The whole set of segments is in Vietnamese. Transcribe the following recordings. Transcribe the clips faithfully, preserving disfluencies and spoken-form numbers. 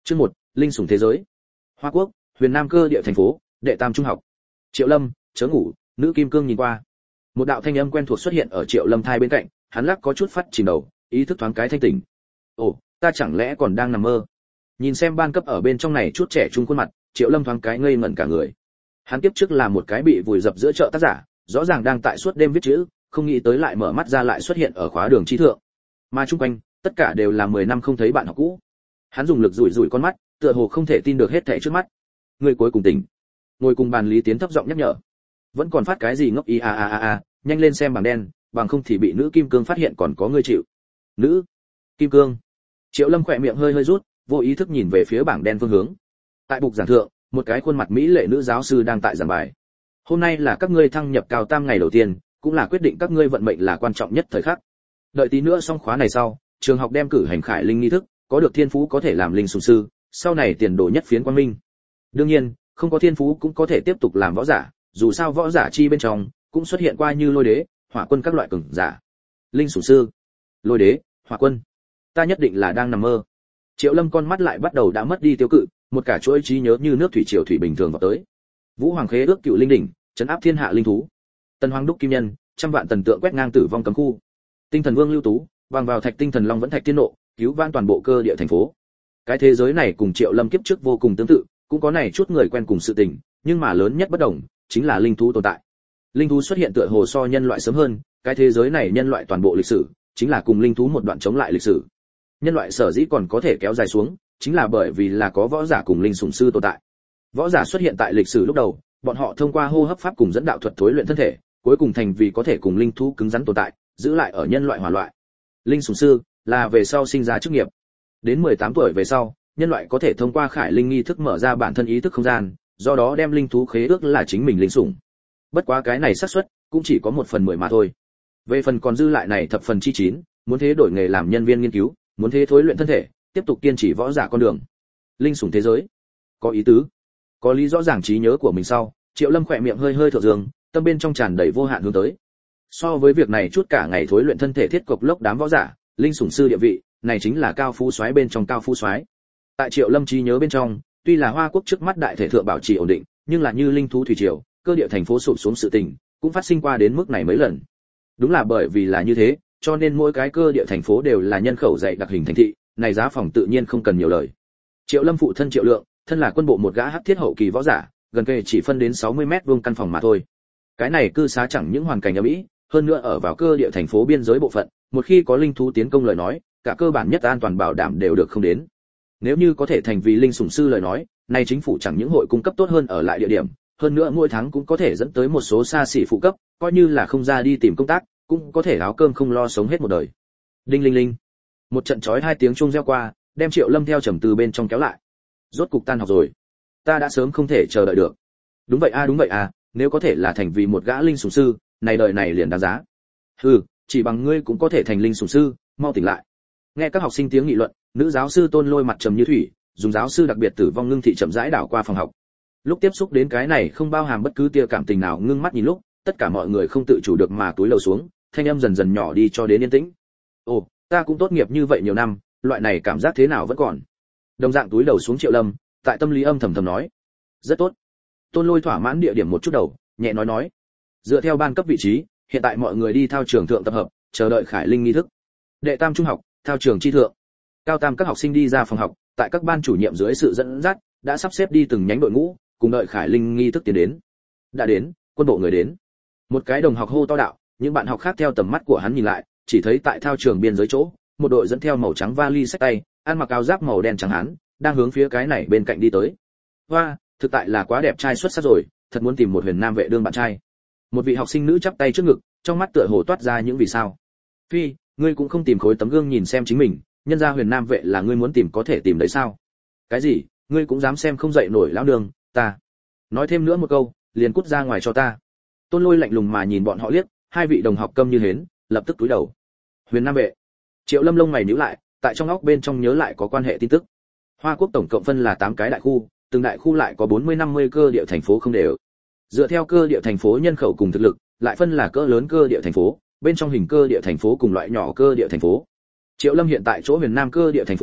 Chương một, linh sủng thế giới. Hoa Quốc, Huyền Nam cơ địa thành phố, đệ tam trung học. Triệu Lâm, chớ ngủ, nữ kim cương nhìn qua. Một đạo thanh âm quen thuộc xuất hiện ở Triệu Lâm thai bên cạnh, hắn lắc có chút phát chìm đầu, ý thức thoáng cái thanh tỉnh. Ồ, ta chẳng lẽ còn đang nằm mơ? Nhìn xem ban cấp ở bên trong này chút trẻ trung khuôn mặt, Triệu Lâm thoáng cái ngây ngẩn cả người. Hắn kiếp trước là một cái bị vùi dập giữa chợ tác giả, rõ ràng đang tại suốt đêm viết chữ, không nghĩ tới lại mở mắt ra lại xuất hiện ở khóa đường trí thượng. Mà chung quanh, tất cả đều là mười năm không thấy bạn học cũ. Hắn dùng lực rủi rủi con mắt, tựa hồ không thể tin được hết thảy trước mắt. Người cuối cùng tỉnh. Ngồi cùng bàn Lý Tiến thấp giọng nhắc nhở. Vẫn còn phát cái gì ngốc y a a a a, nhanh lên xem bảng đen, bằng không thì bị nữ kim cương phát hiện còn có người chịu. Nữ kim cương. Triệu Lâm khỏe miệng hơi hơi rút, vô ý thức nhìn về phía bảng đen phương hướng. Tại bục giảng thượng, một cái khuôn mặt mỹ lệ nữ giáo sư đang tại giảng bài. Hôm nay là các ngươi thăng nhập cao tam ngày đầu tiên, cũng là quyết định các ngươi vận mệnh là quan trọng nhất thời khắc. Đợi tí nữa xong khóa này sau, trường học đem cử hành khải linh nghi thức, có được thiên phú có thể làm linh sủng sư, sau này tiền đồ nhất phiến quang minh. Đương nhiên, không có thiên phú cũng có thể tiếp tục làm võ giả, dù sao võ giả chi bên trong cũng xuất hiện qua như lôi đế, hỏa quân các loại cường giả. Linh sủng sư, lôi đế, hỏa quân, ta nhất định là đang nằm mơ. Triệu Lâm con mắt lại bắt đầu đã mất đi tiêu cự, một cả chuỗi trí nhớ như nước thủy triều thủy bình thường vào tới. Vũ Hoàng khế ước cựu linh đỉnh, trấn áp thiên hạ linh thú. Tần Hoàng đúc kim nhân, trăm vạn tần tượng quét ngang tử vong cấm khu. Tinh thần vương lưu tú, bằng vào thạch tinh thần long vẫn thạch tiên nộ, cứu vãn toàn bộ cơ địa thành phố. Cái thế giới này cùng Triệu Lâm kiếp trước vô cùng tương tự, cũng có này chút người quen cùng sự tình, nhưng mà lớn nhất bất đồng chính là linh thú tồn tại. Linh thú xuất hiện tựa hồ so nhân loại sớm hơn, cái thế giới này nhân loại toàn bộ lịch sử chính là cùng linh thú một đoạn chống lại lịch sử. Nhân loại sở dĩ còn có thể kéo dài xuống, chính là bởi vì là có võ giả cùng linh sủng sư tồn tại. Võ giả xuất hiện tại lịch sử lúc đầu, bọn họ thông qua hô hấp pháp cùng dẫn đạo thuật thối luyện thân thể, cuối cùng thành vì có thể cùng linh thú cứng rắn tồn tại, giữ lại ở nhân loại hòa loại. Linh sủng sư là về sau sinh ra chức nghiệp. Đến mười tám tuổi về sau, nhân loại có thể thông qua khải linh nghi thức mở ra bản thân ý thức không gian, do đó đem linh thú khế ước là chính mình linh sủng. Bất quá cái này xác suất cũng chỉ có một phần mười mà thôi. Về phần còn dư lại này thập phần chi chín, muốn thế đổi nghề làm nhân viên nghiên cứu, muốn thế thối luyện thân thể, tiếp tục kiên trì võ giả con đường. Linh sủng thế giới, có ý tứ. Có lý rõ ràng trí nhớ của mình sau, Triệu Lâm khỏe miệng hơi hơi thở dương, tâm bên trong tràn đầy vô hạn hướng tới. So với việc này chút cả ngày thối luyện thân thể thiết cục lốc đám võ giả, linh sủng sư địa vị, này chính là cao phú soái bên trong cao phú soái. Tại Triệu Lâm trí nhớ bên trong, tuy là Hoa Quốc trước mắt đại thể thượng bảo trì ổn định, nhưng là như linh thú thủy triều, cơ địa thành phố sụp xuống sự tình, cũng phát sinh qua đến mức này mấy lần. Đúng là bởi vì là như thế, cho nên mỗi cái cơ địa thành phố đều là nhân khẩu dày đặc hình thành thị, này giá phòng tự nhiên không cần nhiều lời. Triệu Lâm phụ thân Triệu Lượng, thân là quân bộ một gã hắc thiết hậu kỳ võ giả, gần kề chỉ phân đến sáu mươi mét vuông căn phòng mà thôi. Cái này cư xá chẳng những hoàn cảnh ấm ĩ, hơn nữa ở vào cơ địa thành phố biên giới bộ phận, một khi có linh thú tiến công lời nói, cả cơ bản nhất an toàn bảo đảm đều được không đến. Nếu như có thể thành vì linh sủng sư lời nói, nay chính phủ chẳng những hội cung cấp tốt hơn ở lại địa điểm, hơn nữa mỗi tháng cũng có thể dẫn tới một số xa xỉ phụ cấp, coi như là không ra đi tìm công tác, cũng có thể áo cơm không lo sống hết một đời. Đinh linh linh. Một trận chói hai tiếng chuông reo qua, đem Triệu Lâm theo trầm tư bên trong kéo lại. Rốt cục tan học rồi. Ta đã sớm không thể chờ đợi được. Đúng vậy a à, đúng vậy à, nếu có thể là thành vì một gã linh sủng sư, này đời này liền đáng giá. Hừ, chỉ bằng ngươi cũng có thể thành linh sủng sư, mau tỉnh lại. Nghe các học sinh tiếng nghị luận, nữ giáo sư Tôn Lôi mặt trầm như thủy, dùng giáo sư đặc biệt tử vong ngưng thị chậm rãi đảo qua phòng học. Lúc tiếp xúc đến cái này không bao hàm bất cứ tia cảm tình nào, ngưng mắt nhìn lúc, tất cả mọi người không tự chủ được mà túi lầu xuống, thanh âm dần dần nhỏ đi cho đến yên tĩnh. Ồ, ta cũng tốt nghiệp như vậy nhiều năm, loại này cảm giác thế nào vẫn còn. Đồng dạng túi đầu xuống Triệu Lâm, tại tâm lý âm thầm thầm nói, rất tốt. Tôn Lôi thỏa mãn địa điểm một chút đầu, nhẹ nói nói, dựa theo ban cấp vị trí, hiện tại mọi người đi thao trường thượng tập hợp, chờ đợi khải linh nghi thức. Đệ tam trung học, thao trường chi thượng. Cao tam các học sinh đi ra phòng học, tại các ban chủ nhiệm dưới sự dẫn dắt, đã sắp xếp đi từng nhánh đội ngũ, cùng đợi khải linh nghi thức tiến đến. Đã đến, quân bộ người đến. Một cái đồng học hô to đạo, những bạn học khác theo tầm mắt của hắn nhìn lại, chỉ thấy tại thao trường biên giới chỗ, một đội dẫn theo màu trắng vali xách tay, ăn mặc áo giáp màu đen trắng hán, đang hướng phía cái này bên cạnh đi tới. Hoa, thực tại là quá đẹp trai xuất sắc rồi, thật muốn tìm một huyền nam vệ đương bạn trai. Một vị học sinh nữ chắp tay trước ngực, trong mắt tựa hồ toát ra những vì sao. Phi, ngươi cũng không tìm khối tấm gương nhìn xem chính mình, nhân gia huyền nam vệ là ngươi muốn tìm có thể tìm đấy sao? Cái gì? Ngươi cũng dám xem không dậy nổi lão đường, ta. Nói thêm nữa một câu, liền cút ra ngoài cho ta. Tôn Lôi lạnh lùng mà nhìn bọn họ liếc, hai vị đồng học câm như hến, lập tức cúi đầu. Huyền nam vệ. Triệu Lâm lông mày nhíu lại, tại trong óc bên trong nhớ lại có quan hệ tin tức. Hoa Quốc tổng cộng phân là tám cái đại khu, từng đại khu lại có bốn mươi năm mươi cơ địa thành phố không đều. Dựa theo cơ địa thành phố nhân khẩu cùng thực lực, lại phân là cỡ lớn cơ địa thành phố, bên trong hình cơ địa thành phố cùng loại nhỏ cơ địa thành phố. Triệu Lâm hiện tại chỗ Huyền Nam cơ địa thành phố,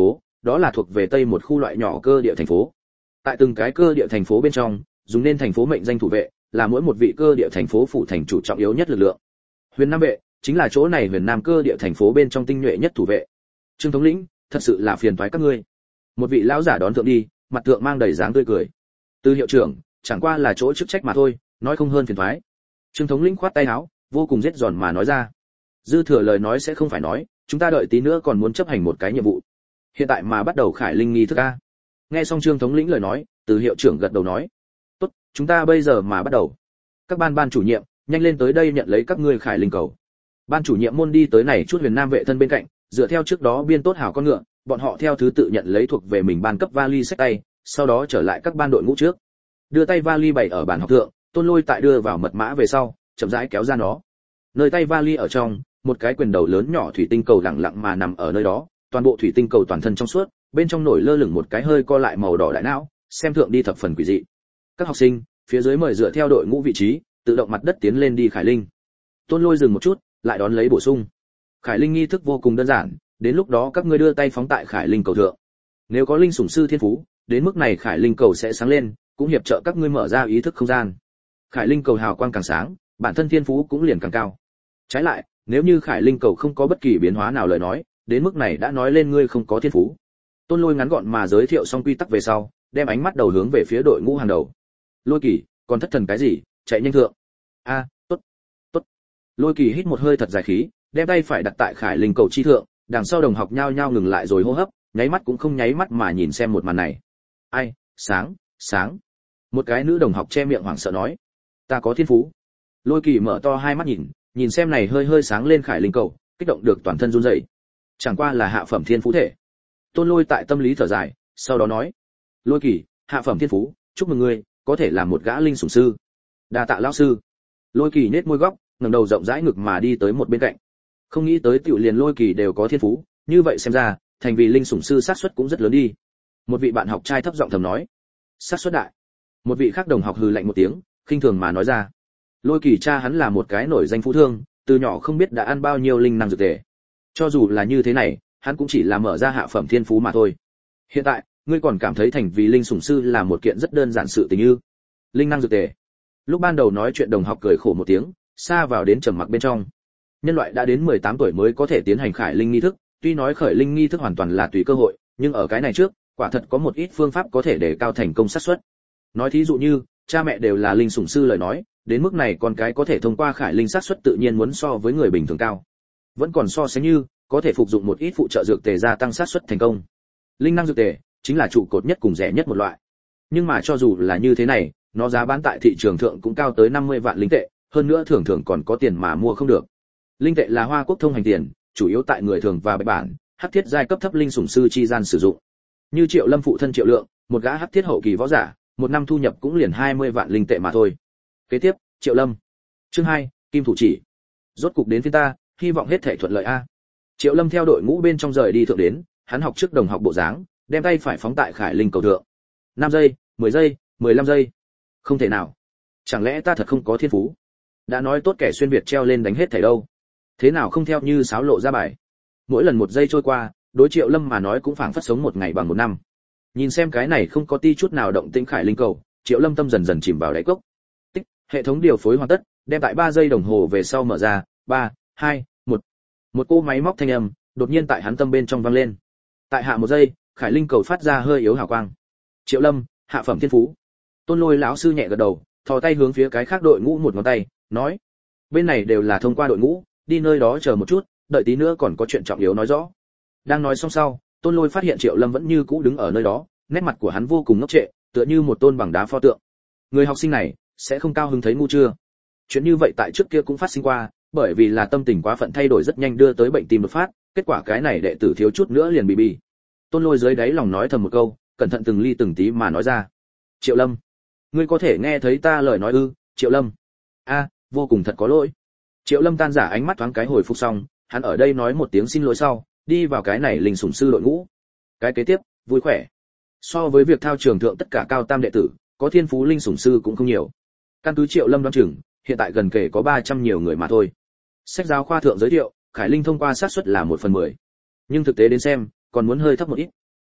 đó là thuộc về tây một khu loại nhỏ cơ địa thành phố. Tại từng cái cơ địa thành phố bên trong, dùng nên thành phố mệnh danh thủ vệ, là mỗi một vị cơ địa thành phố phủ thành chủ trọng yếu nhất lực lượng. Huyền Nam vệ chính là chỗ này Huyền Nam cơ địa thành phố bên trong tinh nhuệ nhất thủ vệ. Trương thống lĩnh, thật sự là phiền toái các ngươi. Một vị lão giả đón thượng đi, mặt thượng mang đầy dáng tươi cười. Từ hiệu trưởng, chẳng qua là chỗ chức trách mà thôi, nói không hơn phiền toái. Trương thống lĩnh khoát tay áo, vô cùng giết giòn mà nói ra. Dư thừa lời nói sẽ không phải nói, chúng ta đợi tí nữa còn muốn chấp hành một cái nhiệm vụ. Hiện tại mà bắt đầu khải linh nghi thức a. Nghe xong Trương thống lĩnh lời nói, Từ hiệu trưởng gật đầu nói, tốt, chúng ta bây giờ mà bắt đầu. Các ban ban chủ nhiệm, nhanh lên tới đây nhận lấy các ngươi khải linh cầu. Ban chủ nhiệm môn đi tới này chút Huyền Nam vệ thân bên cạnh, dựa theo trước đó biên tốt hảo con ngựa, bọn họ theo thứ tự nhận lấy thuộc về mình ban cấp vali xách tay, sau đó trở lại các ban đội ngũ trước. Đưa tay vali bày ở bàn học thượng, Tôn Lôi tại đưa vào mật mã về sau, chậm rãi kéo ra nó. Nơi tay vali ở trong, một cái quyền đầu lớn nhỏ thủy tinh cầu lặng lặng mà nằm ở nơi đó, toàn bộ thủy tinh cầu toàn thân trong suốt, bên trong nổi lơ lửng một cái hơi co lại màu đỏ đại não, xem thượng đi thập phần quỷ dị. Các học sinh, phía dưới mời dựa theo đội ngũ vị trí, tự động mặt đất tiến lên đi khải linh. Tôn Lôi dừng một chút, lại đón lấy bổ sung. Khải linh nghi thức vô cùng đơn giản, đến lúc đó các ngươi đưa tay phóng tại khải linh cầu thượng. Nếu có linh sủng sư thiên phú, đến mức này khải linh cầu sẽ sáng lên, cũng hiệp trợ các ngươi mở ra ý thức không gian. Khải linh cầu hào quang càng sáng, bản thân thiên phú cũng liền càng cao. Trái lại, nếu như khải linh cầu không có bất kỳ biến hóa nào lời nói, đến mức này đã nói lên ngươi không có thiên phú. Tôn Lôi ngắn gọn mà giới thiệu xong quy tắc về sau, đem ánh mắt đầu hướng về phía đội ngũ hàng đầu. Lôi Kỳ, còn thất thần cái gì, chạy nhanh thượng. A, tốt, tốt. Lôi Kỳ hít một hơi thật dài khí, đem tay phải đặt tại khải linh cầu chi thượng, đằng sau đồng học nhao nhao ngừng lại rồi hô hấp, nháy mắt cũng không nháy mắt mà nhìn xem một màn này. Ai, sáng, sáng. Một cái nữ đồng học che miệng hoảng sợ nói, ta có thiên phú. Lôi Kỳ mở to hai mắt nhìn, nhìn xem này hơi hơi sáng lên khải linh cầu, kích động được toàn thân run rẩy. Chẳng qua là hạ phẩm thiên phú thể. Tôn Lôi tại tâm lý thở dài, sau đó nói, Lôi Kỳ, hạ phẩm thiên phú, chúc mừng ngươi, có thể làm một gã linh sủng sư. Đa tạ lão sư. Lôi Kỳ nhếch môi góc, ngẩng đầu rộng rãi ngực mà đi tới một bên cạnh. Không nghĩ tới tiểu liền Lôi Kỳ đều có thiên phú, như vậy xem ra, thành vì linh sủng sư xác suất cũng rất lớn đi. Một vị bạn học trai thấp giọng thầm nói, xác suất đại. Một vị khác đồng học hừ lạnh một tiếng, khinh thường mà nói ra, Lôi Kỳ cha hắn là một cái nổi danh phú thương, từ nhỏ không biết đã ăn bao nhiêu linh năng dược tề. Cho dù là như thế này, hắn cũng chỉ là mở ra hạ phẩm thiên phú mà thôi. Hiện tại, ngươi còn cảm thấy thành vì linh sủng sư là một kiện rất đơn giản sự tình ư? Linh năng dược tề. Lúc ban đầu nói chuyện đồng học cười khổ một tiếng, xa vào đến trầm mặc bên trong. Nhân loại đã đến mười tám tuổi mới có thể tiến hành khải linh nghi thức, tuy nói khởi linh nghi thức hoàn toàn là tùy cơ hội, nhưng ở cái này trước, quả thật có một ít phương pháp có thể để cao thành công xác suất. Nói thí dụ như, cha mẹ đều là linh sủng sư lời nói, đến mức này con cái có thể thông qua khải linh xác suất tự nhiên muốn so với người bình thường cao. Vẫn còn so sánh như, có thể phục dụng một ít phụ trợ dược tề gia tăng xác suất thành công. Linh năng dược tề chính là trụ cột nhất cùng rẻ nhất một loại. Nhưng mà cho dù là như thế này, nó giá bán tại thị trường thượng cũng cao tới năm mươi vạn linh tệ, hơn nữa thường thường còn có tiền mà mua không được. Linh tệ là Hoa Quốc thông hành tiền, chủ yếu tại người thường và bạch bản, hắc thiết giai cấp thấp linh sủng sư chi gian sử dụng. Như Triệu Lâm phụ thân Triệu Lượng, một gã hắc thiết hậu kỳ võ giả, một năm thu nhập cũng liền hai mươi vạn linh tệ mà thôi. Kế tiếp, Triệu Lâm. Chương hai, Kim thủ chỉ. Rốt cục đến phiên ta, hy vọng hết thể thuận lợi a. Triệu Lâm theo đội ngũ bên trong rời đi thượng đến, hắn học trước đồng học bộ dáng, đem tay phải phóng tại khải linh cầu thượng. năm giây, mười giây, mười lăm giây. Không thể nào. Chẳng lẽ ta thật không có thiên phú? Đã nói tốt kẻ xuyên việt treo lên đánh hết thảy đâu. Thế nào không theo như sáo lộ ra bài. Mỗi lần một giây trôi qua, đối Triệu Lâm mà nói cũng phảng phất sống một ngày bằng một năm. Nhìn xem cái này không có ti chút nào động tĩnh khải linh cầu, Triệu Lâm tâm dần dần chìm vào đáy cốc. Tích, hệ thống điều phối hoàn tất, đem tại ba giây đồng hồ về sau mở ra, ba, hai, một. Một cô máy móc thanh âm đột nhiên tại hắn tâm bên trong vang lên. Tại hạ một giây, khải linh cầu phát ra hơi yếu hào quang. Triệu Lâm, hạ phẩm thiên phú. Tôn Lôi lão sư nhẹ gật đầu, thò tay hướng phía cái khác đội ngũ một ngón tay, nói: "Bên này đều là thông qua đội ngũ, đi nơi đó chờ một chút, đợi tí nữa còn có chuyện trọng yếu nói rõ." Đang nói xong sau, Tôn Lôi phát hiện Triệu Lâm vẫn như cũ đứng ở nơi đó, nét mặt của hắn vô cùng ngốc trệ, tựa như một tôn bằng đá pho tượng. Người học sinh này sẽ không cao hứng thấy ngu chưa? Chuyện như vậy tại trước kia cũng phát sinh qua, bởi vì là tâm tình quá phận thay đổi rất nhanh đưa tới bệnh tim đột phát, kết quả cái này đệ tử thiếu chút nữa liền bị bị. Tôn Lôi dưới đáy lòng nói thầm một câu, cẩn thận từng ly từng tí mà nói ra: "Triệu Lâm, ngươi có thể nghe thấy ta lời nói ư?" "Triệu Lâm." "A, vô cùng thật có lỗi." Triệu Lâm tan giả ánh mắt thoáng cái hồi phục xong, hắn ở đây nói một tiếng xin lỗi sau, đi vào cái này linh sủng sư đội ngũ. Cái kế tiếp, vui khỏe. So với việc thao trường thượng tất cả cao tam đệ tử, có thiên phú linh sủng sư cũng không nhiều. Căn cứ Triệu Lâm đoán chừng, hiện tại gần kể có ba trăm nhiều người mà thôi. Sách giáo khoa thượng giới thiệu, Khải Linh thông qua xác suất là một phần mười. Nhưng thực tế đến xem, còn muốn hơi thấp một ít.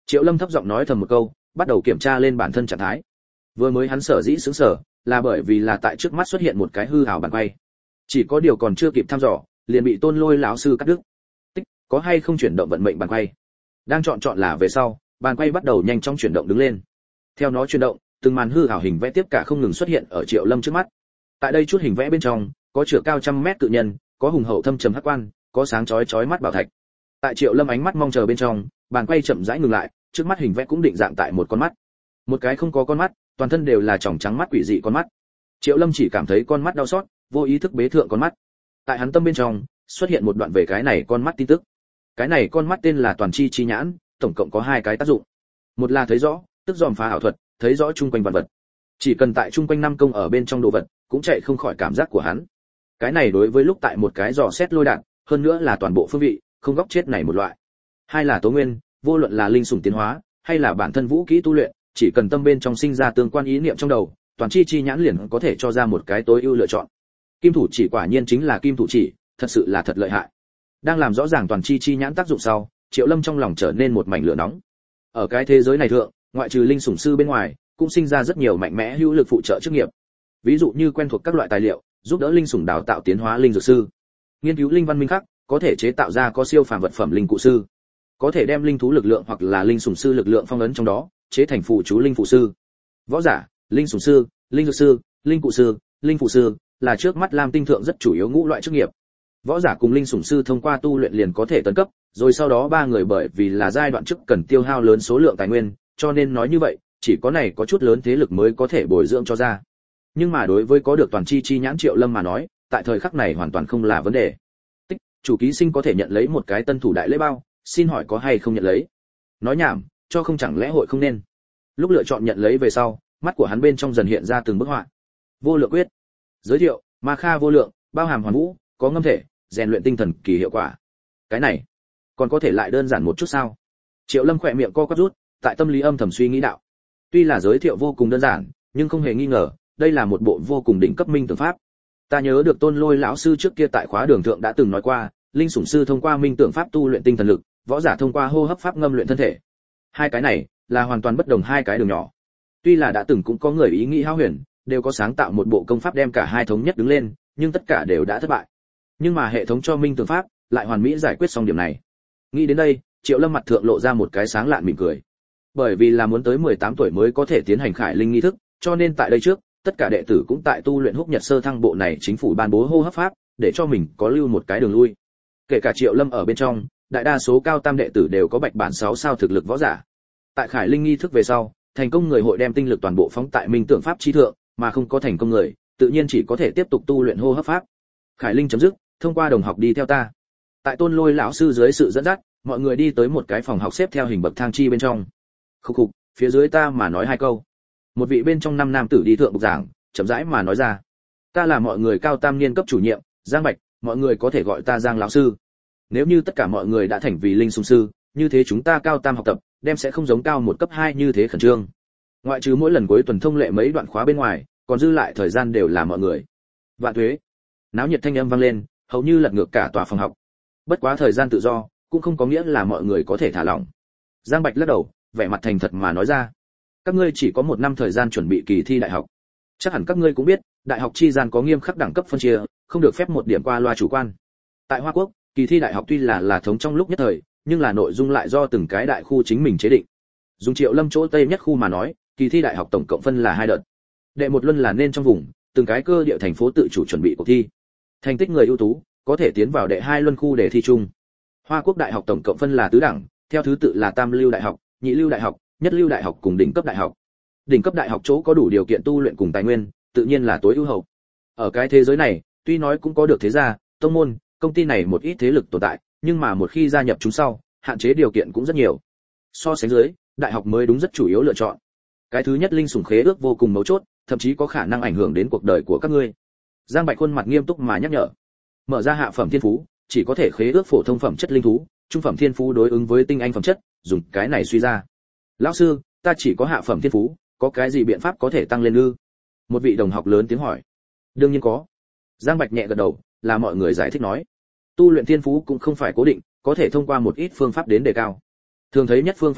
Triệu Lâm thấp giọng nói thầm một câu, bắt đầu kiểm tra lên bản thân trạng thái. Vừa mới hắn sở dĩ sững sờ, là bởi vì là tại trước mắt xuất hiện một cái hư ảo bàn quay. Chỉ có điều còn chưa kịp thăm dò, liền bị Tôn Lôi lão sư cắt đứt. Tích, có hay không chuyển động vận mệnh bàn quay? Đang chọn chọn là về sau, bàn quay bắt đầu nhanh chóng chuyển động đứng lên. Theo nó chuyển động, từng màn hư ảo hình vẽ tiếp cả không ngừng xuất hiện ở Triệu Lâm trước mắt. Tại đây chút hình vẽ bên trong, có chửa cao trăm mét cự nhân, có hùng hậu thâm trầm hắc quan, có sáng chói chói mắt bảo thạch. Tại Triệu Lâm ánh mắt mong chờ bên trong, bàn quay chậm rãi ngừng lại, trước mắt hình vẽ cũng định dạng tại một con mắt. Một cái không có con mắt, toàn thân đều là tròng trắng mắt quỷ dị con mắt. Triệu Lâm chỉ cảm thấy con mắt đau xót, vô ý thức bế thượng con mắt. Tại hắn tâm bên trong, xuất hiện một đoạn về cái này con mắt tin tức. Cái này con mắt tên là toàn chi chi nhãn, tổng cộng có hai cái tác dụng. Một là thấy rõ, tức dòm phá ảo thuật, thấy rõ chung quanh vật vật. Chỉ cần tại chung quanh năm công ở bên trong đồ vật, cũng chạy không khỏi cảm giác của hắn. Cái này đối với lúc tại một cái dò xét lôi đạn, hơn nữa là toàn bộ phương vị, không góc chết này một loại. Hai là tố nguyên, vô luận là linh sủng tiến hóa, hay là bản thân vũ kỹ tu luyện, chỉ cần tâm bên trong sinh ra tương quan ý niệm trong đầu, toàn chi chi nhãn liền có thể cho ra một cái tối ưu lựa chọn. Kim thủ chỉ quả nhiên chính là kim thủ chỉ, thật sự là thật lợi hại. Đang làm rõ ràng toàn chi chi nhãn tác dụng sau, Triệu Lâm trong lòng trở nên một mảnh lửa nóng. Ở cái thế giới này thượng, ngoại trừ linh sủng sư bên ngoài, cũng sinh ra rất nhiều mạnh mẽ hữu lực phụ trợ chức nghiệp. Ví dụ như quen thuộc các loại tài liệu, giúp đỡ linh sủng đào tạo tiến hóa linh dược sư. Nghiên cứu linh văn minh khắc, có thể chế tạo ra có siêu phàm vật phẩm linh cụ sư. Có thể đem linh thú lực lượng hoặc là linh sủng sư lực lượng phong ấn trong đó, chế thành phụ chú linh phụ sư. Võ giả, linh sủng sư, linh dược sư, linh cụ sư, linh phụ sư là trước mắt Lam Tinh thượng rất chủ yếu ngũ loại chức nghiệp. Võ giả cùng linh sủng sư thông qua tu luyện liền có thể tấn cấp, rồi sau đó ba người bởi vì là giai đoạn trước cần tiêu hao lớn số lượng tài nguyên, cho nên nói như vậy, chỉ có này có chút lớn thế lực mới có thể bồi dưỡng cho ra. Nhưng mà đối với có được toàn chi chi nhãn Triệu Lâm mà nói, tại thời khắc này hoàn toàn không là vấn đề. Tích, chủ ký sinh có thể nhận lấy một cái tân thủ đại lễ bao, xin hỏi có hay không nhận lấy? Nói nhảm, cho không chẳng lẽ hội không nên. Lúc lựa chọn nhận lấy về sau, mắt của hắn bên trong dần hiện ra từng bức họa. Vô lượng quyết. Giới thiệu, ma kha vô lượng, bao hàm hoàn vũ, có ngâm thể, rèn luyện tinh thần kỳ hiệu quả. Cái này, còn có thể lại đơn giản một chút sao? Triệu Lâm khỏe miệng co quắp rút, tại tâm lý âm thầm suy nghĩ đạo. Tuy là giới thiệu vô cùng đơn giản, nhưng không hề nghi ngờ, đây là một bộ vô cùng đỉnh cấp minh tưởng pháp. Ta nhớ được Tôn Lôi lão sư trước kia tại khóa đường thượng đã từng nói qua, linh sủng sư thông qua minh tưởng pháp tu luyện tinh thần lực, võ giả thông qua hô hấp pháp ngâm luyện thân thể. Hai cái này là hoàn toàn bất đồng hai cái đường nhỏ. Tuy là đã từng cũng có người ý nghĩ hão huyền, đều có sáng tạo một bộ công pháp đem cả hai thống nhất đứng lên, nhưng tất cả đều đã thất bại. Nhưng mà hệ thống cho minh tưởng pháp lại hoàn mỹ giải quyết xong điểm này. Nghĩ đến đây, Triệu Lâm mặt thượng lộ ra một cái sáng lạn mỉm cười. Bởi vì là muốn tới mười tám tuổi mới có thể tiến hành khải linh nghi thức, cho nên tại đây trước, tất cả đệ tử cũng tại tu luyện húc nhật sơ thăng bộ này chính phủ ban bố hô hấp pháp, để cho mình có lưu một cái đường lui. Kể cả Triệu Lâm ở bên trong, đại đa số cao tam đệ tử đều có bạch bản sáu sao thực lực võ giả. Tại khải linh nghi thức về sau, thành công người hội đem tinh lực toàn bộ phóng tại minh tưởng pháp chi thượng, mà không có thành công người, tự nhiên chỉ có thể tiếp tục tu luyện hô hấp pháp. Khải linh chấm dứt, thông qua đồng học đi theo ta. Tại Tôn Lôi lão sư dưới sự dẫn dắt, mọi người đi tới một cái phòng học xếp theo hình bậc thang chi bên trong. Khục khục, phía dưới ta mà nói hai câu. Một vị bên trong năm nam tử đi thượng bục giảng, chậm rãi mà nói ra. Ta là mọi người cao tam niên cấp chủ nhiệm, Giang Bạch, mọi người có thể gọi ta Giang lão sư. Nếu như tất cả mọi người đã thành vì linh sủng sư, như thế chúng ta cao tam học tập, đem sẽ không giống cao một cấp hai như thế khẩn trương. Ngoại trừ mỗi lần cuối tuần thông lệ mấy đoạn khóa bên ngoài, còn dư lại thời gian đều là mọi người. Vạn thuế. Náo nhiệt thanh âm vang lên, hầu như lật ngược cả tòa phòng học. Bất quá thời gian tự do, cũng không có nghĩa là mọi người có thể thả lỏng. Giang Bạch lắc đầu, vẻ mặt thành thật mà nói ra. Các ngươi chỉ có một năm thời gian chuẩn bị kỳ thi đại học. Chắc hẳn các ngươi cũng biết, đại học chi gian có nghiêm khắc đẳng cấp phân chia, không được phép một điểm qua loa chủ quan. Tại Hoa Quốc, kỳ thi đại học tuy là là thống trong lúc nhất thời, nhưng là nội dung lại do từng cái đại khu chính mình chế định. Dùng Triệu Lâm chỗ tây nhất khu mà nói, kỳ thi đại học tổng cộng phân là hai đợt. Đệ một luân là nên trong vùng, từng cái cơ địa thành phố tự chủ chuẩn bị cuộc thi. Thành tích người ưu tú có thể tiến vào đệ hai luân khu để thi chung. Hoa Quốc đại học tổng cộng phân là tứ đẳng, theo thứ tự là Tam lưu đại học, Nhị lưu đại học, Nhất lưu đại học cùng đỉnh cấp đại học. Đỉnh cấp đại học chỗ có đủ điều kiện tu luyện cùng tài nguyên, tự nhiên là tối ưu hậu. Ở cái thế giới này, tuy nói cũng có được thế gia, tông môn, công ty này một ít thế lực tồn tại, nhưng mà một khi gia nhập chúng sau, hạn chế điều kiện cũng rất nhiều. So sánh dưới, đại học mới đúng rất chủ yếu lựa chọn. Cái thứ nhất linh sủng khế ước vô cùng mấu chốt, thậm chí có khả năng ảnh hưởng đến cuộc đời của các ngươi. Giang Bạch khuôn mặt nghiêm túc mà nhắc nhở. Mở ra hạ phẩm thiên phú, chỉ có thể khế ước phổ thông phẩm chất linh thú, trung phẩm thiên phú đối ứng với tinh anh phẩm chất, dùng cái này suy ra. Lão sư, ta chỉ có hạ phẩm thiên phú, có cái gì biện pháp có thể tăng lên ư? Một vị đồng học lớn tiếng hỏi. Đương nhiên có. Giang Bạch nhẹ gật đầu, là mọi người giải thích nói. Tu luyện thiên phú cũng không phải cố định, có thể thông qua một ít phương pháp đến đề cao. Thường thấy nhất phương pháp là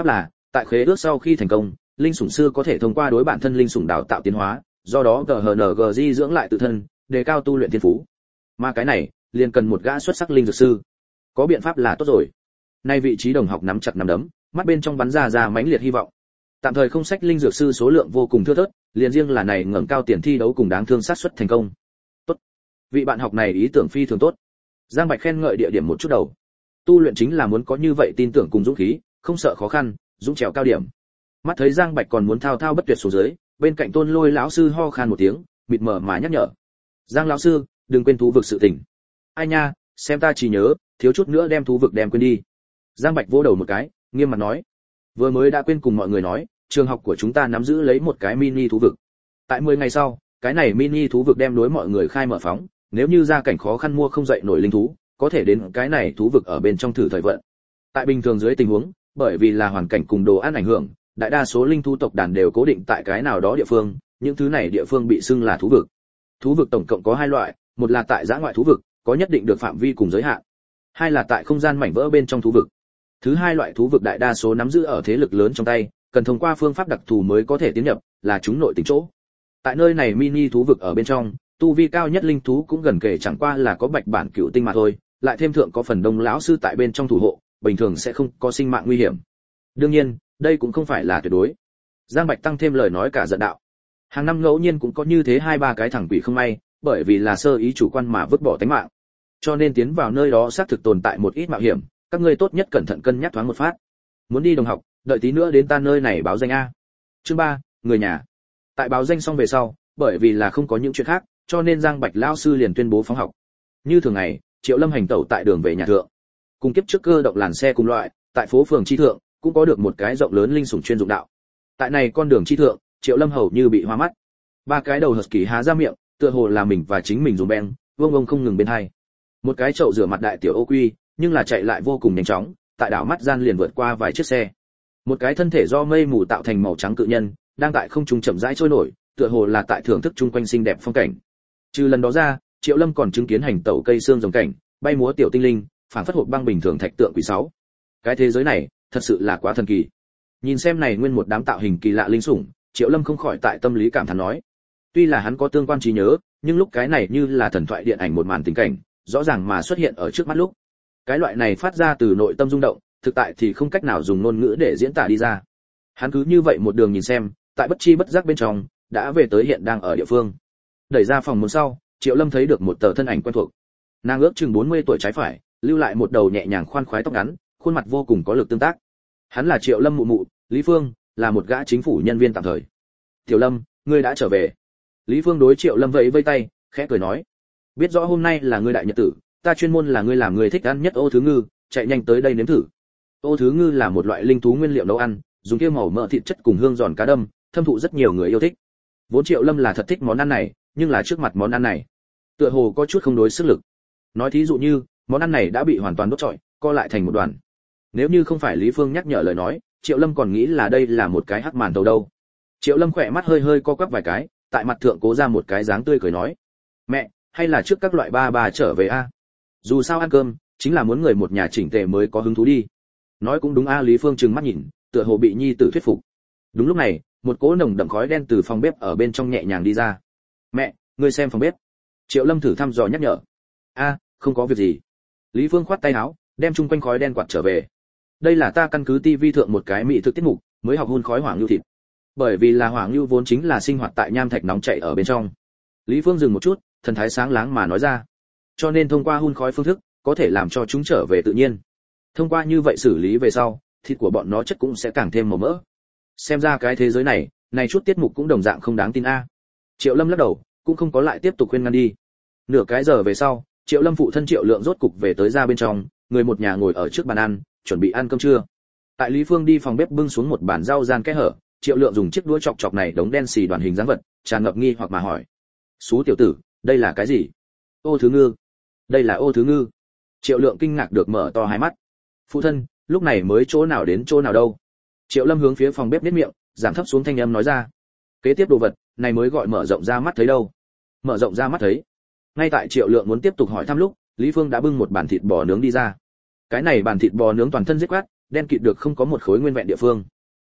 tại khế ước sau khi thành công, linh sủng sư có thể thông qua đối bản thân linh sủng đào tạo tiến hóa, do đó giê hát en giê dưỡng lại tự thân, đề cao tu luyện thiên phú. Mà cái này, liền cần một gã xuất sắc linh dược sư. Có biện pháp là tốt rồi. Nay vị trí đồng học nắm chặt nắm đấm, mắt bên trong bắn ra ra mãnh liệt hy vọng. Tạm thời không sách linh dược sư số lượng vô cùng thưa thớt, liền riêng là này ngẩng cao tiền thi đấu cùng đáng thương sát suất thành công. Tốt. Vị bạn học này ý tưởng phi thường tốt. Giang Bạch khen ngợi địa điểm một chút đầu. Tu luyện chính là muốn có như vậy tin tưởng cùng dũng khí, không sợ khó khăn, dũng trèo cao điểm. Mắt thấy Giang Bạch còn muốn thao thao bất tuyệt xuống dưới, bên cạnh Tôn Lôi lão sư ho khan một tiếng, mịt mờ mà nhắc nhở. Giang lão sư, đừng quên thú vực sự tình. Ai nha, xem ta chỉ nhớ, thiếu chút nữa đem thú vực đem quên đi. Giang Bạch vỗ đầu một cái, nghiêm mặt nói. Vừa mới đã quên cùng mọi người nói, trường học của chúng ta nắm giữ lấy một cái mini thú vực. Tại mười ngày sau, cái này mini thú vực đem đối mọi người khai mở phóng, nếu như gia cảnh khó khăn mua không dậy nổi linh thú, có thể đến cái này thú vực ở bên trong thử thời vận. Tại bình thường dưới tình huống, bởi vì là hoàn cảnh cùng đồ ăn ảnh hưởng, đại đa số linh thú tộc đàn đều cố định tại cái nào đó địa phương, những thứ này địa phương bị xưng là thú vực. Thú vực tổng cộng có hai loại, một là tại dã ngoại thú vực, có nhất định được phạm vi cùng giới hạn. Hai là tại không gian mảnh vỡ bên trong thú vực. Thứ hai loại thú vực đại đa số nắm giữ ở thế lực lớn trong tay, cần thông qua phương pháp đặc thù mới có thể tiến nhập, là chúng nội tình chỗ. Tại nơi này mini thú vực ở bên trong, tu vi cao nhất linh thú cũng gần kể chẳng qua là có bạch bản cựu tinh mà thôi, lại thêm thượng có phần đông lão sư tại bên trong thủ hộ, bình thường sẽ không có sinh mạng nguy hiểm. Đương nhiên, đây cũng không phải là tuyệt đối. Giang Bạch tăng thêm lời nói cả giận đạo. Hàng năm ngẫu nhiên cũng có như thế hai ba cái thằng quỷ không may, bởi vì là sơ ý chủ quan mà vứt bỏ tính mạng. Cho nên tiến vào nơi đó xác thực tồn tại một ít mạo hiểm, các ngươi tốt nhất cẩn thận cân nhắc thoáng một phát. Muốn đi đồng học, đợi tí nữa đến ta nơi này báo danh a. Chương ba, người nhà. Tại báo danh xong về sau, bởi vì là không có những chuyện khác, cho nên Giang Bạch lão sư liền tuyên bố phóng học. Như thường ngày, Triệu Lâm hành tẩu tại đường về nhà thượng. Cùng kiếp trước cơ động làn xe cùng loại, tại phố phường chi thượng, cũng có được một cái rộng lớn linh sủng chuyên dụng đạo. Tại này con đường chi thượng, Triệu Lâm hầu như bị hoa mắt. Ba cái đầu husky há ra miệng, tựa hồ là mình và chính mình dùng beng, vông vông không ngừng bên hai. Một cái chậu rửa mặt đại tiểu ô quy, nhưng là chạy lại vô cùng nhanh chóng, tại đảo mắt gian liền vượt qua vài chiếc xe. Một cái thân thể do mây mù tạo thành màu trắng cự nhân, đang tại không trung chậm rãi trôi nổi, tựa hồ là tại thưởng thức chung quanh xinh đẹp phong cảnh. Trừ lần đó ra, Triệu Lâm còn chứng kiến hành tẩu cây xương rồng cảnh, bay múa tiểu tinh linh, phản phất hộp băng bình thường thạch tượng quỷ sáu. Cái thế giới này, thật sự là quá thần kỳ. Nhìn xem này nguyên một đám tạo hình kỳ lạ linh sủng, Triệu Lâm không khỏi tại tâm lý cảm thán nói. Tuy là hắn có tương quan trí nhớ, nhưng lúc cái này như là thần thoại điện ảnh một màn tình cảnh, rõ ràng mà xuất hiện ở trước mắt lúc. Cái loại này phát ra từ nội tâm rung động, thực tại thì không cách nào dùng ngôn ngữ để diễn tả đi ra. Hắn cứ như vậy một đường nhìn xem, tại bất chi bất giác bên trong, đã về tới hiện đang ở địa phương. Đẩy ra phòng môn sau, Triệu Lâm thấy được một tờ thân ảnh quen thuộc. Nàng ước chừng bốn mươi tuổi trái phải, lưu lại một đầu nhẹ nhàng khoan khoái tóc ngắn, khuôn mặt vô cùng có lực tương tác. Hắn là Triệu Lâm mụ mụ, Lý Phương, là một gã chính phủ nhân viên tạm thời. "Tiểu Lâm, ngươi đã trở về." Lý Phương đối Triệu Lâm vẫy vẫy tay, khẽ cười nói: "Biết rõ hôm nay là ngươi đại nhật tử, ta chuyên môn là ngươi làm người thích ăn nhất ô thứ ngư, chạy nhanh tới đây nếm thử." Ô thứ ngư là một loại linh thú nguyên liệu nấu ăn, dùng kia màu mỡ thịt chất cùng hương giòn cá đâm, thâm thụ rất nhiều người yêu thích. Vốn Triệu Lâm là thật thích món ăn này, nhưng là trước mặt món ăn này, tựa hồ có chút không đối sức lực. Nói thí dụ như, món ăn này đã bị hoàn toàn đốt trọi, co lại thành một đoàn. Nếu như không phải Lý Phương nhắc nhở lời nói, Triệu Lâm còn nghĩ là đây là một cái hắc màn tàu đâu. Triệu Lâm khỏe mắt hơi hơi co quắp vài cái, tại mặt thượng cố ra một cái dáng tươi cười nói: "Mẹ, hay là trước các loại ba bà trở về a? Dù sao ăn cơm, chính là muốn người một nhà chỉnh tề mới có hứng thú đi." Nói cũng đúng a. Lý Phương trừng mắt nhìn, tựa hồ bị nhi tử thuyết phục. Đúng lúc này, một cỗ nồng đậm khói đen từ phòng bếp ở bên trong nhẹ nhàng đi ra. "Mẹ, ngươi xem phòng bếp." Triệu Lâm thử thăm dò nhắc nhở. "A, không có việc gì." Lý Phương khoát tay áo, đem chung quanh khói đen quạt trở về. "Đây là ta căn cứ tivi thượng một cái mỹ thực tiết mục, mới học hun khói hỏa ngưu thịt. Bởi vì là hỏa ngưu vốn chính là sinh hoạt tại nham thạch nóng chảy ở bên trong." Lý Phương dừng một chút, thần thái sáng láng mà nói ra. "Cho nên thông qua hun khói phương thức, có thể làm cho chúng trở về tự nhiên. Thông qua như vậy xử lý về sau, thịt của bọn nó chất cũng sẽ càng thêm màu mỡ. Xem ra cái thế giới này, này chút tiết mục cũng đồng dạng không đáng tin a." Triệu Lâm lắc đầu, cũng không có lại tiếp tục khuyên ngăn đi. Nửa cái giờ về sau, Triệu Lâm phụ thân Triệu Lượng rốt cục về tới ra bên trong, người một nhà ngồi ở trước bàn ăn, chuẩn bị ăn cơm trưa. Tại Lý Phương đi phòng bếp bưng xuống một bàn rau gian kẽ hở, Triệu Lượng dùng chiếc đũa chọc chọc này đống đen xì đoàn hình dáng vật, tràn ngập nghi hoặc mà hỏi: "Sú tiểu tử, đây là cái gì?" "Ô thứ ngư." "Đây là ô thứ ngư." Triệu Lượng kinh ngạc được mở to hai mắt. "Phụ thân, lúc này mới chỗ nào đến chỗ nào đâu?" Triệu Lâm hướng phía phòng bếp nhếch miệng, giảm thấp xuống thanh âm nói ra: "Kế tiếp đồ vật, này mới gọi mở rộng ra mắt thấy đâu." "Mở rộng ra mắt thấy?" Ngay tại Triệu Lượng muốn tiếp tục hỏi thăm lúc, Lý Phương đã bưng một bàn thịt bò nướng đi ra. Cái này bàn thịt bò nướng toàn thân rách quát, đen kịt được không có một khối nguyên vẹn địa phương.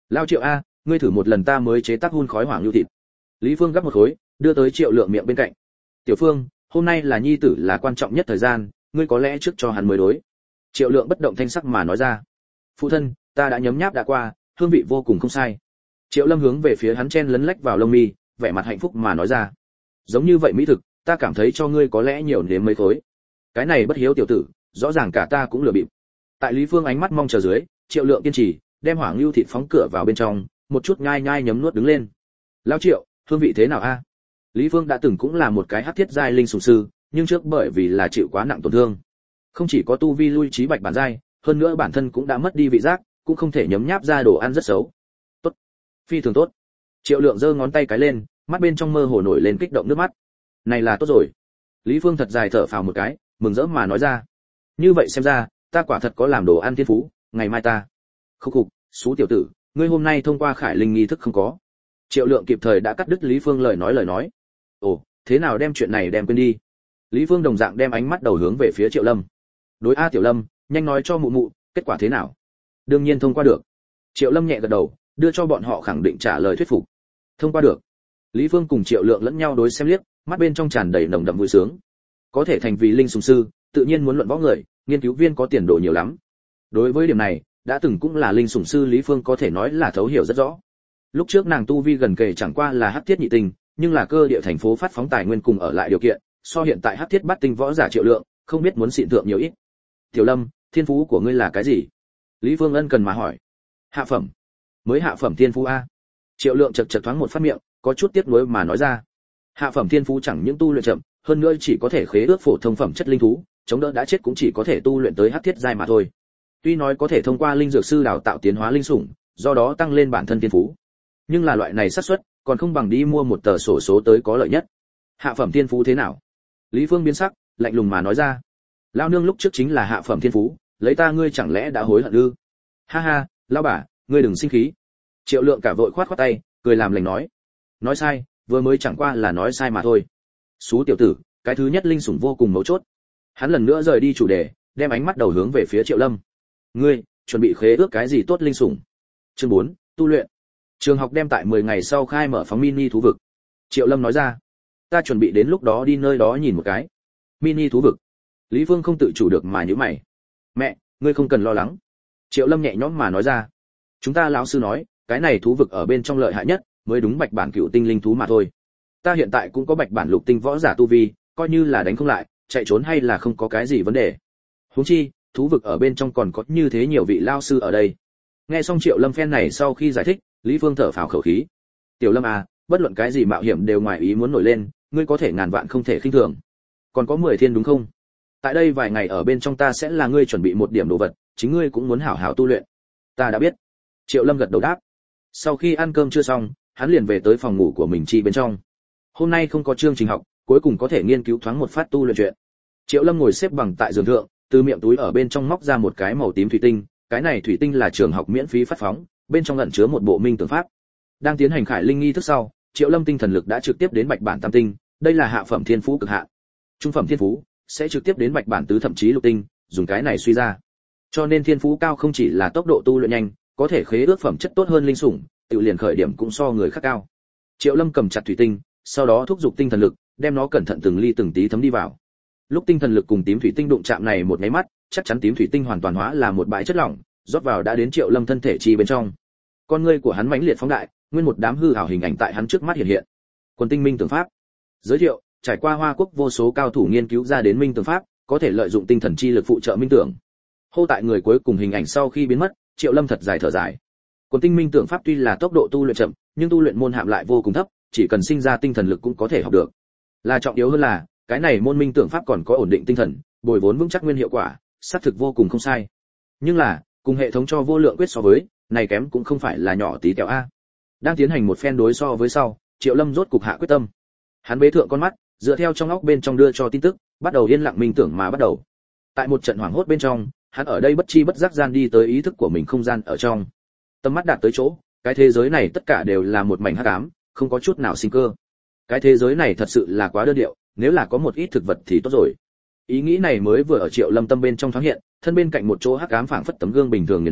Lao Triệu a, ngươi thử một lần ta mới chế tác hun khói hoàng lưu thịt. Lý Phương gắp một khối, đưa tới Triệu Lượng miệng bên cạnh. Tiểu Phương, hôm nay là nhi tử là quan trọng nhất thời gian, ngươi có lẽ trước cho hắn mới đối. Triệu Lượng bất động thanh sắc mà nói ra. Phụ thân, ta đã nhấm nháp đã qua, hương vị vô cùng không sai. Triệu Lâm hướng về phía hắn chen lấn lách vào lông mi, vẻ mặt hạnh phúc mà nói ra. Giống như vậy mỹ thực, ta cảm thấy cho ngươi có lẽ nhiều nếm mấy khối. Cái này bất hiếu tiểu tử, rõ ràng cả ta cũng lừa bịp. Tại Lý Phương ánh mắt mong chờ dưới, Triệu Lượng kiên trì, đem hỏa ngưu thịt phóng cửa vào bên trong, một chút nhai nhai nhấm nuốt đứng lên. Lão Triệu, hương vị thế nào a? Lý Phương đã từng cũng là một cái hắc thiết giai linh sủng sư, nhưng trước bởi vì là chịu quá nặng tổn thương, không chỉ có tu vi lui trí bạch bản giai, hơn nữa bản thân cũng đã mất đi vị giác, cũng không thể nhấm nháp ra đồ ăn rất xấu. Tốt, phi thường tốt. Triệu Lượng giơ ngón tay cái lên, mắt bên trong mơ hồ nổi lên kích động nước mắt. Này là tốt rồi. Lý Phương thật dài thở phào một cái, mừng rỡ mà nói ra. Như vậy xem ra, ta quả thật có làm đồ ăn thiên phú, ngày mai ta. Khúc khục, xú tiểu tử, ngươi hôm nay thông qua khải linh nghi thức không có. Triệu Lượng kịp thời đã cắt đứt Lý Phương lời nói lời nói. Ồ, thế nào đem chuyện này đem quên đi? Lý Phương đồng dạng đem ánh mắt đầu hướng về phía Triệu Lâm. Đối a Tiểu Lâm, nhanh nói cho mụ mụ, kết quả thế nào? Đương nhiên thông qua được. Triệu Lâm nhẹ gật đầu, đưa cho bọn họ khẳng định trả lời thuyết phục. Thông qua được. Lý Phương cùng Triệu Lượng lẫn nhau đối xem liếc, mắt bên trong tràn đầy nồng đậm vui sướng. Có thể thành vì linh sủng sư, tự nhiên muốn luận võ người, nghiên cứu viên có tiền đồ nhiều lắm. Đối với điểm này, đã từng cũng là linh sủng sư Lý Phương có thể nói là thấu hiểu rất rõ. Lúc trước nàng tu vi gần kề chẳng qua là hắc thiết nhị tinh, nhưng là cơ địa thành phố phát phóng tài nguyên cùng ở lại điều kiện, so hiện tại hắc thiết bát tinh võ giả Triệu Lượng, không biết muốn xịn thượng nhiều ít. Tiểu Lâm, thiên phú của ngươi là cái gì? Lý Phương ân cần mà hỏi. Hạ phẩm. Mới hạ phẩm thiên phú a. Triệu Lượng chật chật thoáng một phát miệng, có chút tiếc nuối mà nói ra. Hạ phẩm thiên phú chẳng những tu luyện chậm, hơn nữa chỉ có thể khế ước phổ thông phẩm chất linh thú, chống đỡ đã chết cũng chỉ có thể tu luyện tới hắc thiết giai mà thôi. Tuy nói có thể thông qua linh dược sư đào tạo tiến hóa linh sủng, do đó tăng lên bản thân thiên phú, nhưng là loại này xác suất còn không bằng đi mua một tờ sổ số tới có lợi nhất. Hạ phẩm thiên phú thế nào? Lý Phương biến sắc, lạnh lùng mà nói ra. Lão nương lúc trước chính là hạ phẩm thiên phú, lấy ta ngươi chẳng lẽ đã hối hận ư? Ha ha, lão bà, ngươi đừng sinh khí. Triệu Lượng cả vội khoát khoát tay, cười làm lành nói. Nói sai, vừa mới chẳng qua là nói sai mà thôi. Xú tiểu tử, cái thứ nhất linh sủng vô cùng mấu chốt. Hắn lần nữa rời đi chủ đề, đem ánh mắt đầu hướng về phía Triệu Lâm. Ngươi, chuẩn bị khế ước cái gì tốt linh sủng? Chương bốn, tu luyện. Trường học đem tại mười ngày sau khai mở phóng mini thú vực. Triệu Lâm nói ra. Ta chuẩn bị đến lúc đó đi nơi đó nhìn một cái. Mini thú vực. Lý Phương không tự chủ được mà nhíu mày. Mẹ, ngươi không cần lo lắng. Triệu Lâm nhẹ nhõm mà nói ra. Chúng ta lão sư nói, cái này thú vực ở bên trong lợi hại nhất, mới đúng bạch bản cựu tinh linh thú mà thôi. Ta hiện tại cũng có bạch bản lục tinh võ giả tu vi, coi như là đánh không lại, chạy trốn hay là không có cái gì vấn đề. Huống chi, thú vực ở bên trong còn có như thế nhiều vị lao sư ở đây. Nghe xong Triệu Lâm phen này sau khi giải thích, Lý Phương thở phào khẩu khí. Tiểu Lâm à, bất luận cái gì mạo hiểm đều ngoài ý muốn nổi lên, ngươi có thể ngàn vạn không thể khinh thường. Còn có mười thiên đúng không? Tại đây vài ngày ở bên trong ta sẽ là ngươi chuẩn bị một điểm đồ vật, chính ngươi cũng muốn hảo hảo tu luyện. Ta đã biết. Triệu Lâm gật đầu đáp. Sau khi ăn cơm chưa xong, hắn liền về tới phòng ngủ của mình chi bên trong. Hôm nay không có chương trình học, cuối cùng có thể nghiên cứu thoáng một phát tu luyện chuyện. Triệu Lâm ngồi xếp bằng tại giường thượng, từ miệng túi ở bên trong móc ra một cái màu tím thủy tinh, cái này thủy tinh là trường học miễn phí phát phóng, bên trong ẩn chứa một bộ minh tưởng pháp. Đang tiến hành khải linh nghi thức sau, Triệu Lâm tinh thần lực đã trực tiếp đến bạch bản tam tinh, đây là hạ phẩm thiên phú cực hạn. Trung phẩm thiên phú sẽ trực tiếp đến bạch bản tứ thậm chí lục tinh, dùng cái này suy ra. Cho nên thiên phú cao không chỉ là tốc độ tu luyện nhanh, có thể khế ước phẩm chất tốt hơn linh sủng, tự liền khởi điểm cũng so người khác cao. Triệu Lâm cầm chặt thủy tinh, sau đó thúc giục tinh thần lực, đem nó cẩn thận từng ly từng tí thấm đi vào. Lúc tinh thần lực cùng tím thủy tinh đụng chạm này một cái mắt, chắc chắn tím thủy tinh hoàn toàn hóa là một bãi chất lỏng, rót vào đã đến Triệu Lâm thân thể chi bên trong. Con ngươi của hắn mãnh liệt phóng đại, nguyên một đám hư ảo hình ảnh tại hắn trước mắt hiện hiện. Quần tinh minh tưởng pháp. Giới thiệu, trải qua Hoa Quốc vô số cao thủ nghiên cứu ra đến minh tưởng pháp, có thể lợi dụng tinh thần chi lực phụ trợ minh tưởng. Hô tại người cuối cùng hình ảnh sau khi biến mất, Triệu Lâm thật dài thở dài. Quần tinh minh tưởng pháp tuy là tốc độ tu luyện chậm, nhưng tu luyện môn hàm lại vô cùng thấp, chỉ cần sinh ra tinh thần lực cũng có thể học được. Là trọng yếu hơn là, cái này môn minh tưởng pháp còn có ổn định tinh thần, bồi vốn vững chắc nguyên hiệu quả, xác thực vô cùng không sai. Nhưng là, cùng hệ thống cho vô lượng quyết so với, này kém cũng không phải là nhỏ tí tẹo a. Đang tiến hành một phen đối so với sau, Triệu Lâm rốt cục hạ quyết tâm. Hắn bế thượng con mắt, dựa theo trong óc bên trong đưa cho tin tức, bắt đầu yên lặng minh tưởng mà bắt đầu. Tại một trận hoảng hốt bên trong, hắn ở đây bất chi bất giác gian đi tới ý thức của mình không gian ở trong. Tầm mắt đạt tới chỗ, cái thế giới này tất cả đều là một mảnh hắc ám, không có chút nào sinh cơ. Cái thế giới này thật sự là quá đơn điệu, nếu là có một ít thực vật thì tốt rồi. Ý nghĩ này mới vừa ở Triệu Lâm tâm bên trong thoáng hiện, thân bên cạnh một chỗ hắc ám phảng phất tấm gương bình thường nghiền nát,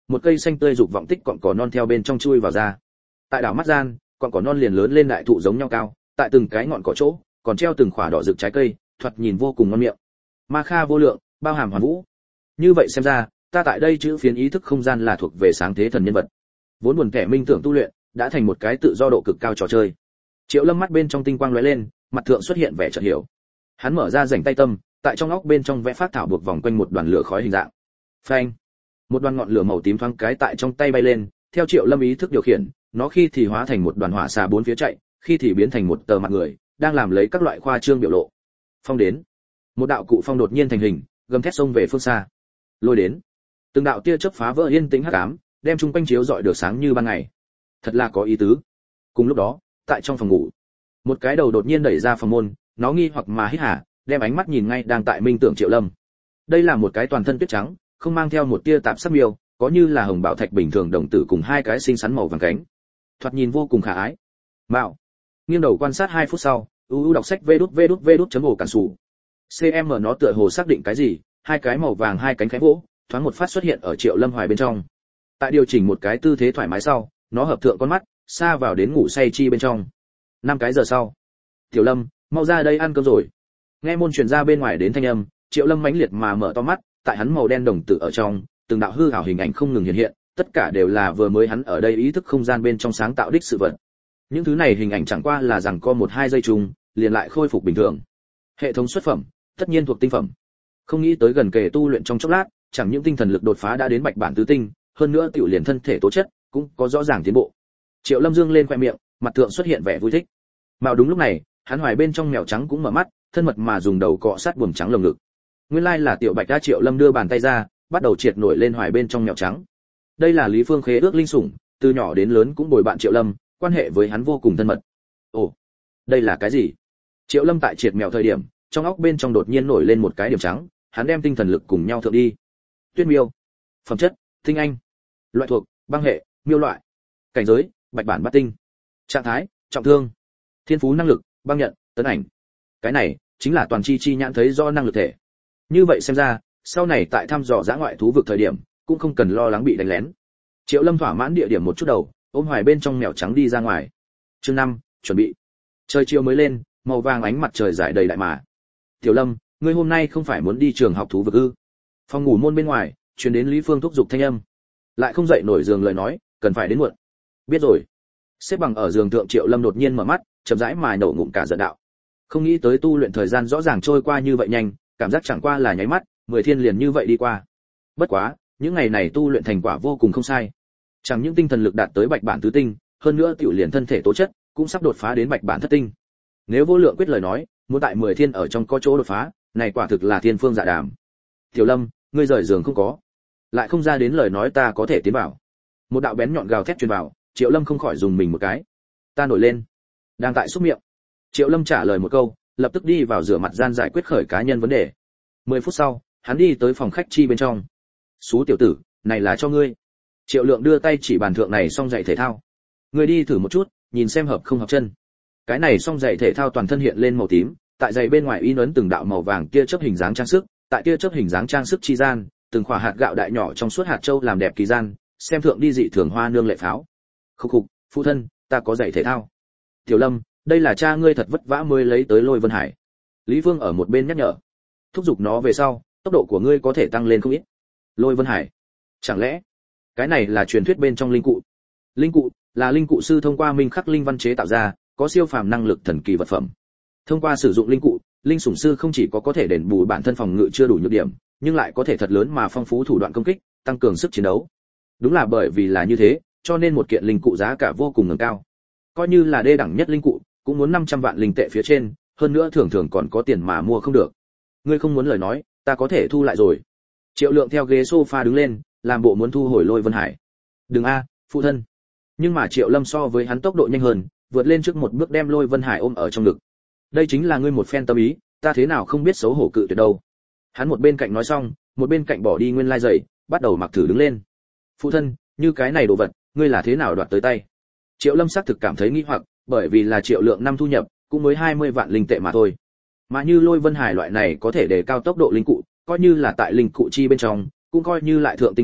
một cây xanh tươi dục vọng tích cọn cỏ non theo bên trong chui vào ra. Tại đảo mắt gian, cọn cỏ non liền lớn lên đại thụ giống nhau cao, tại từng cái ngọn cỏ chỗ, còn treo từng quả đỏ rực trái cây, thoạt nhìn vô cùng ngon miệng. Ma kha vô lượng, bao hàm hoàn vũ. Như vậy xem ra, ta tại đây chữ phiến ý thức không gian là thuộc về sáng thế thần nhân vật. Vốn buồn kẻ minh tưởng tu luyện, đã thành một cái tự do độ cực cao trò chơi. Triệu Lâm mắt bên trong tinh quang lóe lên, mặt thượng xuất hiện vẻ chợt hiểu. Hắn mở ra rảnh tay tâm, tại trong óc bên trong vẽ phát thảo buộc vòng quanh một đoàn lửa khói hình dạng. Phanh! Một đoàn ngọn lửa màu tím thoáng cái tại trong tay bay lên, theo Triệu Lâm ý thức điều khiển, nó khi thì hóa thành một đoàn hỏa xà bốn phía chạy, khi thì biến thành một tờ mặt người, đang làm lấy các loại khoa trương biểu lộ. Phong đến. Một đạo cụ phong đột nhiên thành hình, gầm thét xông về phương xa. Lôi đến. Từng đạo tia chớp phá vỡ yên tĩnh hắc ám, đem chung quanh chiếu rọi được sáng như ban ngày. Thật là có ý tứ. Cùng lúc đó, tại trong phòng ngủ, một cái đầu đột nhiên đẩy ra phòng môn, nó nghi hoặc mà hít hả, đem ánh mắt nhìn ngay đang tại minh tưởng Triệu Lâm. Đây là một cái toàn thân tuyết trắng, không mang theo một tia tạp sắc miêu, có như là hồng bảo thạch bình thường đồng tử cùng hai cái xinh xắn màu vàng cánh. Thoạt nhìn vô cùng khả ái. Mạo. Nghiêng đầu quan sát hai phút sau, u u đọc sách vê đút vê đút vê đút chấm ổ cản sủ. cm nó tựa hồ xác định cái gì, hai cái màu vàng hai cánh khẽ vỗ, thoáng một phát xuất hiện ở Triệu Lâm hoài bên trong. Tại điều chỉnh một cái tư thế thoải mái sau, nó hợp thượng con mắt, xa vào đến ngủ say chi bên trong. Năm cái giờ sau, Tiểu Lâm, mau ra đây ăn cơm rồi. Nghe môn truyền ra bên ngoài đến thanh âm, Triệu Lâm mãnh liệt mà mở to mắt, tại hắn màu đen đồng tử ở trong, từng đạo hư ảo hình ảnh không ngừng hiện hiện, tất cả đều là vừa mới hắn ở đây ý thức không gian bên trong sáng tạo đích sự vật. Những thứ này hình ảnh chẳng qua là rằng co một hai giây chung, liền lại khôi phục bình thường. Hệ thống xuất phẩm, tất nhiên thuộc tinh phẩm. Không nghĩ tới gần kề tu luyện trong chốc lát, chẳng những tinh thần lực đột phá đã đến bạch bản tứ tinh, hơn nữa tiểu liền thân thể tố chất cũng có rõ ràng tiến bộ. Triệu Lâm dương lên khoe miệng, mặt thượng xuất hiện vẻ vui thích. Mà đúng lúc này, hắn hoài bên trong mèo trắng cũng mở mắt, thân mật mà dùng đầu cọ sát buồm trắng lồng ngực. Nguyên lai là tiểu bạch đã. Triệu Lâm đưa bàn tay ra, bắt đầu triệt nổi lên hoài bên trong mèo trắng. Đây là Lý Phương khế ước linh sủng, từ nhỏ đến lớn cũng bồi bạn Triệu Lâm, quan hệ với hắn vô cùng thân mật. Ồ, đây là cái gì? Triệu Lâm tại triệt mèo thời điểm, trong óc bên trong đột nhiên nổi lên một cái điểm trắng, hắn đem tinh thần lực cùng nhau thượng đi. Tuyết miêu, phẩm chất, tinh anh, loại thuộc, băng hệ, miêu loại, cảnh giới, bạch bản bát tinh, trạng thái, trọng thương, thiên phú năng lực, băng nhận, tấn ảnh. Cái này chính là toàn chi chi nhãn thấy do năng lực thể. Như vậy xem ra, sau này tại thăm dò dã ngoại thú vực thời điểm, cũng không cần lo lắng bị đánh lén. Triệu Lâm thỏa mãn địa điểm một chút đầu, ôm hoài bên trong mèo trắng đi ra ngoài. Chương năm, chuẩn bị. Trời chiều mới lên, màu vàng ánh mặt trời rải đầy đại mà. Tiểu Lâm, ngươi hôm nay không phải muốn đi trường học thú vực ư? Phòng ngủ môn bên ngoài, truyền đến Lý Phương thúc giục thanh âm. Lại không dậy nổi giường lời nói, cần phải đến muộn. Biết rồi. Xếp bằng ở giường thượng Triệu Lâm đột nhiên mở mắt, chậm rãi mà nổ ngụm cả giận đạo. Không nghĩ tới tu luyện thời gian rõ ràng trôi qua như vậy nhanh, cảm giác chẳng qua là nháy mắt, mười thiên liền như vậy đi qua. Bất quá, những ngày này tu luyện thành quả vô cùng không sai. Chẳng những tinh thần lực đạt tới bạch bản tứ tinh, hơn nữa tiểu liền thân thể tố chất cũng sắp đột phá đến bạch bản thất tinh. Nếu vô lượng quyết lời nói, muốn tại mười thiên ở trong có chỗ đột phá, này quả thực là thiên phương dạ đàm. Tiểu Lâm, ngươi rời giường không có, lại không ra đến lời nói ta có thể tiến vào. Một đạo bén nhọn gào thét truyền vào, Triệu Lâm không khỏi dùng mình một cái. Ta nổi lên. Đang tại xúc miệng. Triệu Lâm trả lời một câu, lập tức đi vào rửa mặt gian giải quyết khởi cá nhân vấn đề. Mười phút sau, hắn đi tới phòng khách chi bên trong. Xú tiểu tử, này là cho ngươi. Triệu Lượng đưa tay chỉ bàn thượng này xong giày thể thao. Ngươi đi thử một chút, nhìn xem hợp không hợp chân. Cái này xong giày thể thao toàn thân hiện lên màu tím, tại giày bên ngoài in ấn từng đạo màu vàng kia chớp hình dáng trang sức, tại kia chớp hình dáng trang sức chi gian, từng khỏa hạt gạo đại nhỏ trong suốt hạt châu làm đẹp kỳ gian, xem thượng đi dị thường hoa nương lệ pháo. Khục khục, phụ thân, ta có giày thể thao. Tiểu Lâm, đây là cha ngươi thật vất vả mới lấy tới Lôi Vân Hải. Lý Vương ở một bên nhắc nhở, thúc giục nó về sau, tốc độ của ngươi có thể tăng lên không ít. Lôi Vân Hải, chẳng lẽ cái này là truyền thuyết bên trong linh cụ? Linh cụ là linh cụ sư thông qua minh khắc linh văn chế tạo ra, có siêu phàm năng lực thần kỳ vật phẩm. Thông qua sử dụng linh cụ, linh sủng sư không chỉ có có thể đền bù bản thân phòng ngự chưa đủ nhược điểm, nhưng lại có thể thật lớn mà phong phú thủ đoạn công kích, tăng cường sức chiến đấu. Đúng là bởi vì là như thế, cho nên một kiện linh cụ giá cả vô cùng ngẩng cao. Coi như là đê đẳng nhất linh cụ, cũng muốn năm trăm vạn linh tệ phía trên, hơn nữa thường thường còn có tiền mà mua không được. Ngươi không muốn lời nói, ta có thể thu lại rồi. Triệu Lượng theo ghế sofa đứng lên, làm bộ muốn thu hồi Lôi Vân Hải. Đừng a, phụ thân. Nhưng mà Triệu Lâm so với hắn tốc độ nhanh hơn, vượt lên trước một bước đem Lôi Vân Hải ôm ở trong ngực. Đây chính là ngươi một phen tâm ý, ta thế nào không biết xấu hổ cự tuyệt đâu. Hắn một bên cạnh nói xong, một bên cạnh bỏ đi nguyên lai giày, bắt đầu mặc thử đứng lên. Phụ thân, như cái này đồ vật, ngươi là thế nào đoạt tới tay? Triệu Lâm xác thực cảm thấy nghi hoặc, bởi vì là Triệu Lượng năm thu nhập, cũng mới hai mươi vạn linh tệ mà thôi. Mà như Lôi Vân Hải loại này có thể đề cao tốc độ linh cụ, coi như là tại linh cụ chi bên trong, cũng coi như lại thượng tinh phẩm,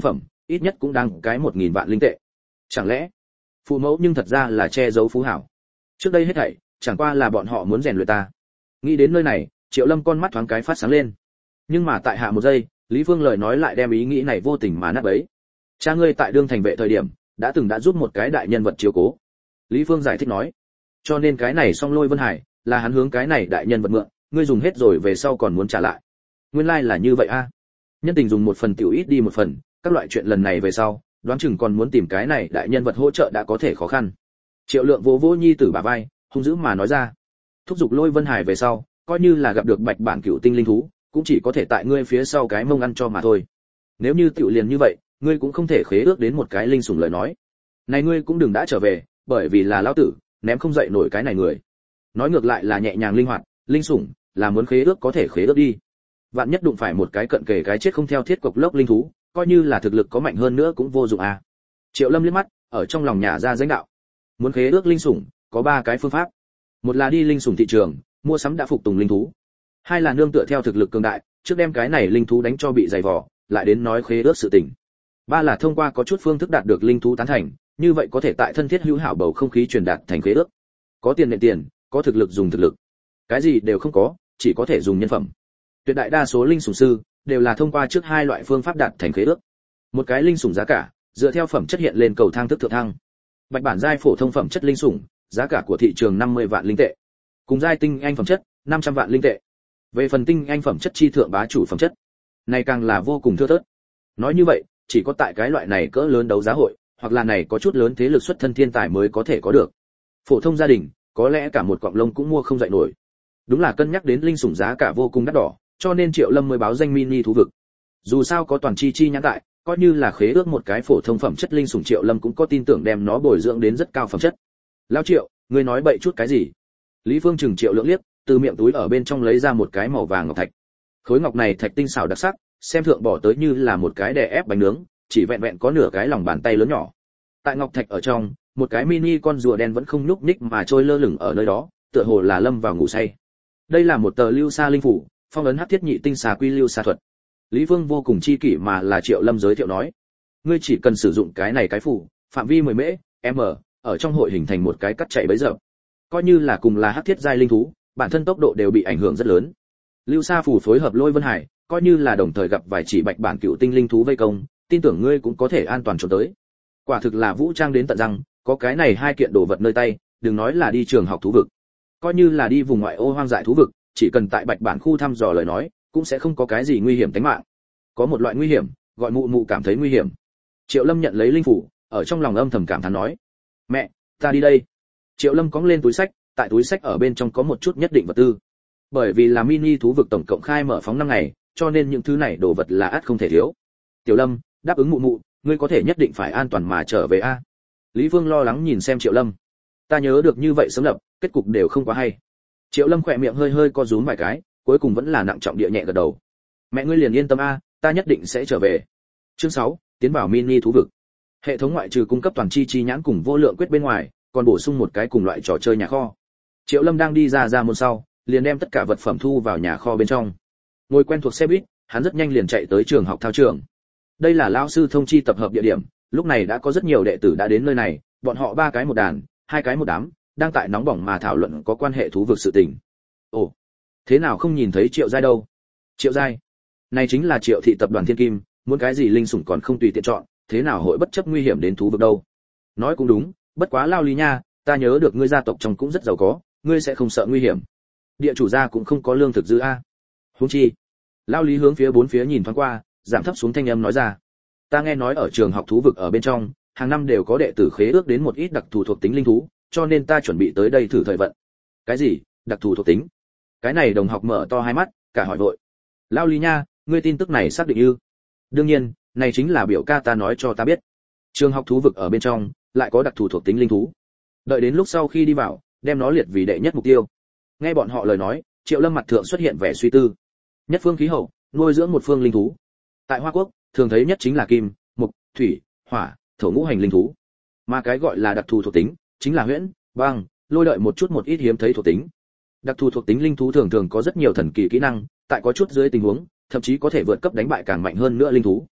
ít nhất cũng đáng cái một nghìn vạn linh tệ. Chẳng lẽ phụ mẫu nhưng thật ra là che giấu phú hảo? Trước đây hết thảy chẳng qua là bọn họ muốn rèn luyện ta. Nghĩ đến nơi này, Triệu Lâm con mắt thoáng cái phát sáng lên. Nhưng mà tại hạ một giây, Lý Phương lời nói lại đem ý nghĩ này vô tình mà nát bấy. Cha ngươi tại đương thành vệ thời điểm, đã từng đã giúp một cái đại nhân vật chiếu cố. Lý Phương giải thích nói, cho nên cái này Song Lôi Vân Hải là hắn hướng cái này đại nhân vật mượn, ngươi dùng hết rồi về sau còn muốn trả lại. Nguyên lai like là như vậy a. À. Nhân tình dùng một phần tiểu ít đi một phần, các loại chuyện lần này về sau, đoán chừng còn muốn tìm cái này đại nhân vật hỗ trợ đã có thể khó khăn. Triệu Lượng vỗ vỗ nhi tử bả vai, hung dữ mà nói ra, thúc giục Lôi Vân Hải về sau, coi như là gặp được bạch bản cựu tinh linh thú, cũng chỉ có thể tại ngươi phía sau cái mông ăn cho mà thôi. Nếu như tiểu liền như vậy, ngươi cũng không thể khế ước đến một cái linh sủng lời nói. Này ngươi cũng đừng đã trở về, bởi vì là lão tử, ném không dậy nổi cái này người. Nói ngược lại là nhẹ nhàng linh hoạt, linh sủng, là muốn khế ước có thể khế ước đi. Vạn nhất đụng phải một cái cận kề cái chết không theo thiết cục lốc linh thú, coi như là thực lực có mạnh hơn nữa cũng vô dụng à. Triệu Lâm liếc mắt, ở trong lòng nhà ra danh đạo. Muốn khế ước linh sủng, có ba cái phương pháp. Một là đi linh sủng thị trường, mua sắm đã phục tùng linh thú. Hai là nương tựa theo thực lực cường đại, trước đem cái này linh thú đánh cho bị dày vò, lại đến nói khế ước sự tình. Ba là thông qua có chút phương thức đạt được linh thú tán thành, như vậy có thể tại thân thiết hữu hảo bầu không khí truyền đạt thành khế ước. Có tiền nện tiền, có thực lực dùng thực lực. Cái gì đều không có, chỉ có thể dùng nhân phẩm. Tuyệt đại đa số linh sủng sư đều là thông qua trước hai loại phương pháp đạt thành khế ước. Một cái linh sủng giá cả, dựa theo phẩm chất hiện lên cầu thang thức thượng thăng. Bạch bản giai phổ thông phẩm chất linh sủng, giá cả của thị trường năm mươi vạn linh tệ. Cùng giai tinh anh phẩm chất, năm trăm vạn linh tệ. Về phần tinh anh phẩm chất chi thượng bá chủ phẩm chất, này càng là vô cùng thưa thớt. Nói như vậy, chỉ có tại cái loại này cỡ lớn đấu giá hội, hoặc là này có chút lớn thế lực xuất thân thiên tài mới có thể có được. Phổ thông gia đình, có lẽ cả một cọng lông cũng mua không dậy nổi. Đúng là cân nhắc đến linh sủng giá cả vô cùng đắt đỏ, cho nên Triệu Lâm mới báo danh mini thú vực. Dù sao có toàn chi chi nhãn tại, coi như là khế ước một cái phổ thông phẩm chất linh sủng, Triệu Lâm cũng có tin tưởng đem nó bồi dưỡng đến rất cao phẩm chất. Lão Triệu, ngươi nói bậy chút cái gì? Lý Phương chừng Triệu Lượng liếc, từ miệng túi ở bên trong lấy ra một cái màu vàng ngọc thạch. Khối ngọc này thạch tinh xảo đặc sắc, xem thượng bỏ tới như là một cái đè ép bánh nướng, chỉ vẹn vẹn có nửa cái lòng bàn tay lớn nhỏ. Tại ngọc thạch ở trong, một cái mini con rùa đen vẫn không nhúc nhích mà trôi lơ lửng ở nơi đó, tựa hồ là lâm vào ngủ say. Đây là một tờ lưu sa linh phủ, phong ấn hắc thiết nhị tinh xà quy lưu sa thuật. Lý Vương vô cùng chi kỷ mà là Triệu Lâm giới thiệu nói, ngươi chỉ cần sử dụng cái này cái phủ, phạm vi mười mễ, m, ở trong hội hình thành một cái cắt chạy bấy giờ. Coi như là cùng là hắc thiết giai linh thú, bản thân tốc độ đều bị ảnh hưởng rất lớn. Lưu sa phủ phối hợp Lôi Vân Hải, coi như là đồng thời gặp vài chỉ bạch bản cựu tinh linh thú vây công, tin tưởng ngươi cũng có thể an toàn trốn tới. Quả thực là vũ trang đến tận răng, có cái này hai kiện đồ vật nơi tay, đừng nói là đi trường học thú vực, coi như là đi vùng ngoại ô hoang dại thú vực, chỉ cần tại bạch bản khu thăm dò lời nói, cũng sẽ không có cái gì nguy hiểm tính mạng. Có một loại nguy hiểm, gọi mụ mụ cảm thấy nguy hiểm. Triệu Lâm nhận lấy linh phủ, ở trong lòng âm thầm cảm thán nói, mẹ, ta đi đây. Triệu Lâm cõng lên túi sách, tại túi sách ở bên trong có một chút nhất định vật tư. Bởi vì là mini thú vực tổng cộng khai mở phóng năm ngày, cho nên những thứ này đồ vật là ắt không thể thiếu. Tiểu Lâm, đáp ứng mụ mụ, ngươi có thể nhất định phải an toàn mà trở về a. Lý Vương lo lắng nhìn xem Triệu Lâm. Ta nhớ được như vậy sớm lập, kết cục đều không quá hay. Triệu Lâm khỏe miệng hơi hơi co rúm vài cái, cuối cùng vẫn là nặng trọng địa nhẹ gật đầu. Mẹ ngươi liền yên tâm a, ta nhất định sẽ trở về. Chương sáu, tiến vào mini thú vực. Hệ thống ngoại trừ cung cấp toàn chi chi nhãn cùng vô lượng quyết bên ngoài, còn bổ sung một cái cùng loại trò chơi nhà kho. Triệu Lâm đang đi ra ra môn sau, liền đem tất cả vật phẩm thu vào nhà kho bên trong. Ngồi quen thuộc xe buýt, hắn rất nhanh liền chạy tới trường học thao trường. Đây là lão sư thông chi tập hợp địa điểm, lúc này đã có rất nhiều đệ tử đã đến nơi này, bọn họ ba cái một đàn, hai cái một đám, đang tại nóng bỏng mà thảo luận có quan hệ thú vực sự tình. Ồ, thế nào không nhìn thấy Triệu Giai đâu? Triệu Giai, này chính là Triệu thị tập đoàn Thiên Kim, muốn cái gì linh sủng còn không tùy tiện chọn, thế nào hội bất chấp nguy hiểm đến thú vực đâu? Nói cũng đúng, bất quá Lao Lý nha, ta nhớ được ngươi gia tộc trong cũng rất giàu có, ngươi sẽ không sợ nguy hiểm. Địa chủ gia cũng không có lương thực dư a. Huống chi, Lao Lý hướng phía bốn phía nhìn thoáng qua, giảm thấp xuống thanh âm nói ra, ta nghe nói ở trường học thú vực ở bên trong, hàng năm đều có đệ tử khế ước đến một ít đặc thù thuộc tính linh thú, cho nên ta chuẩn bị tới đây thử thời vận. Cái gì? Đặc thù thuộc tính? Cái này đồng học mở to hai mắt, cả hỏi vội. Lao Lý nha, ngươi tin tức này xác định ư? Đương nhiên, này chính là biểu ca ta nói cho ta biết. Trường học thú vực ở bên trong lại có đặc thù thuộc tính linh thú. Đợi đến lúc sau khi đi vào, đem nó liệt vì đệ nhất mục tiêu. Nghe bọn họ lời nói, Triệu Lâm mặt thượng xuất hiện vẻ suy tư. Nhất phương khí hậu, nuôi dưỡng một phương linh thú. Tại Hoa Quốc, thường thấy nhất chính là kim, mộc, thủy, hỏa, thổ ngũ hành linh thú. Mà cái gọi là đặc thù thuộc tính, chính là huyễn, băng, lôi đợi một chút một ít hiếm thấy thuộc tính. Đặc thù thuộc tính linh thú thường thường có rất nhiều thần kỳ kỹ năng, tại có chút dưới tình huống, thậm chí có thể vượt cấp đánh bại càng mạnh hơn nữa linh thú.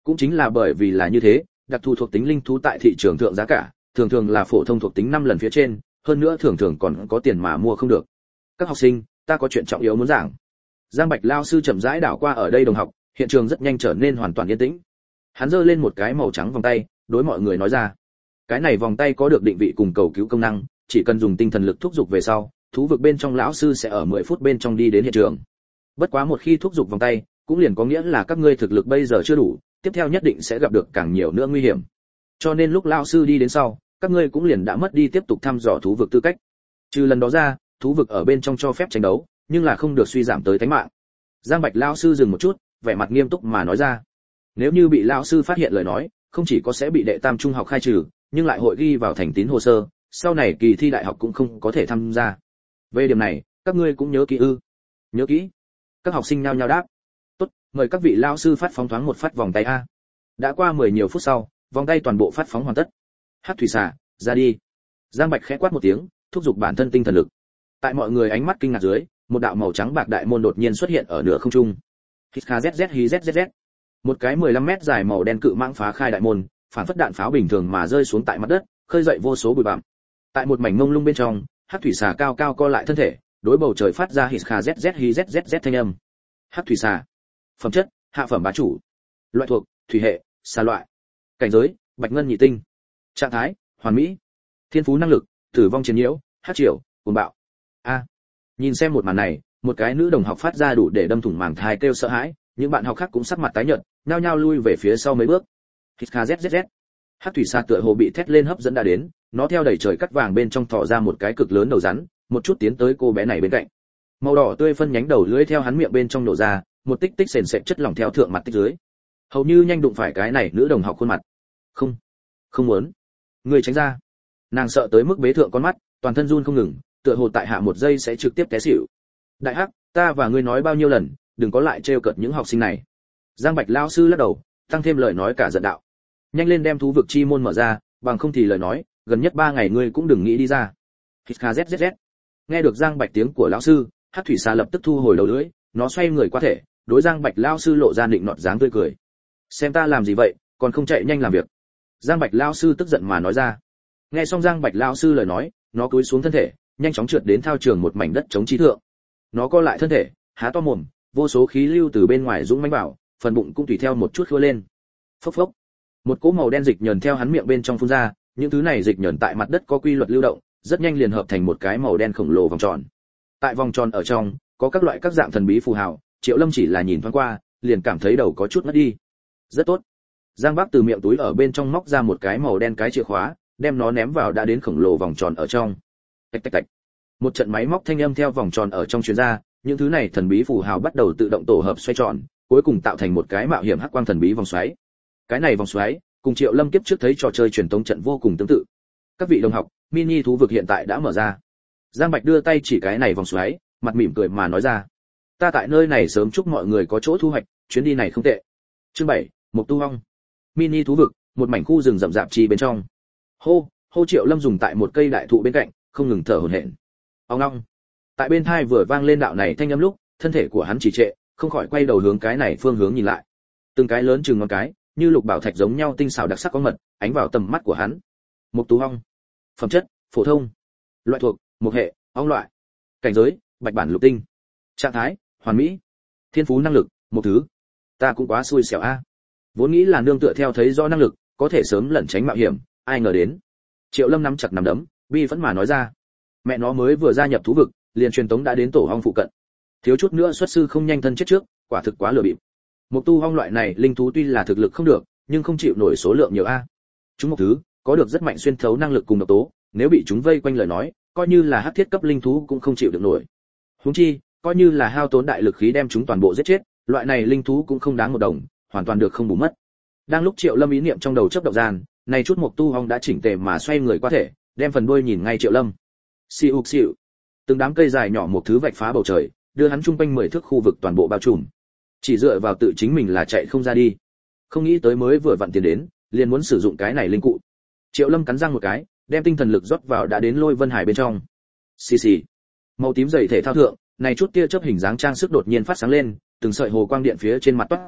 Cũng chính là bởi vì là như thế, đặc thù thuộc tính linh thú tại thị trường thượng giá cả thường thường là phổ thông thuộc tính năm lần phía trên, hơn nữa thường thường còn có tiền mà mua không được. Các học sinh, ta có chuyện trọng yếu muốn giảng. Giang Bạch lao sư chậm rãi đảo qua ở đây đồng học, hiện trường rất nhanh trở nên hoàn toàn yên tĩnh. Hắn giơ lên một cái màu trắng vòng tay, đối mọi người nói ra. Cái này vòng tay có được định vị cùng cầu cứu công năng, chỉ cần dùng tinh thần lực thúc giục về sau, thú vực bên trong lão sư sẽ ở mười phút bên trong đi đến hiện trường. Bất quá một khi thúc giục vòng tay, cũng liền có nghĩa là các ngươi thực lực bây giờ chưa đủ, tiếp theo nhất định sẽ gặp được càng nhiều nữa nguy hiểm. Cho nên lúc lão sư đi đến sau, các ngươi cũng liền đã mất đi tiếp tục thăm dò thú vực tư cách. Trừ lần đó ra, thú vực ở bên trong cho phép tranh đấu, nhưng là không được suy giảm tới tính mạng. Giang Bạch lão sư dừng một chút, vẻ mặt nghiêm túc mà nói ra. Nếu như bị lão sư phát hiện lời nói, không chỉ có sẽ bị đệ tam trung học khai trừ, nhưng lại hội ghi vào thành tín hồ sơ, sau này kỳ thi đại học cũng không có thể tham gia. Về điểm này, các ngươi cũng nhớ kỹ ư? Nhớ kỹ. Các học sinh nhao nhao đáp. Tốt, mời các vị lão sư phát phóng thoáng một phát vòng tay a. Đã qua mười nhiều phút sau, vòng tay toàn bộ phát phóng hoàn tất. Hắc thủy xà, ra đi. Giang Bạch khẽ quát một tiếng, thúc giục bản thân tinh thần lực. Tại mọi người ánh mắt kinh ngạc dưới, một đạo màu trắng bạc đại môn đột nhiên xuất hiện ở nửa không trung. Hít kha zz hí zzz. Một cái mười lăm mét dài màu đen cự mãng phá khai đại môn, phản phất đạn pháo bình thường mà rơi xuống tại mặt đất, khơi dậy vô số bụi bặm. Tại một mảnh mông lung bên trong, hắc thủy xà cao cao co lại thân thể, đối bầu trời phát ra hít kha zz hí zzz thanh âm. Hắc thủy xà. Phẩm chất: hạ phẩm bá chủ. Loại thuộc: thủy hệ, xà loại. Cảnh giới: bạch ngân nhị tinh. Trạng thái: hoàn mỹ. Thiên phú năng lực: tử vong chiến nhiễu, hắc triều, cuồng bạo. A. Nhìn xem một màn này, một cái nữ đồng học phát ra đủ để đâm thủng màng thai kêu sợ hãi, những bạn học khác cũng sắc mặt tái nhợt, nhao nhao lui về phía sau mấy bước. Hít kha zz. Hắc thủy xà tựa hồ bị thét lên hấp dẫn đã đến, nó theo đầy trời cắt vàng bên trong thò ra một cái cực lớn đầu rắn, một chút tiến tới cô bé này bên cạnh. Màu đỏ tươi phân nhánh đầu lưỡi theo hắn miệng bên trong nổ ra, một tích tích sền sệt chất lỏng theo thượng mặt tích dưới. Hầu như nhanh đụng phải cái này nữ đồng học khuôn mặt. Không, không muốn. Người tránh ra. Nàng sợ tới mức bế thượng con mắt, toàn thân run không ngừng, tựa hồ tại hạ một giây sẽ trực tiếp té xỉu. Đại Hắc, ta và ngươi nói bao nhiêu lần, đừng có lại trêu cợt những học sinh này. Giang Bạch lão sư lắc đầu, tăng thêm lời nói cả giận đạo. Nhanh lên đem thú vực chi môn mở ra, bằng không thì lời nói, gần nhất ba ngày ngươi cũng đừng nghĩ đi ra. Hít kha zz. Nghe được Giang Bạch tiếng của lão sư, Hắc thủy xà lập tức thu hồi đầu lưỡi, nó xoay người qua thể, đối Giang Bạch lão sư lộ ra định nọt dáng tươi cười. Xem ta làm gì vậy, còn không chạy nhanh làm việc. Giang Bạch lão sư tức giận mà nói ra. Nghe xong Giang Bạch lão sư lời nói, nó cúi xuống thân thể, nhanh chóng trượt đến thao trường một mảnh đất chống trí thượng. Nó co lại thân thể, há to mồm, vô số khí lưu từ bên ngoài dũng mãnh vào, phần bụng cũng tùy theo một chút khua lên. Phốc phốc. Một cỗ màu đen dịch nhờn theo hắn miệng bên trong phun ra, những thứ này dịch nhờn tại mặt đất có quy luật lưu động, rất nhanh liền hợp thành một cái màu đen khổng lồ vòng tròn. Tại vòng tròn ở trong, có các loại các dạng thần bí phù hào, Triệu Lâm chỉ là nhìn thoáng qua, liền cảm thấy đầu có chút ngất đi. Rất tốt. Giang Bắc từ miệng túi ở bên trong móc ra một cái màu đen cái chìa khóa, đem nó ném vào đã đến khổng lồ vòng tròn ở trong. Tạch tạch tạch. Một trận máy móc thanh âm theo vòng tròn ở trong truyền ra, những thứ này thần bí phù hào bắt đầu tự động tổ hợp xoay tròn, cuối cùng tạo thành một cái mạo hiểm hắc quang thần bí vòng xoáy. Cái này vòng xoáy, cùng Triệu Lâm kiếp trước thấy trò chơi truyền tống trận vô cùng tương tự. Các vị đồng học, mini thú vực hiện tại đã mở ra. Giang Bạch đưa tay chỉ cái này vòng xoáy, mặt mỉm cười mà nói ra. Ta tại nơi này sớm chúc mọi người có chỗ thu hoạch, chuyến đi này không tệ. Chương bảy, Mộc Tu Hong. Mini thú vực, một mảnh khu rừng rậm rạp chi bên trong. Hô, hô Triệu Lâm dùng tại một cây đại thụ bên cạnh, không ngừng thở hổn hển. Ong ong. Tại bên tai vừa vang lên đạo này thanh âm lúc, thân thể của hắn chỉ trệ, không khỏi quay đầu hướng cái này phương hướng nhìn lại. Từng cái lớn chừng ngón cái, như lục bảo thạch giống nhau tinh xảo đặc sắc có mật, ánh vào tầm mắt của hắn. Mộc Tú Hong. Phẩm chất: phổ thông. Loại thuộc: mộc hệ, ong loại. Cảnh giới: bạch bản lục tinh. Trạng thái: hoàn mỹ. Thiên phú năng lực: một thứ. Ta cũng quá xui xẻo a. Vốn nghĩ là nương tựa theo thấy rõ năng lực, có thể sớm lẩn tránh mạo hiểm, ai ngờ đến. Triệu Lâm nắm chặt nắm đấm, bi vẫn mà nói ra. Mẹ nó mới vừa gia nhập thú vực, liền truyền tống đã đến tổ ong phụ cận. Thiếu chút nữa xuất sư không nhanh thân chết trước, quả thực quá lừa bịp. Mộc Tu Hong loại này linh thú tuy là thực lực không được, nhưng không chịu nổi số lượng nhiều a. Chúng một thứ, có được rất mạnh xuyên thấu năng lực cùng độc tố, nếu bị chúng vây quanh lời nói, coi như là hắc thiết cấp linh thú cũng không chịu được nổi. Huống chi, coi như là hao tốn đại lực khí đem chúng toàn bộ giết chết, loại này linh thú cũng không đáng một đồng, hoàn toàn được không bù mất. Đang lúc Triệu Lâm ý niệm trong đầu chớp động gian, này chút Mộc Tu Hong đã chỉnh tề mà xoay người qua thể, đem phần đuôi nhìn ngay Triệu Lâm. Siêu siêu. Từng đám cây dài nhỏ một thứ vạch phá bầu trời, đưa hắn trung quanh mười thước khu vực toàn bộ bao trùm. Chỉ dựa vào tự chính mình là chạy không ra đi. Không nghĩ tới mới vừa vặn tiền đến, liền muốn sử dụng cái này linh cụ. Triệu Lâm cắn răng một cái, đem tinh thần lực rót vào đã đến Lôi Vân Hải bên trong. Xì xì. Màu tím dày thể thao thượng, này chút tia chớp hình dáng trang sức đột nhiên phát sáng lên, từng sợi hồ quang điện phía trên mặt toát ra,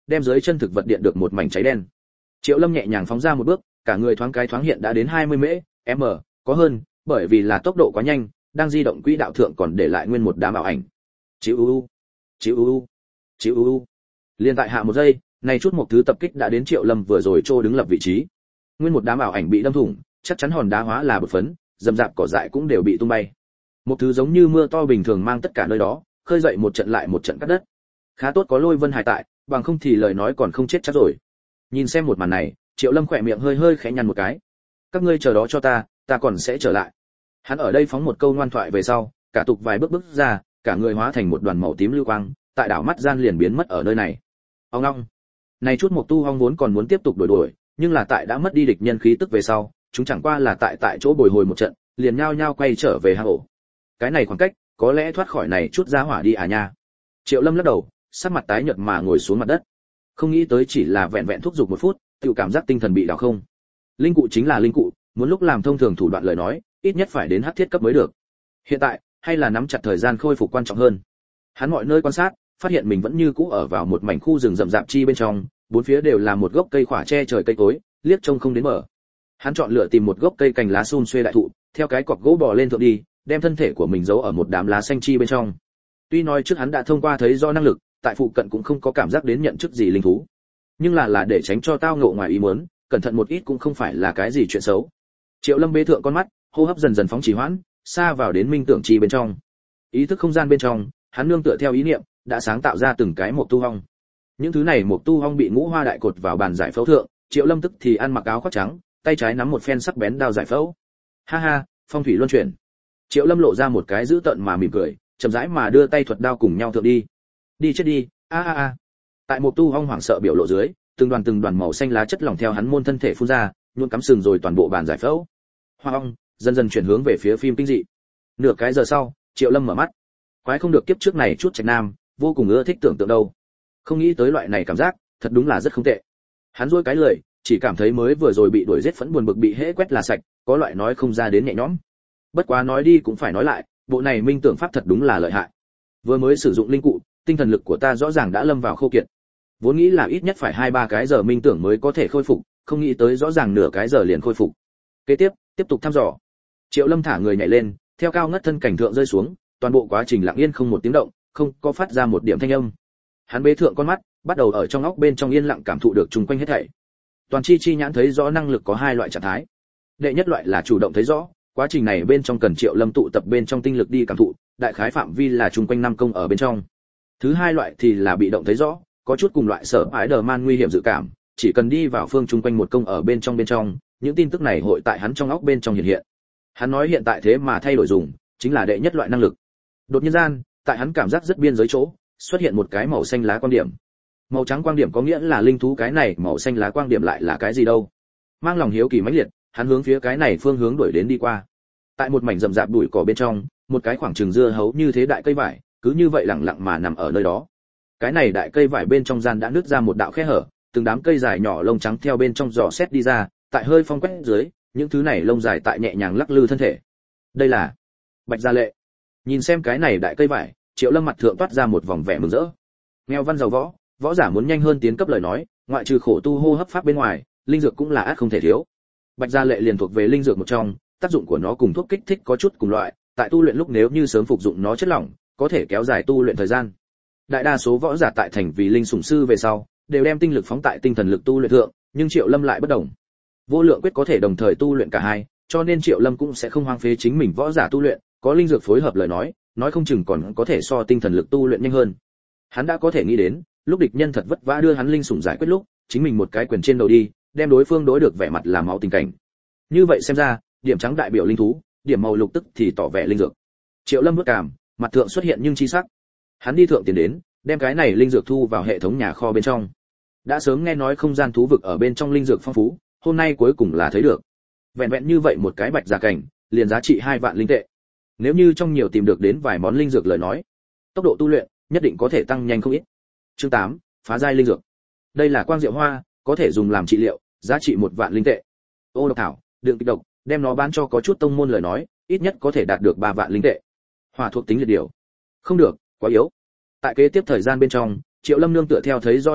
đem dưới chân thực vật điện được một mảnh cháy đen. Triệu Lâm nhẹ nhàng phóng ra một bước, cả người thoáng cái thoáng hiện đã đến hai mươi mễ, m, có hơn, bởi vì là tốc độ quá nhanh, đang di động quỹ đạo thượng còn để lại nguyên một đám ảo ảnh. Chíu u, chíu u, chíu u. Liên tại hạ một giây, này chút một thứ tập kích đã đến Triệu Lâm vừa rồi trô đứng lập vị trí. Nguyên một đám ảo ảnh bị đâm thủng, chắc chắn hòn đá hóa là bột phấn, dầm dạp cỏ dại cũng đều bị tung bay. Một thứ giống như mưa to bình thường mang tất cả nơi đó, khơi dậy một trận lại một trận cắt đất. Khá tốt có Lôi Vân Hải tại, bằng không thì lời nói còn không chết chắc rồi. Nhìn xem một màn này, Triệu Lâm khỏe miệng hơi hơi khẽ nhăn một cái. Các ngươi chờ đó cho ta, ta còn sẽ trở lại. Hắn ở đây phóng một câu ngoan thoại về sau, cả tục vài bước bước ra, cả người hóa thành một đoàn màu tím lưu quang, tại đảo mắt gian liền biến mất ở nơi này. Ông long, này chút Mộc Tu Hong vốn còn muốn tiếp tục đuổi đuổi, nhưng là tại đã mất đi địch nhân khí tức về sau, chúng chẳng qua là tại tại chỗ bồi hồi một trận, liền nhao nhao quay trở về hang ổ. Cái này khoảng cách, có lẽ thoát khỏi này chút ra hỏa đi à nha. Triệu Lâm lắc đầu, sắc mặt tái nhợt mà ngồi xuống mặt đất. Không nghĩ tới chỉ là vẹn vẹn thúc giục một phút, tự cảm giác tinh thần bị đảo không. Linh cụ chính là linh cụ, muốn lúc làm thông thường thủ đoạn lời nói, ít nhất phải đến hắc thiết cấp mới được. Hiện tại, hay là nắm chặt thời gian khôi phục quan trọng hơn. Hắn mọi nơi quan sát, phát hiện mình vẫn như cũ ở vào một mảnh khu rừng rậm rạp chi bên trong, bốn phía đều là một gốc cây khỏa che trời cây cối, liếc trông không đến mở. Hắn chọn lựa tìm một gốc cây cành lá sum xuê đại thụ, theo cái cọc gỗ bò lên thượng đi, đem thân thể của mình giấu ở một đám lá xanh chi bên trong. Tuy nói trước hắn đã thông qua thấy do năng lực, tại phụ cận cũng không có cảm giác đến nhận chức gì linh thú, nhưng là là để tránh cho tao ngộ ngoài ý muốn, cẩn thận một ít cũng không phải là cái gì chuyện xấu. Triệu Lâm bế thượng con mắt, hô hấp dần dần phóng trì hoãn, xa vào đến minh tưởng chi bên trong. Ý thức không gian bên trong, hắn nương tựa theo ý niệm, đã sáng tạo ra từng cái Mộc Tu Hong. Những thứ này Mộc Tu Hong bị ngũ hoa đại cột vào bàn giải phẫu thượng, Triệu Lâm tức thì ăn mặc áo khoác trắng, tay trái nắm một phen sắc bén đao giải phẫu. Ha ha, phong thủy luân chuyển. Triệu Lâm lộ ra một cái dữ tợn mà mỉm cười, chậm rãi mà đưa tay thuật đao cùng nhau thượng đi. Đi chết đi, a a a. Tại Mộc Tu Hong hoảng sợ biểu lộ dưới, từng đoàn từng đoàn màu xanh lá chất lỏng theo hắn môn thân thể phun ra, nhuộm cắm sừng rồi toàn bộ bàn giải phẫu. Hoa ong dần dần chuyển hướng về phía phim kinh dị. Nửa cái giờ sau, Triệu Lâm mở mắt. Quái không được kiếp trước này chút trạch nam, vô cùng ưa thích tưởng tượng đâu. Không nghĩ tới loại này cảm giác, thật đúng là rất không tệ. Hắn duỗi cái lười, chỉ cảm thấy mới vừa rồi bị đuổi giết phẫn buồn bực bị hễ quét là sạch, có loại nói không ra đến nhẹ nhõm. Bất quá nói đi cũng phải nói lại, bộ này minh tưởng pháp thật đúng là lợi hại. Vừa mới sử dụng linh cụ, tinh thần lực của ta rõ ràng đã lâm vào khô kiệt. Vốn nghĩ là ít nhất phải hai ba cái giờ minh tưởng mới có thể khôi phục, không nghĩ tới rõ ràng nửa cái giờ liền khôi phục. Kế tiếp, tiếp tục thăm dò. Triệu Lâm thả người nhảy lên, theo cao ngất thân cảnh thượng rơi xuống, toàn bộ quá trình lặng yên không một tiếng động, không có phát ra một điểm thanh âm. Hắn bế thượng con mắt, bắt đầu ở trong óc bên trong yên lặng cảm thụ được chung quanh hết thảy. Toàn chi chi nhãn thấy rõ năng lực có hai loại trạng thái. Đệ nhất loại là chủ động thấy rõ, quá trình này bên trong cần Triệu Lâm tụ tập bên trong tinh lực đi cảm thụ, đại khái phạm vi là chung quanh năm công ở bên trong. Thứ hai loại thì là bị động thấy rõ, có chút cùng loại sở Spider-Man nguy hiểm dự cảm, chỉ cần đi vào phương chung quanh một công ở bên trong bên trong, những tin tức này hội tại hắn trong óc bên trong hiện hiện. Hắn nói hiện tại thế mà thay đổi dùng, chính là đệ nhất loại năng lực. Đột nhiên gian, tại hắn cảm giác rất biên giới chỗ, xuất hiện một cái màu xanh lá quang điểm. Màu trắng quang điểm có nghĩa là linh thú, cái này màu xanh lá quang điểm lại là cái gì đâu? Mang lòng hiếu kỳ mãnh liệt, hắn hướng phía cái này phương hướng đuổi đến đi qua. Tại một mảnh rậm rạp bụi cỏ bên trong, một cái khoảng trường dưa hấu như thế đại cây vải, cứ như vậy lặng lặng mà nằm ở nơi đó. Cái này đại cây vải bên trong gian đã nứt ra một đạo khe hở, từng đám cây dài nhỏ lông trắng theo bên trong giò xét đi ra, tại hơi phong quét dưới, những thứ này lông dài tại nhẹ nhàng lắc lư thân thể. Đây là Bạch Gia Lệ. Nhìn xem cái này đại cây vải, Triệu Lâm mặt thượng toát ra một vòng vẻ mừng rỡ. Nghèo văn giàu võ, võ giả muốn nhanh hơn tiến cấp lời nói, ngoại trừ khổ tu hô hấp pháp bên ngoài, linh dược cũng là ác không thể thiếu. Bạch Gia Lệ liền thuộc về linh dược một trong, tác dụng của nó cùng thuốc kích thích có chút cùng loại, tại tu luyện lúc nếu như sớm phục dụng nó chất lỏng, có thể kéo dài tu luyện thời gian. Đại đa số võ giả tại thành vì linh sủng sư về sau, đều đem tinh lực phóng tại tinh thần lực tu luyện thượng, nhưng Triệu Lâm lại bất đồng. Vô lượng quyết có thể đồng thời tu luyện cả hai, cho nên Triệu Lâm cũng sẽ không hoang phế chính mình võ giả tu luyện, có linh dược phối hợp lời nói, nói không chừng còn có thể so tinh thần lực tu luyện nhanh hơn. Hắn đã có thể nghĩ đến, lúc địch nhân thật vất vả đưa hắn linh sủng giải quyết lúc, chính mình một cái quyền trên đầu đi, đem đối phương đối được vẻ mặt làm máu tình cảnh. Như vậy xem ra, điểm trắng đại biểu linh thú, điểm màu lục tức thì tỏ vẻ linh dược. Triệu Lâm nuốt cảm, mặt thượng xuất hiện nhưng chi sắc. Hắn đi thượng tiến đến, đem cái này linh dược thu vào hệ thống nhà kho bên trong. Đã sớm nghe nói không gian thú vực ở bên trong linh dược phong phú, hôm nay cuối cùng là thấy được. Vẹn vẹn như vậy một cái bạch giả cảnh, liền giá trị hai vạn linh tệ. Nếu như trong nhiều tìm được đến vài món linh dược lời nói, tốc độ tu luyện nhất định có thể tăng nhanh không ít. Chương tám, phá giai linh dược. Đây là quang diệu hoa, có thể dùng làm trị liệu, giá trị một vạn linh tệ. Ô độc thảo, đựng kịch độc, đem nó bán cho có chút tông môn lời nói, ít nhất có thể đạt được ba vạn linh tệ. Hỏa thuộc tính liệt điều. Không được, quá yếu. Tại kế tiếp thời gian bên trong, Triệu Lâm nương tựa theo thấy do năng lực,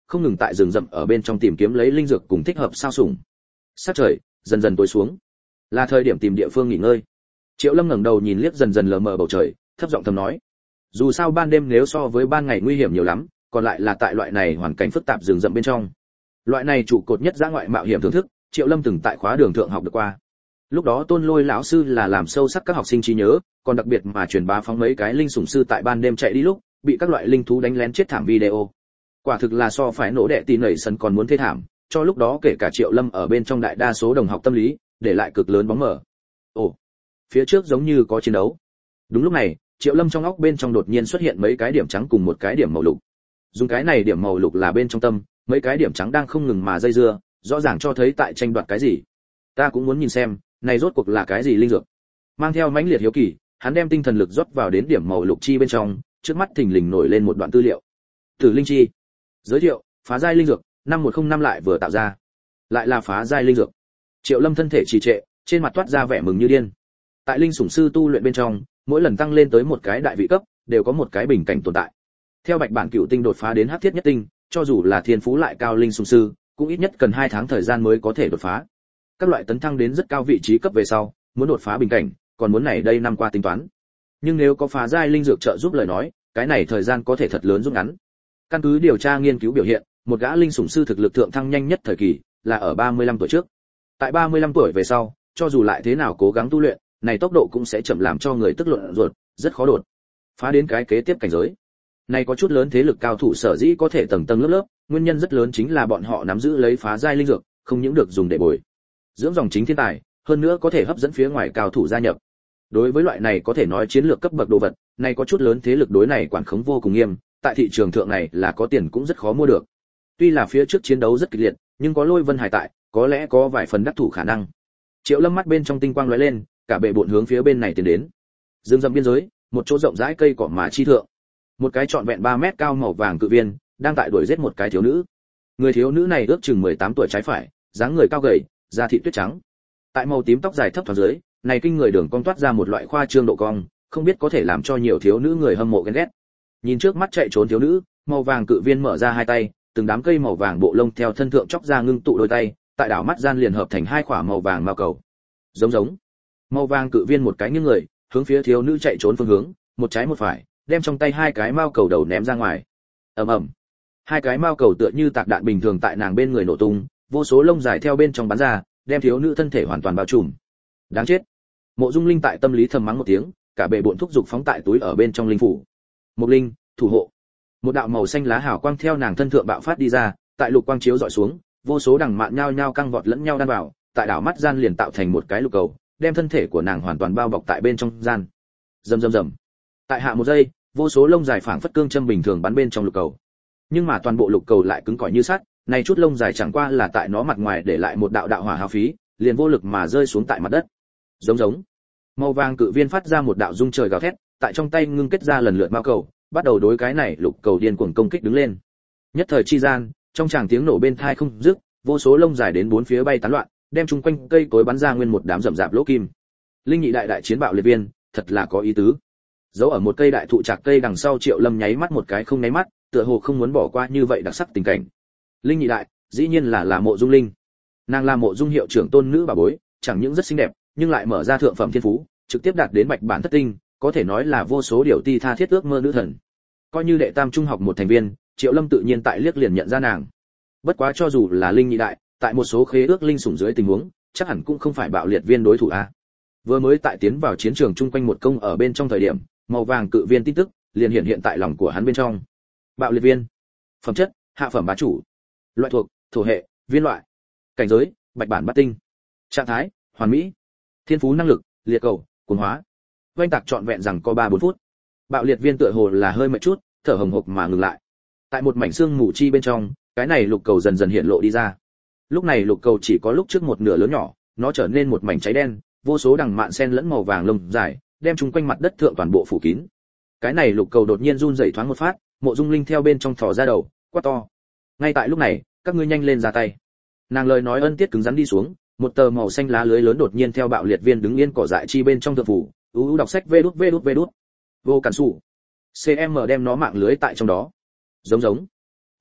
không ngừng tại rừng rậm ở bên trong tìm kiếm lấy linh dược cùng thích hợp sao sủng. Sắc trời dần dần tối xuống, là thời điểm tìm địa phương nghỉ ngơi. Triệu Lâm ngẩng đầu nhìn liếc dần dần lờ mờ bầu trời, thấp giọng thầm nói: dù sao ban đêm nếu so với ban ngày nguy hiểm nhiều lắm, còn lại là tại loại này hoàn cảnh phức tạp rừng rậm bên trong. Loại này trụ cột nhất dã ngoại mạo hiểm thưởng thức, Triệu Lâm từng tại khóa đường thượng học được qua. Lúc đó Tôn Lôi lão sư là làm sâu sắc các học sinh trí nhớ, còn đặc biệt mà truyền bá phóng mấy cái linh sủng sư tại ban đêm chạy đi lúc bị các loại linh thú đánh lén chết thảm video. Quả thực là so phải nổ đệ tỉ nảy sân còn muốn thê thảm, cho lúc đó kể cả Triệu Lâm ở bên trong đại đa số đồng học tâm lý, để lại cực lớn bóng mờ. Ồ, phía trước giống như có chiến đấu. Đúng lúc này, Triệu Lâm trong óc bên trong đột nhiên xuất hiện mấy cái điểm trắng cùng một cái điểm màu lục. Dùng cái này điểm màu lục là bên trong tâm, mấy cái điểm trắng đang không ngừng mà dây dưa, rõ ràng cho thấy tại tranh đoạt cái gì. Ta cũng muốn nhìn xem, này rốt cuộc là cái gì linh dược. Mang theo mãnh liệt hiếu kỳ, hắn đem tinh thần lực rót vào đến điểm màu lục chi bên trong, trước mắt thình lình nổi lên một đoạn tư liệu. Tử linh chi. Giới thiệu, phá giai linh dược, năm một không năm lại vừa tạo ra. Lại là phá giai linh dược. Triệu Lâm thân thể trì trệ, trên mặt toát ra vẻ mừng như điên. Tại linh sủng sư tu luyện bên trong, mỗi lần tăng lên tới một cái đại vị cấp, đều có một cái bình cảnh tồn tại. Theo bạch bản cựu tinh đột phá đến hắc thiết nhất tinh, cho dù là thiên phú lại cao linh sủng sư, cũng ít nhất cần hai tháng thời gian mới có thể đột phá. Các loại tấn thăng đến rất cao vị trí cấp về sau, muốn đột phá bình cảnh, còn muốn này đây năm qua tính toán. Nhưng nếu có phá giai linh dược trợ giúp lời nói, cái này thời gian có thể thật lớn rút ngắn. Căn cứ điều tra nghiên cứu biểu hiện, một gã linh sủng sư thực lực thượng thăng nhanh nhất thời kỳ là ở ba mươi lăm tuổi trước. Tại ba mươi lăm tuổi về sau, cho dù lại thế nào cố gắng tu luyện, này tốc độ cũng sẽ chậm làm cho người tức luận ruột, rất khó đột phá đến cái kế tiếp cảnh giới. Này có chút lớn thế lực cao thủ sở dĩ có thể tầng tầng lớp lớp, nguyên nhân rất lớn chính là bọn họ nắm giữ lấy phá giai linh dược, không những được dùng để bồi dưỡng dòng chính thiên tài, hơn nữa có thể hấp dẫn phía ngoài cao thủ gia nhập. Đối với loại này có thể nói chiến lược cấp bậc đồ vật, này có chút lớn thế lực đối này quản khống vô cùng nghiêm, tại thị trường thượng này là có tiền cũng rất khó mua được. Tuy là phía trước chiến đấu rất kịch liệt, nhưng có Lôi Vân Hải tại, có lẽ có vài phần đắc thủ khả năng. Triệu Lâm mắt bên trong tinh quang lóe lên, cả bệ bộn hướng phía bên này tiến đến. Dương rậm biên giới, một chỗ rộng rãi cây cỏ mà chi thượng, một cái trọn vẹn ba mét cao màu vàng cự viên đang tại đuổi giết một cái thiếu nữ. Người thiếu nữ này ước chừng mười tám tuổi trái phải, dáng người cao gầy, da thịt tuyết trắng. Tại màu tím tóc dài thấp thoáng dưới, này kinh người đường cong toát ra một loại khoa trương độ cong, không biết có thể làm cho nhiều thiếu nữ người hâm mộ ghen ghét. Nhìn trước mắt chạy trốn thiếu nữ, màu vàng cự viên mở ra hai tay, từng đám cây màu vàng bộ lông theo thân thượng chóc ra ngưng tụ đôi tay, tại đảo mắt gian liền hợp thành hai quả màu vàng mao cầu. Giống giống. Màu vàng cự viên một cái nghiêng người, hướng phía thiếu nữ chạy trốn phương hướng, một trái một phải, đem trong tay hai cái mao cầu đầu ném ra ngoài. Ầm ầm. Hai cái mao cầu tựa như tạc đạn bình thường tại nàng bên người nổ tung, vô số lông dài theo bên trong bắn ra, đem thiếu nữ thân thể hoàn toàn bao trùm. Đáng chết. Mộ Dung Linh tại tâm lý thầm mắng một tiếng, cả bệ bộn thúc dục phóng tại túi ở bên trong linh phủ. Mộc Linh, thủ hộ. Một đạo màu xanh lá hào quang theo nàng thân thượng bạo phát đi ra, tại lục quang chiếu dọi xuống, vô số đằng mạn nhao nhao căng vọt lẫn nhau đan vào, tại đảo mắt gian liền tạo thành một cái lục cầu, đem thân thể của nàng hoàn toàn bao bọc tại bên trong gian. Rầm rầm rầm. Tại hạ một giây, vô số lông dài phảng phất cương châm bình thường bắn bên trong lục cầu. Nhưng mà toàn bộ lục cầu lại cứng cỏi như sắt, này chút lông dài chẳng qua là tại nó mặt ngoài để lại một đạo đạo hỏa hao phí, liền vô lực mà rơi xuống tại mặt đất. Giống giống. Màu vàng cự viên phát ra một đạo rung trời gào thét, tại trong tay ngưng kết ra lần lượt mao cầu, bắt đầu đối cái này lục cầu điên cuồng công kích đứng lên. Nhất thời chi gian, trong tràng tiếng nổ bên tai không dứt, vô số lông dài đến bốn phía bay tán loạn, đem chung quanh cây cối bắn ra nguyên một đám rậm rạp lỗ kim. Linh nhị đại đại chiến bạo liệt viên, thật là có ý tứ. Giấu ở một cây đại thụ trạc cây đằng sau Triệu Lâm nháy mắt một cái không nháy mắt, tựa hồ không muốn bỏ qua như vậy đặc sắc tình cảnh. Linh nhị đại, dĩ nhiên là là Mộ Dung Linh. Nàng là Mộ Dung hiệu trưởng tôn nữ bà bối, chẳng những rất xinh đẹp, nhưng lại mở ra thượng phẩm thiên phú, trực tiếp đạt đến bạch bản thất tinh, có thể nói là vô số điều ti tha thiết ước mơ nữ thần. Coi như đệ tam trung học một thành viên, Triệu Lâm tự nhiên tại liếc liền nhận ra nàng. Bất quá cho dù là Linh nhị đại, tại một số khế ước linh sủng dưới tình huống, chắc hẳn cũng không phải bạo liệt viên đối thủ a. Vừa mới tại tiến vào chiến trường chung quanh một công ở bên trong thời điểm, màu vàng cự viên tin tức liền hiện hiện tại lòng của hắn bên trong. Bạo liệt viên, phẩm chất, hạ phẩm bá chủ, loại thuộc, thổ hệ, viên loại, cảnh giới, bạch bản bát tinh, trạng thái, hoàn mỹ, thiên phú năng lực, liệt cầu, cuồng hóa. Oanh tạc trọn vẹn rằng có ba bốn phút. Bạo liệt viên tựa hồ là hơi mệt chút, thở hồng hộc mà ngừng lại. Tại một mảnh xương mù chi bên trong, cái này lục cầu dần dần hiện lộ đi ra. Lúc này lục cầu chỉ có lúc trước một nửa lớn nhỏ, nó trở nên một mảnh cháy đen, vô số đằng mạn sen lẫn màu vàng lông dài, đem chúng quanh mặt đất thượng toàn bộ phủ kín. Cái này lục cầu đột nhiên run rẩy thoáng một phát, Mộ Dung Linh theo bên trong thò ra đầu, quát to. Ngay tại lúc này, các ngươi nhanh lên ra tay. Nàng lời nói ân tiết cứng rắn đi xuống, một tờ màu xanh lá lưới lớn đột nhiên theo bạo liệt viên đứng yên cỏ dại chi bên trong thượng phủ, u u đọc sách vê đút vê đút vê đút. Vô cản sủ. xê em đem nó mạng lưới tại trong đó. Giống giống.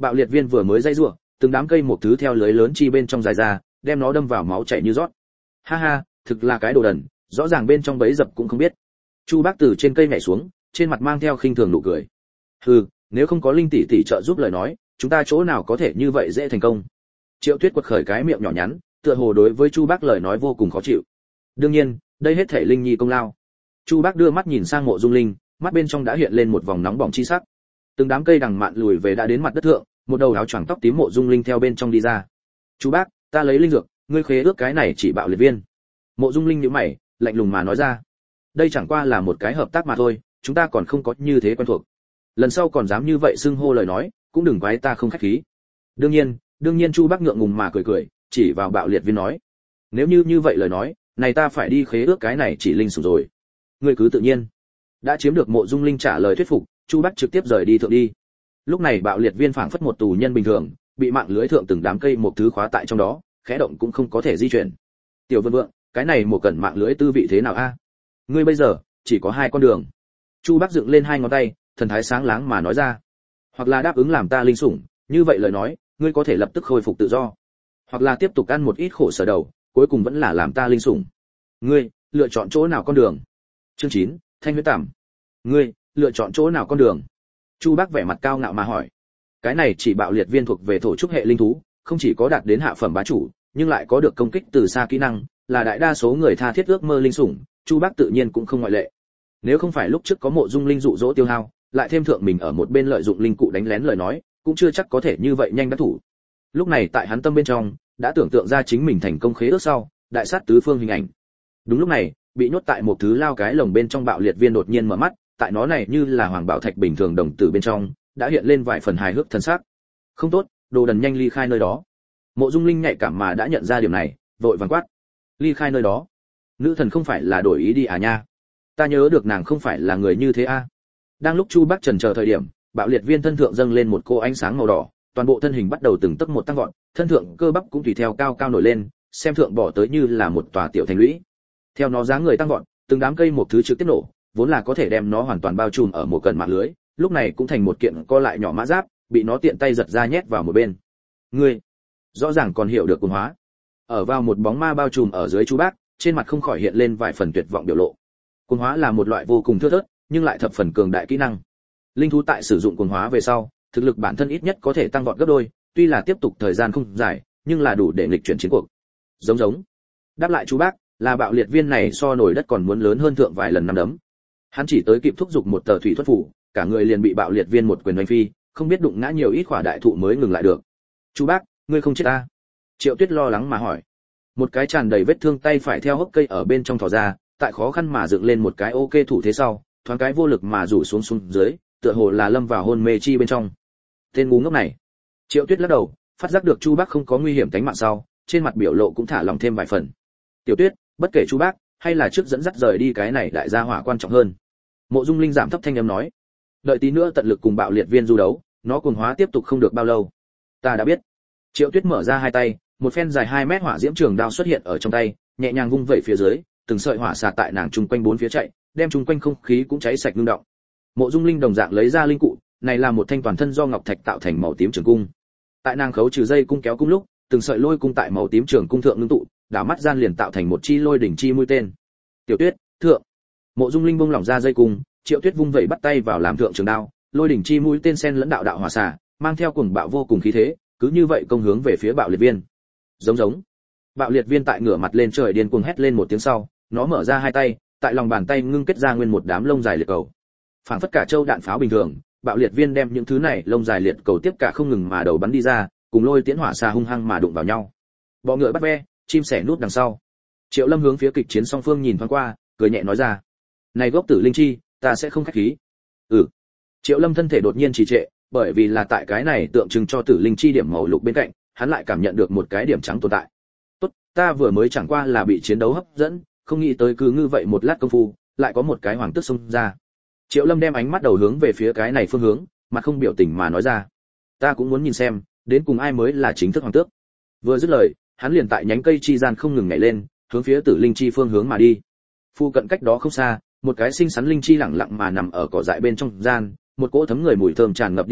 Bạo liệt viên vừa mới dây rủa, từng đám cây một thứ theo lưới lớn chi bên trong dài ra, đem nó đâm vào máu chảy như rót. Ha ha, thực là cái đồ đần, rõ ràng bên trong bẫy dập cũng không biết. Chu Bác từ trên cây nhảy xuống, trên mặt mang theo khinh thường nụ cười. Hừ, nếu không có Linh tỷ tỷ trợ giúp lời nói, chúng ta chỗ nào có thể như vậy dễ thành công. Triệu Tuyết quật khởi cái miệng nhỏ nhắn, tựa hồ đối với Chu Bác lời nói vô cùng khó chịu. Đương nhiên, đây hết thể Linh Nhi công lao. Chu Bác đưa mắt nhìn sang Mộ Dung Linh, mắt bên trong đã hiện lên một vòng nóng bỏng chi sắc. Từng đám cây đằng mạn lùi về đã đến mặt đất thượng, một đầu áo choàng tóc tím Mộ Dung Linh theo bên trong đi ra. "Chu Bác, ta lấy linh dược, ngươi khế ước cái này chỉ bạo liệt viên." Mộ Dung Linh nhíu mày, lạnh lùng mà nói ra. "Đây chẳng qua là một cái hợp tác mà thôi, chúng ta còn không có như thế quen thuộc. Lần sau còn dám như vậy xưng hô lời nói, cũng đừng quái ta không khách khí." Đương nhiên, đương nhiên Chu Bác ngượng ngùng mà cười cười, chỉ vào bạo liệt viên nói: "Nếu như như vậy lời nói, này ta phải đi khế ước cái này chỉ linh sủng rồi." "Ngươi cứ tự nhiên." Đã chiếm được Mộ Dung Linh trả lời thuyết phục, Chu Bác trực tiếp rời đi thượng đi. Lúc này bạo liệt viên phảng phất một tù nhân bình thường, bị mạng lưới thượng từng đám cây một thứ khóa tại trong đó, khẽ động cũng không có thể di chuyển. "Tiểu Vân Vượng, cái này một cẩn mạng lưới tư vị thế nào a? Ngươi bây giờ chỉ có hai con đường." Chu Bác dựng lên hai ngón tay, thần thái sáng láng mà nói ra: "Hoặc là đáp ứng làm ta linh sủng, như vậy lời nói, ngươi có thể lập tức khôi phục tự do. Hoặc là tiếp tục ăn một ít khổ sở đầu, cuối cùng vẫn là làm ta linh sủng. Ngươi lựa chọn chỗ nào con đường?" Chương chín, Thanh huyết tẩm. "Ngươi lựa chọn chỗ nào con đường?" Chu Bác vẻ mặt cao ngạo mà hỏi. Cái này chỉ bạo liệt viên thuộc về thổ trúc hệ linh thú, không chỉ có đạt đến hạ phẩm bá chủ, nhưng lại có được công kích từ xa kỹ năng, là đại đa số người tha thiết ước mơ linh sủng, Chu Bác tự nhiên cũng không ngoại lệ. Nếu không phải lúc trước có Mộ Dung Linh dụ dỗ tiêu hao, lại thêm thượng mình ở một bên lợi dụng linh cụ đánh lén lời nói, cũng chưa chắc có thể như vậy nhanh đắc thủ. Lúc này tại hắn tâm bên trong, đã tưởng tượng ra chính mình thành công khế ước sau, đại sát tứ phương hình ảnh. Đúng lúc này, bị nhốt tại một thứ lao cái lồng bên trong bạo liệt viên đột nhiên mở mắt, tại nó này như là hoàng bảo thạch bình thường đồng tử bên trong, đã hiện lên vài phần hài hước thân sắc. "Không tốt, đồ đần nhanh ly khai nơi đó." Mộ Dung Linh nhạy cảm mà đã nhận ra điểm này, vội vàng quát: "Ly khai nơi đó? Nữ thần không phải là đổi ý đi à nha? Ta nhớ được nàng không phải là người như thế a." Đang lúc Chu Bác chần chờ thời điểm, bạo liệt viên thân thượng dâng lên một cô ánh sáng màu đỏ, toàn bộ thân hình bắt đầu từng tấc một tăng vọt, thân thượng cơ bắp cũng tùy theo cao cao nổi lên, xem thượng bỏ tới như là một tòa tiểu thành lũy. Theo nó dáng người tăng vọt, từng đám cây một thứ trực tiếp nổ, vốn là có thể đem nó hoàn toàn bao trùm ở một cận mạng lưới, lúc này cũng thành một kiện co lại nhỏ mã giáp, bị nó tiện tay giật ra nhét vào một bên. "Ngươi rõ ràng còn hiểu được cuồng hóa." Ở vào một bóng ma bao trùm ở dưới Chu Bác, trên mặt không khỏi hiện lên vài phần tuyệt vọng biểu lộ. Cuồng hóa là một loại vô cùng thưa thớt, nhưng lại thập phần cường đại kỹ năng. Linh thú tại sử dụng cuồng hóa về sau, thực lực bản thân ít nhất có thể tăng vọt gấp đôi, tuy là tiếp tục thời gian không dài, nhưng là đủ để nghịch chuyển chiến cuộc. Giống giống. Đáp lại Chu Bác, là bạo liệt viên này so nổi đất còn muốn lớn hơn thượng vài lần năm đấm. Hắn chỉ tới kịp thúc giục một tờ thủy thuật phủ, cả người liền bị bạo liệt viên một quyền đánh phi, không biết đụng ngã nhiều ít quả đại thụ mới ngừng lại được. "Chu Bác, ngươi không chết ta?" Triệu Tuyết lo lắng mà hỏi. Một cái tràn đầy vết thương tay phải theo hốc cây ở bên trong thò ra, tại khó khăn mà dựng lên một cái ok thủ thế sau, thoáng cái vô lực mà rủ xuống xuống dưới, tựa hồ là lâm vào hôn mê chi bên trong. Tên ngu ngốc này. Triệu Tuyết lắc đầu, phát giác được Chu Bác không có nguy hiểm tính mạng sau, trên mặt biểu lộ cũng thả lòng thêm vài phần. "Tiểu Tuyết, bất kể Chu Bác, hay là trước dẫn dắt rời đi cái này đại gia hỏa quan trọng hơn." Mộ Dung Linh giảm thấp thanh âm nói. "Đợi tí nữa tận lực cùng bạo liệt viên du đấu, nó cuồng hóa tiếp tục không được bao lâu." "Ta đã biết." Triệu Tuyết mở ra hai tay, một phen dài hai mét hỏa diễm trường đao xuất hiện ở trong tay, nhẹ nhàng vung vẩy phía dưới, từng sợi hỏa xà tại nàng chung quanh bốn phía chạy, đem chung quanh không khí cũng cháy sạch ngưng động. Mộ Dung Linh đồng dạng lấy ra linh cụ, này là một thanh toàn thân do ngọc thạch tạo thành màu tím trường cung. Tại nàng khấu trừ dây cung kéo cung lúc, từng sợi lôi cung tại màu tím trường cung thượng ngưng tụ, đảo mắt gian liền tạo thành một chi lôi đỉnh chi mũi tên. "Tiểu Tuyết, thượng." Mộ Dung Linh buông lỏng ra dây cung, Triệu Tuyết vung vẩy bắt tay vào làm thượng trường đao, lôi đỉnh chi mũi tên sen lẫn đạo đạo hỏa xà, mang theo cuồng bạo vô cùng khí thế, cứ như vậy công hướng về phía bạo liệt viên. Giống giống. Bạo liệt viên tại ngửa mặt lên trời điên cuồng hét lên một tiếng sau, nó mở ra hai tay, tại lòng bàn tay ngưng kết ra nguyên một đám lông dài liệt cầu. Phảng phất cả châu đạn pháo bình thường, bạo liệt viên đem những thứ này lông dài liệt cầu tiếp cả không ngừng mà đầu bắn đi ra, cùng lôi tiễn hỏa xà hung hăng mà đụng vào nhau. Bọ ngựa bắt ve, chim sẻ nút đằng sau. Triệu Lâm hướng phía kịch chiến song phương nhìn thoáng qua, cười nhẹ nói ra: "Này gốc tử linh chi, ta sẽ không khách khí." "Ừ." Triệu Lâm thân thể đột nhiên trì trệ, bởi vì là tại cái này tượng trưng cho tử linh chi điểm màu lục bên cạnh, hắn lại cảm nhận được một cái điểm trắng tồn tại. "Tốt, ta vừa mới chẳng qua là bị chiến đấu hấp dẫn, không nghĩ tới cứ ngư vậy một lát công phu, lại có một cái hoàng tước xông ra." Triệu Lâm đem ánh mắt đầu hướng về phía cái này phương hướng, mà không biểu tình mà nói ra: "Ta cũng muốn nhìn xem, đến cùng ai mới là chính thức hoàng tước." Vừa dứt lời, hắn liền tại nhánh cây chi gian không ngừng nhảy lên, hướng phía tử linh chi phương hướng mà đi. Phu cận cách đó không xa, một cái xinh xắn linh chi lẳng lặng mà nằm ở cỏ dại bên trong gian, một cỗ thấm người mùi thơm tràn ngập đi ra,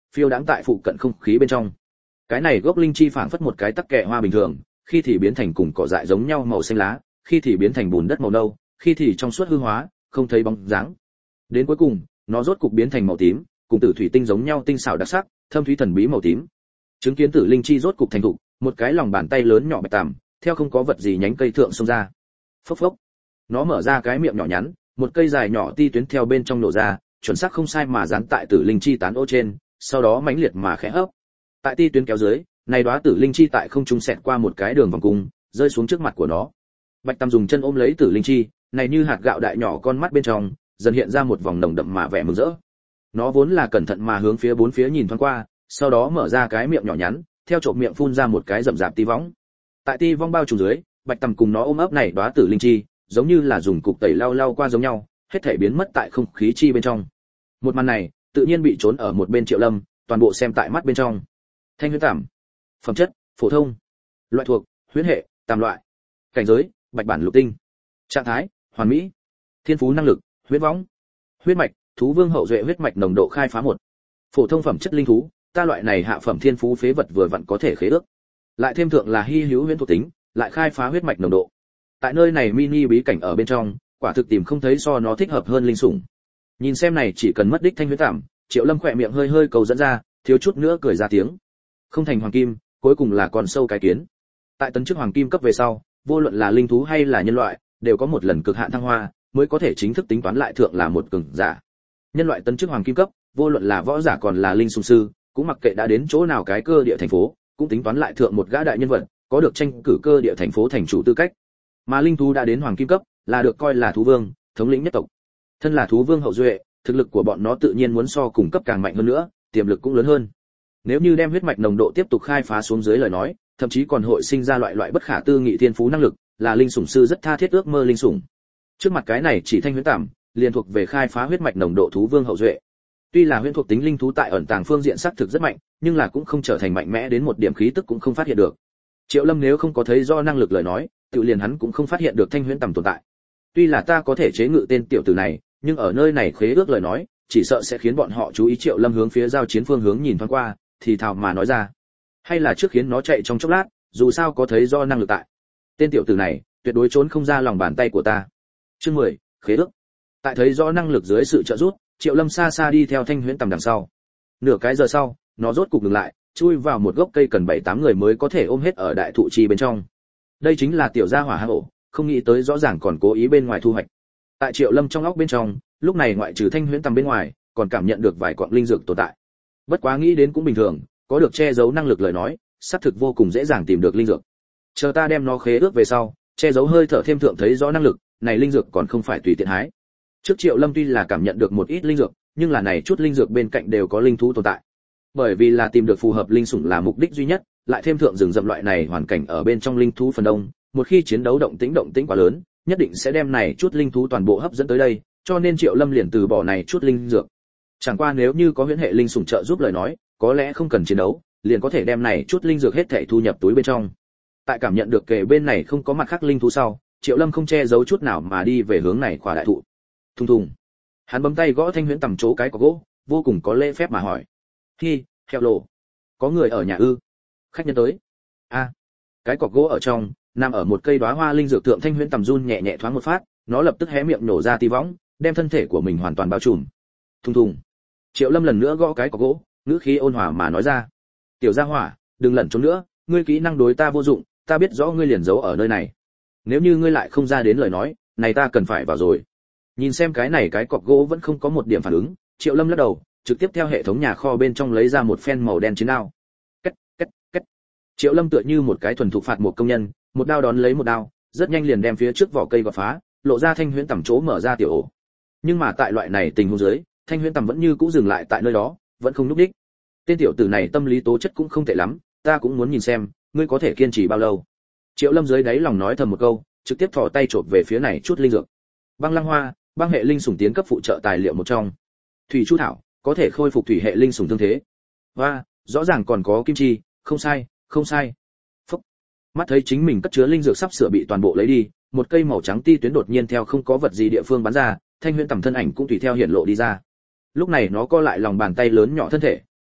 phiêu đãng tại phụ cận không khí bên trong. Cái này gốc linh chi phảng phất một cái tắc kè hoa bình thường, khi thì biến thành cùng cỏ dại giống nhau màu xanh lá, khi thì biến thành bùn đất màu nâu, khi thì trong suốt hư hóa, không thấy bóng dáng. Đến cuối cùng, nó rốt cục biến thành màu tím, cùng tử thủy tinh giống nhau tinh xảo đặc sắc, thâm thúy thần bí màu tím. Chứng kiến tử linh chi rốt cục thành thục, một cái lòng bàn tay lớn nhỏ bạch tằm, theo không có vật gì nhánh cây thượng xông ra. Phốc phốc. Nó mở ra cái miệng nhỏ nhắn, một cây dài nhỏ ti tuyến theo bên trong nổ ra, chuẩn xác không sai mà dán tại tử linh chi tán ô trên, sau đó mãnh liệt mà khẽ hấp. Tại ti tuyến kéo dưới, này đóa tử linh chi tại không trung xẹt qua một cái đường vòng cung, rơi xuống trước mặt của nó. Bạch Tam dùng chân ôm lấy tử linh chi, này như hạt gạo đại nhỏ con mắt bên trong, dần hiện ra một vòng nồng đậm mà vẻ mừng rỡ. Nó vốn là cẩn thận mà hướng phía bốn phía nhìn thoáng qua, sau đó mở ra cái miệng nhỏ nhắn, theo trộm miệng phun ra một cái rậm rạp ti võng. Tại ti vong bao trùm dưới, Bạch Tầm cùng nó ôm ấp này đóa tử linh chi, giống như là dùng cục tẩy lau lau qua giống nhau, hết thảy biến mất tại không khí chi bên trong. Một màn này, tự nhiên bị trốn ở một bên Triệu Lâm, toàn bộ xem tại mắt bên trong. Thanh huyễn tẩm, phẩm chất, phổ thông, loại thuộc, huyễn hệ, tam loại, cảnh giới, bạch bản lục tinh, trạng thái, hoàn mỹ, thiên phú năng lực, huyễn võng, huyết mạch, thú vương hậu duệ huyết mạch nồng độ khai phá một, phổ thông phẩm chất linh thú, ta loại này hạ phẩm thiên phú phế vật vừa vặn có thể khế ước, lại thêm thượng là hy hữu huyễn thuộc tính, lại khai phá huyết mạch nồng độ. Tại nơi này mini bí cảnh ở bên trong, quả thực tìm không thấy so nó thích hợp hơn linh sủng. Nhìn xem này chỉ cần mất đích thanh huyễn tạm, Triệu Lâm khỏe miệng hơi hơi cầu dẫn ra, thiếu chút nữa cười ra tiếng. Không thành hoàng kim, cuối cùng là con sâu cái kiến. Tại tấn chức hoàng kim cấp về sau, vô luận là linh thú hay là nhân loại, đều có một lần cực hạn thăng hoa, mới có thể chính thức tính toán lại thượng là một cường giả. Nhân loại tấn chức hoàng kim cấp, vô luận là võ giả còn là linh sủng sư, cũng mặc kệ đã đến chỗ nào cái cơ địa thành phố, cũng tính toán lại thượng một gã đại nhân vật, có được tranh cử cơ địa thành phố thành chủ tư cách. Mà linh thú đã đến hoàng kim cấp, là được coi là thú vương, thống lĩnh nhất tộc. Thân là thú vương hậu duệ, thực lực của bọn nó tự nhiên muốn so cùng cấp càng mạnh hơn nữa, tiềm lực cũng lớn hơn. Nếu như đem huyết mạch nồng độ tiếp tục khai phá xuống dưới lời nói, thậm chí còn hội sinh ra loại loại bất khả tư nghị thiên phú năng lực, là linh sủng sư rất tha thiết ước mơ linh sủng. Trước mặt cái này chỉ thanh huyễn tạm, liền thuộc về khai phá huyết mạch nồng độ thú vương hậu duệ. Tuy là huyễn thuộc tính linh thú tại ẩn tàng phương diện xác thực rất mạnh, nhưng là cũng không trở thành mạnh mẽ đến một điểm khí tức cũng không phát hiện được. Triệu Lâm nếu không có thấy do năng lực lời nói, tự liền hắn cũng không phát hiện được thanh huyễn tầm tồn tại. Tuy là ta có thể chế ngự tên tiểu tử này, nhưng ở nơi này khế ước lời nói, chỉ sợ sẽ khiến bọn họ chú ý. Triệu Lâm hướng phía giao chiến phương hướng nhìn thoáng qua, thì thào mà nói ra, hay là trước khiến nó chạy trong chốc lát, dù sao có thấy do năng lực tại. Tên tiểu tử này, tuyệt đối trốn không ra lòng bàn tay của ta. Chương mười, khế ước. Tại thấy do năng lực dưới sự trợ giúp, Triệu Lâm xa xa đi theo thanh huyễn tầm đằng sau. Nửa cái giờ sau, nó rốt cục dừng lại, chui vào một gốc cây cần bảy tám người mới có thể ôm hết ở đại thụ chi bên trong. Đây chính là tiểu gia hỏa hang ổ, không nghĩ tới rõ ràng còn cố ý bên ngoài thu hoạch. Tại Triệu Lâm trong óc bên trong, lúc này ngoại trừ thanh huyễn tầm bên ngoài, còn cảm nhận được vài quặng linh dược tồn tại. Bất quá nghĩ đến cũng bình thường, có được che giấu năng lực lời nói, xác thực vô cùng dễ dàng tìm được linh dược. Chờ ta đem nó khế ước về sau, che giấu hơi thở thêm thượng thấy rõ năng lực, này linh dược còn không phải tùy tiện hái. Trước Triệu Lâm tuy là cảm nhận được một ít linh dược, nhưng là này chút linh dược bên cạnh đều có linh thú tồn tại. Bởi vì là tìm được phù hợp linh sủng là mục đích duy nhất, lại thêm thượng rừng rậm loại này hoàn cảnh ở bên trong linh thú phần đông, một khi chiến đấu động tĩnh động tĩnh quá lớn, nhất định sẽ đem này chút linh thú toàn bộ hấp dẫn tới đây, cho nên Triệu Lâm liền từ bỏ này chút linh dược. Chẳng qua nếu như có huyễn hệ linh sủng trợ giúp lời nói, có lẽ không cần chiến đấu, liền có thể đem này chút linh dược hết thảy thu nhập túi bên trong. Tại cảm nhận được kề bên này không có mặt khác linh thú sau, Triệu Lâm không che giấu chút nào mà đi về hướng này khỏa đại thụ. Thùng thùng. Hắn bấm tay gõ thanh huyễn tầm chỗ cái cọc gỗ, vô cùng có lễ phép mà hỏi: "Hi, heo lộ, có người ở nhà ư?" Khách nhân tới. A. À, cái cọc gỗ ở trong, nằm ở một cây đóa hoa linh dược tượng thanh huyễn tầm run nhẹ nhẹ thoáng một phát, nó lập tức hé miệng nổ ra tí võng, đem thân thể của mình hoàn toàn bao trùm. Thùng thùng. Triệu Lâm lần nữa gõ cái cọc gỗ, ngữ khí ôn hòa mà nói ra: "Tiểu gia hỏa, đừng lẩn trốn nữa, ngươi kỹ năng đối ta vô dụng, ta biết rõ ngươi liền giấu ở nơi này. Nếu như ngươi lại không ra đến lời nói, này ta cần phải vào rồi." Nhìn xem cái này cái cọc gỗ vẫn không có một điểm phản ứng, Triệu Lâm lắc đầu, trực tiếp theo hệ thống nhà kho bên trong lấy ra một phen màu đen chiến đao. Két, két, két. Triệu Lâm tựa như một cái thuần thục phạt một công nhân, một đao đón lấy một đao, rất nhanh liền đem phía trước vỏ cây gọt phá, lộ ra thanh huyễn tầm chỗ mở ra tiểu ổ. Nhưng mà tại loại này tình huống dưới, thanh huyễn tầm vẫn như cũ dừng lại tại nơi đó, vẫn không núp đích. Tên tiểu tử này tâm lý tố chất cũng không tệ lắm, ta cũng muốn nhìn xem, ngươi có thể kiên trì bao lâu. Triệu Lâm dưới đáy lòng nói thầm một câu, trực tiếp thò tay chộp về phía này chút linh dược. Băng lăng hoa, băng hệ linh sủng tiến cấp phụ trợ tài liệu một trong. Thủy chu thảo, có thể khôi phục thủy hệ linh sủng thương thế. Và, rõ ràng còn có kim chi, không sai, không sai. Phúc. Mắt thấy chính mình cất chứa linh dược sắp sửa bị toàn bộ lấy đi, một cây màu trắng ti tuyến đột nhiên theo không có vật gì địa phương bắn ra, thanh huyễn tầm thân ảnh cũng tùy theo hiện lộ đi ra. Lúc này nó co lại lòng bàn tay lớn nhỏ thân thể,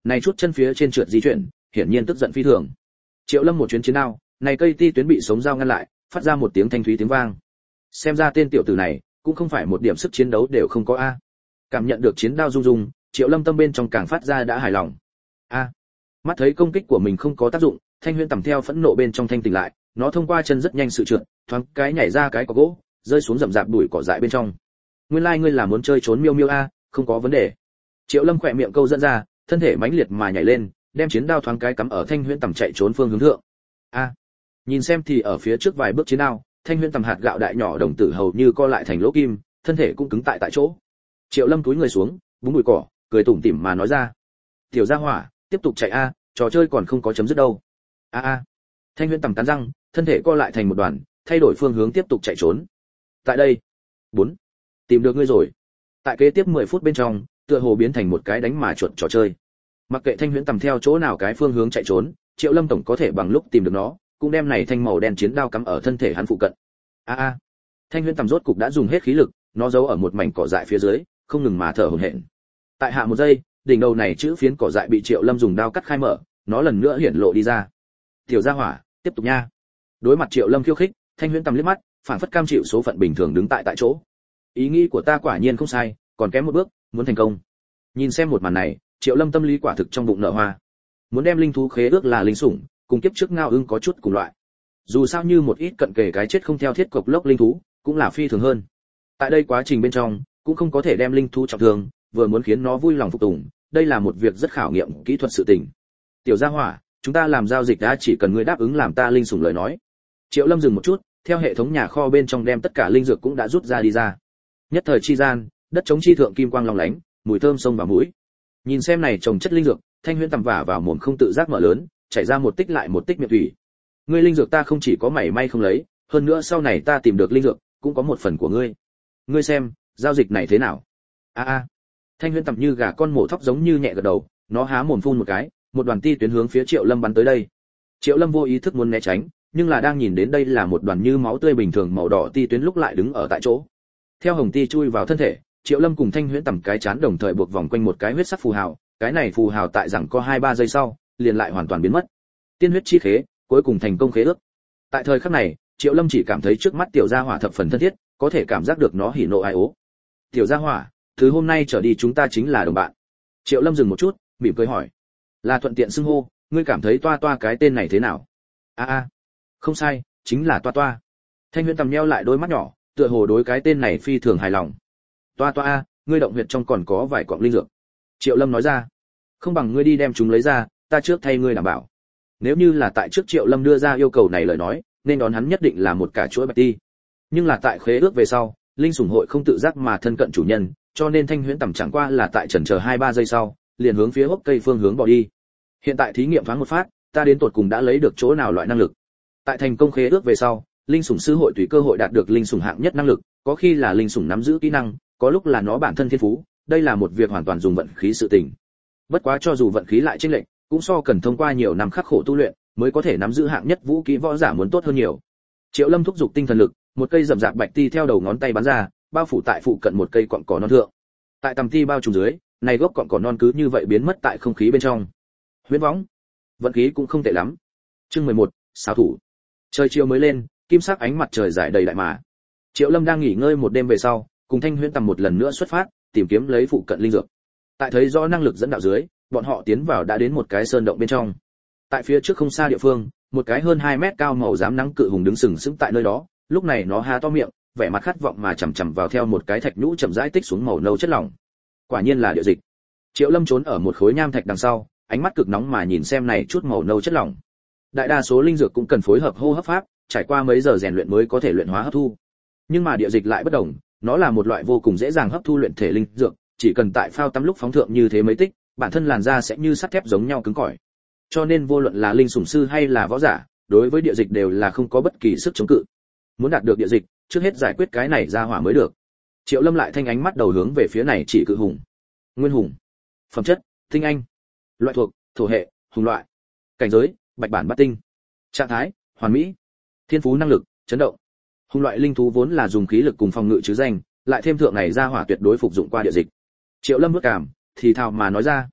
này chút chân phía trên trượt di chuyển, hiển nhiên tức giận phi thường. Triệu Lâm một chuyến chiến đao, này cây ti tuyến bị sống dao ngăn lại, phát ra một tiếng thanh thúy tiếng vang. Xem ra tên tiểu tử này cũng không phải một điểm sức chiến đấu đều không có a. Cảm nhận được chiến đao rung rung, Triệu Lâm tâm bên trong càng phát ra đã hài lòng. A. Mắt thấy công kích của mình không có tác dụng, Thanh Huyễn tầm theo phẫn nộ bên trong thanh tỉnh lại, nó thông qua chân rất nhanh sự trượt, thoáng cái nhảy ra cái cỏ gỗ, rơi xuống rậm rạp bụi cỏ dại bên trong. Nguyên lai like ngươi là muốn chơi trốn miêu miêu a, không có vấn đề. Triệu Lâm khỏe miệng câu dẫn ra, thân thể mãnh liệt mà nhảy lên, đem chiến đao thoáng cái cắm ở Thanh Huyễn tầm chạy trốn phương hướng thượng. A. Nhìn xem thì ở phía trước vài bước chiến đao, Thanh Huyễn tầm hạt gạo đại nhỏ đồng tử hầu như co lại thành lỗ kim, thân thể cũng cứng tại tại chỗ. Triệu Lâm cúi người xuống, búng bụi cỏ, cười tủm tỉm mà nói ra: "Tiểu gia hỏa, tiếp tục chạy a, trò chơi còn không có chấm dứt đâu." A a. Thanh Huyễn tầm cắn răng, thân thể co lại thành một đoàn, thay đổi phương hướng tiếp tục chạy trốn. Tại đây, bốn tìm được ngươi rồi. Tại kế tiếp mười phút bên trong, tựa hồ biến thành một cái đánh mà chuột trò chơi. Mặc kệ Thanh Huyễn tầm theo chỗ nào cái phương hướng chạy trốn, Triệu Lâm tổng có thể bằng lúc tìm được nó, cũng đem này thanh màu đen chiến đao cắm ở thân thể hắn phụ cận. A a. Thanh Huyễn tầm rốt cục đã dùng hết khí lực, nó giấu ở một mảnh cỏ dại phía dưới, không ngừng mà thở hổn hển. Tại hạ một giây, đỉnh đầu này chữ phiến cỏ dại bị Triệu Lâm dùng đao cắt khai mở, nó lần nữa hiển lộ đi ra. Tiểu gia hỏa, tiếp tục nha. Đối mặt Triệu Lâm khiêu khích, Thanh Huyễn tầm liếc mắt, phản phất cam chịu số phận bình thường đứng tại tại chỗ. Ý nghĩ của ta quả nhiên không sai, còn kém một bước, muốn thành công. Nhìn xem một màn này, Triệu Lâm tâm lý quả thực trong bụng nở hoa. Muốn đem linh thú khế ước là linh sủng, cùng kiếp trước ngao ưng có chút cùng loại. Dù sao như một ít cận kề cái chết không theo thiết cộc lốc linh thú, cũng là phi thường hơn. Tại đây quá trình bên trong, cũng không có thể đem linh thú trọng thương, vừa muốn khiến nó vui lòng phục tùng, đây là một việc rất khảo nghiệm kỹ thuật sự tình. Tiểu gia hỏa, chúng ta làm giao dịch đã, chỉ cần ngươi đáp ứng làm ta linh sủng lời nói. Triệu Lâm dừng một chút, theo hệ thống nhà kho bên trong đem tất cả linh dược cũng đã rút ra đi ra. Nhất thời chi gian, đất chống chi thượng kim quang long lánh, mùi thơm xông vào mũi. Nhìn xem này trồng chất linh dược, Thanh Huyễn tầm vả vào mồm không tự giác mở lớn, chảy ra một tích lại một tích miệng thủy. Ngươi linh dược ta không chỉ có mảy may không lấy, hơn nữa sau này ta tìm được linh dược, cũng có một phần của ngươi. Ngươi xem, giao dịch này thế nào? A a. Thanh Huyễn tầm như gà con mổ thóc giống như nhẹ gật đầu, nó há mồm phun một cái, một đoàn ti tuyến hướng phía Triệu Lâm bắn tới đây. Triệu Lâm vô ý thức muốn né tránh, nhưng là đang nhìn đến đây là một đoàn như máu tươi bình thường màu đỏ ti tuyến lúc lại đứng ở tại chỗ. Theo hồng ti chui vào thân thể, Triệu Lâm cùng Thanh Huyễn tầm cái chán đồng thời buộc vòng quanh một cái huyết sắc phù hào, cái này phù hào tại rằng có hai ba giây sau, liền lại hoàn toàn biến mất. Tiên huyết chi khế, cuối cùng thành công khế ước. Tại thời khắc này, Triệu Lâm chỉ cảm thấy trước mắt tiểu gia hỏa thập phần thân thiết, có thể cảm giác được nó hỉ nộ ai ố. Tiểu gia hỏa, từ hôm nay trở đi chúng ta chính là đồng bạn. Triệu Lâm dừng một chút, mỉm cười hỏi, là thuận tiện xưng hô, ngươi cảm thấy toa toa cái tên này thế nào? A a, không sai, chính là toa toa. Thanh Huyễn tầm nheo lại đôi mắt nhỏ, tựa hồ đối cái tên này phi thường hài lòng. Toa toa a, ngươi động huyệt trong còn có vài quặng linh dược. Triệu Lâm nói ra, không bằng ngươi đi đem chúng lấy ra, ta trước thay ngươi đảm bảo. Nếu như là tại trước Triệu Lâm đưa ra yêu cầu này lời nói, nên đón hắn nhất định là một cả chuỗi bạch ti. Nhưng là tại khế ước về sau, linh sủng hội không tự giác mà thân cận chủ nhân, cho nên Thanh Huyễn tầm chẳng qua là tại chần chờ hai ba giây sau, liền hướng phía hốc cây phương hướng bỏ đi. Hiện tại thí nghiệm thoáng một phát, ta đến tột cùng đã lấy được chỗ nào loại năng lực. Tại thành công khế ước về sau, linh sủng sư hội tùy cơ hội đạt được linh sủng hạng nhất năng lực, có khi là linh sủng nắm giữ kỹ năng, có lúc là nó bản thân thiên phú, đây là một việc hoàn toàn dùng vận khí sự tình. Bất quá cho dù vận khí lại chênh lệch, cũng so cần thông qua nhiều năm khắc khổ tu luyện, mới có thể nắm giữ hạng nhất vũ khí võ giả muốn tốt hơn nhiều. Triệu Lâm thúc giục tinh thần lực, một cây rậm rạp bạch ti theo đầu ngón tay bắn ra, bao phủ tại phụ cận một cây cọn cỏ non thượng. Tại tầm ti bao trùm dưới, này gốc cọn cỏ non cứ như vậy biến mất tại không khí bên trong. Huyễn võng, vận khí cũng không tệ lắm. Chương mười một, xảo thủ. Trời chiều mới lên, kim sắc ánh mặt trời rải đầy đại mà. Triệu Lâm đang nghỉ ngơi một đêm về sau, cùng Thanh Huyễn tầm một lần nữa xuất phát, tìm kiếm lấy phụ cận linh dược. Tại thấy rõ năng lực dẫn đạo dưới, bọn họ tiến vào đã đến một cái sơn động bên trong. Tại phía trước không xa địa phương, một cái hơn hai mét cao màu dám nắng cự hùng đứng sừng sững tại nơi đó, lúc này nó há to miệng, vẻ mặt khát vọng mà chằm chằm vào theo một cái thạch nhũ chậm rãi tích xuống màu nâu chất lỏng. Quả nhiên là địa dịch. Triệu Lâm trốn ở một khối nham thạch đằng sau, ánh mắt cực nóng mà nhìn xem này chút màu nâu chất lỏng. Đại đa số linh dược cũng cần phối hợp hô hấp pháp, trải qua mấy giờ rèn luyện mới có thể luyện hóa hấp thu. Nhưng mà địa dịch lại bất đồng, nó là một loại vô cùng dễ dàng hấp thu luyện thể linh dược, chỉ cần tại phao tắm lúc phóng thượng như thế mấy tích, bản thân làn da sẽ như sắt thép giống nhau cứng cỏi. Cho nên vô luận là linh sủng sư hay là võ giả, đối với địa dịch đều là không có bất kỳ sức chống cự. Muốn đạt được địa dịch, trước hết giải quyết cái này ra hỏa mới được. Triệu Lâm lại thanh ánh mắt đầu hướng về phía này chỉ cự hùng. Nguyên hùng. Phẩm chất: tinh anh. Loại thuộc: thổ hệ, hùng loại. Cảnh giới: bạch bản bát tinh. Trạng thái: hoàn mỹ. Thiên phú năng lực: chấn động. Hùng loại linh thú vốn là dùng khí lực cùng phòng ngự chứ danh, lại thêm thượng này ra hỏa tuyệt đối phục dụng qua địa dịch. Triệu Lâm bước cảm, thì thào mà nói ra.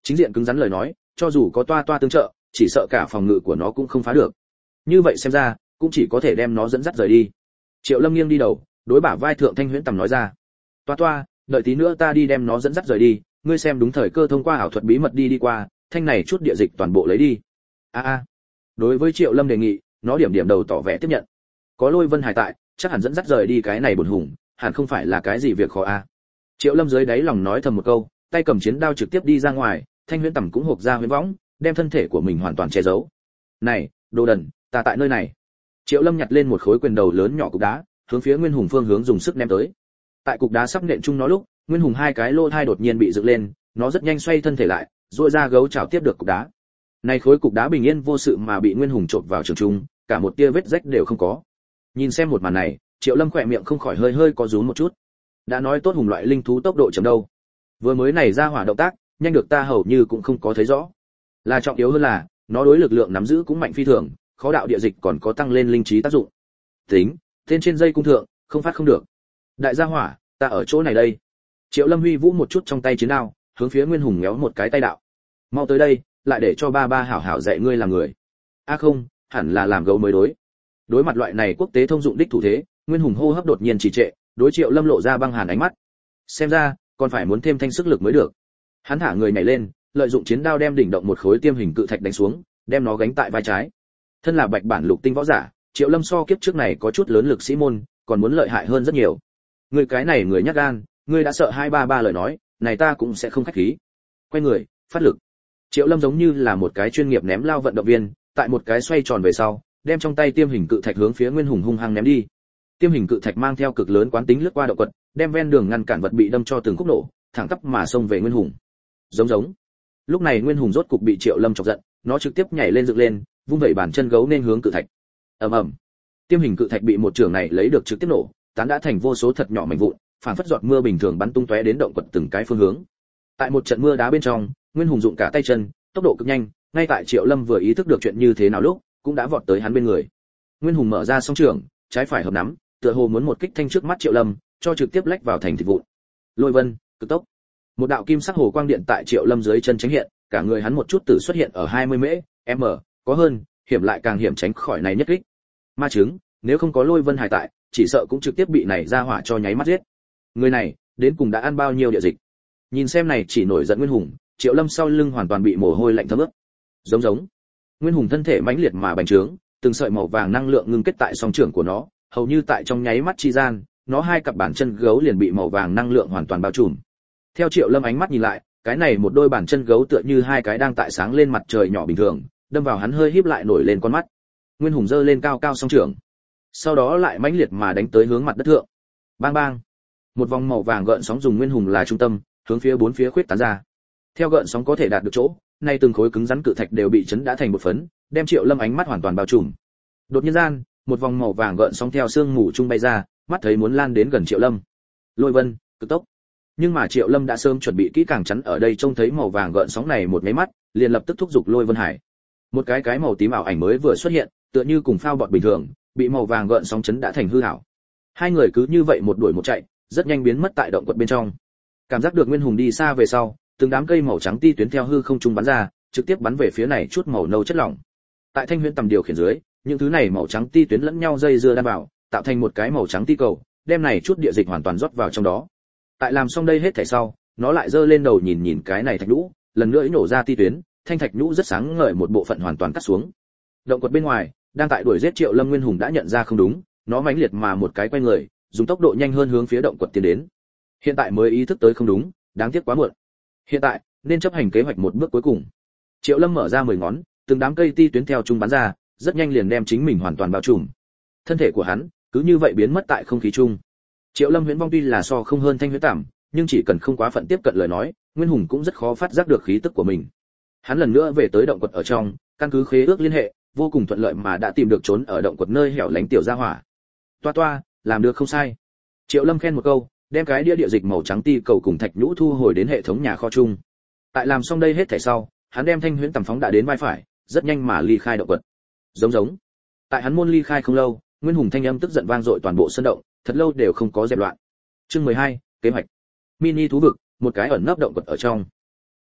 Chính diện cứng rắn lời nói, cho dù có toa toa tương trợ, chỉ sợ cả phòng ngự của nó cũng không phá được. Như vậy xem ra, cũng chỉ có thể đem nó dẫn dắt rời đi. Triệu Lâm nghiêng đi đầu, đối bả vai thượng Thanh Huyễn Tầm nói ra: "Toa toa, đợi tí nữa ta đi đem nó dẫn dắt rời đi, ngươi xem đúng thời cơ thông qua ảo thuật bí mật đi đi qua, thanh này chút địa dịch toàn bộ lấy đi." A a. Đối với Triệu Lâm đề nghị, nó điểm điểm đầu tỏ vẻ tiếp nhận. Có Lôi Vân Hải tại, chắc hẳn dẫn dắt rời đi cái này buồn hùng, hẳn không phải là cái gì việc khó a. Triệu Lâm dưới đáy lòng nói thầm một câu, tay cầm chiến đao trực tiếp đi ra ngoài, Thanh Huyễn Tầm cũng hộc ra huyễn võng, đem thân thể của mình hoàn toàn che giấu. "Này, đồ đần, ta tại nơi này." Triệu Lâm nhặt lên một khối quyền đầu lớn nhỏ cục đá, hướng phía Nguyên Hùng phương hướng dùng sức ném tới. Tại cục đá sắp nện chung nó lúc, Nguyên Hùng hai cái lỗ thai đột nhiên bị dựng lên, nó rất nhanh xoay thân thể lại, duỗi ra gấu chảo tiếp được cục đá. Này khối cục đá bình yên vô sự mà bị Nguyên Hùng chộp vào trường trung, cả một tia vết rách đều không có. Nhìn xem một màn này, Triệu Lâm khỏe miệng không khỏi hơi hơi có rúm một chút. Đã nói tốt hùng loại linh thú tốc độ chậm đâu, vừa mới này ra hỏa động tác, nhanh được ta hầu như cũng không có thấy rõ. Là trọng yếu hơn là, nó đối lực lượng nắm giữ cũng mạnh phi thường, khó đạo địa dịch còn có tăng lên linh trí tác dụng. Tính, tên trên dây cung thượng, không phát không được. Đại gia hỏa, ta ở chỗ này đây. Triệu Lâm huy vũ một chút trong tay chiến đao, hướng phía Nguyên Hùng méo một cái tay đạo. Mau tới đây, lại để cho ba ba hảo hảo dạy ngươi làm người. A không, hẳn là làm gấu mới đối. Đối mặt loại này quốc tế thông dụng đích thủ thế, Nguyên Hùng hô hấp đột nhiên trì trệ, đối Triệu Lâm lộ ra băng hàn ánh mắt. Xem ra, còn phải muốn thêm thanh sức lực mới được. Hắn thả người nhảy lên, lợi dụng chiến đao đem đỉnh động một khối tiêm hình cự thạch đánh xuống, đem nó gánh tại vai trái. Thân là bạch bản lục tinh võ giả, Triệu Lâm so kiếp trước này có chút lớn lực sĩ môn, còn muốn lợi hại hơn rất nhiều. Người cái này người nhát gan, ngươi đã sợ hai ba ba lời nói, này ta cũng sẽ không khách khí. Quay người, phát lực. Triệu Lâm giống như là một cái chuyên nghiệp ném lao vận động viên, tại một cái xoay tròn về sau, đem trong tay tiêm hình cự thạch hướng phía Nguyên Hùng hung hăng ném đi. Tiêm hình cự thạch mang theo cực lớn quán tính lướt qua động quật, đem ven đường ngăn cản vật bị đâm cho từng khúc nổ, thẳng tắp mà xông về Nguyên Hùng. Giống giống. Lúc này Nguyên Hùng rốt cục bị Triệu Lâm chọc giận, nó trực tiếp nhảy lên dựng lên, vung vẩy bàn chân gấu nên hướng cự thạch. Ầm ầm. Tiêm hình cự thạch bị một trường này lấy được trực tiếp nổ, tán đã thành vô số thật nhỏ mảnh vụn, phản phất giọt mưa bình thường bắn tung tóe đến động quật từng cái phương hướng. Tại một trận mưa đá bên trong, Nguyên Hùng dụng cả tay chân, tốc độ cực nhanh, ngay tại Triệu Lâm vừa ý thức được chuyện như thế nào lúc, cũng đã vọt tới hắn bên người. Nguyên Hùng mở ra song trường, trái phải hợp nắm, tựa hồ muốn một kích thanh trước mắt Triệu Lâm, cho trực tiếp lách vào thành thịt vụn. Lôi vân, cực tốc. Một đạo kim sắc hồ quang điện tại Triệu Lâm dưới chân tránh hiện, cả người hắn một chút tử xuất hiện ở hai mươi mễ, m, có hơn, hiểm lại càng hiểm tránh khỏi này nhất kích. Ma chứng, nếu không có Lôi Vân Hải tại, chỉ sợ cũng trực tiếp bị này ra hỏa cho nháy mắt giết. Người này, đến cùng đã ăn bao nhiêu địa dịch. Nhìn xem này chỉ nổi giận Nguyên Hùng, Triệu Lâm sau lưng hoàn toàn bị mồ hôi lạnh thấm ướt. Giống giống. Nguyên Hùng thân thể mãnh liệt mà bành trướng, từng sợi màu vàng năng lượng ngưng kết tại song trưởng của nó, hầu như tại trong nháy mắt chi gian, nó hai cặp bàn chân gấu liền bị màu vàng năng lượng hoàn toàn bao trùm. Theo Triệu Lâm ánh mắt nhìn lại, cái này một đôi bàn chân gấu tựa như hai cái đang tại sáng lên mặt trời nhỏ bình thường, đâm vào hắn hơi híp lại nổi lên con mắt. Nguyên Hùng giơ lên cao cao song trưởng, sau đó lại mãnh liệt mà đánh tới hướng mặt đất thượng. Bang bang. Một vòng màu vàng gợn sóng dùng Nguyên Hùng là trung tâm, hướng phía bốn phía khuyết tán ra. Theo gợn sóng có thể đạt được chỗ, nay từng khối cứng rắn cự thạch đều bị chấn đã thành một phấn, đem Triệu Lâm ánh mắt hoàn toàn bao trùm. Đột nhiên gian, một vòng màu vàng gợn sóng theo sương mù trung bay ra, mắt thấy muốn lan đến gần Triệu Lâm. Lôi vân, cực tốc. Nhưng mà Triệu Lâm đã sớm chuẩn bị kỹ càng chắn ở đây, trông thấy màu vàng gợn sóng này một cái mắt, liền lập tức thúc giục Lôi Vân Hải. Một cái cái màu tím ảo ảnh mới vừa xuất hiện, tựa như cùng phao bọt bình thường, bị màu vàng gợn sóng chấn đã thành hư ảo. Hai người cứ như vậy một đuổi một chạy, rất nhanh biến mất tại động quật bên trong. Cảm giác được Nguyên Hùng đi xa về sau, từng đám cây màu trắng ti tuyến theo hư không trung bắn ra, trực tiếp bắn về phía này chút màu nâu chất lỏng. Tại Thanh Huyễn Tầm điều khiển dưới, những thứ này màu trắng ti tuyến lẫn nhau dây dưa đan vào, tạo thành một cái màu trắng ti cầu, đem này chút địa dịch hoàn toàn rót vào trong đó. Tại làm xong đây hết thảy sau, nó lại giơ lên đầu nhìn nhìn cái này thạch nhũ, lần nữa nổ ra ti tuyến, thanh thạch nhũ rất sáng ngời một bộ phận hoàn toàn cắt xuống. Động quật bên ngoài, đang tại đuổi giết Triệu Lâm Nguyên Hùng đã nhận ra không đúng, nó mãnh liệt mà một cái quay người, dùng tốc độ nhanh hơn hướng phía động quật tiến đến. Hiện tại mới ý thức tới không đúng, đáng tiếc quá muộn. Hiện tại, nên chấp hành kế hoạch một bước cuối cùng. Triệu Lâm mở ra mười ngón, từng đám cây ti tuyến theo trung bắn ra, rất nhanh liền đem chính mình hoàn toàn bao trùm. Thân thể của hắn cứ như vậy biến mất tại không khí trung. Triệu Lâm Huyễn Vong tuy là so không hơn Thanh Huyễn Tẩm, nhưng chỉ cần không quá phận tiếp cận lời nói, Nguyên Hùng cũng rất khó phát giác được khí tức của mình. Hắn lần nữa về tới động quật ở trong, căn cứ khế ước liên hệ, vô cùng thuận lợi mà đã tìm được trốn ở động quật nơi hẻo lánh tiểu gia hỏa. Toa toa, làm được không sai. Triệu Lâm khen một câu, đem cái đĩa địa dịch màu trắng ti cầu cùng thạch nhũ thu hồi đến hệ thống nhà kho chung. Tại làm xong đây hết thảy sau, hắn đem Thanh Huyễn Tẩm phóng đã đến vai phải, rất nhanh mà ly khai động quật. Giống giống. Tại hắn môn ly khai không lâu, Nguyên Hùng thanh âm tức giận vang dội toàn bộ sân động, thật lâu đều không có dẹp loạn. Chương mười hai, kế hoạch. Mini thú vực, một cái ẩn nấp động quật ở trong.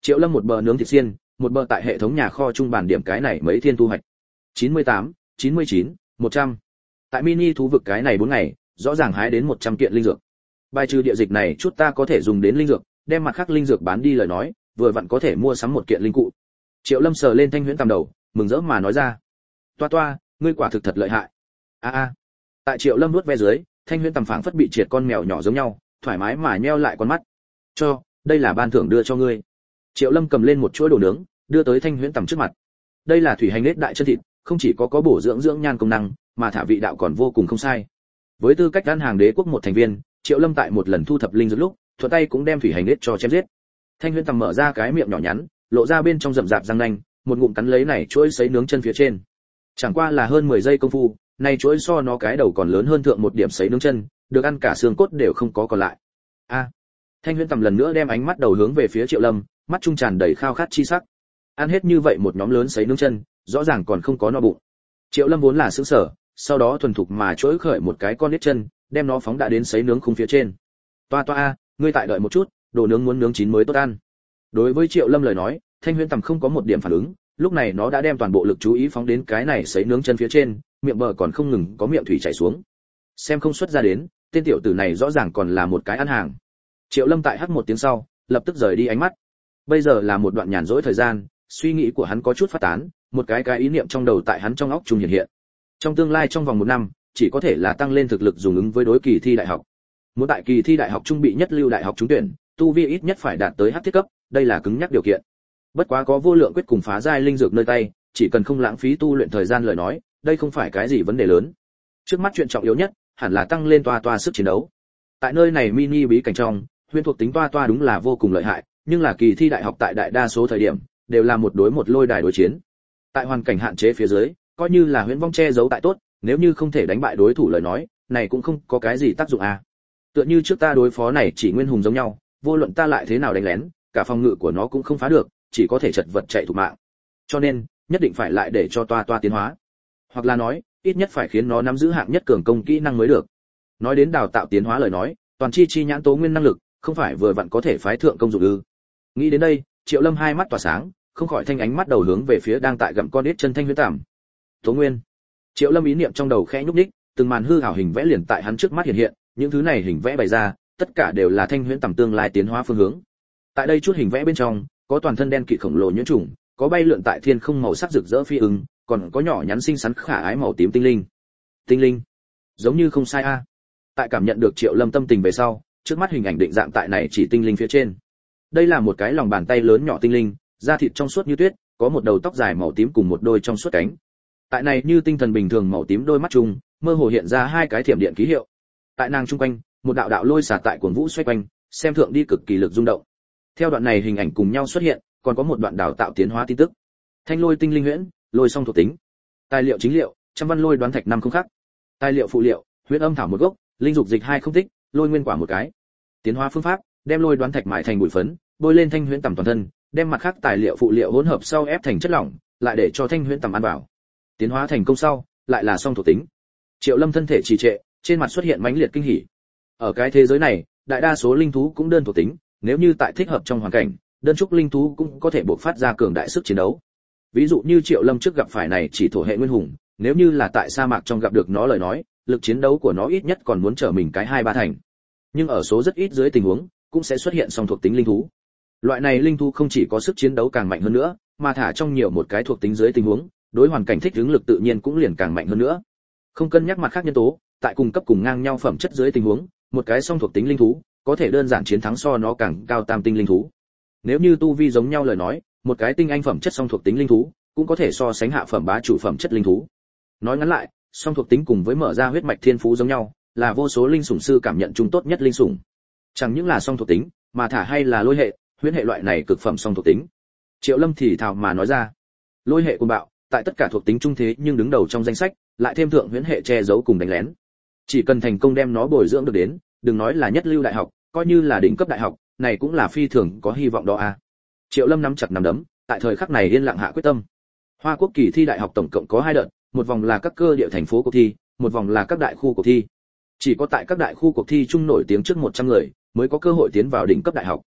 Triệu Lâm một bờ nướng thịt xiên, một bờ tại hệ thống nhà kho trung bản điểm cái này mấy thiên thu hoạch. chín mươi tám, chín mươi chín, một trăm. Tại mini thú vực cái này bốn ngày, rõ ràng hái đến một trăm kiện linh dược. Bài trừ địa dịch này chút ta có thể dùng đến linh dược, đem mặt khác linh dược bán đi lời nói, vừa vặn có thể mua sắm một kiện linh cụ. Triệu Lâm sờ lên Thanh Huyễn Tầm đầu, mừng rỡ mà nói ra: "Toa toa, ngươi quả thực thật lợi hại." A a. Tại Triệu Lâm nuốt ve dưới, Thanh Huyễn Tầm phảng phất bị triệt con mèo nhỏ giống nhau, thoải mái mà nheo lại con mắt. "Cho, đây là ban thưởng đưa cho ngươi." Triệu Lâm cầm lên một chuỗi đồ nướng, đưa tới Thanh Huyễn Tầm trước mặt. Đây là thủy hành nết đại chân thịt, không chỉ có có bổ dưỡng dưỡng nhan công năng, mà thả vị đạo còn vô cùng không sai. Với tư cách ăn hàng đế quốc một thành viên, Triệu Lâm tại một lần thu thập linh dược lúc, thuận tay cũng đem thủy hành nết cho chém giết. Thanh Huyễn Tầm mở ra cái miệng nhỏ nhắn, lộ ra bên trong rậm rạp răng nanh, một ngụm cắn lấy này chuỗi sấy nướng chân phía trên. Chẳng qua là hơn mười giây công phu, này chuỗi so nó cái đầu còn lớn hơn thượng một điểm sấy nướng chân, được ăn cả xương cốt đều không có còn lại. A. Thanh Huyễn Tầm lần nữa đem ánh mắt đầu hướng về phía Triệu Lâm, mắt trung tràn đầy khao khát chi sắc. Ăn hết như vậy một nhóm lớn sấy nướng chân, rõ ràng còn không có no bụng. Triệu Lâm vốn là sững sờ, sau đó thuần thục mà chuỗi khởi một cái con nết chân, đem nó phóng đã đến sấy nướng khung phía trên. Toa toa a, ngươi tại đợi một chút, đồ nướng muốn nướng chín mới tốt ăn. Đối với Triệu Lâm lời nói, Thanh Huyễn Tầm không có một điểm phản ứng, lúc này nó đã đem toàn bộ lực chú ý phóng đến cái này sấy nướng chân phía trên, miệng bờ còn không ngừng có miệng thủy chảy xuống. Xem không xuất ra đến, tên tiểu tử này rõ ràng còn là một cái ăn hàng. Triệu Lâm tại hắc một tiếng sau, lập tức rời đi ánh mắt. Bây giờ là một đoạn nhàn rỗi thời gian, suy nghĩ của hắn có chút phát tán, một cái cái ý niệm trong đầu tại hắn trong óc trùng hiện hiện. Trong tương lai trong vòng một năm, chỉ có thể là tăng lên thực lực dùng ứng với đối kỳ thi đại học. Muốn tại kỳ thi đại học trung bị nhất lưu đại học trúng tuyển, tu vi ít nhất phải đạt tới hắc thiết cấp, đây là cứng nhắc điều kiện. Bất quá có vô lượng quyết cùng phá giai linh dược nơi tay, chỉ cần không lãng phí tu luyện thời gian lời nói, đây không phải cái gì vấn đề lớn. Trước mắt chuyện trọng yếu nhất, hẳn là tăng lên toa toa sức chiến đấu. Tại nơi này mini bí cảnh trong, huyền thuộc tính toa toa đúng là vô cùng lợi hại, nhưng là kỳ thi đại học tại đại đa số thời điểm đều là một đối một lôi đài đối chiến. Tại hoàn cảnh hạn chế phía dưới, coi như là huyễn vong che giấu tại tốt, nếu như không thể đánh bại đối thủ lời nói, này cũng không có cái gì tác dụng à. Tựa như trước ta đối phó này chỉ nguyên hùng giống nhau, vô luận ta lại thế nào đánh lén, cả phòng ngự của nó cũng không phá được, chỉ có thể chật vật chạy thục mạng. Cho nên, nhất định phải lại để cho toa toa tiến hóa. Hoặc là nói, ít nhất phải khiến nó nắm giữ hạng nhất cường công kỹ năng mới được. Nói đến đào tạo tiến hóa lời nói, toàn chi chi nhãn tố nguyên năng lực, không phải vừa vặn có thể phái thượng công dụng ư? Nghĩ đến đây, Triệu Lâm hai mắt tỏa sáng, không khỏi thanh ánh mắt đầu hướng về phía đang tại gặm con đít chân Thanh Huyễn Tầm. Tố nguyên. Triệu Lâm ý niệm trong đầu khẽ nhúc nhích, từng màn hư ảo hình vẽ liền tại hắn trước mắt hiện hiện, những thứ này hình vẽ bày ra, tất cả đều là Thanh Huyễn Tầm tương lai tiến hóa phương hướng. Tại đây chút hình vẽ bên trong, có toàn thân đen kịt khổng lồ nhuyễn trùng, có bay lượn tại thiên không màu sắc rực rỡ phi ưng, còn có nhỏ nhắn xinh xắn khả ái màu tím tinh linh. Tinh linh, giống như không sai a. Tại cảm nhận được Triệu Lâm tâm tình về sau, trước mắt hình ảnh định dạng tại này chỉ tinh linh phía trên. Đây là một cái lòng bàn tay lớn nhỏ tinh linh, da thịt trong suốt như tuyết, có một đầu tóc dài màu tím cùng một đôi trong suốt cánh. Tại này như tinh thần bình thường màu tím đôi mắt trùng, mơ hồ hiện ra hai cái thiểm điện ký hiệu. Tại nàng trung quanh, một đạo đạo lôi xả tại cuồng vũ xoay quanh, xem thượng đi cực kỳ lực rung động. Theo đoạn này hình ảnh cùng nhau xuất hiện, còn có một đoạn đào tạo tiến hóa tin tức. Thanh lôi tinh linh huyễn, lôi song thuộc tính. Tài liệu chính liệu, trăm văn lôi đoán thạch năm không khắc. Tài liệu phụ liệu, huyễn âm thảo một gốc, linh dục dịch hai không tích, lôi nguyên quả một cái. Tiến hóa phương pháp, đem lôi đoán thạch mại thành bụi phấn, bôi lên Thanh Huyễn Tầm toàn thân, đem mặt khác tài liệu phụ liệu hỗn hợp sau ép thành chất lỏng, lại để cho Thanh Huyễn Tầm ăn vào. Tiến hóa thành công sau, lại là song thuộc tính. Triệu Lâm thân thể trì trệ, trên mặt xuất hiện mãnh liệt kinh hỉ. Ở cái thế giới này, đại đa số linh thú cũng đơn thuộc tính, nếu như tại thích hợp trong hoàn cảnh, đơn trúc linh thú cũng có thể bộc phát ra cường đại sức chiến đấu. Ví dụ như Triệu Lâm trước gặp phải này chỉ thổ hệ nguyên hùng, nếu như là tại sa mạc trong gặp được nó lời nói, lực chiến đấu của nó ít nhất còn muốn trở mình cái hai ba thành. Nhưng ở số rất ít dưới tình huống, cũng sẽ xuất hiện song thuộc tính linh thú. Loại này linh thú không chỉ có sức chiến đấu càng mạnh hơn nữa, mà thả trong nhiều một cái thuộc tính dưới tình huống, đối hoàn cảnh thích ứng lực tự nhiên cũng liền càng mạnh hơn nữa. Không cân nhắc mặt khác nhân tố, tại cùng cấp cùng ngang nhau phẩm chất dưới tình huống, một cái song thuộc tính linh thú có thể đơn giản chiến thắng so nó càng cao tam tinh linh thú. Nếu như tu vi giống nhau lời nói, một cái tinh anh phẩm chất song thuộc tính linh thú cũng có thể so sánh hạ phẩm bá chủ phẩm chất linh thú. Nói ngắn lại, song thuộc tính cùng với mở ra huyết mạch thiên phú giống nhau, là vô số linh sủng sư cảm nhận chung tốt nhất linh sủng. Chẳng những là song thuộc tính, mà thả hay là lôi hệ, huyễn hệ loại này cực phẩm song thuộc tính. Triệu Lâm thì thào mà nói ra, lôi hệ cuồng bạo, tại tất cả thuộc tính trung thế nhưng đứng đầu trong danh sách, lại thêm thượng huyễn hệ che giấu cùng đánh lén. Chỉ cần thành công đem nó bồi dưỡng được đến, đừng nói là nhất lưu đại học, coi như là đỉnh cấp đại học, này cũng là phi thường có hy vọng đó a. À. Triệu Lâm nắm chặt nắm đấm, tại thời khắc này yên lặng hạ quyết tâm. Hoa Quốc kỳ thi đại học tổng cộng có hai đợt, một vòng là các cơ địa thành phố cuộc thi, một vòng là các đại khu cuộc thi. Chỉ có tại các đại khu cuộc thi chung nổi tiếng trước một trăm người mới có cơ hội tiến vào đỉnh cấp đại học.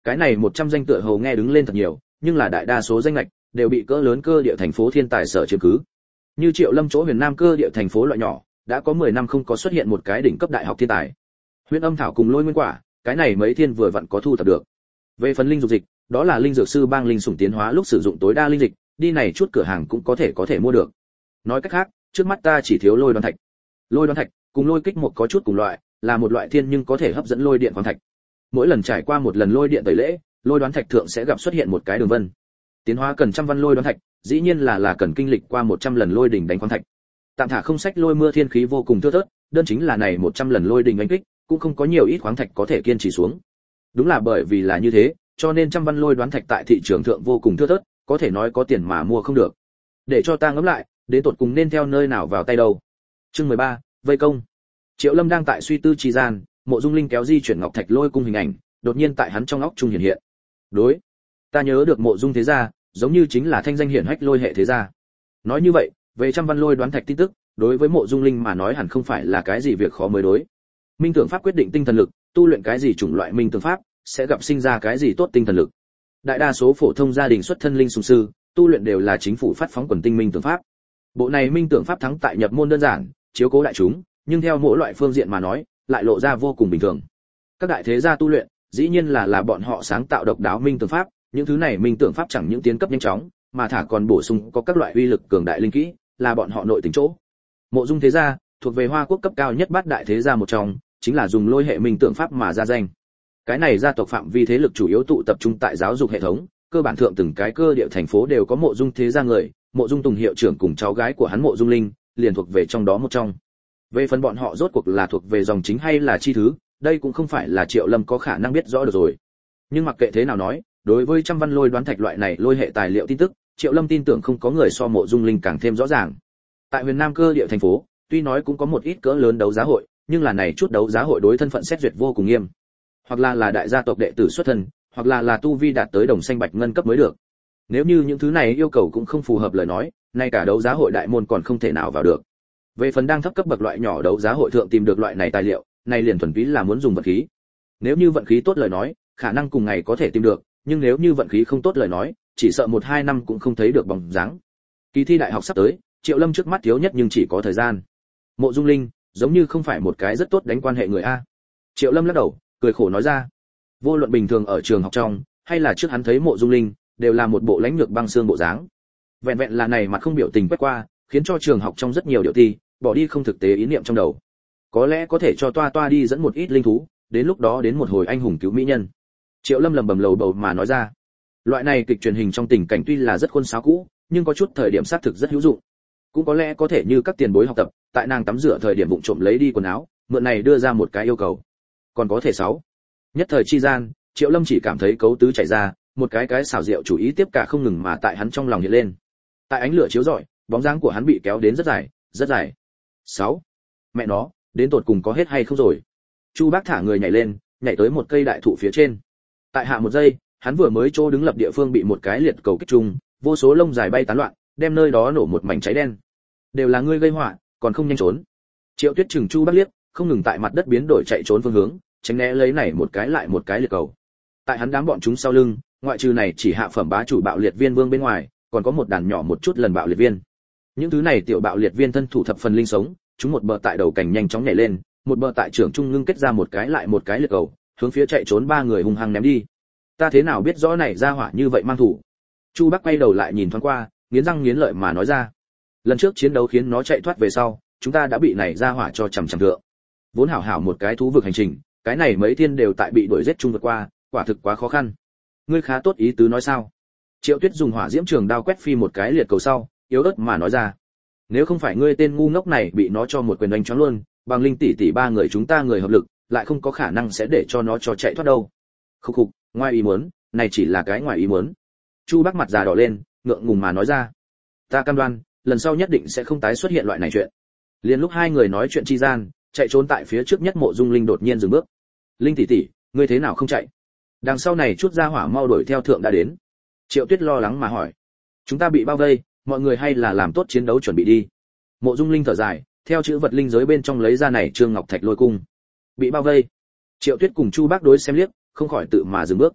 Cái này một trăm danh tựa hồ nghe đứng lên thật nhiều, nhưng là đại đa số danh lệch đều bị cỡ lớn cơ địa thành phố thiên tài sở chiếm cứ. Như Triệu Lâm chỗ Huyền Nam cơ địa thành phố loại nhỏ, đã có mười năm không có xuất hiện một cái đỉnh cấp đại học thiên tài. Huyền Âm Thảo cùng Lôi Nguyên Quả, cái này mấy thiên vừa vặn có thu thập được. Về phần linh dục dịch, đó là linh dược sư bang linh sủng tiến hóa lúc sử dụng tối đa linh dịch, đi này chút cửa hàng cũng có thể có thể mua được. Nói cách khác, trước mắt ta chỉ thiếu lôi đoán thạch. Lôi đoán thạch cùng lôi kích một có chút cùng loại, là một loại thiên nhưng có thể hấp dẫn lôi điện khoáng thạch. Mỗi lần trải qua một lần lôi điện tẩy lễ, lôi đoán thạch thượng sẽ gặp xuất hiện một cái đường vân. Tiến hóa cần trăm văn lôi đoán thạch, dĩ nhiên là là cần kinh lịch qua một trăm lần lôi đỉnh đánh khoáng thạch. Tạm thả không sách lôi mưa thiên khí vô cùng thưa thớt, đơn chính là này một trăm lần lôi đỉnh đánh kích, cũng không có nhiều ít khoáng thạch có thể kiên trì xuống. Đúng là bởi vì là như thế, cho nên trăm văn lôi đoán thạch tại thị trường thượng vô cùng thưa thớt, có thể nói có tiền mà mua không được. Để cho ta ngẫm lại, đến tột cùng nên theo nơi nào vào tay đâu. Chương mười ba, vây công. Triệu Lâm đang tại suy tư trì gian, Mộ Dung Linh kéo di chuyển ngọc thạch lôi cung hình ảnh, đột nhiên tại hắn trong óc trung hiện hiện. Đối, ta nhớ được Mộ Dung thế gia, giống như chính là thanh danh hiển hách lôi hệ thế gia. Nói như vậy, về trăm văn lôi đoán thạch tin tức, đối với Mộ Dung Linh mà nói hẳn không phải là cái gì việc khó mới đối. Minh tưởng pháp quyết định tinh thần lực, tu luyện cái gì chủng loại minh tưởng pháp, sẽ gặp sinh ra cái gì tốt tinh thần lực. Đại đa số phổ thông gia đình xuất thân linh sùng sư, tu luyện đều là chính phủ phát phóng quần tinh minh tưởng pháp. Bộ này minh tưởng pháp thắng tại nhập môn đơn giản, chiếu cố đại chúng, nhưng theo mỗi loại phương diện mà nói, lại lộ ra vô cùng bình thường. Các đại thế gia tu luyện, dĩ nhiên là là bọn họ sáng tạo độc đáo minh tưởng pháp, những thứ này minh tưởng pháp chẳng những tiến cấp nhanh chóng, mà thả còn bổ sung có các loại uy lực cường đại linh kỹ, là bọn họ nội tình chỗ. Mộ Dung thế gia, thuộc về Hoa Quốc cấp cao nhất bát đại thế gia một trong, chính là dùng lôi hệ minh tưởng pháp mà ra danh. Cái này gia tộc phạm vi thế lực chủ yếu tụ tập trung tại giáo dục hệ thống, cơ bản thượng từng cái cơ địa thành phố đều có Mộ Dung thế gia người, Mộ Dung Tùng hiệu trưởng cùng cháu gái của hắn Mộ Dung Linh, liền thuộc về trong đó một trong. Về phần bọn họ rốt cuộc là thuộc về dòng chính hay là chi thứ, đây cũng không phải là Triệu Lâm có khả năng biết rõ được rồi. Nhưng mặc kệ thế nào nói, đối với trăm văn lôi đoán thạch loại này lôi hệ tài liệu tin tức, Triệu Lâm tin tưởng không có người so Mộ Dung Linh càng thêm rõ ràng. Tại Huyền Nam cơ địa thành phố, tuy nói cũng có một ít cỡ lớn đấu giá hội, nhưng là này chút đấu giá hội đối thân phận xét duyệt vô cùng nghiêm. Hoặc là là đại gia tộc đệ tử xuất thân, hoặc là là tu vi đạt tới đồng xanh bạch ngân cấp mới được. Nếu như những thứ này yêu cầu cũng không phù hợp lời nói, ngay cả đấu giá hội đại môn còn không thể nào vào được. Về phần đang thấp cấp bậc loại nhỏ đấu giá hội thượng tìm được loại này tài liệu, này liền thuần túy là muốn dùng vận khí. Nếu như vận khí tốt lời nói, khả năng cùng ngày có thể tìm được, nhưng nếu như vận khí không tốt lời nói, chỉ sợ một hai năm cũng không thấy được bóng dáng. Kỳ thi đại học sắp tới, Triệu Lâm trước mắt thiếu nhất nhưng chỉ có thời gian. Mộ Dung Linh, giống như không phải một cái rất tốt đánh quan hệ người a. Triệu Lâm lắc đầu, cười khổ nói ra. Vô luận bình thường ở trường học trong, hay là trước hắn thấy Mộ Dung Linh, đều là một bộ lãnh lược băng xương bộ dáng. Vẹn vẹn là này mặt không biểu tình quét qua, khiến cho trường học trong rất nhiều điệu ti, bỏ đi không thực tế ý niệm trong đầu. Có lẽ có thể cho toa toa đi dẫn một ít linh thú, đến lúc đó đến một hồi anh hùng cứu mỹ nhân. Triệu Lâm lầm bầm lầu bầu mà nói ra. Loại này kịch truyền hình trong tình cảnh tuy là rất khuôn sáo cũ, nhưng có chút thời điểm xác thực rất hữu dụng. Cũng có lẽ có thể như các tiền bối học tập, tại nàng tắm rửa thời điểm vụng trộm lấy đi quần áo, mượn này đưa ra một cái yêu cầu. Còn có thể sáu. Nhất thời chi gian, Triệu Lâm chỉ cảm thấy cấu tứ chảy ra, một cái cái xảo diệu chủ ý tiếp cả không ngừng mà tại hắn trong lòng hiện lên. Tại ánh lửa chiếu rọi, bóng dáng của hắn bị kéo đến rất dài, rất dài. sáu. Mẹ nó, đến tột cùng có hết hay không rồi? Chu Bác thả người nhảy lên, nhảy tới một cây đại thụ phía trên. Tại hạ một giây, hắn vừa mới chỗ đứng lập địa phương bị một cái liệt cầu kích trùng, vô số lông dài bay tán loạn, đem nơi đó nổ một mảnh cháy đen. Đều là ngươi gây họa, còn không nhanh trốn. Triệu Tuyết chừng Chu Bác liếc, không ngừng tại mặt đất biến đổi chạy trốn phương hướng, tránh né lấy này một cái lại một cái liệt cầu. Tại hắn đám bọn chúng sau lưng, ngoại trừ này chỉ hạ phẩm bá chủ bạo liệt viên vương bên ngoài, còn có một đàn nhỏ một chút lần bạo liệt viên. Những thứ này tiểu bạo liệt viên thân thủ thập phần linh sống, chúng một bờ tại đầu cảnh nhanh chóng nhảy lên, một bờ tại trưởng trung ngưng kết ra một cái lại một cái liệt cầu, hướng phía chạy trốn ba người hung hăng ném đi. Ta thế nào biết rõ này ra hỏa như vậy mang thủ? Chu Bắc quay đầu lại nhìn thoáng qua, nghiến răng nghiến lợi mà nói ra. Lần trước chiến đấu khiến nó chạy thoát về sau, chúng ta đã bị này ra hỏa cho chằm chằm thượng. Vốn hảo hảo một cái thú vực hành trình, cái này mấy thiên đều tại bị đuổi giết chung vượt qua, quả thực quá khó khăn. Ngươi khá tốt ý tứ nói sao? Triệu Tuyết dùng hỏa diễm trường đao quét phi một cái liệt cầu sau, yếu ớt mà nói ra. Nếu không phải ngươi tên ngu ngốc này bị nó cho một quyền đánh choáng luôn, bằng linh tỷ tỷ ba người chúng ta người hợp lực, lại không có khả năng sẽ để cho nó cho chạy thoát đâu. Khục khục, ngoài ý muốn, này chỉ là cái ngoài ý muốn. Chu Bắc mặt già đỏ lên, ngượng ngùng mà nói ra. Ta cam đoan, lần sau nhất định sẽ không tái xuất hiện loại này chuyện. Liên lúc hai người nói chuyện chi gian, chạy trốn tại phía trước nhất Mộ Dung Linh đột nhiên dừng bước. Linh tỷ tỷ, ngươi thế nào không chạy? Đằng sau này chút ra hỏa mau đuổi theo thượng đã đến. Triệu Tuyết lo lắng mà hỏi. Chúng ta bị bao vây, mọi người hay là làm tốt chiến đấu chuẩn bị đi. Mộ Dung Linh thở dài, theo chữ vật linh giới bên trong lấy ra này trương ngọc thạch lôi cung. Bị bao vây. Triệu Tuyết cùng Chu Bác đối xem liếc, không khỏi tự mà dừng bước.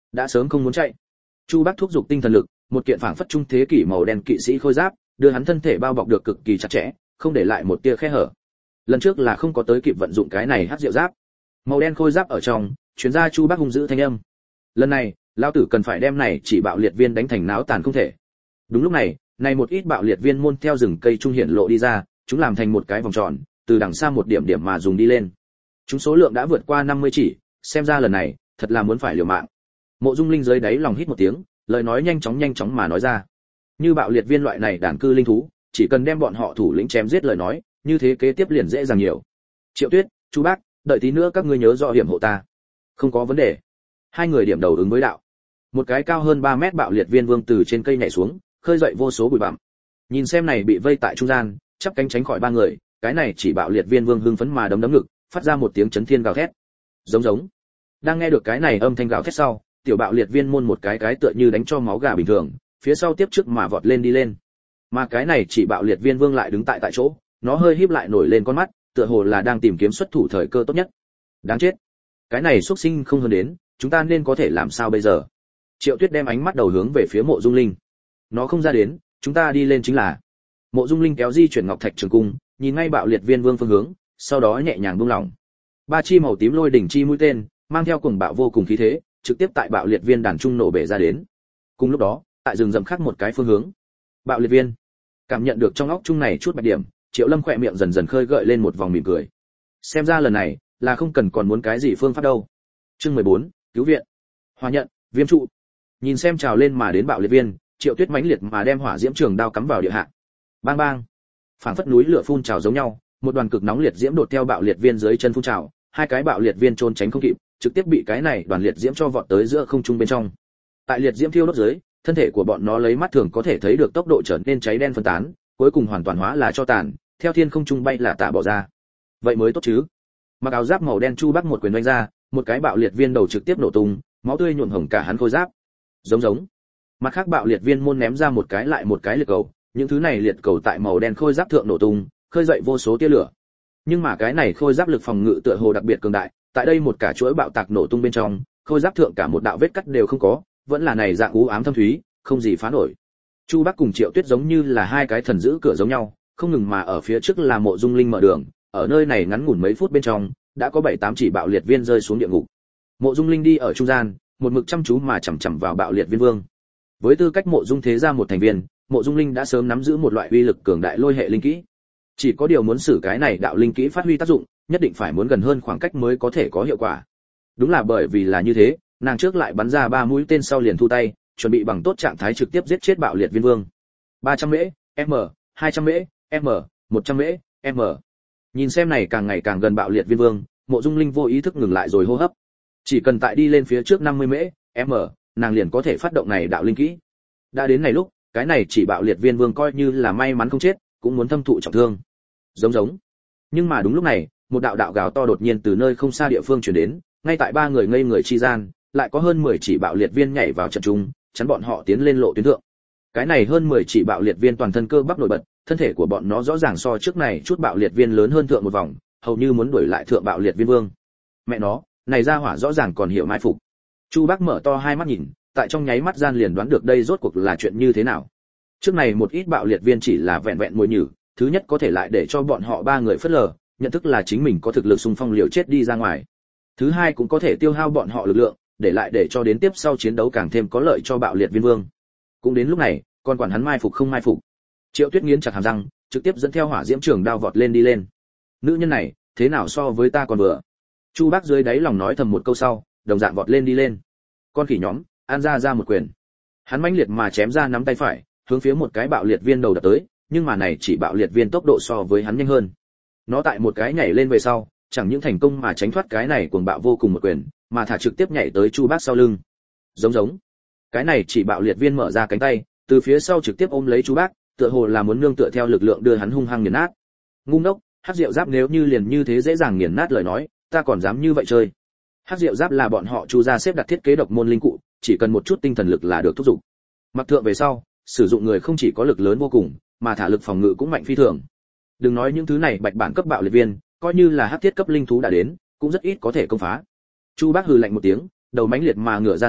đã sớm không muốn chạy. Chu Bác thúc giục tinh thần lực, một kiện phảng phất trung thế kỷ màu đen kỵ sĩ khôi giáp, đưa hắn thân thể bao bọc được cực kỳ chặt chẽ, không để lại một tia khe hở. Lần trước là không có tới kịp vận dụng cái này hắc diệu giáp. Màu đen khôi giáp ở trong, truyền ra Chu Bác hung dữ thanh âm. Lần này, lão tử cần phải đem này chỉ bạo liệt viên đánh thành náo tàn không thể. Đúng lúc này, này một ít bạo liệt viên môn theo rừng cây trung hiển lộ đi ra, chúng làm thành một cái vòng tròn, từ đằng xa một điểm điểm mà dùng đi lên. Chúng số lượng đã vượt qua năm mươi chỉ, xem ra lần này, thật là muốn phải liều mạng. Mộ Dung Linh dưới đáy lòng hít một tiếng, lời nói nhanh chóng nhanh chóng mà nói ra. Như bạo liệt viên loại này đàn cư linh thú, chỉ cần đem bọn họ thủ lĩnh chém giết lời nói, như thế kế tiếp liền dễ dàng nhiều. Triệu Tuyết, Chu Bác, đợi tí nữa các ngươi nhớ rõ hiểm hộ ta. Không có vấn đề. Hai người điểm đầu ứng với đạo. Một cái cao hơn ba mét bạo liệt viên vương từ trên cây nhảy xuống, khơi dậy vô số bụi bặm. Nhìn xem này bị vây tại trung gian, chắp cánh tránh khỏi ba người, cái này chỉ bạo liệt viên vương hưng phấn mà đấm đấm ngực, phát ra một tiếng chấn thiên gào thét. Giống giống. Đang nghe được cái này âm thanh gào thét sau, tiểu bạo liệt viên môn một cái cái tựa như đánh cho máu gà bình thường, phía sau tiếp trước mà vọt lên đi lên. Mà cái này chỉ bạo liệt viên vương lại đứng tại tại chỗ, nó hơi híp lại nổi lên con mắt, tựa hồ là đang tìm kiếm xuất thủ thời cơ tốt nhất. Đáng chết. Cái này xuất sinh không hơn đến, chúng ta nên có thể làm sao bây giờ? Triệu Tuyết đem ánh mắt đầu hướng về phía Mộ Dung Linh. Nó không ra đến, chúng ta đi lên chính là. Mộ Dung Linh kéo di chuyển ngọc thạch trường cung, nhìn ngay bạo liệt viên vương phương hướng, sau đó nhẹ nhàng buông lỏng. Ba chi màu tím lôi đỉnh chi mũi tên, mang theo cuồng bạo vô cùng khí thế, trực tiếp tại bạo liệt viên đàn trung nổ bể ra đến. Cùng lúc đó, tại rừng rậm khác một cái phương hướng, bạo liệt viên cảm nhận được trong óc chung này chút bạch điểm, Triệu Lâm khỏe miệng dần dần khơi gợi lên một vòng mỉm cười. Xem ra lần này là không cần còn muốn cái gì phương pháp đâu. Chương mười bốn, cứu viện. Hòa nhận, viêm trụ. Nhìn xem trào lên mà đến bạo liệt viên, Triệu Tuyết mãnh liệt mà đem hỏa diễm trường đao cắm vào địa hạ. Bang bang. Phảng phất núi lửa phun trào giống nhau, một đoàn cực nóng liệt diễm đột theo bạo liệt viên dưới chân phun trào, hai cái bạo liệt viên trốn tránh không kịp, trực tiếp bị cái này đoàn liệt diễm cho vọt tới giữa không trung bên trong. Tại liệt diễm thiêu đốt dưới, thân thể của bọn nó lấy mắt thường có thể thấy được tốc độ trở nên cháy đen phân tán, cuối cùng hoàn toàn hóa là cho tàn, theo thiên không trung bay là tả bỏ ra. Vậy mới tốt chứ. Mặc áo giáp màu đen Chu Bắc một quyền đánh ra, một cái bạo liệt viên đầu trực tiếp nổ tung, máu tươi nhuộm hồng cả hắn khôi giáp. Giống giống. Mặt khác bạo liệt viên môn ném ra một cái lại một cái liệt cầu, những thứ này liệt cầu tại màu đen khôi giáp thượng nổ tung, khơi dậy vô số tia lửa. Nhưng mà cái này khôi giáp lực phòng ngự tựa hồ đặc biệt cường đại, tại đây một cả chuỗi bạo tạc nổ tung bên trong, khôi giáp thượng cả một đạo vết cắt đều không có, vẫn là này dạng u ám thâm thúy, không gì phá nổi. Chu Bắc cùng Triệu Tuyết giống như là hai cái thần giữ cửa giống nhau, không ngừng mà ở phía trước là Mộ Dung Linh mở đường, ở nơi này ngắn ngủn mấy phút bên trong, đã có bảy tám chỉ bạo liệt viên rơi xuống địa ngục. Mộ Dung Linh đi ở trung gian, một mực chăm chú mà chằm chằm vào bạo liệt viên vương. Với tư cách Mộ Dung thế gia một thành viên, Mộ Dung Linh đã sớm nắm giữ một loại uy lực cường đại lôi hệ linh kỹ. Chỉ có điều muốn sử cái này đạo linh kỹ phát huy tác dụng, nhất định phải muốn gần hơn khoảng cách mới có thể có hiệu quả. Đúng là bởi vì là như thế, nàng trước lại bắn ra ba mũi tên sau liền thu tay, chuẩn bị bằng tốt trạng thái trực tiếp giết chết bạo liệt viên vương. ba trăm mễ, m, hai trăm mễ, m, một trăm mễ, m. Nhìn xem này càng ngày càng gần bạo liệt viên vương, Mộ Dung Linh vô ý thức ngừng lại rồi hô hấp. Chỉ cần tại đi lên phía trước năm mươi mễ, m, nàng liền có thể phát động này đạo linh kỹ. Đã đến này lúc, cái này chỉ bạo liệt viên vương coi như là may mắn không chết, cũng muốn thâm thụ trọng thương. Giống giống. Nhưng mà đúng lúc này, một đạo đạo gào to đột nhiên từ nơi không xa địa phương truyền đến, ngay tại ba người ngây người chi gian, lại có hơn mười chỉ bạo liệt viên nhảy vào trận chung, chắn bọn họ tiến lên lộ tuyến thượng. Cái này hơn mười chỉ bạo liệt viên toàn thân cơ bắp nổi bật, thân thể của bọn nó rõ ràng so trước này chút bạo liệt viên lớn hơn thượng một vòng, hầu như muốn đuổi lại thượng bạo liệt viên vương. Mẹ nó, này ra hỏa rõ ràng còn hiểu mai phục. Chu Bác mở to hai mắt nhìn, tại trong nháy mắt gian liền đoán được đây rốt cuộc là chuyện như thế nào. Trước này một ít bạo liệt viên chỉ là vẹn vẹn mồi nhử, thứ nhất có thể lại để cho bọn họ ba người phớt lờ, nhận thức là chính mình có thực lực xung phong liều chết đi ra ngoài. Thứ hai cũng có thể tiêu hao bọn họ lực lượng, để lại để cho đến tiếp sau chiến đấu càng thêm có lợi cho bạo liệt viên vương. Cũng đến lúc này, còn quản hắn mai phục không mai phục. Triệu Tuyết nghiến chặt hàm răng, trực tiếp dẫn theo hỏa diễm trường đao vọt lên đi lên. Nữ nhân này, thế nào so với ta còn vừa. Chu Bác dưới đáy lòng nói thầm một câu sau, đồng dạng vọt lên đi lên. Con khỉ nhóm, an ra ra một quyền. Hắn mãnh liệt mà chém ra nắm tay phải, hướng phía một cái bạo liệt viên đầu đập tới, nhưng mà này chỉ bạo liệt viên tốc độ so với hắn nhanh hơn. Nó tại một cái nhảy lên về sau, chẳng những thành công mà tránh thoát cái này cuồng bạo vô cùng một quyền, mà thả trực tiếp nhảy tới Chu Bác sau lưng. Giống giống. Cái này chỉ bạo liệt viên mở ra cánh tay, từ phía sau trực tiếp ôm lấy Chu Bác, tựa hồ là muốn nương tựa theo lực lượng đưa hắn hung hăng nghiền nát. Ngu ngốc, hắc diệu giáp nếu như liền như thế dễ dàng nghiền nát lời nói, ta còn dám như vậy chơi. Hắc diệu giáp là bọn họ Chu gia xếp đặt thiết kế độc môn linh cụ, chỉ cần một chút tinh thần lực là được thúc giục. Mặc thượng về sau, sử dụng người không chỉ có lực lớn vô cùng, mà thả lực phòng ngự cũng mạnh phi thường. Đừng nói những thứ này bạch bản cấp bạo liệt viên, coi như là hắc thiết cấp linh thú đã đến, cũng rất ít có thể công phá. Chu Bác hừ lạnh một tiếng, đầu mãnh liệt mà ngửa ra sau,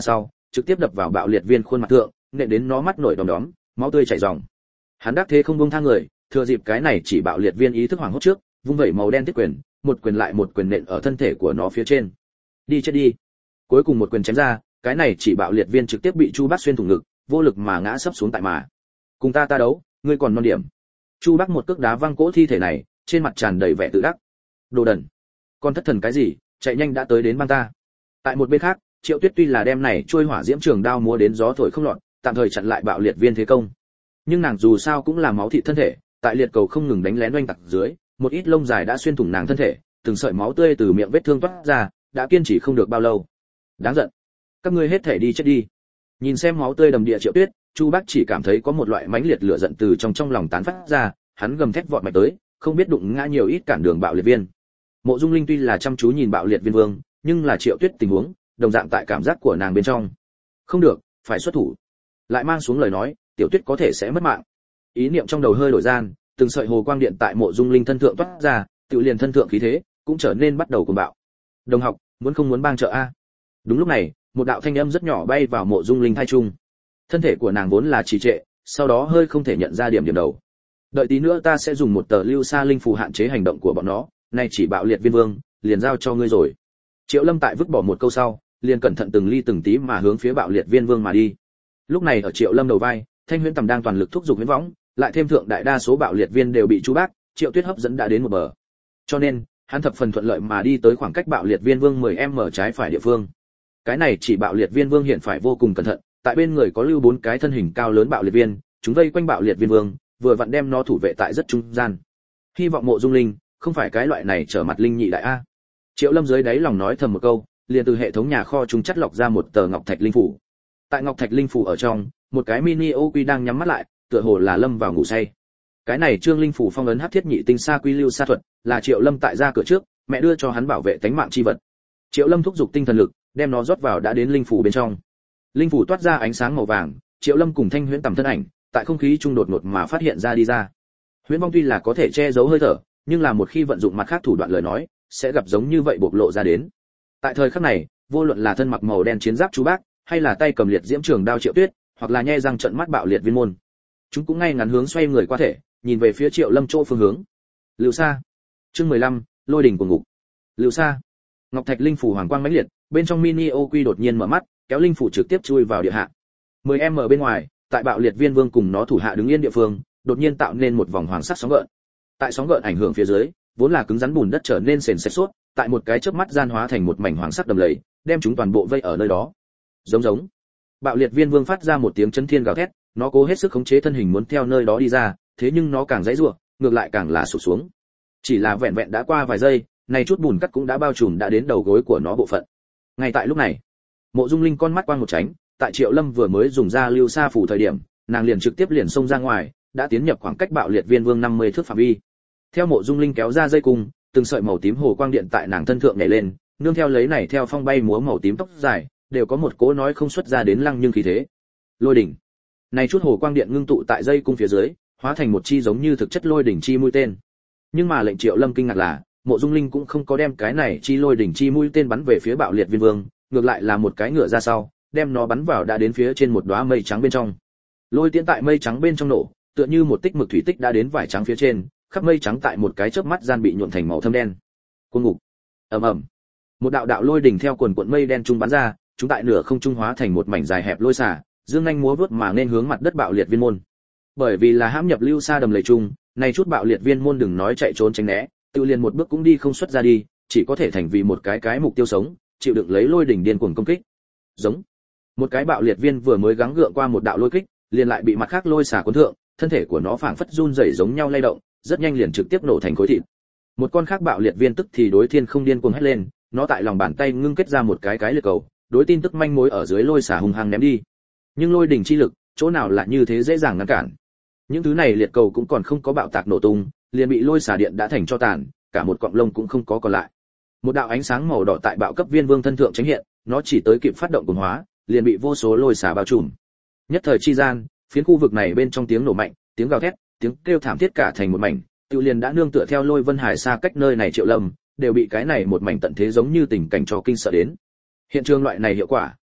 trực tiếp đập vào bạo liệt viên khuôn mặt thượng, nện đến nó mắt nổi đom đóm, máu tươi chảy ròng. Hắn đắc thế không buông tha người, thừa dịp cái này chỉ bạo liệt viên ý thức hoảng hốt trước, vung vẩy màu đen thiết quyền, một quyền lại một quyền nện ở thân thể của nó phía trên. Đi chết đi. Cuối cùng một quyền chém ra, cái này chỉ bạo liệt viên trực tiếp bị Chu Bác xuyên thủng ngực, vô lực mà ngã sấp xuống tại mà. Cùng ta ta đấu, ngươi còn non điểm. Chu Bác một cước đá văng cỗ thi thể này, trên mặt tràn đầy vẻ tự đắc. Đồ đần, con thất thần cái gì, chạy nhanh đã tới đến băng ta. Tại một bên khác, Triệu Tuyết tuy là đem này trôi hỏa diễm trường đao múa đến gió thổi không lọt, tạm thời chặn lại bạo liệt viên thế công. Nhưng nàng dù sao cũng là máu thịt thân thể, tại liệt cầu không ngừng đánh lén oanh tạc dưới, một ít lông dài đã xuyên thủng nàng thân thể, từng sợi máu tươi từ miệng vết thương toát ra, đã kiên trì không được bao lâu. Đáng giận, các ngươi hết thể đi chết đi. Nhìn xem máu tươi đầm địa Triệu Tuyết, Chu Bác chỉ cảm thấy có một loại mãnh liệt lửa giận từ trong trong lòng tán phát ra, hắn gầm thét vọt mạnh tới, không biết đụng ngã nhiều ít cản đường bạo liệt viên. Mộ Dung Linh tuy là chăm chú nhìn bạo liệt viên vương, nhưng là Triệu Tuyết tình huống, đồng dạng tại cảm giác của nàng bên trong. Không được, phải xuất thủ. Lại mang xuống lời nói, Tiểu Tuyết có thể sẽ mất mạng. Ý niệm trong đầu hơi đổi gian, từng sợi hồ quang điện tại Mộ Dung Linh thân thượng toát ra, tự liền thân thượng khí thế cũng trở nên bắt đầu cuồng bạo. Đồng học, muốn không muốn bang trợ a? Đúng lúc này, một đạo thanh âm rất nhỏ bay vào Mộ Dung Linh thai trung. Thân thể của nàng vốn là trì trệ, sau đó hơi không thể nhận ra điểm điểm đầu. Đợi tí nữa ta sẽ dùng một tờ lưu sa linh phù hạn chế hành động của bọn nó, nay chỉ bạo liệt viên vương, liền giao cho ngươi rồi. Triệu Lâm tại vứt bỏ một câu sau, liền cẩn thận từng ly từng tí mà hướng phía bạo liệt viên vương mà đi. Lúc này ở Triệu Lâm đầu vai, Thanh Huyễn Tầm đang toàn lực thúc giục huyễn võng, lại thêm thượng đại đa số bạo liệt viên đều bị Chu Bác, Triệu Tuyết hấp dẫn đã đến một bờ. Cho nên, hắn thập phần thuận lợi mà đi tới khoảng cách bạo liệt viên vương mười m trái phải địa phương. Cái này chỉ bạo liệt viên vương hiện phải vô cùng cẩn thận, tại bên người có lưu bốn cái thân hình cao lớn bạo liệt viên, chúng vây quanh bạo liệt viên vương, vừa vặn đem nó thủ vệ tại rất trung gian. Hy vọng Mộ Dung Linh không phải cái loại này trở mặt linh nhị đại a. Triệu Lâm dưới đáy lòng nói thầm một câu, liền từ hệ thống nhà kho chúng chắt lọc ra một tờ ngọc thạch linh phủ. Tại ngọc thạch linh phủ ở trong, một cái mini ô quy đang nhắm mắt lại, tựa hồ là lâm vào ngủ say. Cái này trương linh phủ phong ấn hắc thiết nhị tinh sa quy lưu sa thuật, là Triệu Lâm tại ra cửa trước, mẹ đưa cho hắn bảo vệ tánh mạng chi vật. Triệu Lâm thúc giục tinh thần lực, đem nó rót vào đã đến linh phủ bên trong. Linh phủ toát ra ánh sáng màu vàng, Triệu Lâm cùng Thanh Huyễn Tầm thân ảnh, tại không khí trung đột ngột mà phát hiện ra đi ra. Huyễn vong tuy là có thể che giấu hơi thở, nhưng là một khi vận dụng mặt khác thủ đoạn lời nói, sẽ gặp giống như vậy bộc lộ ra đến. Tại thời khắc này, vô luận là thân mặc màu đen chiến giáp Chu Bác, hay là tay cầm liệt diễm trường đao Triệu Tuyết, hoặc là nhe răng trợn mắt bạo liệt viên môn, chúng cũng ngay ngắn hướng xoay người qua thể, nhìn về phía Triệu Lâm chỗ phương hướng. Lưu Sa. Chương mười lăm, Lôi đỉnh của ngục. Lưu Sa. Ngọc thạch linh phủ hoàng quang mãnh liệt, bên trong mini ô quy đột nhiên mở mắt, kéo linh phủ trực tiếp chui vào địa hạ. mười m bên ngoài, tại bạo liệt viên vương cùng nó thủ hạ đứng yên địa phương, đột nhiên tạo nên một vòng hoàng sắc sóng gợn. Tại sóng gợn ảnh hưởng phía dưới, vốn là cứng rắn bùn đất trở nên sền sệt suốt, tại một cái chớp mắt gian hóa thành một mảnh hoàng sắc đầm lầy, đem chúng toàn bộ vây ở nơi đó. Giống giống. Bạo liệt viên vương phát ra một tiếng chấn thiên gào thét, nó cố hết sức khống chế thân hình muốn theo nơi đó đi ra, thế nhưng nó càng giãy giụa, ngược lại càng là sụp xuống. Chỉ là vẹn vẹn đã qua vài giây, này chút bùn cắt cũng đã bao trùm đã đến đầu gối của nó bộ phận. Ngay tại lúc này, Mộ Dung Linh con mắt quang một tránh, tại Triệu Lâm vừa mới dùng ra lưu sa phủ thời điểm, nàng liền trực tiếp liền xông ra ngoài, đã tiến nhập khoảng cách bạo liệt viên vương năm mươi thước phạm vi. Theo Mộ Dung Linh kéo ra dây cung, từng sợi màu tím hồ quang điện tại nàng thân thượng nhảy lên, nương theo lấy này theo phong bay múa màu tím tóc dài, đều có một cỗ nói không xuất ra đến lăng nhưng khí thế. Lôi đỉnh. Này chút hồ quang điện ngưng tụ tại dây cung phía dưới, hóa thành một chi giống như thực chất lôi đỉnh chi mũi tên. Nhưng mà lệnh Triệu Lâm kinh ngạc là, Mộ Dung Linh cũng không có đem cái này chi lôi đỉnh chi mũi tên bắn về phía bạo liệt viên vương, ngược lại là một cái ngựa ra sau, đem nó bắn vào đã đến phía trên một đóa mây trắng bên trong. Lôi tiễn tại mây trắng bên trong nổ, tựa như một tích mực thủy tích đã đến vải trắng phía trên, khắp mây trắng tại một cái chớp mắt gian bị nhuộm thành màu thâm đen. Cuồng ngục. Ầm ầm. Một đạo đạo lôi đỉnh theo quần cuộn mây đen trung bắn ra, chúng tại nửa không trung hóa thành một mảnh dài hẹp lôi xả, dương nhanh múa vuốt mà nên hướng mặt đất bạo liệt viên môn. Bởi vì là hãm nhập lưu sa đầm lầy trung, này chút bạo liệt viên môn đừng nói chạy trốn tránh né, tự liền một bước cũng đi không xuất ra đi, chỉ có thể thành vì một cái cái mục tiêu sống, chịu đựng lấy lôi đỉnh điên cuồng công kích. Giống. Một cái bạo liệt viên vừa mới gắng gượng qua một đạo lôi kích, liền lại bị mặt khác lôi xả cuốn thượng, thân thể của nó phảng phất run rẩy giống nhau lay động, rất nhanh liền trực tiếp nổ thành khối thịt. Một con khác bạo liệt viên tức thì đối thiên không điên cuồng hét lên, nó tại lòng bàn tay ngưng kết ra một cái cái liệt cầu, đối tin tức manh mối ở dưới lôi xả hung hăng ném đi. Nhưng lôi đỉnh chi lực, chỗ nào lại như thế dễ dàng ngăn cản. Những thứ này liệt cầu cũng còn không có bạo tạc nổ tung, liền bị lôi xả điện đã thành cho tàn, cả một cọng lông cũng không có còn lại. Một đạo ánh sáng màu đỏ tại bạo cấp viên vương thân thượng chánh hiện, nó chỉ tới kịp phát động cuồng hóa, liền bị vô số lôi xả bao trùm. Nhất thời chi gian, phiến khu vực này bên trong tiếng nổ mạnh, tiếng gào thét, tiếng kêu thảm thiết cả thành một mảnh, Tiêu liền đã nương tựa theo Lôi Vân Hải xa cách nơi này Triệu Lâm, đều bị cái này một mảnh tận thế giống như tình cảnh cho kinh sợ đến. Hiện trường loại này hiệu quả,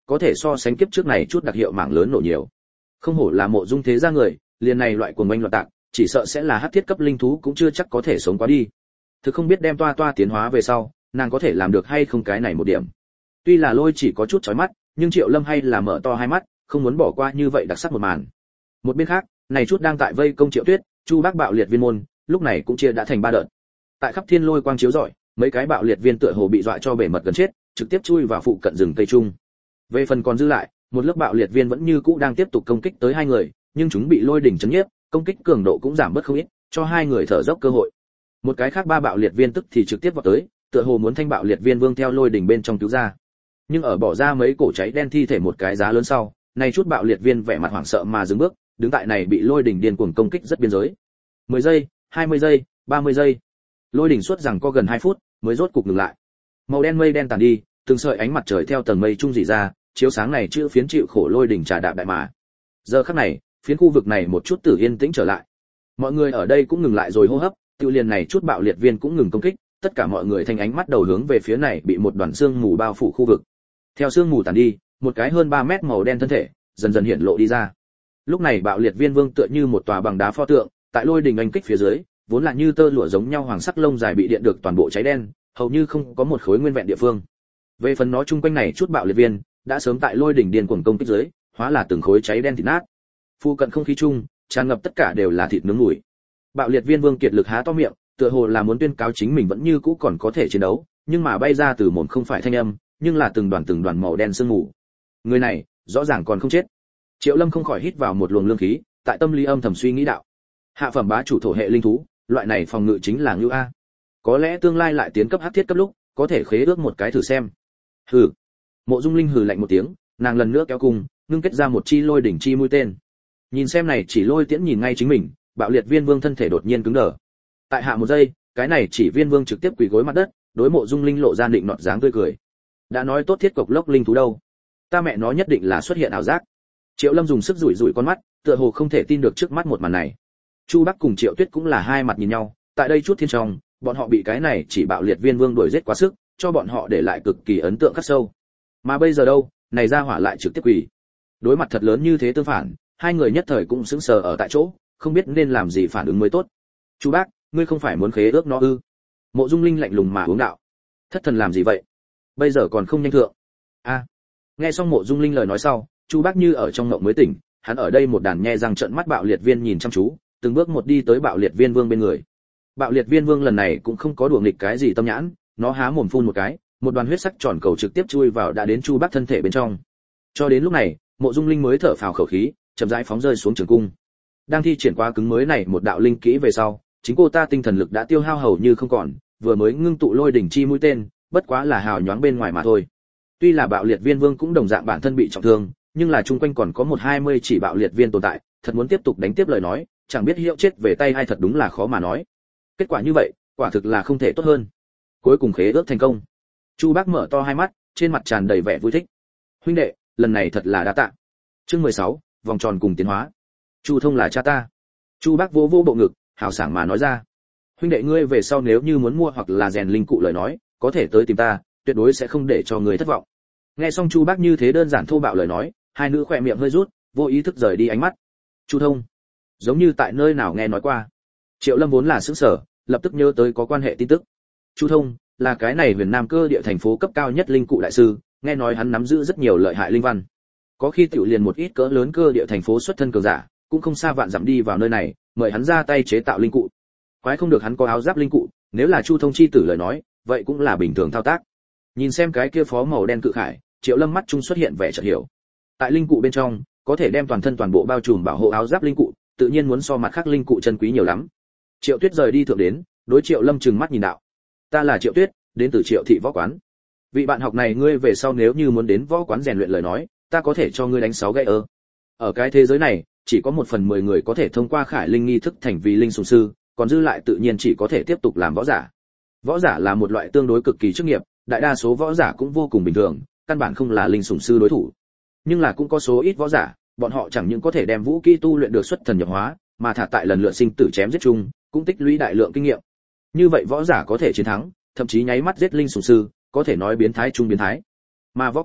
có thể so sánh kiếp trước này chút đặc hiệu mảng lớn nổ nhiều. Không hổ là Mộ Dung thế gia người, liền này loại cuồng oanh loạn tạc, chỉ sợ sẽ là hắc thiết cấp linh thú cũng chưa chắc có thể sống qua đi. Thực không biết đem toa toa tiến hóa về sau, nàng có thể làm được hay không cái này một điểm. Tuy là lôi chỉ có chút chói mắt, nhưng Triệu Lâm hay là mở to hai mắt, không muốn bỏ qua như vậy đặc sắc một màn. Một bên khác, này chút đang tại vây công Triệu Tuyết, Chu Bác bạo liệt viên môn, lúc này cũng chia đã thành ba đợt. Tại khắp thiên lôi quang chiếu rọi, mấy cái bạo liệt viên tựa hồ bị dọa cho bể mật gần chết, trực tiếp chui vào phụ cận rừng cây trung. Về phần còn dư lại, một lớp bạo liệt viên vẫn như cũ đang tiếp tục công kích tới hai người, nhưng chúng bị lôi đỉnh chấn nhiếp, công kích cường độ cũng giảm bớt không ít, cho hai người thở dốc cơ hội. Một cái khác ba bạo liệt viên tức thì trực tiếp vọt tới, tựa hồ muốn thanh bạo liệt viên vương theo lôi đỉnh bên trong cứu ra. Nhưng ở bỏ ra mấy cổ cháy đen thi thể một cái giá lớn sau, này chút bạo liệt viên vẻ mặt hoảng sợ mà dừng bước, đứng tại này bị lôi đỉnh điên cuồng công kích rất biên giới. mười giây, hai mươi giây, ba mươi giây. Lôi đỉnh suốt rằng có gần hai phút, mới rốt cục ngừng lại. Màu đen mây đen tàn đi, từng sợi ánh mặt trời theo tầng mây trung rỉ ra, chiếu sáng này chữ phiến chịu khổ lôi đỉnh trà đạp đại mà. Giờ khắc này, phiến khu vực này một chút tử yên tĩnh trở lại. Mọi người ở đây cũng ngừng lại rồi hô hấp, tiêu liền này chút bạo liệt viên cũng ngừng công kích, tất cả mọi người thanh ánh mắt đầu hướng về phía này bị một đoàn sương mù bao phủ khu vực. Theo sương mù tàn đi, một cái hơn ba mét màu đen thân thể dần dần hiện lộ đi ra. Lúc này bạo liệt viên vương tựa như một tòa bằng đá pho tượng, tại lôi đỉnh anh kích phía dưới, vốn là như tơ lụa giống nhau hoàng sắc lông dài bị điện được toàn bộ cháy đen, hầu như không có một khối nguyên vẹn địa phương. Về phần nó chung quanh này chút bạo liệt viên, đã sớm tại lôi đỉnh điên cuồng công kích dưới, hóa là từng khối cháy đen thịt nát. Phu cận không khí chung, tràn ngập tất cả đều là thịt nướng mùi. Bạo liệt viên vương kiệt lực há to miệng, tựa hồ là muốn tuyên cáo chính mình vẫn như cũ còn có thể chiến đấu, nhưng mà bay ra từ mồm không phải thanh âm, nhưng là từng đoàn từng đoàn màu đen sương mù. Người này, rõ ràng còn không chết. Triệu Lâm không khỏi hít vào một luồng lương khí, tại tâm lý âm thầm suy nghĩ đạo: hạ phẩm bá chủ thổ hệ linh thú, loại này phòng ngự chính là ngưu a. Có lẽ tương lai lại tiến cấp hắc thiết cấp lúc, có thể khế ước một cái thử xem. Hừ. Mộ Dung Linh hừ lạnh một tiếng, nàng lần nữa kéo cung, ngưng kết ra một chi lôi đỉnh chi mũi tên. Nhìn xem này chỉ lôi tiễn nhìn ngay chính mình, bạo liệt viên vương thân thể đột nhiên cứng đờ. Tại hạ một giây, cái này chỉ viên vương trực tiếp quỳ gối mặt đất, đối Mộ Dung Linh lộ ra định nọt dáng tươi cười. Đã nói tốt thiết cộc lốc linh thú đâu, ta mẹ nó nhất định là xuất hiện ảo giác. Triệu Lâm dùng sức rủi rủi con mắt, tựa hồ không thể tin được trước mắt một màn này. Chu Bắc cùng Triệu Tuyết cũng là hai mặt nhìn nhau, tại đây chút thiên trong, bọn họ bị cái này chỉ bạo liệt viên vương đuổi giết quá sức, cho bọn họ để lại cực kỳ ấn tượng khắc sâu. Mà bây giờ đâu, này ra hỏa lại trực tiếp quỳ. Đối mặt thật lớn như thế tương phản, hai người nhất thời cũng sững sờ ở tại chỗ, không biết nên làm gì phản ứng mới tốt. Chu Bác, ngươi không phải muốn khế ước nó ư? Mộ Dung Linh lạnh lùng mà uống đạo. Thất thần làm gì vậy? Bây giờ còn không nhanh thượng. A. Nghe xong Mộ Dung Linh lời nói sau, Chu Bác như ở trong ngộng mới tỉnh, hắn ở đây một đàn nhe răng trợn mắt bạo liệt viên nhìn chăm chú, từng bước một đi tới bạo liệt viên vương bên người. Bạo liệt viên vương lần này cũng không có đùa nghịch cái gì tâm nhãn, nó há mồm phun một cái, một đoàn huyết sắc tròn cầu trực tiếp chui vào đã đến Chu Bác thân thể bên trong. Cho đến lúc này, Mộ Dung Linh mới thở phào khẩu khí, chậm rãi phóng rơi xuống trường cung. Đang thi triển qua cứng mới này một đạo linh kỹ về sau, chính cô ta tinh thần lực đã tiêu hao hầu như không còn, vừa mới ngưng tụ lôi đỉnh chi mũi tên, bất quá là hào nhoáng bên ngoài mà thôi. Tuy là bạo liệt viên vương cũng đồng dạng bản thân bị trọng thương, nhưng là chung quanh còn có một hai mươi chỉ bạo liệt viên tồn tại, thật muốn tiếp tục đánh tiếp lời nói, chẳng biết hiệu chết về tay hay thật đúng là khó mà nói. Kết quả như vậy, quả thực là không thể tốt hơn. Cuối cùng khế ước thành công. Chu Bác mở to hai mắt, trên mặt tràn đầy vẻ vui thích. Huynh đệ, lần này thật là đa tạ. Chương mười sáu, vòng tròn cùng tiến hóa. Chu Thông là cha ta. Chu Bác vỗ vỗ bộ ngực, hào sảng mà nói ra. Huynh đệ ngươi về sau nếu như muốn mua hoặc là rèn linh cụ lời nói, có thể tới tìm ta, tuyệt đối sẽ không để cho người thất vọng. Nghe xong Chu Bác như thế đơn giản thô bạo lời nói, hai nữ khỏe miệng hơi rút, vô ý thức rời đi ánh mắt. Chu Thông, giống như tại nơi nào nghe nói qua. Triệu Lâm vốn là sững sờ, lập tức nhớ tới có quan hệ tin tức. Chu Thông là cái này Huyền Nam Cơ địa thành phố cấp cao nhất linh cụ đại sư, nghe nói hắn nắm giữ rất nhiều lợi hại linh văn. Có khi tiểu liền một ít cỡ lớn cơ địa thành phố xuất thân cường giả, cũng không xa vạn dặm đi vào nơi này, mời hắn ra tay chế tạo linh cụ. Quái không được hắn có áo giáp linh cụ, nếu là Chu Thông chi tử lời nói, vậy cũng là bình thường thao tác. Nhìn xem cái kia phó màu đen cự khải, Triệu Lâm mắt trung xuất hiện vẻ chợt hiểu. Tại linh cụ bên trong, có thể đem toàn thân toàn bộ bao trùm bảo hộ áo giáp linh cụ, tự nhiên muốn so mặt khác linh cụ chân quý nhiều lắm. Triệu Tuyết rời đi thượng đến, đối Triệu Lâm trừng mắt nhìn đạo: "Ta là Triệu Tuyết, đến từ Triệu thị võ quán. Vị bạn học này ngươi về sau nếu như muốn đến võ quán rèn luyện lời nói, ta có thể cho ngươi đánh sáu gậy ơ." Ở cái thế giới này, chỉ có một phần mười người có thể thông qua khải linh nghi thức thành vì linh sủng sư, còn dư lại tự nhiên chỉ có thể tiếp tục làm võ giả. Võ giả là một loại tương đối cực kỳ chức nghiệp, đại đa số võ giả cũng vô cùng bình thường, căn bản không là linh sủng sư đối thủ. Nhưng là cũng có số ít võ giả, bọn họ chẳng những có thể đem vũ khí tu luyện được xuất thần nhập hóa, mà thả tại lần lượt sinh tử chém giết chung, cũng tích lũy đại lượng kinh nghiệm. Như vậy võ giả có thể chiến thắng, thậm chí nháy mắt giết linh sủng sư, có thể nói biến thái trung biến thái. Mà võ quán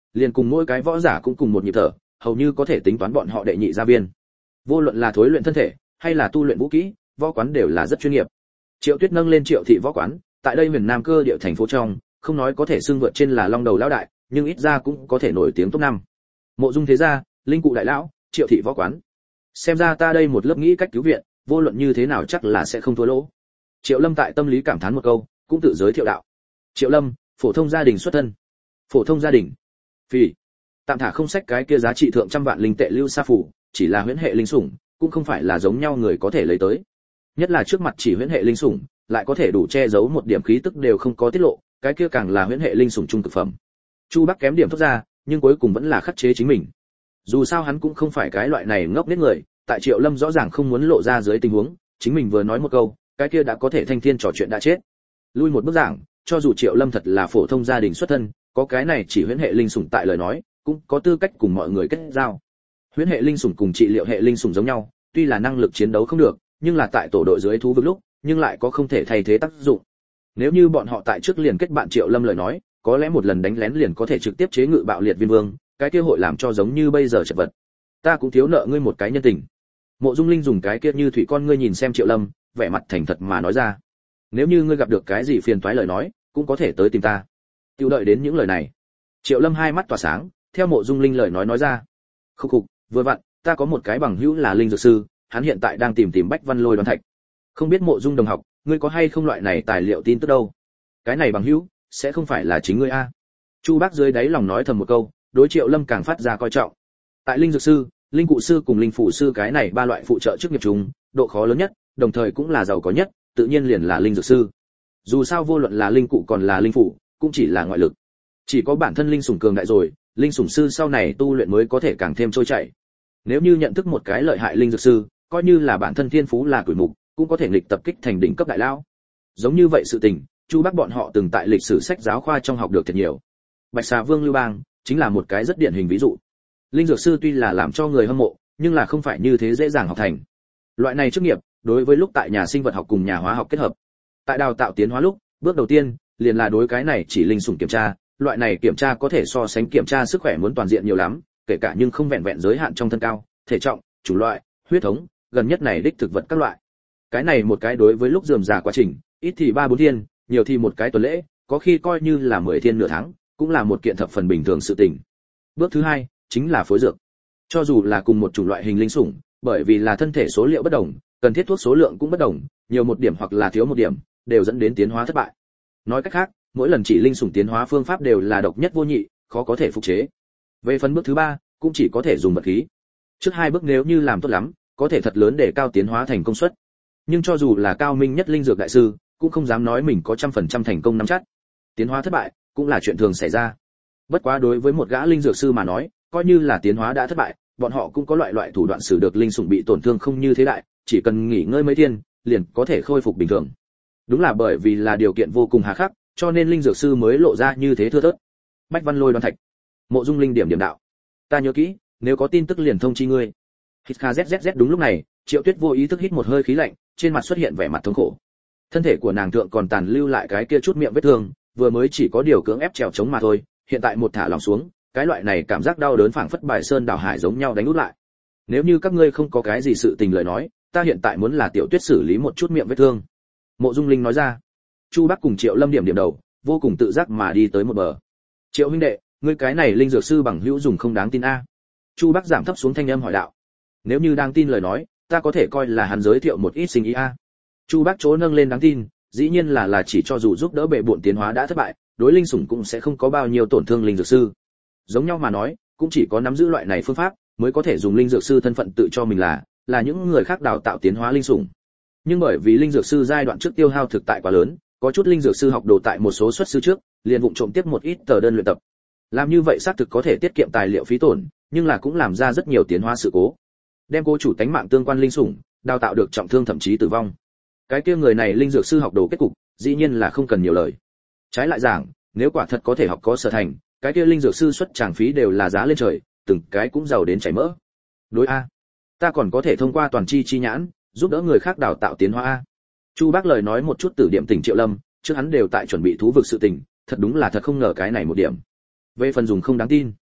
liền cùng mỗi cái võ giả cũng cùng một nhịp thở, hầu như có thể tính toán bọn họ đệ nhị gia viên. Vô luận là thối luyện thân thể hay là tu luyện vũ kỹ, võ quán đều là rất chuyên nghiệp. Triệu Tuyết nâng lên Triệu thị võ quán, tại đây Huyền Nam cơ địa thành phố trong, không nói có thể xưng vượt trên là long đầu lão đại, nhưng ít ra cũng có thể nổi tiếng top năm. Mộ Dung thế gia, linh cụ đại lão, Triệu thị võ quán. Xem ra ta đây một lớp nghĩ cách cứu viện, vô luận như thế nào chắc là sẽ không thua lỗ. Triệu Lâm tại tâm lý cảm thán một câu, cũng tự giới thiệu đạo. Triệu Lâm, phổ thông gia đình xuất thân. Phổ thông gia đình. Phì. Tạm thả không sách cái kia giá trị thượng trăm vạn linh tệ lưu sa phủ, chỉ là huyễn hệ linh sủng, cũng không phải là giống nhau người có thể lấy tới. Nhất là trước mặt chỉ huyễn hệ linh sủng, lại có thể đủ che giấu một điểm khí tức đều không có tiết lộ, cái kia càng là huyễn hệ linh sủng trung cực phẩm. Chu Bắc kém điểm thoát ra, nhưng cuối cùng vẫn là khắc chế chính mình. Dù sao hắn cũng không phải cái loại này ngốc nghếch người, tại Triệu Lâm rõ ràng không muốn lộ ra dưới tình huống, chính mình vừa nói một câu, cái kia đã có thể thanh thiên trò chuyện đã chết. Lui một bước giảng, cho dù Triệu Lâm thật là phổ thông gia đình xuất thân, có cái này chỉ huyễn hệ linh sủng tại lời nói, cũng có tư cách cùng mọi người kết giao. Huyễn hệ linh sủng cùng trị liệu hệ linh sủng giống nhau, tuy là năng lực chiến đấu không được, nhưng là tại tổ đội dưới thú vực lúc, nhưng lại có không thể thay thế tác dụng. Nếu như bọn họ tại trước liền kết bạn Triệu Lâm lời nói, có lẽ một lần đánh lén liền có thể trực tiếp chế ngự bạo liệt viên vương, cái kia hội làm cho giống như bây giờ chật vật. Ta cũng thiếu nợ ngươi một cái nhân tình. Mộ Dung Linh dùng cái kia như thủy con ngươi nhìn xem Triệu Lâm, vẻ mặt thành thật mà nói ra. Nếu như ngươi gặp được cái gì phiền toái lời nói, cũng có thể tới tìm ta. Tiêu đợi đến những lời này. Triệu Lâm hai mắt tỏa sáng, theo Mộ Dung Linh lời nói nói ra. Khục khục, vừa vặn, ta có một cái bằng hữu là linh dược sư, hắn hiện tại đang tìm tìm Bách Văn Lôi đoán thạch. Không biết Mộ Dung đồng học, ngươi có hay không loại này tài liệu tin tức đâu? Cái này bằng hữu, sẽ không phải là chính ngươi a? Chu Bác dưới đáy lòng nói thầm một câu, đối Triệu Lâm càng phát ra coi trọng. Tại linh dược sư, linh cụ sư cùng linh phụ sư cái này ba loại phụ trợ chức nghiệp chúng, độ khó lớn nhất, đồng thời cũng là giàu có nhất, tự nhiên liền là linh dược sư. Dù sao vô luận là linh cụ còn là linh phụ, cũng chỉ là ngoại lực. Chỉ có bản thân linh sủng cường đại rồi, linh sủng sư sau này tu luyện mới có thể càng thêm trôi chảy. Nếu như nhận thức một cái lợi hại linh dược sư, coi như là bản thân thiên phú là tuổi mục, cũng có thể nghịch tập kích thành đỉnh cấp đại lão. Giống như vậy sự tình, Chu Bắc bọn họ từng tại lịch sử sách giáo khoa trong học được thật nhiều. Bạch Xà Vương Lưu Bang chính là một cái rất điển hình ví dụ. Linh dược sư tuy là làm cho người hâm mộ, nhưng là không phải như thế dễ dàng học thành. Loại này chức nghiệp, đối với lúc tại nhà sinh vật học cùng nhà hóa học kết hợp. Tại đào tạo tiến hóa lúc, bước đầu tiên liền là đối cái này chỉ linh sủng kiểm tra, loại này kiểm tra có thể so sánh kiểm tra sức khỏe muốn toàn diện nhiều lắm, kể cả nhưng không vẹn vẹn giới hạn trong thân cao, thể trọng, chủng loại, huyết thống, gần nhất này đích thực vật các loại. Cái này một cái đối với lúc rườm rà quá trình, ít thì ba bốn thiên, nhiều thì một cái tuần lễ, có khi coi như là mười thiên nửa tháng, cũng là một kiện thập phần bình thường sự tình. Bước thứ hai chính là phối dược. Cho dù là cùng một chủng loại hình linh sủng, bởi vì là thân thể số liệu bất đồng, cần thiết thuốc số lượng cũng bất đồng, nhiều một điểm hoặc là thiếu một điểm, đều dẫn đến tiến hóa thất bại. Nói cách khác, mỗi lần chỉ linh sủng tiến hóa phương pháp đều là độc nhất vô nhị, khó có thể phục chế. Về phần bước thứ ba, cũng chỉ có thể dùng vật khí. Trước hai bước nếu như làm tốt lắm, có thể thật lớn để cao tiến hóa thành công suất. Nhưng cho dù là cao minh nhất linh dược đại sư, cũng không dám nói mình có trăm phần trăm thành công nắm chắc. Tiến hóa thất bại, cũng là chuyện thường xảy ra. Bất quá đối với một gã linh dược sư mà nói, coi như là tiến hóa đã thất bại, bọn họ cũng có loại loại thủ đoạn xử được linh sủng bị tổn thương không như thế đại, chỉ cần nghỉ ngơi mấy thiên, liền có thể khôi phục bình thường. Đúng là bởi vì là điều kiện vô cùng hà khắc, cho nên linh dược sư mới lộ ra như thế thưa thớt. Bách Văn Lôi đoán thạch. Mộ Dung Linh điểm điểm đạo. Ta nhớ kỹ, nếu có tin tức liền thông chi ngươi. Hít kha zzz đúng lúc này, Triệu Tuyết vô ý thức hít một hơi khí lạnh, trên mặt xuất hiện vẻ mặt thống khổ. Thân thể của nàng thượng còn tàn lưu lại cái kia chút miệng vết thương, vừa mới chỉ có điều cưỡng ép trèo chống mà thôi, hiện tại một thả lỏng xuống, cái loại này cảm giác đau đớn phảng phất bài sơn đảo hải giống nhau đánh út lại. Nếu như các ngươi không có cái gì sự tình lời nói, ta hiện tại muốn là Tiểu Tuyết xử lý một chút miệng vết thương. Mộ Dung Linh nói ra. Chu Bắc cùng Triệu Lâm điểm điểm đầu, vô cùng tự giác mà đi tới một bờ. Triệu huynh đệ, ngươi cái này linh dược sư bằng hữu dùng không đáng tin a? Chu Bắc giảm thấp xuống thanh âm hỏi đạo. Nếu như đáng tin lời nói, ta có thể coi là hắn giới thiệu một ít sinh ý a. Chu Bắc chỗ nâng lên đáng tin, dĩ nhiên là là chỉ cho dù giúp đỡ bệ bội tiến hóa đã thất bại, đối linh sủng cũng sẽ không có bao nhiêu tổn thương linh dược sư. Giống nhau mà nói, cũng chỉ có nắm giữ loại này phương pháp, mới có thể dùng linh dược sư thân phận tự cho mình là là những người khác đào tạo tiến hóa linh sủng. Nhưng bởi vì linh dược sư giai đoạn trước tiêu hao thực tại quá lớn, có chút linh dược sư học đồ tại một số xuất sư trước, liền vụng trộm tiếp một ít tờ đơn luyện tập. Làm như vậy xác thực có thể tiết kiệm tài liệu phí tổn, nhưng là cũng làm ra rất nhiều tiến hóa sự cố. Đem cố chủ tánh mạng tương quan linh sủng, đào tạo được trọng thương thậm chí tử vong. Cái kia người này linh dược sư học đồ kết cục, dĩ nhiên là không cần nhiều lời. Trái lại giảng, nếu quả thật có thể học có sở thành, cái kia linh dược sư xuất tràng phí đều là giá lên trời, từng cái cũng giàu đến chảy mỡ. Đối a, ta còn có thể thông qua toàn chi chi nhãn, giúp đỡ người khác đào tạo tiến hóa a. Chu Bác lời nói một chút từ điểm tỉnh Triệu Lâm, trước hắn đều tại chuẩn bị thú vực sự tình, thật đúng là thật không ngờ cái này một điểm. Về phần dùng không đáng tin,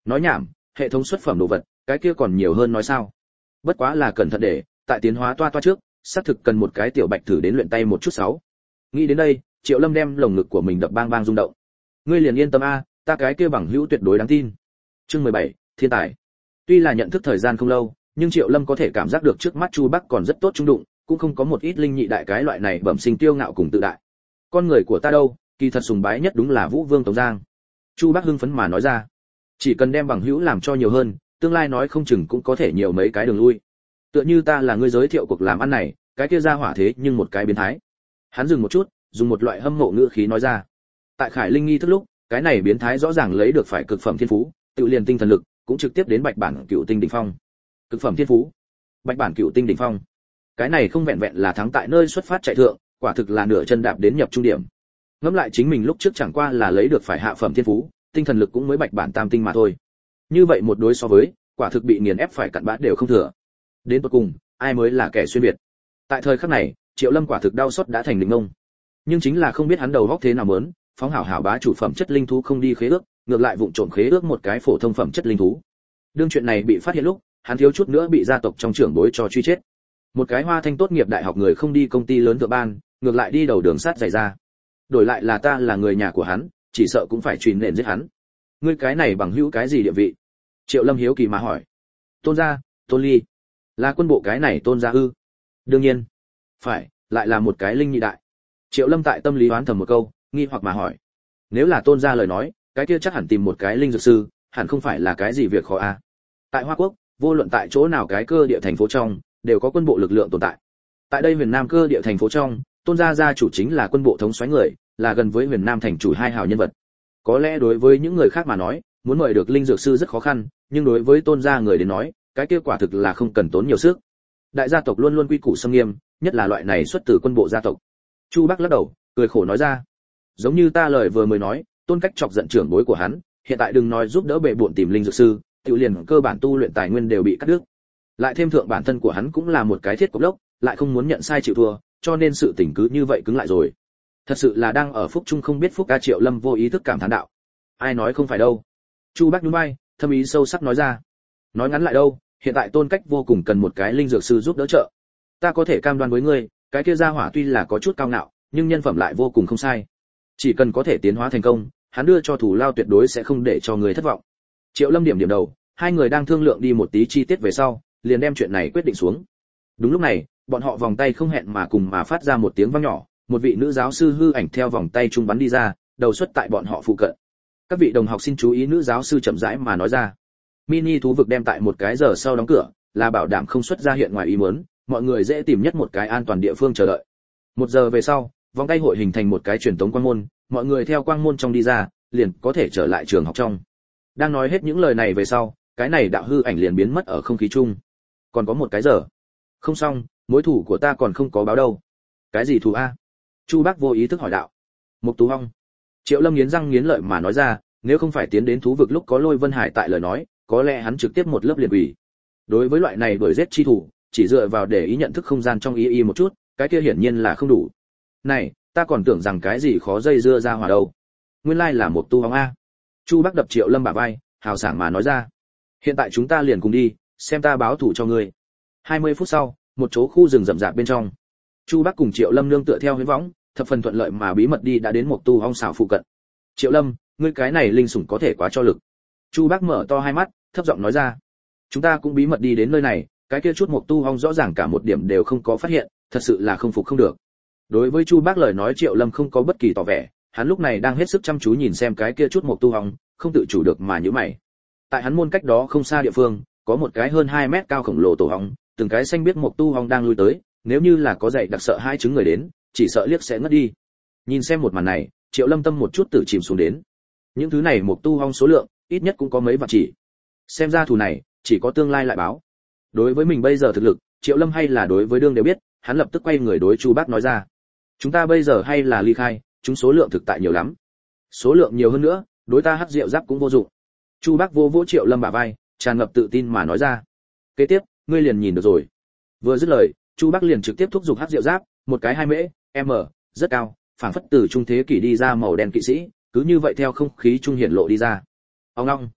Nói nhảm, hệ thống xuất phẩm đồ vật, cái kia còn nhiều hơn nói sao? Bất quá là cẩn thận để, tại tiến hóa toa toa trước, xác thực cần một cái tiểu bạch thử đến luyện tay một chút sáu. Nghĩ đến đây, Triệu Lâm đem lồng ngực của mình đập bang bang rung động. Ngươi liền yên tâm a, ta cái kia bằng hữu tuyệt đối đáng tin. Chương mười bảy, thiên tài. Tuy là nhận thức thời gian không lâu, nhưng Triệu Lâm có thể cảm giác được trước mắt Chu Bắc còn rất tốt trung đụng, cũng không có một ít linh nhị đại cái loại này bẩm sinh tiêu ngạo cùng tự đại. Con người của ta đâu, kỳ thật sùng bái nhất đúng là Vũ Vương Tống Giang. Chu Bắc hưng phấn mà nói ra, chỉ cần đem bằng hữu làm cho nhiều hơn, tương lai nói không chừng cũng có thể nhiều mấy cái đường lui. Tựa như ta là người giới thiệu cuộc làm ăn này, cái kia ra hỏa thế nhưng một cái biến thái. Hắn dừng một chút, dùng một loại hâm mộ ngữ khí nói ra. Tại Khải Linh nghi thức lúc, cái này biến thái rõ ràng lấy được phải cực phẩm thiên phú, tự liền tinh thần lực, cũng trực tiếp đến bạch bản cựu tinh đỉnh phong. Cực phẩm thiên phú, bạch bản cựu tinh đỉnh phong. Cái này không vẹn vẹn là thắng tại nơi xuất phát chạy thượng, quả thực là nửa chân đạp đến nhập trung điểm. Ngẫm lại chính mình lúc trước chẳng qua là lấy được phải hạ phẩm thiên phú, tinh thần lực cũng mới bạch bản tam tinh mà thôi. Như vậy một đối so với, quả thực bị nghiền ép phải cặn bã đều không thừa. Đến cuối cùng, ai mới là kẻ xuyên việt? Tại thời khắc này, Triệu Lâm quả thực đau xót đã thành định ngông. Nhưng chính là không biết hắn đầu góc thế nào mớn, phóng hảo hảo bá chủ phẩm chất linh thú không đi khế ước, ngược lại vụng trộm khế ước một cái phổ thông phẩm chất linh thú. Đương chuyện này bị phát hiện lúc, hắn thiếu chút nữa bị gia tộc trong trưởng bối cho truy chết. Một cái hoa thanh tốt nghiệp đại học người không đi công ty lớn thượng ban, ngược lại đi đầu đường sát giày ra. Đổi lại là ta là người nhà của hắn, chỉ sợ cũng phải truyền nện giết hắn. Ngươi cái này bằng hữu cái gì địa vị? Triệu Lâm hiếu kỳ mà hỏi. Tôn gia, Tôn Ly, là quân bộ cái này Tôn gia ư? Đương nhiên, phải, lại là một cái linh nhị đại. Triệu Lâm tại tâm lý đoán thầm một câu, nghi hoặc mà hỏi. Nếu là Tôn gia lời nói, cái kia chắc hẳn tìm một cái linh dược sư, hẳn không phải là cái gì việc khó a. À. Tại Hoa Quốc, vô luận tại chỗ nào cái cơ địa thành phố trong, đều có quân bộ lực lượng tồn tại. Tại đây Huyền Nam cơ địa thành phố trong, Tôn gia gia chủ chính là quân bộ thống soái người, là gần với Huyền Nam thành chủ hai hào nhân vật. Có lẽ đối với những người khác mà nói, muốn mời được linh dược sư rất khó khăn, nhưng đối với Tôn gia người đến nói, cái kia quả thực là không cần tốn nhiều sức. Đại gia tộc luôn luôn quy củ xâm nghiêm, nhất là loại này xuất từ quân bộ gia tộc. Chu Bắc lắc đầu, cười khổ nói ra, giống như ta lời vừa mới nói, Tôn Cách chọc giận trưởng bối của hắn, hiện tại đừng nói giúp đỡ bệ bộn tìm linh dược sư, tiểu liền cơ bản tu luyện tài nguyên đều bị cắt đứt. Lại thêm thượng bản thân của hắn cũng là một cái thiết cục lốc, lại không muốn nhận sai chịu thua, cho nên sự tình cứ như vậy cứng lại rồi. Thật sự là đang ở phúc trung không biết phúc. A Triệu Lâm vô ý thức cảm thán đạo. Ai nói không phải đâu. Chu Bắc nhún vai, thâm ý sâu sắc nói ra. Nói ngắn lại đâu, hiện tại Tôn Cách vô cùng cần một cái linh dược sư giúp đỡ trợ. Ta có thể cam đoan với ngươi, cái kia gia hỏa tuy là có chút cao ngạo, nhưng nhân phẩm lại vô cùng không sai. Chỉ cần có thể tiến hóa thành công, hắn đưa cho thủ lao tuyệt đối sẽ không để cho người thất vọng. Triệu Lâm điểm điểm đầu, hai người đang thương lượng đi một tí chi tiết về sau, liền đem chuyện này quyết định xuống. Đúng lúc này, bọn họ vòng tay không hẹn mà cùng mà phát ra một tiếng vang nhỏ, một vị nữ giáo sư hư ảnh theo vòng tay trung bắn đi ra, đầu xuất tại bọn họ phụ cận. Các vị đồng học xin chú ý, nữ giáo sư chậm rãi mà nói ra. Mini thú vực đem tại một cái giờ sau đóng cửa, là bảo đảm không xuất ra hiện ngoài ý muốn, mọi người dễ tìm nhất một cái an toàn địa phương chờ đợi. Một giờ về sau, vòng tay hội hình thành một cái truyền tống quang môn, mọi người theo quang môn trong đi ra, liền có thể trở lại trường học trong. Đang nói hết những lời này về sau, cái này đạo hư ảnh liền biến mất ở không khí chung. Còn có một cái giờ. Không xong, mối thủ của ta còn không có báo đâu. Cái gì thù a? Chu Bác vô ý thức hỏi đạo. Mục Tú Hong. Triệu Lâm nghiến răng nghiến lợi mà nói ra, nếu không phải tiến đến thú vực lúc có Lôi Vân Hải tại lời nói, có lẽ hắn trực tiếp một lớp liền quỷ. Đối với loại này đuổi giết chi thủ, chỉ dựa vào để ý nhận thức không gian trong y y một chút, cái kia hiển nhiên là không đủ. Này, ta còn tưởng rằng cái gì khó dây dưa ra hòa đâu. Nguyên lai là Mục Tú Hong a. Chu Bác đập Triệu Lâm bả vai, hào sảng mà nói ra. Hiện tại chúng ta liền cùng đi, xem ta báo thù cho ngươi. hai mươi phút sau, một chỗ khu rừng rậm rạp bên trong. Chu Bác cùng Triệu Lâm nương tựa theo huyễn võng, thập phần thuận lợi mà bí mật đi đã đến Mộc Tu Hong xảo phụ cận. Triệu Lâm, ngươi cái này linh sủng có thể quá cho lực. Chu Bác mở to hai mắt, thấp giọng nói ra. Chúng ta cũng bí mật đi đến nơi này, cái kia chút Mộc Tu Hong rõ ràng cả một điểm đều không có phát hiện, thật sự là không phục không được. Đối với Chu Bác lời nói, Triệu Lâm không có bất kỳ tỏ vẻ, hắn lúc này đang hết sức chăm chú nhìn xem cái kia chút Mộc Tu Hong, không tự chủ được mà nhíu mày. Tại hắn môn cách đó không xa địa phương, có một cái hơn hai mét cao khổng lồ tổ hong, từng cái xanh biết Mộc Tu Hong đang lui tới, nếu như là có dạy đặc sợ hai chứng người đến, chỉ sợ liếc sẽ ngất đi. Nhìn xem một màn này, Triệu Lâm tâm một chút tự chìm xuống đến. Những thứ này Mộc Tu Hong số lượng, ít nhất cũng có mấy vạn chỉ. Xem ra thù này, chỉ có tương lai lại báo. Đối với mình bây giờ thực lực, Triệu Lâm hay là đối với đương đều biết, hắn lập tức quay người đối Chu Bác nói ra. Chúng ta bây giờ hay là ly khai, chúng số lượng thực tại nhiều lắm. Số lượng nhiều hơn nữa, đối ta hắc rượu giáp cũng vô dụng. Chu Bác vô vỗ Triệu Lâm bả vai, tràn ngập tự tin mà nói ra. Kế tiếp, ngươi liền nhìn được rồi. Vừa dứt lời, Chu Bác liền trực tiếp thúc giục hắc rượu giáp, một cái hai mễ, m, rất cao, phảng phất từ trung thế kỷ đi ra màu đen kỵ sĩ, cứ như vậy theo không khí trung hiển lộ đi ra. Ông long.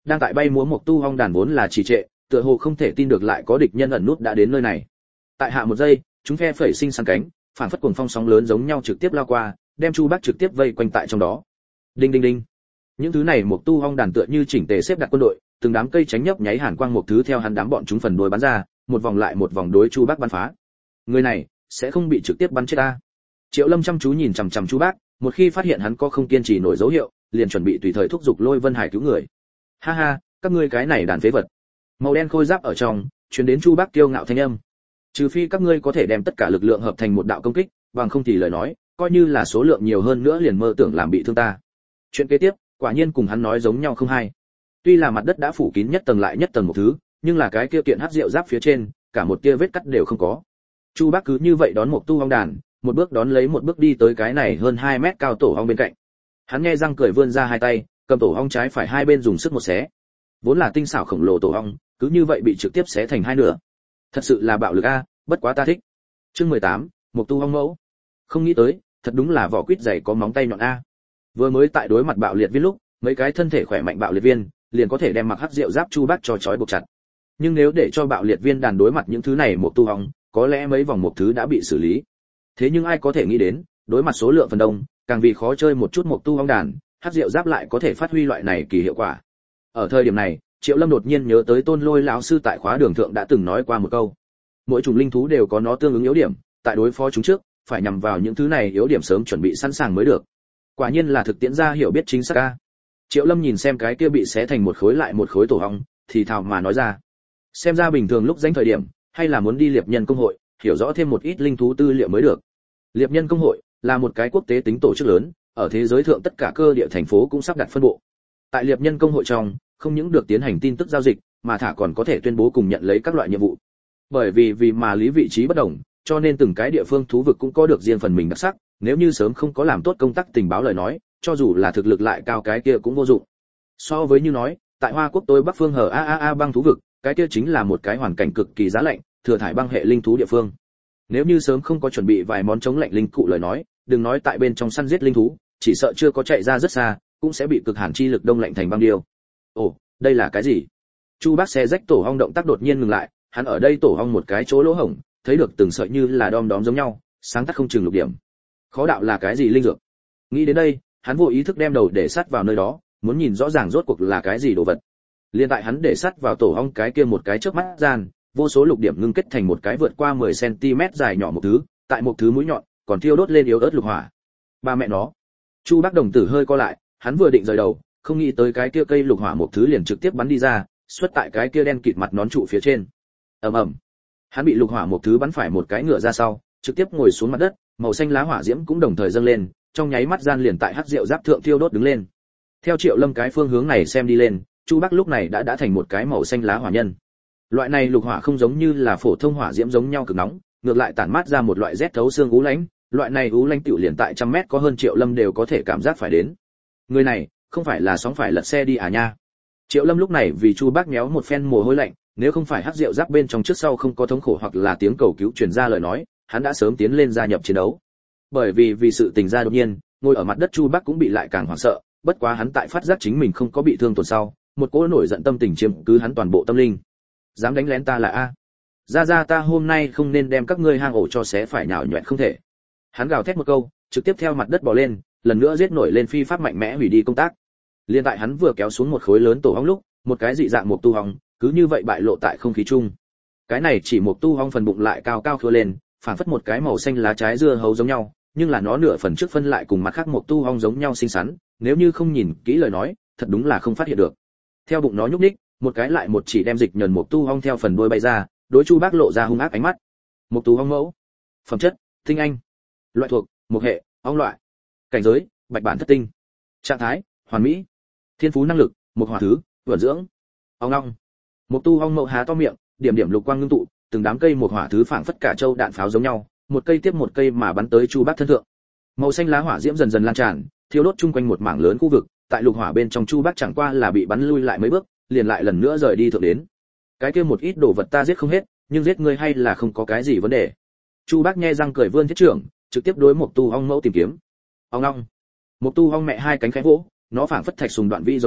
đang tại bay múa một tu hong đàn vốn là trì trệ, tựa hồ không thể tin được lại có địch nhân ẩn nút đã đến nơi này. Tại hạ một giây, chúng phe phẩy sinh sang cánh, phản phất cuồng phong sóng lớn giống nhau trực tiếp lao qua, đem Chu Bác trực tiếp vây quanh tại trong đó. Đinh đinh đinh. Những thứ này một tu hong đàn tựa như chỉnh tề xếp đặt quân đội, từng đám cây tránh nhấp nháy hàn quang một thứ theo hắn đám bọn chúng phần đuôi bắn ra, một vòng lại một vòng đối Chu Bác bắn phá. Người này sẽ không bị trực tiếp bắn chết ta. Triệu Lâm chăm chú nhìn chằm chằm Chu Bác, một khi phát hiện hắn có không kiên trì nổi dấu hiệu, liền chuẩn bị tùy thời thúc giục Lôi Vân Hải cứu người. Ha ha, các ngươi cái này đàn phế vật. Màu đen khôi giáp ở trong, truyền đến Chu Bác kiêu ngạo thanh âm. Trừ phi các ngươi có thể đem tất cả lực lượng hợp thành một đạo công kích, bằng không thì lời nói, coi như là số lượng nhiều hơn nữa liền mơ tưởng làm bị thương ta. Chuyện kế tiếp, quả nhiên cùng hắn nói giống nhau không hay. Tuy là mặt đất đã phủ kín nhất tầng lại nhất tầng một thứ, nhưng là cái kia kiện hắc rượu giáp phía trên, cả một tia vết cắt đều không có. Chu Bác cứ như vậy đón một tu hong đàn, một bước đón lấy một bước đi tới cái này hơn hai mét cao tổ hong bên cạnh. Hắn nghe răng cười vươn ra hai tay, cầm tổ hong trái phải hai bên dùng sức một xé. Vốn là tinh xảo khổng lồ tổ hong, cứ như vậy bị trực tiếp xé thành hai nửa. Thật sự là bạo lực a, bất quá ta thích. Chương mười tám, một tu hong mẫu. Không nghĩ tới, thật đúng là vỏ quýt dày có móng tay nhọn a. Vừa mới tại đối mặt bạo liệt viên lúc, mấy cái thân thể khỏe mạnh bạo liệt viên, liền có thể đem mặc hắc rượu giáp Chu Bác cho trói buộc chặt. Nhưng nếu để cho bạo liệt viên đàn đối mặt những thứ này một tu hong, có lẽ mấy vòng một thứ đã bị xử lý. Thế nhưng ai có thể nghĩ đến, đối mặt số lượng phần đông, càng vì khó chơi một chút một tu hong đàn, hắc rượu giáp lại có thể phát huy loại này kỳ hiệu quả. Ở thời điểm này, Triệu Lâm đột nhiên nhớ tới Tôn Lôi lão sư tại khóa đường thượng đã từng nói qua một câu: mỗi chủng linh thú đều có nó tương ứng yếu điểm, tại đối phó chúng trước, phải nhằm vào những thứ này yếu điểm sớm chuẩn bị sẵn sàng mới được. Quả nhiên là thực tiễn ra hiểu biết chính xác a. Triệu Lâm nhìn xem cái kia bị xé thành một khối lại một khối tổ hong, thì thào mà nói ra: xem ra bình thường lúc danh thời điểm, hay là muốn đi Liệp Nhân công hội, hiểu rõ thêm một ít linh thú tư liệu mới được. Liệp Nhân công hội là một cái quốc tế tính tổ chức lớn, ở thế giới thượng tất cả cơ địa thành phố cũng sắp đặt phân bộ. Tại Liệp Nhân công hội trong, không những được tiến hành tin tức giao dịch, mà thả còn có thể tuyên bố cùng nhận lấy các loại nhiệm vụ. Bởi vì vì mà lý vị trí bất đồng, cho nên từng cái địa phương thú vực cũng có được riêng phần mình đặc sắc, nếu như sớm không có làm tốt công tác tình báo lời nói, cho dù là thực lực lại cao cái kia cũng vô dụng. So với như nói, tại Hoa Quốc tôi Bắc phương hở a a a băng thú vực, cái kia chính là một cái hoàn cảnh cực kỳ giá lạnh, thừa thải băng hệ linh thú địa phương. Nếu như sớm không có chuẩn bị vài món chống lạnh linh cụ lời nói, đừng nói tại bên trong săn giết linh thú, chỉ sợ chưa có chạy ra rất xa, cũng sẽ bị cực hàn chi lực đông lạnh thành băng điêu. Ồ, đây là cái gì? Chu Bác xe rách tổ hong động tác đột nhiên ngừng lại, hắn ở đây tổ hong một cái chỗ lỗ hổng, thấy được từng sợi như là đom đóm giống nhau, sáng tắt không chừng lục điểm. Khó đạo là cái gì linh dược? Nghĩ đến đây, hắn vô ý thức đem đầu để sát vào nơi đó, muốn nhìn rõ ràng rốt cuộc là cái gì đồ vật. Liên tại hắn để sát vào tổ hong cái kia một cái trước mắt gian, vô số lục điểm ngưng kết thành một cái vượt qua mười xăng-ti-mét dài nhỏ một thứ, tại một thứ mũi nhọn, còn thiêu đốt lên yếu ớt lục hỏa. Ba mẹ nó. Chu Bác đồng tử hơi co lại, hắn vừa định rời đầu, không nghĩ tới cái kia cây lục hỏa một thứ liền trực tiếp bắn đi ra, xuất tại cái kia đen kịt mặt nón trụ phía trên. Ầm ầm. Hắn bị lục hỏa một thứ bắn phải một cái ngựa ra sau, trực tiếp ngồi xuống mặt đất, màu xanh lá hỏa diễm cũng đồng thời dâng lên, trong nháy mắt gian liền tại hắc rượu giáp thượng thiêu đốt đứng lên. Theo Triệu Lâm cái phương hướng này xem đi lên, Chu Bác lúc này đã đã thành một cái màu xanh lá hỏa nhân. Loại này lục hỏa không giống như là phổ thông hỏa diễm giống nhau cực nóng, ngược lại tản mát ra một loại rét thấu xương u lãnh, loại này u lãnh tiểu liền tại trăm mét có hơn Triệu Lâm đều có thể cảm giác phải đến. Người này, không phải là sóng phải lật xe đi à nha. Triệu Lâm lúc này vì Chu Bác méo một phen mồ hôi lạnh, nếu không phải hắc rượu giáp bên trong trước sau không có thống khổ hoặc là tiếng cầu cứu truyền ra lời nói, hắn đã sớm tiến lên gia nhập chiến đấu. Bởi vì vì sự tình ra đột nhiên, ngồi ở mặt đất Chu Bác cũng bị lại càng hoảng sợ, bất quá hắn tại phát giác chính mình không có bị thương tổn sau, một cỗ nổi giận tâm tình chiếm cứ hắn toàn bộ tâm linh. Dám đánh lén ta là a? Ra ra ta hôm nay không nên đem các ngươi hang ổ cho xé phải nhào nhọẹt không thể. Hắn gào thét một câu, trực tiếp theo mặt đất bò lên, lần nữa giết nổi lên phi pháp mạnh mẽ hủy đi công tác. Liên tại hắn vừa kéo xuống một khối lớn tổ hong lúc, một cái dị dạng một tu hong, cứ như vậy bại lộ tại không khí chung. Cái này chỉ một tu hong phần bụng lại cao cao khua lên, phản phất một cái màu xanh lá trái dưa hấu giống nhau, nhưng là nó nửa phần trước phân lại cùng mặt khác một tu hong giống nhau xinh xắn, nếu như không nhìn kỹ lời nói, thật đúng là không phát hiện được. Theo bụng nó nhúc nhích, một cái lại một chỉ đem dịch nhờn một tu hong theo phần đuôi bay ra, đối Chu Bác lộ ra hung ác ánh mắt. Một tu hong mẫu, phẩm chất, tinh anh, loại thuộc, một hệ, ong loại, cảnh giới, bạch bản thất tinh, trạng thái, hoàn mỹ, thiên phú năng lực, một hỏa thứ, vận dưỡng, ong ong. Một tu hong mẫu há to miệng, điểm điểm lục quang ngưng tụ, từng đám cây một hỏa thứ phảng phất cả châu đạn pháo giống nhau, một cây tiếp một cây mà bắn tới Chu Bác thân thượng. Màu xanh lá hỏa diễm dần dần lan tràn, thiêu đốt chung quanh một mảng lớn khu vực, tại lục hỏa bên trong Chu Bác chẳng qua là bị bắn lui lại mấy bước, liền lại lần nữa rời đi thượng đến. Cái kia một ít đồ vật ta giết không hết, nhưng giết ngươi hay là không có cái gì vấn đề. Chu Bác nhe răng cười vươn thiết trưởng, trực tiếp đối một tu hong mẫu tìm kiếm. Ong ong. Một tu hong mẹ hai cánh khẽ vỗ, nó phảng phất thạch sùng đoạn vi giống nhau,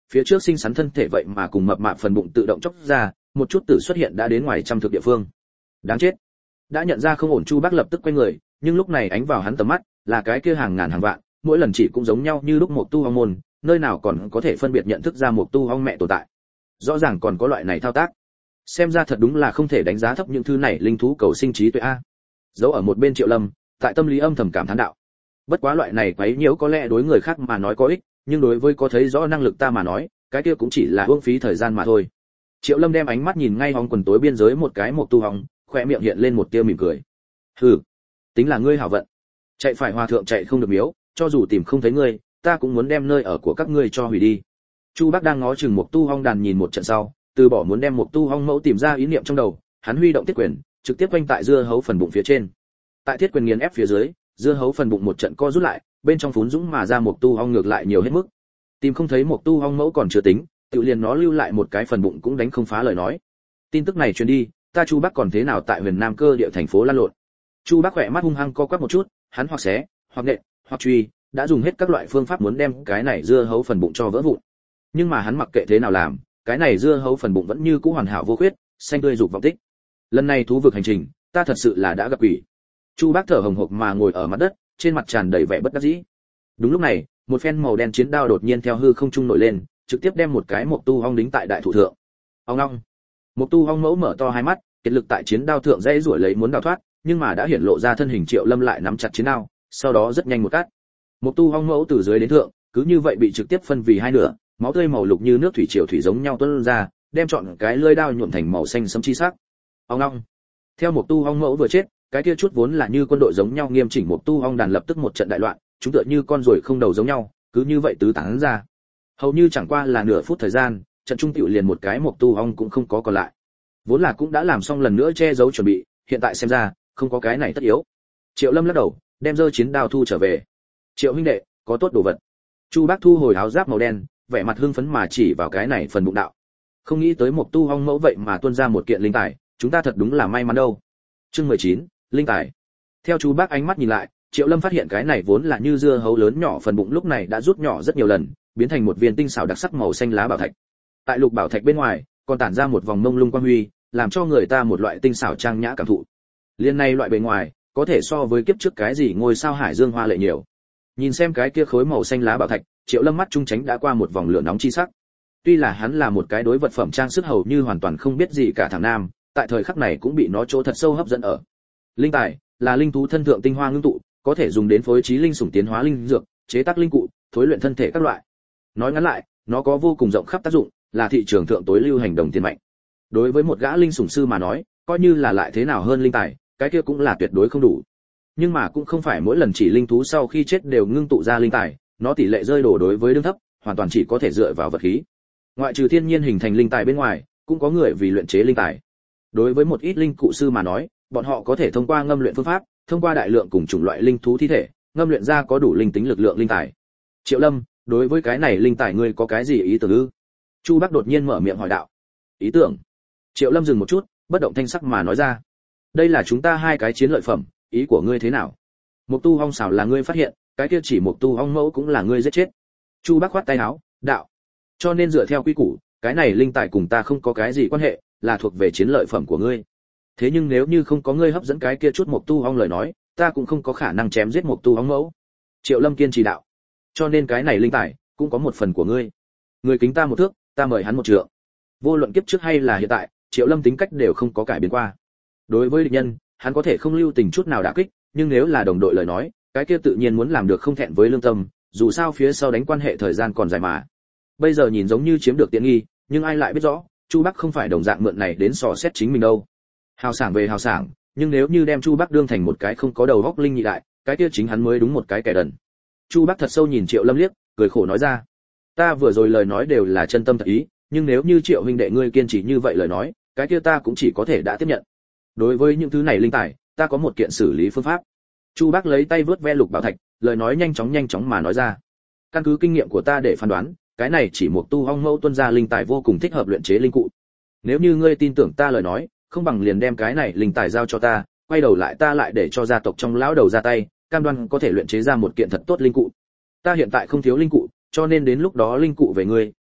phía trước sinh sắn thân thể vậy mà cùng mập mạp phần bụng tự động chốc ra, một chút tử xuất hiện đã đến ngoài trăm thực địa phương. Đáng chết. Đã nhận ra không ổn, Chu Bác lập tức quay người, nhưng lúc này ánh vào hắn tầm mắt là cái kia hàng ngàn hàng vạn, mỗi lần chỉ cũng giống nhau như lúc một tu hong môn, nơi nào còn có thể phân biệt nhận thức ra một tu hong mẹ tồn tại. Rõ ràng còn có loại này thao tác. Xem ra thật đúng là không thể đánh giá thấp những thứ này linh thú cầu sinh trí tuệ a. Giấu ở một bên Triệu Lâm, tại tâm lý âm thầm cảm thán đạo. Bất quá loại này quấy nhiễu có lẽ đối người khác mà nói có ích, nhưng đối với có thấy rõ năng lực ta mà nói, cái kia cũng chỉ là uổng phí thời gian mà thôi. Triệu Lâm đem ánh mắt nhìn ngay hong quần tối biên giới một cái một tu hong, khóe miệng hiện lên một tia mỉm cười. Hừ, tính là ngươi hảo vận. Chạy phải hòa thượng chạy không được miếu, cho dù tìm không thấy ngươi, ta cũng muốn đem nơi ở của các ngươi cho hủy đi. Chu Bác đang ngó chừng một tu hong đàn nhìn một trận sau, từ bỏ muốn đem một tu hong mẫu tìm ra ý niệm trong đầu, hắn huy động thiết quyền, trực tiếp quanh tại dưa hấu phần bụng phía trên. Tại thiết quyền nghiền ép phía dưới, dưa hấu phần bụng một trận co rút lại, bên trong phún dũng mà ra một tu hong ngược lại nhiều hết mức. Tìm không thấy một tu hong mẫu còn chưa tính, tự liền nó lưu lại một cái phần bụng cũng đánh không phá lời nói. Tin tức này truyền đi, ta Chu Bác còn thế nào tại Huyền Nam Cơ địa thành phố lăn lộn. Chu Bác khỏe mắt hung hăng co quắp một chút, hắn hoặc xé, hoặc nện, hoặc truy, đã dùng hết các loại phương pháp muốn đem cái này dưa hấu phần bụng cho vỡ vụn. Nhưng mà hắn mặc kệ thế nào làm, cái này dưa hấu phần bụng vẫn như cũ hoàn hảo vô khuyết, xanh tươi dục vọng tích. Lần này thú vực hành trình, ta thật sự là đã gặp quỷ. Chu Bác thở hồng hộc mà ngồi ở mặt đất, trên mặt tràn đầy vẻ bất đắc dĩ. Đúng lúc này, một phen màu đen chiến đao đột nhiên theo hư không trung nổi lên, trực tiếp đem một cái mộc tu hong đính tại đại thụ thượng. Ong ong. Mộc tu hong mẫu mở to hai mắt, kiệt lực tại chiến đao thượng dây rủi lấy muốn đào thoát, nhưng mà đã hiển lộ ra thân hình Triệu Lâm lại nắm chặt chiến đao, sau đó rất nhanh một cắt. Mộc tu hong mẫu từ dưới đến thượng, cứ như vậy bị trực tiếp phân vì hai nửa, máu tươi màu lục như nước thủy triều thủy giống nhau tuôn ra, đem trọn cái lưỡi đao nhuộm thành màu xanh sẫm chi sắc. Ong ong. Theo một tu hong mẫu vừa chết, cái kia chút vốn là như quân đội giống nhau nghiêm chỉnh một tu hong đàn lập tức một trận đại loạn, chúng tựa như con ruồi không đầu giống nhau, cứ như vậy tứ tán ra. Hầu như chẳng qua là nửa phút thời gian, trận trung tiểu liền một cái một tu hong cũng không có còn lại. Vốn là cũng đã làm xong lần nữa che giấu chuẩn bị, hiện tại xem ra, không có cái này tất yếu. Triệu Lâm lắc đầu, đem dơ chiến đao thu trở về. Triệu huynh đệ, có tốt đồ vật. Chu Bác thu hồi áo giáp màu đen, vẻ mặt hưng phấn mà chỉ vào cái này phần bụng đạo. Không nghĩ tới một tu hong mẫu vậy mà tuôn ra một kiện linh tài, chúng ta thật đúng là may mắn đâu. Chương mười chín, linh tài. Theo Chu Bác ánh mắt nhìn lại, Triệu Lâm phát hiện cái này vốn là như dưa hấu lớn nhỏ phần bụng lúc này đã rút nhỏ rất nhiều lần, biến thành một viên tinh xảo đặc sắc màu xanh lá bảo thạch. Tại lục bảo thạch bên ngoài, còn tản ra một vòng mông lung quang huy, làm cho người ta một loại tinh xảo trang nhã cảm thụ. Liên này loại bề ngoài, có thể so với kiếp trước cái gì ngôi sao hải dương hoa lệ nhiều. Nhìn xem cái kia khối màu xanh lá bảo thạch, Triệu Lâm mắt trung tránh đã qua một vòng lửa nóng chi sắc. Tuy là hắn là một cái đối vật phẩm trang sức hầu như hoàn toàn không biết gì cả thằng nam, tại thời khắc này cũng bị nó chỗ thật sâu hấp dẫn ở. Linh tài là linh thú thân thượng tinh hoa ngưng tụ, có thể dùng đến phối trí linh sủng tiến hóa linh dược, chế tác linh cụ, thối luyện thân thể các loại. Nói ngắn lại, nó có vô cùng rộng khắp tác dụng, là thị trường thượng tối lưu hành đồng tiền mạnh. Đối với một gã linh sủng sư mà nói, coi như là lại thế nào hơn linh tài, cái kia cũng là tuyệt đối không đủ. Nhưng mà cũng không phải mỗi lần chỉ linh thú sau khi chết đều ngưng tụ ra linh tài, nó tỷ lệ rơi đổ đối với đương thấp, hoàn toàn chỉ có thể dựa vào vật khí. Ngoại trừ thiên nhiên hình thành linh tài bên ngoài, cũng có người vì luyện chế linh tài. Đối với một ít linh cụ sư mà nói, bọn họ có thể thông qua ngâm luyện phương pháp, thông qua đại lượng cùng chủng loại linh thú thi thể, ngâm luyện ra có đủ linh tính lực lượng linh tài. Triệu Lâm, đối với cái này linh tài ngươi có cái gì ý tưởng ư? Chu Bác đột nhiên mở miệng hỏi đạo. Ý tưởng? Triệu Lâm dừng một chút, bất động thanh sắc mà nói ra. Đây là chúng ta hai cái chiến lợi phẩm, ý của ngươi thế nào? Một tu hong xảo là ngươi phát hiện, cái kia chỉ một tu hong mẫu cũng là ngươi giết chết. Chu Bác khoát tay áo, đạo. Cho nên dựa theo quy củ, cái này linh tài cùng ta không có cái gì quan hệ, là thuộc về chiến lợi phẩm của ngươi. Thế nhưng nếu như không có ngươi hấp dẫn cái kia chút một tu hong lời nói, ta cũng không có khả năng chém giết một tu hong mẫu. Triệu Lâm kiên trì đạo. Cho nên cái này linh tài cũng có một phần của ngươi. Ngươi kính ta một thước, ta mời hắn một trượng. Vô luận kiếp trước hay là hiện tại, Triệu Lâm tính cách đều không có cải biến qua. Đối với địch nhân, hắn có thể không lưu tình chút nào đả kích, nhưng nếu là đồng đội lời nói, cái kia tự nhiên muốn làm được không thẹn với lương tâm, dù sao phía sau đánh quan hệ thời gian còn dài mà. Bây giờ nhìn giống như chiếm được tiện nghi, nhưng ai lại biết rõ, Chu Bắc không phải đồng dạng mượn này đến sò xét chính mình đâu. Hào sảng về hào sảng, nhưng nếu như đem Chu Bắc đương thành một cái không có đầu óc linh nhị đại, cái kia chính hắn mới đúng một cái kẻ đần. Chu Bắc thật sâu nhìn Triệu Lâm liếc, cười khổ nói ra: "Ta vừa rồi lời nói đều là chân tâm thật ý, nhưng nếu như Triệu huynh đệ ngươi kiên trì như vậy lời nói, cái kia ta cũng chỉ có thể đã tiếp nhận. Đối với những thứ này linh tài, ta có một kiện xử lý phương pháp." Chu Bắc lấy tay vớt ve lục bảo thạch, lời nói nhanh chóng nhanh chóng mà nói ra: "Căn cứ kinh nghiệm của ta để phán đoán, cái này chỉ một tu hong mẫu tuân ra linh tài vô cùng thích hợp luyện chế linh cụ. Nếu như ngươi tin tưởng ta lời nói, không bằng liền đem cái này linh tài giao cho ta, quay đầu lại ta lại để cho gia tộc trong lão đầu ra tay, cam đoan có thể luyện chế ra một kiện thật tốt linh cụ. Ta hiện tại không thiếu linh cụ, cho nên đến lúc đó linh cụ về ngươi,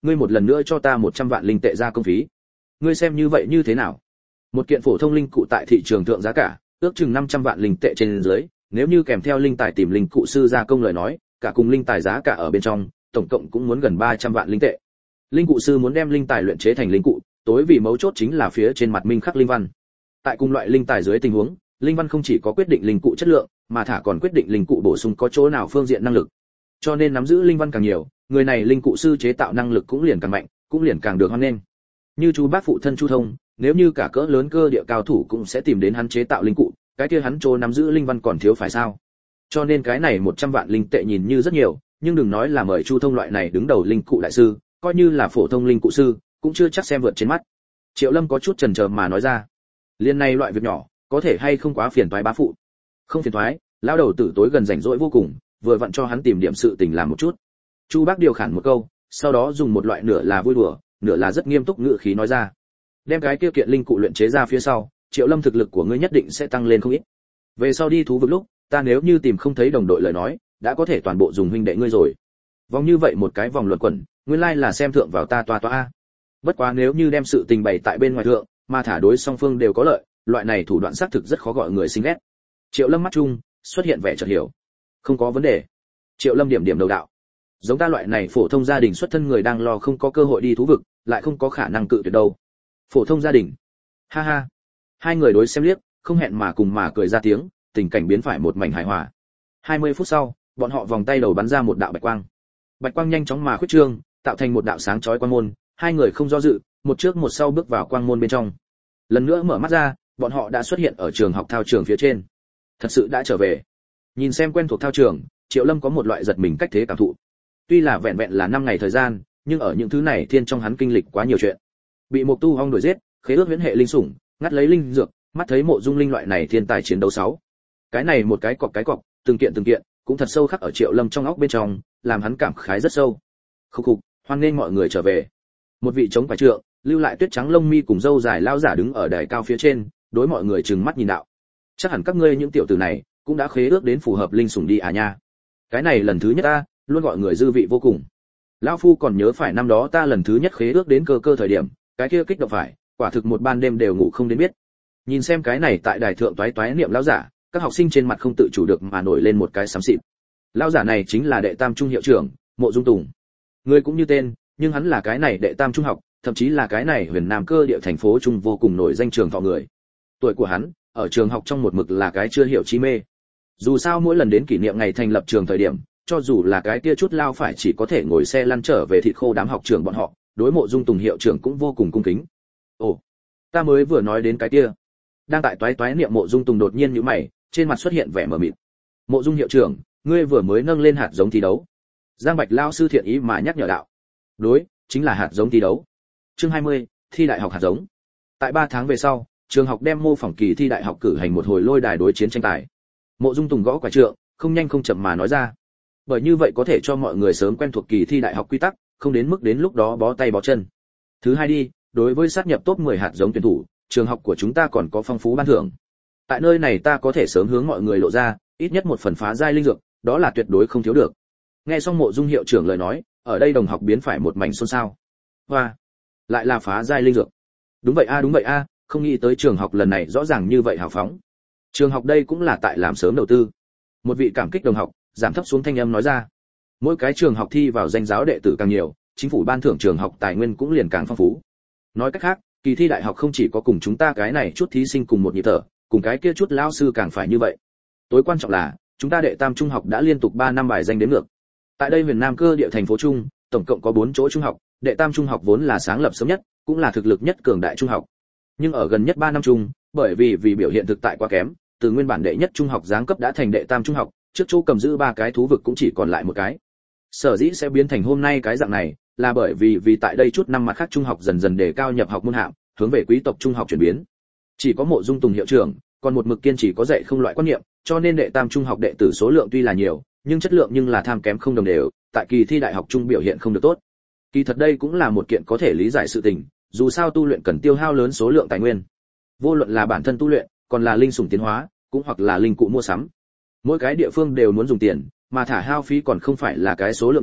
ngươi một lần nữa cho ta một trăm vạn linh tệ ra công phí. Ngươi xem như vậy như thế nào? Một kiện phổ thông linh cụ tại thị trường thượng giá cả, ước chừng năm trăm vạn linh tệ trên dưới, nếu như kèm theo linh tài tìm linh cụ sư gia công lời nói, cả cùng linh tài giá cả ở bên trong, tổng cộng cũng muốn gần ba trăm vạn linh tệ. Linh cụ sư muốn đem linh tài luyện chế thành linh cụ, tối vì mấu chốt chính là phía trên mặt minh khắc linh văn. Tại cùng loại linh tài dưới tình huống, linh văn không chỉ có quyết định linh cụ chất lượng, mà thả còn quyết định linh cụ bổ sung có chỗ nào phương diện năng lực. Cho nên nắm giữ linh văn càng nhiều, người này linh cụ sư chế tạo năng lực cũng liền càng mạnh, cũng liền càng được hoan nghênh. Như chú bác phụ thân Chu Thông, nếu như cả cỡ lớn cơ địa cao thủ cũng sẽ tìm đến hắn chế tạo linh cụ, cái kia hắn chỗ nắm giữ linh văn còn thiếu phải sao? Cho nên cái này một trăm vạn linh tệ nhìn như rất nhiều, nhưng đừng nói là mời Chu Thông loại này đứng đầu linh cụ đại sư, coi như là phổ thông linh cụ sư, cũng chưa chắc xem vượt trên mắt. Triệu Lâm có chút chần chờ mà nói ra, liên này loại việc nhỏ, có thể hay không quá phiền toái bá phụ? Không phiền toái, lão đầu tử tối gần rảnh rỗi vô cùng, vừa vặn cho hắn tìm điểm sự tình làm một chút. Chu Bác điều khản một câu, sau đó dùng một loại nửa là vui đùa, nửa là rất nghiêm túc ngữ khí nói ra, đem cái kia kiện linh cụ luyện chế ra phía sau, Triệu Lâm thực lực của ngươi nhất định sẽ tăng lên không ít. Về sau đi thú vực lúc, ta nếu như tìm không thấy đồng đội lời nói, đã có thể toàn bộ dùng huynh đệ ngươi rồi. Vòng như vậy một cái vòng luẩn quẩn, nguyên lai là xem thượng vào ta toa toa a. Bất quá nếu như đem sự tình bày tại bên ngoài thượng, mà thả đối song phương đều có lợi, loại này thủ đoạn xác thực rất khó gọi người sinh ghét. Triệu Lâm mắt chung xuất hiện vẻ chợt hiểu. Không có vấn đề. Triệu Lâm điểm điểm đầu đạo. Giống ta loại này phổ thông gia đình xuất thân người đang lo không có cơ hội đi thú vực, lại không có khả năng cự tuyệt đâu. Phổ thông gia đình. Ha ha. Hai người đối xem liếc, không hẹn mà cùng mà cười ra tiếng, tình cảnh biến phải một mảnh hài hòa. hai mươi phút sau, bọn họ vòng tay đầu bắn ra một đạo bạch quang. Bạch quang nhanh chóng mà khuyết trương, tạo thành một đạo sáng chói quang môn, hai người không do dự, một trước một sau bước vào quang môn bên trong. Lần nữa mở mắt ra, bọn họ đã xuất hiện ở trường học thao trường phía trên. Thật sự đã trở về. Nhìn xem quen thuộc thao trường, Triệu Lâm có một loại giật mình cách thế cảm thụ. Tuy là vẹn vẹn là năm ngày thời gian, nhưng ở những thứ này thiên trong hắn kinh lịch quá nhiều chuyện. Bị một tu hong đuổi giết, khế ước huyễn hệ linh sủng, ngắt lấy linh dược, mắt thấy mộ dung linh loại này thiên tài chiến đấu sáu. Cái này một cái cọc cái cọc, từng kiện từng kiện, cũng thật sâu khắc ở Triệu Lâm trong óc bên trong, làm hắn cảm khái rất sâu. Khúc khục, hoan nghênh mọi người trở về. Một vị chống phải trượng, lưu lại tuyết trắng lông mi cùng râu dài lao giả đứng ở đài cao phía trên, đối mọi người trừng mắt nhìn đạo. Chắc hẳn các ngươi những tiểu tử này cũng đã khế ước đến phù hợp linh sủng đi à nha. Cái này lần thứ nhất ta, luôn gọi người dư vị vô cùng. Lão phu còn nhớ phải năm đó ta lần thứ nhất khế ước đến cơ cơ thời điểm, cái kia kích động phải, quả thực một ban đêm đều ngủ không đến biết. Nhìn xem cái này tại đài thượng toái toái niệm lão giả, các học sinh trên mặt không tự chủ được mà nổi lên một cái xám xịt. Lão giả này chính là đệ tam trung hiệu trưởng, Mộ Dung Tùng. Người cũng như tên, nhưng hắn là cái này đệ tam trung học, thậm chí là cái này huyền nam cơ địa thành phố trung vô cùng nổi danh trường thọ người. Tuổi của hắn, ở trường học trong một mực là cái chưa hiểu chi mê. Dù sao mỗi lần đến kỷ niệm ngày thành lập trường thời điểm, cho dù là cái kia chút lao phải chỉ có thể ngồi xe lăn trở về thịt khô đám học trường bọn họ, đối Mộ Dung Tùng hiệu trưởng cũng vô cùng cung kính. Ồ, ta mới vừa nói đến cái kia. Đang tại toái toái niệm Mộ Dung Tùng đột nhiên nhíu mày, trên mặt xuất hiện vẻ mờ mịt. Mộ Dung hiệu trưởng, ngươi vừa mới nâng lên hạt giống thi đấu. Giang Bạch lao sư thiện ý mà nhắc nhở đạo. Đối, chính là hạt giống thi đấu. Chương hai mươi, thi đại học hạt giống. Tại ba tháng về sau, trường học đem mô phỏng kỳ thi đại học cử hành một hồi lôi đài đối chiến tranh tài. Mộ Dung Tùng gõ quả trượng, không nhanh không chậm mà nói ra. Bởi như vậy có thể cho mọi người sớm quen thuộc kỳ thi đại học quy tắc, không đến mức đến lúc đó bó tay bó chân. Thứ hai đi, đối với sát nhập top mười hạt giống tuyển thủ, trường học của chúng ta còn có phong phú ban thưởng. Tại nơi này ta có thể sớm hướng mọi người lộ ra, ít nhất một phần phá giai linh dược, đó là tuyệt đối không thiếu được. Nghe xong Mộ Dung hiệu trưởng lời nói, ở đây đồng học biến phải một mảnh xôn xao. Hoa, lại là phá giai linh dược. Đúng vậy a, đúng vậy a, không nghĩ tới trường học lần này rõ ràng như vậy hào phóng. Trường học đây cũng là tại làm sớm đầu tư. Một vị cảm kích đồng học, giảm thấp xuống thanh âm nói ra. Mỗi cái trường học thi vào danh giáo đệ tử càng nhiều, chính phủ ban thưởng trường học tài nguyên cũng liền càng phong phú. Nói cách khác, kỳ thi đại học không chỉ có cùng chúng ta cái này chút thí sinh cùng một nhịp thở, cùng cái kia chút lao sư càng phải như vậy. Tối quan trọng là, chúng ta đệ tam trung học đã liên tục ba năm bài danh đến ngược. Tại đây Huyền Nam cơ địa thành phố trung, tổng cộng có bốn chỗ trung học, đệ tam trung học vốn là sáng lập sớm nhất, cũng là thực lực nhất cường đại trung học. Nhưng ở gần nhất ba năm chung, bởi vì vì biểu hiện thực tại quá kém, từ nguyên bản đệ nhất trung học giáng cấp đã thành đệ tam trung học, trước chỗ cầm giữ ba cái thú vực cũng chỉ còn lại một cái. Sở dĩ sẽ biến thành hôm nay cái dạng này, là bởi vì vì tại đây chút năm mặt khác trung học dần dần đề cao nhập học môn hạng, hướng về quý tộc trung học chuyển biến. Chỉ có Mộ Dung Tùng hiệu trưởng, còn một mực kiên trì có dạy không loại quan niệm, cho nên đệ tam trung học đệ tử số lượng tuy là nhiều, nhưng chất lượng nhưng là tham kém không đồng đều, tại kỳ thi đại học trung biểu hiện không được tốt. Kỳ thật đây cũng là một kiện có thể lý giải sự tình, dù sao tu luyện cần tiêu hao lớn số lượng tài nguyên. Vô luận là bản thân tu luyện, còn là linh sủng tiến hóa, cũng hoặc là linh cụ mua sắm. Mỗi cái địa phương đều muốn dùng tiền, mà thả hao phí còn không phải là cái số lượng nhỏ,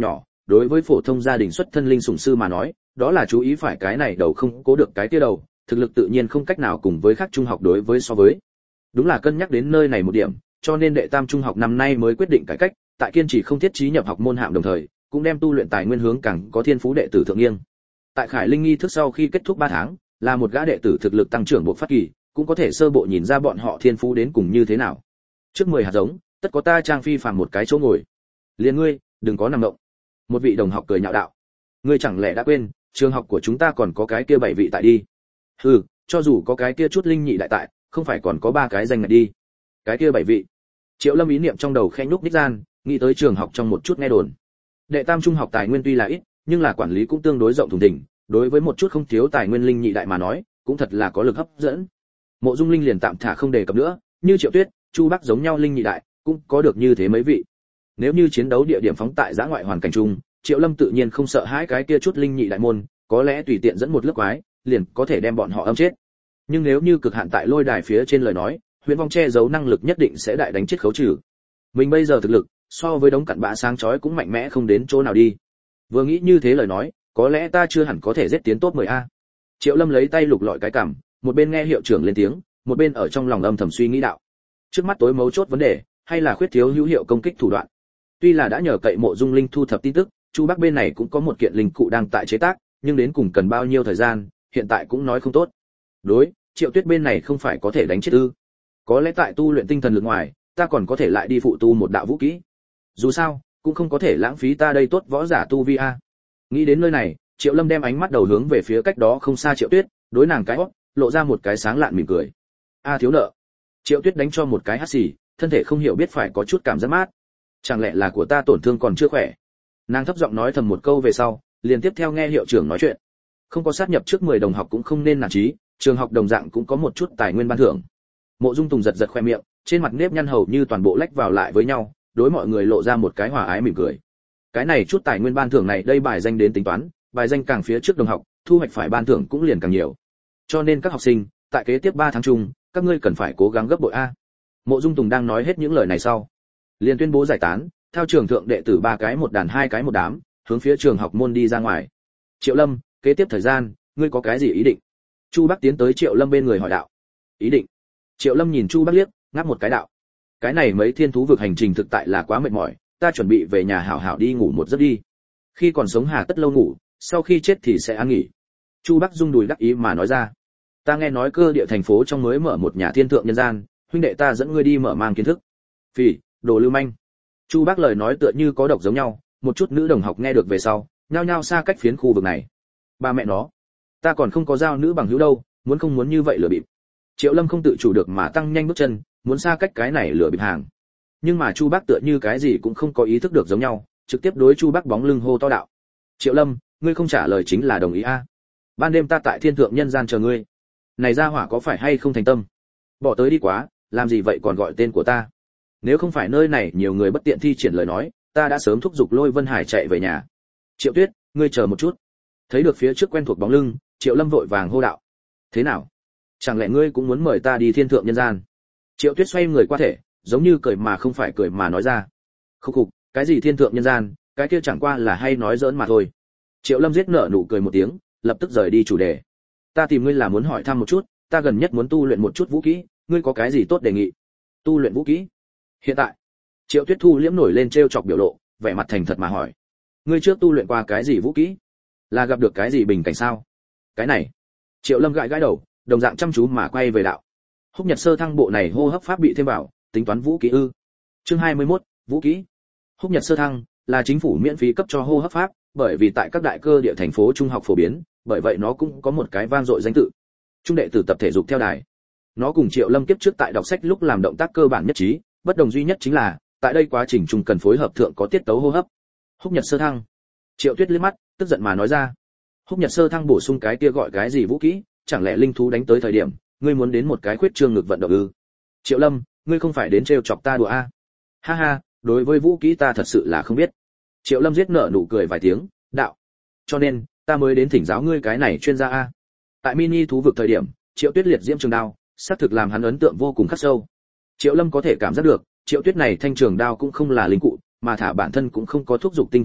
đối với phổ thông gia đình xuất thân linh sủng sư mà nói, đó là chú ý phải cái này đầu không cố được cái kia đầu, thực lực tự nhiên không cách nào cùng với khác trung học đối với so với. Đúng là cân nhắc đến nơi này một điểm, cho nên đệ tam trung học năm nay mới quyết định cải cách, tại kiên trì không thiết trí nhập học môn hạng đồng thời, cũng đem tu luyện tài nguyên hướng càng có thiên phú đệ tử thượng nghiêng. Tại Khải Linh nghi thức sau khi kết thúc ba tháng, là một gã đệ tử thực lực tăng trưởng bộ phát kỳ, cũng có thể sơ bộ nhìn ra bọn họ thiên phú đến cùng như thế nào. Trước mười hạt giống, tất có ta trang phi phàm một cái chỗ ngồi. Liền ngươi, đừng có nằm động. Một vị đồng học cười nhạo đạo. Ngươi chẳng lẽ đã quên, trường học của chúng ta còn có cái kia bảy vị tại đi. Hừ, cho dù có cái kia chút linh nhị đại tại, không phải còn có ba cái danh ngạch đi. Cái kia bảy vị. Triệu Lâm ý niệm trong đầu khẽ nhúc nhích gian, nghĩ tới trường học trong một chút nghe đồn. Đệ tam trung học tài nguyên tuy là ít, nhưng là quản lý cũng tương đối rộng thùng thình, đối với một chút không thiếu tài nguyên linh nhị đại mà nói, cũng thật là có lực hấp dẫn. Mộ Dung Linh liền tạm thả không đề cập nữa, như Triệu Tuyết, Chu Bắc giống nhau linh nhị đại, cũng có được như thế mấy vị. Nếu như chiến đấu địa điểm phóng tại giã ngoại hoàn cảnh chung, Triệu Lâm tự nhiên không sợ hãi cái kia chút linh nhị đại môn, có lẽ tùy tiện dẫn một lớp quái, liền có thể đem bọn họ âm chết. Nhưng nếu như cực hạn tại lôi đài phía trên lời nói, Huyền Vong che giấu năng lực nhất định sẽ đại đánh chết khấu trừ. Mình bây giờ thực lực, so với đống cặn bã sáng chói cũng mạnh mẽ không đến chỗ nào đi. Vừa nghĩ như thế lời nói, có lẽ ta chưa hẳn có thể giết tiến top mười a. Triệu Lâm lấy tay lục lọi cái cằm, một bên nghe hiệu trưởng lên tiếng, một bên ở trong lòng âm thầm suy nghĩ đạo. Trước mắt tối mấu chốt vấn đề, hay là khuyết thiếu hữu hiệu công kích thủ đoạn. Tuy là đã nhờ cậy Mộ Dung Linh thu thập tin tức, Chu Bắc bên này cũng có một kiện linh cụ đang tại chế tác, nhưng đến cùng cần bao nhiêu thời gian, hiện tại cũng nói không tốt. Đối, Triệu Tuyết bên này không phải có thể đánh chết ư? Có lẽ tại tu luyện tinh thần lực ngoài, ta còn có thể lại đi phụ tu một đạo vũ kỹ. Dù sao, cũng không có thể lãng phí ta đây tốt võ giả tu vi a. Nghĩ đến nơi này, Triệu Lâm đem ánh mắt đầu hướng về phía cách đó không xa Triệu Tuyết, đối nàng cái hót, lộ ra một cái sáng lạn mỉm cười. A thiếu nợ. Triệu Tuyết đánh cho một cái hắt xì, thân thể không hiểu biết phải có chút cảm giác mát. Chẳng lẽ là của ta tổn thương còn chưa khỏe? Nàng thấp giọng nói thầm một câu về sau, liền tiếp theo nghe hiệu trưởng nói chuyện. Không có sát nhập trước mười đồng học cũng không nên nản chí, trường học đồng dạng cũng có một chút tài nguyên ban thưởng. Mộ Dung Tùng giật giật khoe miệng, trên mặt nếp nhăn hầu như toàn bộ lách vào lại với nhau, đối mọi người lộ ra một cái hòa ái mỉm cười. Cái này chút tài nguyên ban thưởng này đây bài danh đến tính toán, bài danh càng phía trước đồng học, thu hoạch phải ban thưởng cũng liền càng nhiều. Cho nên các học sinh, tại kế tiếp ba tháng chung, các ngươi cần phải cố gắng gấp bội a. Mộ Dung Tùng đang nói hết những lời này sau, liền tuyên bố giải tán, theo trường thượng đệ tử ba cái một đàn hai cái một đám, hướng phía trường học môn đi ra ngoài. Triệu Lâm, kế tiếp thời gian, ngươi có cái gì ý định? Chu Bắc tiến tới Triệu Lâm bên người hỏi đạo. Ý định? Triệu Lâm nhìn Chu Bắc liếc, ngáp một cái đạo. Cái này mấy thiên thú vực hành trình thực tại là quá mệt mỏi, ta chuẩn bị về nhà hảo hảo đi ngủ một giấc đi. Khi còn sống hà tất lâu ngủ, sau khi chết thì sẽ an nghỉ. Chu Bắc rung đùi đắc ý mà nói ra. Ta nghe nói cơ địa thành phố trong mới mở một nhà thiên thượng nhân gian, huynh đệ ta dẫn ngươi đi mở mang kiến thức. Phỉ, đồ lưu manh. Chu Bắc lời nói tựa như có độc giống nhau, một chút nữ đồng học nghe được về sau, nhao nhao xa cách phiến khu vực này. Ba mẹ nó, ta còn không có giao nữ bằng hữu đâu, muốn không muốn như vậy lừa bịp. Triệu Lâm không tự chủ được mà tăng nhanh bước chân, muốn xa cách cái này lừa bịp hàng. Nhưng mà Chu Bắc tựa như cái gì cũng không có ý thức được giống nhau, trực tiếp đối Chu Bắc bóng lưng hô to đạo. Triệu Lâm, ngươi không trả lời chính là đồng ý a. Ban đêm ta tại thiên thượng nhân gian chờ ngươi. Này ra hỏa có phải hay không thành tâm? Bỏ tới đi quá, làm gì vậy còn gọi tên của ta? Nếu không phải nơi này nhiều người bất tiện thi triển lời nói, ta đã sớm thúc giục Lôi Vân Hải chạy về nhà. Triệu Tuyết, ngươi chờ một chút. Thấy được phía trước quen thuộc bóng lưng, Triệu Lâm vội vàng hô đạo. Thế nào? Chẳng lẽ ngươi cũng muốn mời ta đi thiên thượng nhân gian? Triệu Tuyết xoay người qua thể, giống như cười mà không phải cười mà nói ra. Khúc khục, cái gì thiên thượng nhân gian, cái kia chẳng qua là hay nói giỡn mà thôi. Triệu Lâm giết nở nụ cười một tiếng, lập tức rời đi chủ đề. Ta tìm ngươi là muốn hỏi thăm một chút, ta gần nhất muốn tu luyện một chút vũ kỹ, ngươi có cái gì tốt đề nghị? Tu luyện vũ kỹ? Hiện tại, Triệu Tuyết Thu liễm nổi lên trêu chọc biểu lộ, vẻ mặt thành thật mà hỏi. Ngươi trước tu luyện qua cái gì vũ kỹ? Là gặp được cái gì bình cảnh sao? Cái này. Triệu Lâm gãi gãi đầu, đồng dạng chăm chú mà quay về đạo. Húc Nhật Sơ Thăng bộ này hô hấp pháp bị thêm vào, tính toán vũ kỹ ư? Chương hai mươi mốt, vũ kỹ. Húc Nhật Sơ Thăng là chính phủ miễn phí cấp cho hô hấp pháp, bởi vì tại các đại cơ địa thành phố trung học phổ biến, bởi vậy nó cũng có một cái vang dội danh tự. Trung đệ tử tập thể dục theo đài. Nó cùng Triệu Lâm kiếp trước tại đọc sách lúc làm động tác cơ bản nhất trí, bất đồng duy nhất chính là, tại đây quá trình chung cần phối hợp thượng có tiết tấu hô hấp. Húc Nhật Sơ Thăng. Triệu Tuyết liếc mắt, tức giận mà nói ra. Húc Nhật Sơ Thăng bổ sung cái kia gọi cái gì vũ kỹ, chẳng lẽ linh thú đánh tới thời điểm, ngươi muốn đến một cái khuyết trương ngực vận động ư? Triệu Lâm, ngươi không phải đến trêu chọc ta đùa a? À? Ha ha, đối với vũ kỹ ta thật sự là không biết. Triệu Lâm giết nở nụ cười vài tiếng, đạo. Cho nên, ta mới đến thỉnh giáo ngươi cái này chuyên gia a. Tại mini thú vực thời điểm, Triệu Tuyết liệt diễm trường đao, xác thực làm hắn ấn tượng vô cùng khắc sâu. Triệu Lâm có thể cảm giác được, Triệu Tuyết này thanh trường đao cũng không là linh cụ, mà thả bản thân cũng không có thúc dục tinh thần lực,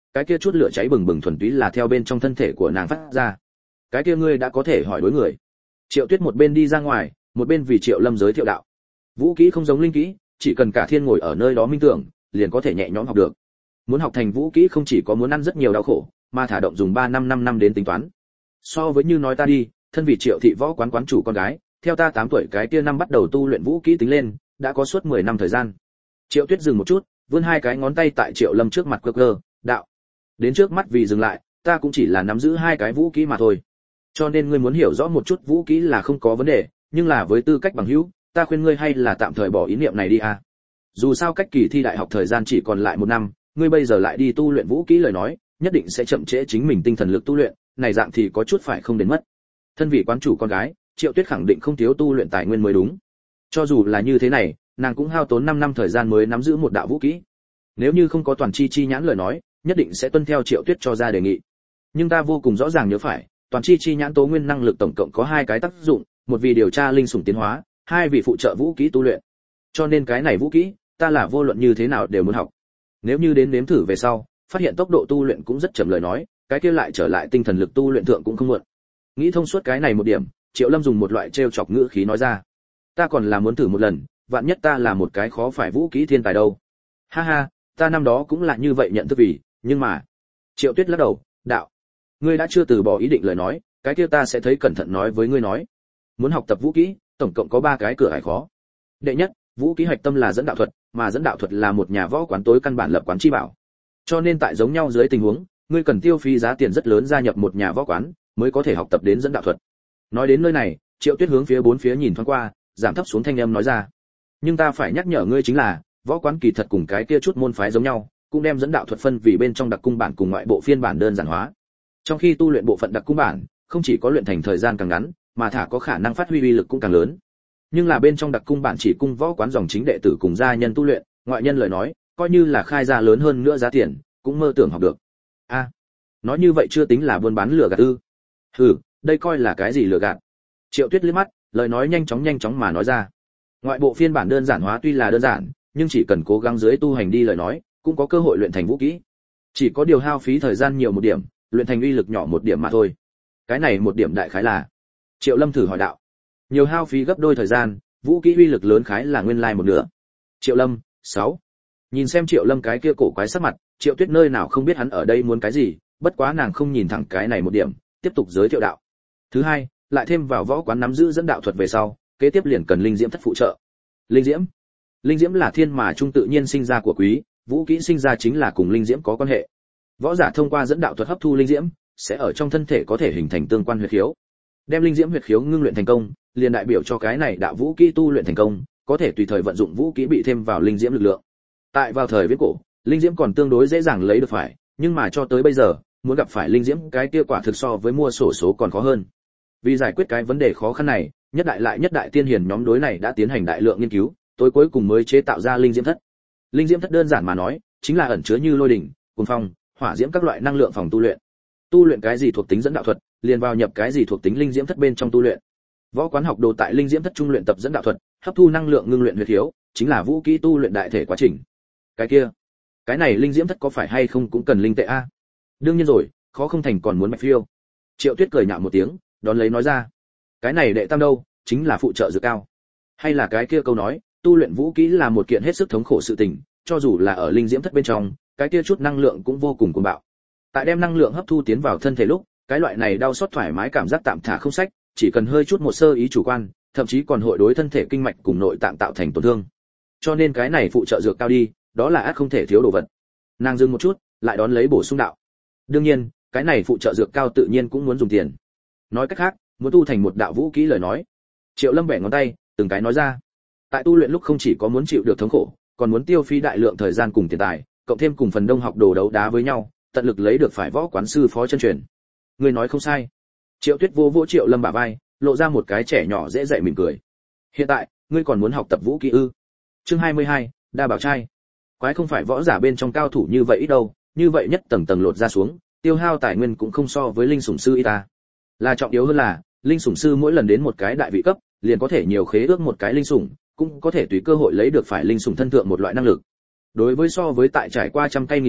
cái kia chút lửa cháy bừng bừng thuần túy là theo bên trong thân thể của nàng phát ra. Cái kia ngươi đã có thể hỏi đối người. Triệu Tuyết một bên đi ra ngoài, một bên vì Triệu Lâm giới thiệu đạo. Vũ kỹ không giống linh kỹ, chỉ cần cả thiên ngồi ở nơi đó minh tưởng, liền có thể nhẹ nhõm học được. Muốn học thành vũ kỹ không chỉ có muốn ăn rất nhiều đau khổ, mà thả động dùng ba năm năm năm đến tính toán. So với như nói ta đi, thân vì Triệu thị võ quán quán chủ con gái, theo ta tám tuổi cái kia năm bắt đầu tu luyện vũ kỹ tính lên, đã có suốt mười năm thời gian. Triệu Tuyết dừng một chút, vươn hai cái ngón tay tại Triệu Lâm trước mặt cơ cơ, đạo: "Đến trước mắt vì dừng lại, ta cũng chỉ là nắm giữ hai cái vũ kỹ mà thôi. Cho nên ngươi muốn hiểu rõ một chút vũ kỹ là không có vấn đề, nhưng là với tư cách bằng hữu, ta khuyên ngươi hay là tạm thời bỏ ý niệm này đi a. Dù sao cách kỳ thi đại học thời gian chỉ còn lại một năm, ngươi bây giờ lại đi tu luyện vũ kỹ lời nói, nhất định sẽ chậm trễ chính mình tinh thần lực tu luyện, này dạng thì có chút phải không đến mất." Thân vị quán chủ con gái, Triệu Tuyết khẳng định không thiếu tu luyện tài nguyên mới đúng. Cho dù là như thế này, nàng cũng hao tốn năm năm thời gian mới nắm giữ một đạo vũ kỹ. Nếu như không có toàn chi chi nhãn lời nói, nhất định sẽ tuân theo Triệu Tuyết cho ra đề nghị. Nhưng ta vô cùng rõ ràng nhớ phải, toàn chi chi nhãn tố nguyên năng lực tổng cộng có hai cái tác dụng, một vì điều tra linh sủng tiến hóa, hai vì phụ trợ vũ kỹ tu luyện. Cho nên cái này vũ kỹ, ta là vô luận như thế nào đều muốn học. Nếu như đến nếm thử về sau, phát hiện tốc độ tu luyện cũng rất chậm lời nói, cái kia lại trở lại tinh thần lực tu luyện thượng cũng không muộn. Nghĩ thông suốt cái này một điểm, Triệu Lâm dùng một loại trêu chọc ngữ khí nói ra: "Ta còn là muốn thử một lần, vạn nhất ta là một cái khó phải vũ kỹ thiên tài đâu." Ha ha, ta năm đó cũng là như vậy nhận thức vì, nhưng mà... Triệu Tuyết lắc đầu, đạo: "Ngươi đã chưa từ bỏ ý định lời nói, cái kia ta sẽ thấy cẩn thận nói với ngươi nói. Muốn học tập vũ kỹ, tổng cộng có ba cái cửa ải khó. Đệ nhất, vũ kỹ hạch tâm là dẫn đạo thuật, mà dẫn đạo thuật là một nhà võ quán tối căn bản lập quán chi bảo. Cho nên tại giống nhau dưới tình huống, ngươi cần tiêu phí giá tiền rất lớn gia nhập một nhà võ quán, mới có thể học tập đến dẫn đạo thuật." Nói đến nơi này, Triệu Tuyết hướng phía bốn phía nhìn thoáng qua, giảm thấp xuống thanh âm nói ra: "Nhưng ta phải nhắc nhở ngươi chính là, võ quán kỳ thật cùng cái kia chút môn phái giống nhau, cũng đem dẫn đạo thuật phân vì bên trong đặc cung bản cùng ngoại bộ phiên bản đơn giản hóa. Trong khi tu luyện bộ phận đặc cung bản, không chỉ có luyện thành thời gian càng ngắn, mà thả có khả năng phát huy uy lực cũng càng lớn. Nhưng là bên trong đặc cung bản chỉ cung võ quán dòng chính đệ tử cùng gia nhân tu luyện, ngoại nhân lời nói, coi như là khai ra lớn hơn nữa giá tiền, cũng mơ tưởng học được." A, à, nói như vậy chưa tính là buôn bán lừa gạt ư? Hừ, đây coi là cái gì lừa gạt? Triệu Tuyết liếc mắt, lời nói nhanh chóng nhanh chóng mà nói ra: "Ngoại bộ phiên bản đơn giản hóa tuy là đơn giản, nhưng chỉ cần cố gắng dưới tu hành đi lời nói, cũng có cơ hội luyện thành vũ kỹ. Chỉ có điều hao phí thời gian nhiều một điểm, luyện thành uy lực nhỏ một điểm mà thôi." Cái này một điểm đại khái là? Triệu Lâm thử hỏi đạo. Nhiều hao phí gấp đôi thời gian, vũ kỹ uy lực lớn khái là nguyên lai like một nửa. Triệu Lâm, sáu. Nhìn xem Triệu Lâm cái kia cổ quái sắc mặt, Triệu Tuyết nơi nào không biết hắn ở đây muốn cái gì, bất quá nàng không nhìn thẳng cái này một điểm, tiếp tục giới thiệu đạo. Thứ hai, lại thêm vào võ quán nắm giữ dẫn đạo thuật về sau, kế tiếp liền cần linh diễm thất phụ trợ. Linh diễm? Linh diễm là thiên mà trung tự nhiên sinh ra của quý, vũ kỹ sinh ra chính là cùng linh diễm có quan hệ. Võ giả thông qua dẫn đạo thuật hấp thu linh diễm, sẽ ở trong thân thể có thể hình thành tương quan huyết khiếu. Đem linh diễm huyết khiếu ngưng luyện thành công, liền đại biểu cho cái này đạo vũ kỹ tu luyện thành công, có thể tùy thời vận dụng vũ kỹ bị thêm vào linh diễm lực lượng. Tại vào thời viễn cổ, linh diễm còn tương đối dễ dàng lấy được phải, nhưng mà cho tới bây giờ, muốn gặp phải linh diễm cái kia quả thực so với mua sổ số còn khó hơn. Vì giải quyết cái vấn đề khó khăn này, nhất đại lại nhất đại tiên hiền nhóm đối này đã tiến hành đại lượng nghiên cứu, tối cuối cùng mới chế tạo ra linh diễm thất. Linh diễm thất đơn giản mà nói, chính là ẩn chứa như lôi đỉnh, cuồng phong, hỏa diễm các loại năng lượng phòng tu luyện. Tu luyện cái gì thuộc tính dẫn đạo thuật, liền vào nhập cái gì thuộc tính linh diễm thất bên trong tu luyện. Võ quán học đồ tại linh diễm thất trung luyện tập dẫn đạo thuật, hấp thu năng lượng ngưng luyện huyết khiếu, chính là vũ kỹ tu luyện đại thể quá trình. Cái kia, cái này linh diễm thất có phải hay không cũng cần linh tệ a? Đương nhiên rồi, khó không thành còn muốn mạch phiêu. Triệu Tuyết cười nhạo một tiếng, đón lấy nói ra: "Cái này đệ tam đâu, chính là phụ trợ dược cao. Hay là cái kia câu nói, tu luyện vũ kỹ là một kiện hết sức thống khổ sự tình, cho dù là ở linh diễm thất bên trong, cái kia chút năng lượng cũng vô cùng cuồng bạo. Tại đem năng lượng hấp thu tiến vào thân thể lúc, cái loại này đau xót thoải mái cảm giác tạm thả không sách, chỉ cần hơi chút một sơ ý chủ quan, thậm chí còn hội đối thân thể kinh mạch cùng nội tạng tạo thành tổn thương. Cho nên cái này phụ trợ dược cao đi, đó là ác không thể thiếu đồ vật." Nàng dừng một chút, lại đón lấy bổ sung đạo: "Đương nhiên, cái này phụ trợ dược cao tự nhiên cũng muốn dùng tiền. Nói cách khác, muốn tu thành một đạo vũ kỹ lời nói." Triệu Lâm bẻ ngón tay, từng cái nói ra. Tại tu luyện lúc không chỉ có muốn chịu được thống khổ, còn muốn tiêu phí đại lượng thời gian cùng tiền tài, cộng thêm cùng phần đông học đồ đấu đá với nhau, tận lực lấy được phải võ quán sư phó chân truyền. Ngươi nói không sai. Triệu Tuyết vô vỗ Triệu Lâm bả vai, lộ ra một cái trẻ nhỏ dễ dạy mỉm cười. "Hiện tại, ngươi còn muốn học tập vũ kỹ ư?" Chương hai mươi hai, đa bảo trai. Quái không phải võ giả bên trong cao thủ như vậy ít đâu, như vậy nhất tầng tầng lột ra xuống, tiêu hao tài nguyên cũng không so với linh sủng sư y ta. Là trọng yếu hơn là, linh sủng sư mỗi lần đến một cái đại vị cấp, liền có thể nhiều khế ước một cái linh sủng, cũng có thể tùy cơ hội lấy được phải linh sủng thân thượng một loại năng lực. Đối với so với tại trải qua trăm cây nghìn đắng,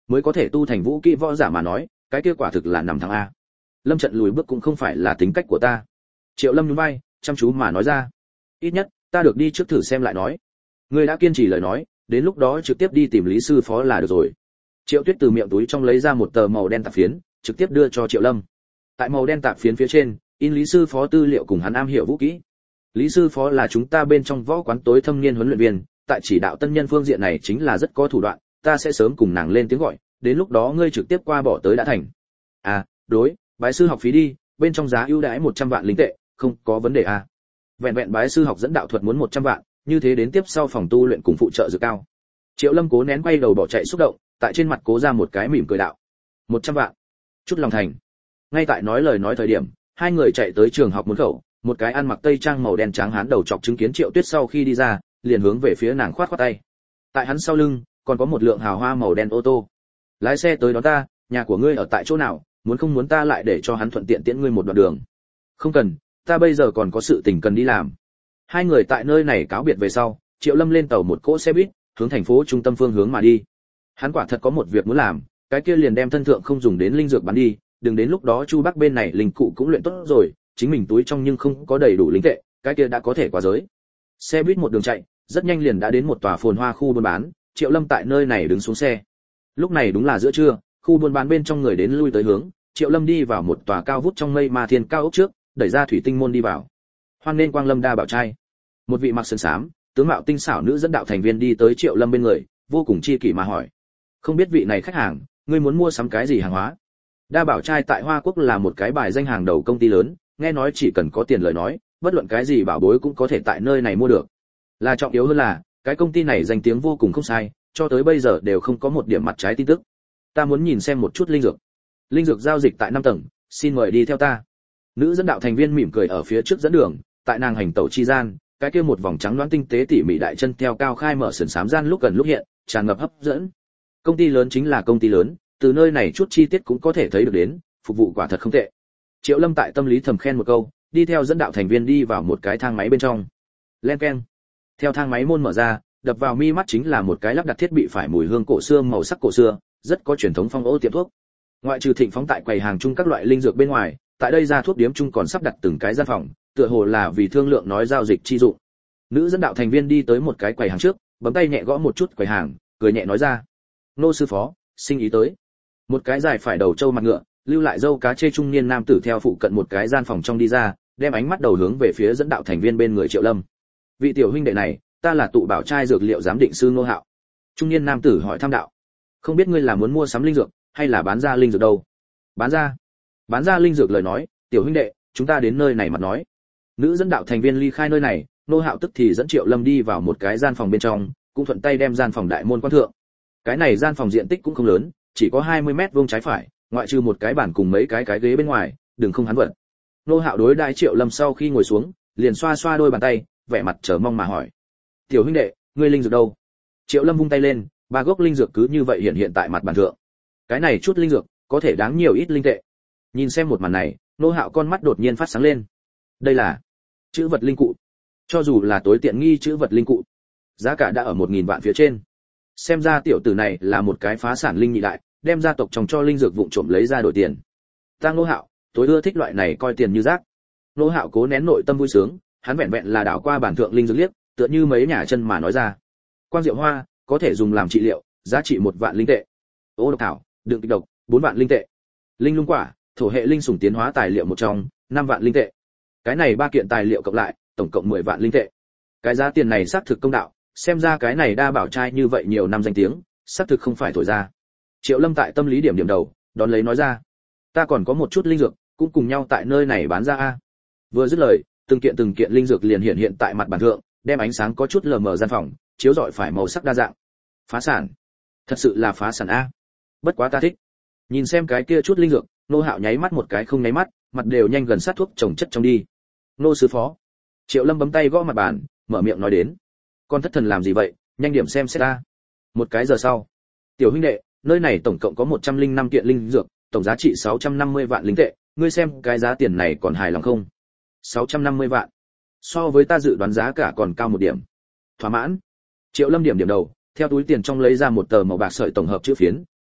mới có thể tu thành vũ kỹ võ giả mà nói, cái kia quả thực là nằm thắng a. Lâm Trận lùi bước cũng không phải là tính cách của ta. Triệu Lâm nhún vai, chăm chú mà nói ra, ít nhất ta được đi trước thử xem lại nói. Ngươi đã kiên trì lời nói, đến lúc đó trực tiếp đi tìm Lý sư phó là được rồi. Triệu Tuyết từ miệng túi trong lấy ra một tờ màu đen tạp phiến, trực tiếp đưa cho Triệu Lâm. Tại màu đen tạp phiến phía trên, in Lý sư phó tư liệu cùng hắn am hiểu vũ kỹ. Lý sư phó là chúng ta bên trong võ quán tối thâm niên huấn luyện viên, tại chỉ đạo tân nhân phương diện này chính là rất có thủ đoạn, ta sẽ sớm cùng nàng lên tiếng gọi, đến lúc đó ngươi trực tiếp qua bỏ tới đã thành. À, đối, bái sư học phí đi, bên trong giá ưu đãi một trăm vạn linh tệ, không có vấn đề à. Vẹn vẹn bái sư học dẫn đạo thuật muốn một trăm vạn, như thế đến tiếp sau phòng tu luyện cùng phụ trợ dự cao. Triệu Lâm cố nén quay đầu bỏ chạy xúc động, tại trên mặt cố ra một cái mỉm cười đạo. một trăm vạn. Chút lòng thành. Ngay tại nói lời nói thời điểm, hai người chạy tới trường học môn khẩu, một cái ăn mặc tây trang màu đen trắng hán đầu chọc chứng kiến Triệu Tuyết sau khi đi ra, liền hướng về phía nàng khoát khoát tay. Tại hắn sau lưng, còn có một lượng hào hoa màu đen ô tô. Lái xe tới đón ta, nhà của ngươi ở tại chỗ nào, muốn không muốn ta lại để cho hắn thuận tiện tiễn ngươi một đoạn đường. Không cần, ta bây giờ còn có sự tình cần đi làm. Hai người tại nơi này cáo biệt về sau, Triệu Lâm lên tàu một cỗ xe buýt, hướng thành phố trung tâm phương hướng mà đi. Hắn quả thật có một việc muốn làm, cái kia liền đem thân thượng không dùng đến linh dược bán đi, đừng đến lúc đó Chu Bắc bên này linh cụ cũng luyện tốt rồi, chính mình túi trong nhưng không có đầy đủ linh tệ, cái kia đã có thể quá giới. Xe buýt một đường chạy, rất nhanh liền đã đến một tòa phồn hoa khu buôn bán, Triệu Lâm tại nơi này đứng xuống xe. Lúc này đúng là giữa trưa, khu buôn bán bên trong người đến lui tới hướng, Triệu Lâm đi vào một tòa cao vút trong mây ma thiên cao ốc trước, đẩy ra thủy tinh môn đi vào. Hoan nên Quang Lâm Đa Bảo trai. Một vị mặc sơn xám, tướng mạo tinh xảo nữ dẫn đạo thành viên đi tới Triệu Lâm bên người, vô cùng chi kỷ mà hỏi: "Không biết vị này khách hàng, ngươi muốn mua sắm cái gì hàng hóa?" Đa Bảo trai tại Hoa Quốc là một cái bài danh hàng đầu công ty lớn, nghe nói chỉ cần có tiền lời nói, bất luận cái gì bảo bối cũng có thể tại nơi này mua được. Là trọng yếu hơn là, cái công ty này danh tiếng vô cùng không sai, cho tới bây giờ đều không có một điểm mặt trái tin tức. Ta muốn nhìn xem một chút linh dược. Linh dược giao dịch tại năm tầng, xin mời đi theo ta. Nữ dẫn đạo thành viên mỉm cười ở phía trước dẫn đường, tại nàng hành tẩu chi gian, cái kia một vòng trắng loáng tinh tế tỉ mỉ đại chân theo cao khai mở sườn xám gian lúc gần lúc hiện, tràn ngập hấp dẫn. Công ty lớn chính là công ty lớn, từ nơi này chút chi tiết cũng có thể thấy được đến, phục vụ quả thật không tệ. Triệu Lâm tại tâm lý thầm khen một câu, đi theo dẫn đạo thành viên đi vào một cái thang máy bên trong. Len keng. Theo thang máy môn mở ra, đập vào mi mắt chính là một cái lắp đặt thiết bị phải mùi hương cổ xưa màu sắc cổ xưa, rất có truyền thống phong ô tiệm thuốc. Ngoại trừ thịnh phóng tại quầy hàng chung các loại linh dược bên ngoài, tại đây ra thuốc điếm chung còn sắp đặt từng cái gian phòng, tựa hồ là vì thương lượng nói giao dịch chi dụng. Nữ dẫn đạo thành viên đi tới một cái quầy hàng trước, bấm tay nhẹ gõ một chút quầy hàng, cười nhẹ nói ra: "Nô sư phó, sinh ý tới." Một cái dài phải đầu trâu mặt ngựa, lưu lại dâu cá chê trung niên nam tử theo phụ cận một cái gian phòng trong đi ra, đem ánh mắt đầu hướng về phía dẫn đạo thành viên bên người Triệu Lâm. "Vị tiểu huynh đệ này, ta là tụ bảo trai dược liệu giám định sư Ngô Hạo." Trung niên nam tử hỏi thăm đạo: "Không biết ngươi là muốn mua sắm linh dược, hay là bán ra linh dược đâu?" "Bán ra." "Bán ra linh dược lời nói, tiểu huynh đệ, chúng ta đến nơi này mặt nói." Nữ dẫn đạo thành viên ly khai nơi này, Ngô Hạo tức thì dẫn Triệu Lâm đi vào một cái gian phòng bên trong, cũng thuận tay đem gian phòng đại môn quan thượng. Cái này gian phòng diện tích cũng không lớn, chỉ có hai mươi mét vuông trái phải, ngoại trừ một cái bàn cùng mấy cái cái ghế bên ngoài, đừng không hắn vật. Ngô Hạo đối đãi Triệu Lâm sau khi ngồi xuống, liền xoa xoa đôi bàn tay, vẻ mặt chờ mong mà hỏi: "Tiểu huynh đệ, ngươi linh dược đâu?" Triệu Lâm vung tay lên, ba gốc linh dược cứ như vậy hiện hiện tại mặt bàn thượng. Cái này chút linh dược, có thể đáng nhiều ít linh tệ. Nhìn xem một màn này, Ngô Hạo con mắt đột nhiên phát sáng lên. Đây là chữ vật linh cụ. Cho dù là tối tiện nghi chữ vật linh cụ, giá cả đã ở một nghìn vạn phía trên. Xem ra tiểu tử này là một cái phá sản linh nhị đại, đem gia tộc trồng cho linh dược vụng trộm lấy ra đổi tiền. Ta Ngô Hạo, tối ưa thích loại này coi tiền như rác. Ngô Hạo cố nén nội tâm vui sướng, hắn vẹn vẹn là đảo qua bản thượng linh dược liếc, tựa như mấy nhà chân mà nói ra. Quang diệu hoa, có thể dùng làm trị liệu, giá trị một vạn linh tệ. Ô độc thảo, đựng kịch độc, bốn vạn linh tệ. Linh lung quả, thổ hệ linh sủng tiến hóa tài liệu một trong, năm vạn linh tệ. Cái này ba kiện tài liệu cộng lại, tổng cộng mười vạn linh tệ. Cái giá tiền này xác thực công đạo, xem ra cái này Đa Bảo trai như vậy nhiều năm danh tiếng, xác thực không phải thổi ra. Triệu Lâm tại tâm lý điểm điểm đầu, đón lấy nói ra: "Ta còn có một chút linh dược, cũng cùng nhau tại nơi này bán ra a." Vừa dứt lời, từng kiện từng kiện linh dược liền hiện hiện tại mặt bàn thượng, đem ánh sáng có chút lờ mờ gian phòng, chiếu rọi phải màu sắc đa dạng. Phá sản, thật sự là phá sản a. Bất quá ta thích. Nhìn xem cái kia chút linh dược, Nô Hạo nháy mắt một cái không nháy mắt, mặt đều nhanh gần sát thuốc trồng chất trong đi. "Nô sư phó." Triệu Lâm bấm tay gõ mặt bàn, mở miệng nói đến: "Con thất thần làm gì vậy, nhanh điểm xem xét ta." Một cái giờ sau: "Tiểu huynh đệ, nơi này tổng cộng có một trăm linh năm kiện linh dược, tổng giá trị sáu trăm năm mươi vạn linh tệ, ngươi xem cái giá tiền này còn hài lòng không?" sáu trăm năm mươi vạn. So với ta dự đoán giá cả còn cao một điểm. Thỏa mãn. Triệu Lâm điểm điểm đầu, theo túi tiền trong lấy ra một tờ màu bạc sợi tổng hợp chữ phiến,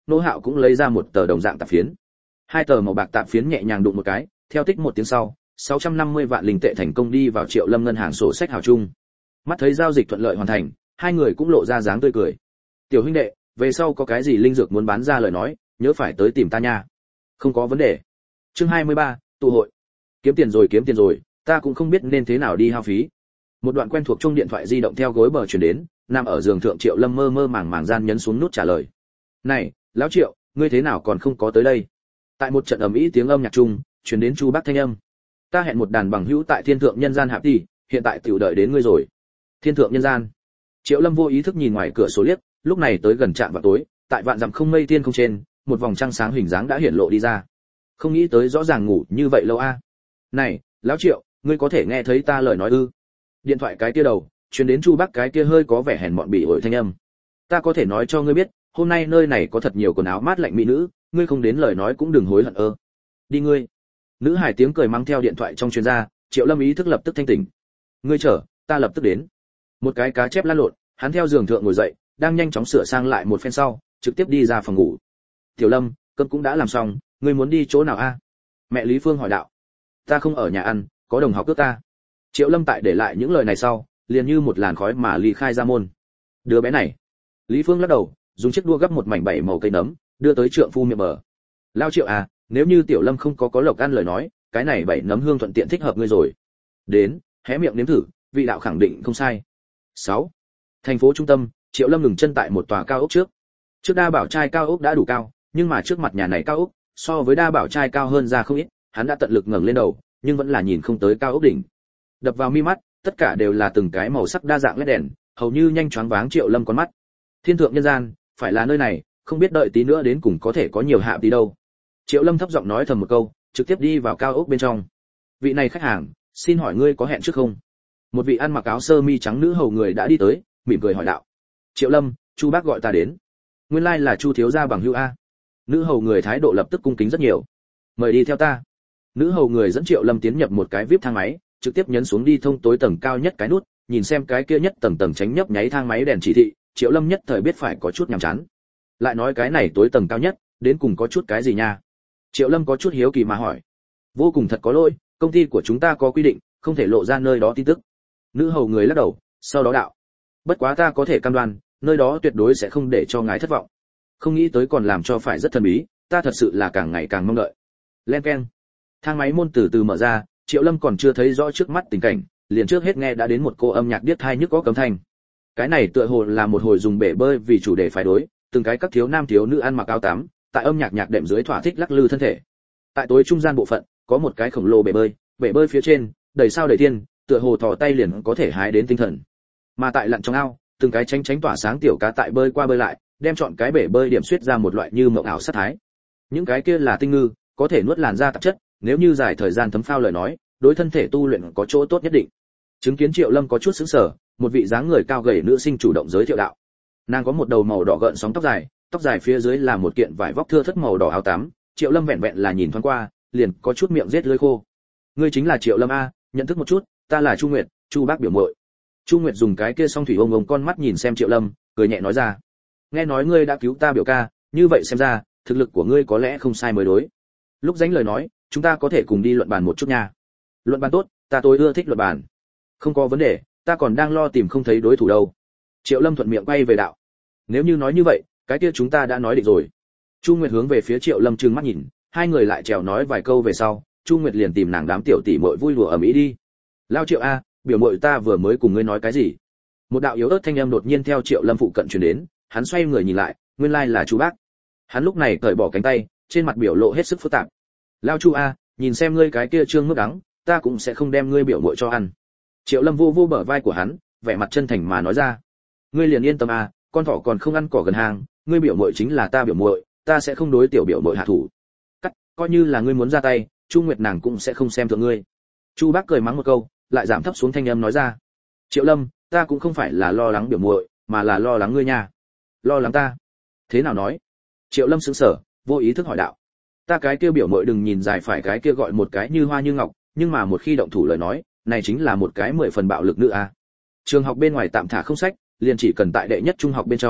Nô Hạo cũng lấy ra một tờ đồng dạng tạp phiến. Hai tờ màu bạc tạp phiến nhẹ nhàng đụng một cái, theo tích một tiếng sau, sáu trăm năm mươi vạn linh tệ thành công đi vào Triệu Lâm ngân hàng sổ sách hào chung. Mắt thấy giao dịch thuận lợi hoàn thành, hai người cũng lộ ra dáng tươi cười. Tiểu huynh đệ, về sau có cái gì linh dược muốn bán ra lời nói, nhớ phải tới tìm ta nha. Không có vấn đề. Chương hai mươi ba, tụ hội. Kiếm tiền rồi kiếm tiền rồi, ta cũng không biết nên thế nào đi hao phí. Một đoạn quen thuộc chuông điện thoại di động theo gối bờ truyền đến, nằm ở giường thượng Triệu Lâm mơ mơ màng màng gian nhấn xuống nút trả lời. Này, lão Triệu, ngươi thế nào còn không có tới đây? Tại một trận ầm ĩ tiếng âm nhạc chung, truyền đến Chu Bắc thanh âm. Ta hẹn một đàn bằng hữu tại Thiên Thượng Nhân Gian hạp đi, hiện tại tiểu đợi đến ngươi rồi. Thiên Thượng Nhân Gian. Triệu Lâm vô ý thức nhìn ngoài cửa sổ liếc, lúc này tới gần trạm vào tối, tại vạn dặm không mây thiên không trên, một vòng trăng sáng hình dáng đã hiển lộ đi ra. Không nghĩ tới rõ ràng ngủ như vậy lâu a. Này, lão Triệu, ngươi có thể nghe thấy ta lời nói ư? Điện thoại cái kia đầu, truyền đến Chu Bắc cái kia hơi có vẻ hèn mọn bị ổi thanh âm. Ta có thể nói cho ngươi biết, hôm nay nơi này có thật nhiều quần áo mát lạnh mỹ nữ, ngươi không đến lời nói cũng đừng hối hận ơ. Đi ngươi. Nữ hải tiếng cười mang theo điện thoại trong truyền ra, Triệu Lâm ý thức lập tức thanh tỉnh. Ngươi chờ, ta lập tức đến. Một cái cá chép lăn lộn, hắn theo giường thượng ngồi dậy, đang nhanh chóng sửa sang lại một phen sau, trực tiếp đi ra phòng ngủ. Tiểu Lâm, cơm cũng đã làm xong, ngươi muốn đi chỗ nào a? Mẹ Lý Phương hỏi đạo. Ta không ở nhà ăn, có đồng học cướp ta. Triệu Lâm tại để lại những lời này sau, liền như một làn khói mà ly khai ra môn. Đứa bé này. Lý Phương lắc đầu, dùng chiếc đua gấp một mảnh bảy màu cây nấm, đưa tới trượng phu miệng bờ. Lao Triệu à, nếu như Tiểu Lâm không có có lộc ăn lời nói, cái này bảy nấm hương thuận tiện thích hợp ngươi rồi. Đến, hé miệng nếm thử, vị đạo khẳng định không sai. sáu. Thành phố trung tâm, Triệu Lâm ngừng chân tại một tòa cao ốc trước. Trước đa bảo trai cao ốc đã đủ cao, nhưng mà trước mặt nhà này cao ốc, so với đa bảo trai cao hơn ra không ít, hắn đã tận lực ngẩng lên đầu, nhưng vẫn là nhìn không tới cao ốc đỉnh. Đập vào mi mắt, tất cả đều là từng cái màu sắc đa dạng led đèn, hầu như nhanh choáng váng Triệu Lâm con mắt. Thiên Thượng Nhân Gian, phải là nơi này, không biết đợi tí nữa đến cùng có thể có nhiều hạ tí đâu. Triệu Lâm thấp giọng nói thầm một câu, trực tiếp đi vào cao ốc bên trong. Vị này khách hàng, xin hỏi ngươi có hẹn trước không? Một vị ăn mặc áo sơ mi trắng nữ hầu người đã đi tới, mỉm cười hỏi đạo. Triệu Lâm, Chu bác gọi ta đến. Nguyên lai like là Chu thiếu gia bằng hữu a. Nữ hầu người thái độ lập tức cung kính rất nhiều. Mời đi theo ta. Nữ hầu người dẫn Triệu Lâm tiến nhập một cái víp thang máy, trực tiếp nhấn xuống đi thông tối tầng cao nhất cái nút, nhìn xem cái kia nhất tầng tầng tránh nhấp nháy thang máy đèn chỉ thị, Triệu Lâm nhất thời biết phải có chút nhàm chán. Lại nói cái này tối tầng cao nhất, đến cùng có chút cái gì nha? Triệu Lâm có chút hiếu kỳ mà hỏi. Vô cùng thật có lỗi, công ty của chúng ta có quy định, không thể lộ ra nơi đó tin tức. Nữ hầu người lắc đầu, sau đó đạo. Bất quá ta có thể cam đoan, nơi đó tuyệt đối sẽ không để cho ngài thất vọng. Không nghĩ tới còn làm cho phải rất thần bí, ta thật sự là càng ngày càng mong đợi. Len keng. Thang máy môn từ từ mở ra, Triệu Lâm còn chưa thấy rõ trước mắt tình cảnh, liền trước hết nghe đã đến một cô âm nhạc điếc tai nhức có cấm thanh. Cái này tựa hồ là một hồi dùng bể bơi vì chủ đề phái đối, từng cái các thiếu nam thiếu nữ ăn mặc áo tắm, tại âm nhạc nhạc đệm dưới thỏa thích lắc lư thân thể. Tại tối trung gian bộ phận, có một cái khổng lồ bể bơi, bể bơi phía trên, đầy sao đầy thiên, tựa hồ thò tay liền có thể hái đến tinh thần. Mà tại lặn trong ao, từng cái tránh tránh tỏa sáng tiểu cá tại bơi qua bơi lại, đem chọn cái bể bơi điểm xuyết ra một loại như mộng ảo sát thái. Những cái kia là tinh ngư, có thể nuốt làn da tạp chất, nếu như dài thời gian thấm phao lời nói, đối thân thể tu luyện có chỗ tốt nhất định. Chứng kiến Triệu Lâm có chút sững sờ, một vị dáng người cao gầy nữ sinh chủ động giới thiệu đạo. Nàng có một đầu màu đỏ gợn sóng tóc dài, tóc dài phía dưới là một kiện vải vóc thưa thớt màu đỏ áo tắm, Triệu Lâm vẹn vẹn là nhìn thoáng qua, liền có chút miệng rết lưỡi khô. Ngươi chính là Triệu Lâm a, nhận thức một chút, ta là Chu Nguyệt, Chu bác biểu muội. Chu Nguyệt dùng cái kia song thủy ông ông con mắt nhìn xem Triệu Lâm, cười nhẹ nói ra. Nghe nói ngươi đã cứu ta biểu ca, như vậy xem ra, thực lực của ngươi có lẽ không sai mới đối. Lúc dánh lời nói, chúng ta có thể cùng đi luận bàn một chút nha. Luận bàn tốt, ta tối ưa thích luận bàn. Không có vấn đề, ta còn đang lo tìm không thấy đối thủ đâu. Triệu Lâm thuận miệng quay về đạo. Nếu như nói như vậy, cái kia chúng ta đã nói định rồi. Chu Nguyệt hướng về phía Triệu Lâm trừng mắt nhìn, hai người lại trèo nói vài câu về sau, Chu Nguyệt liền tìm nàng đám tiểu tỷ muội vui đùa ầm ĩ đi. Lao Triệu a, biểu muội ta vừa mới cùng ngươi nói cái gì? Một đạo yếu ớt thanh âm đột nhiên theo Triệu Lâm phụ cận truyền đến, hắn xoay người nhìn lại, nguyên lai là Chu bác. Hắn lúc này cởi bỏ cánh tay, trên mặt biểu lộ hết sức phức tạp. Lao Chu a, nhìn xem ngươi cái kia trương mức đắng, ta cũng sẽ không đem ngươi biểu muội cho ăn. Triệu Lâm vô vô bờ vai của hắn, vẻ mặt chân thành mà nói ra. Ngươi liền yên tâm a, con thỏ còn không ăn cỏ gần hàng, ngươi biểu muội chính là ta biểu muội, ta sẽ không đối tiểu biểu muội hạ thủ. Cắt, coi như là ngươi muốn ra tay, Chu Nguyệt nàng cũng sẽ không xem thường ngươi. Chu bác cười mắng một câu, lại giảm thấp xuống thanh âm nói ra. Triệu Lâm, ta cũng không phải là lo lắng biểu muội, mà là lo lắng ngươi nha. Lo lắng ta? Thế nào nói? Triệu Lâm sững sờ, vô ý thức hỏi đạo. Ta cái kia biểu muội đừng nhìn dài phải cái kia gọi một cái như hoa như ngọc, nhưng mà một khi động thủ lời nói, này chính là một cái mười phần bạo lực nữ a. Trường học bên ngoài tạm thả không sách, liền chỉ cần tại đệ nhất trung học bên trong,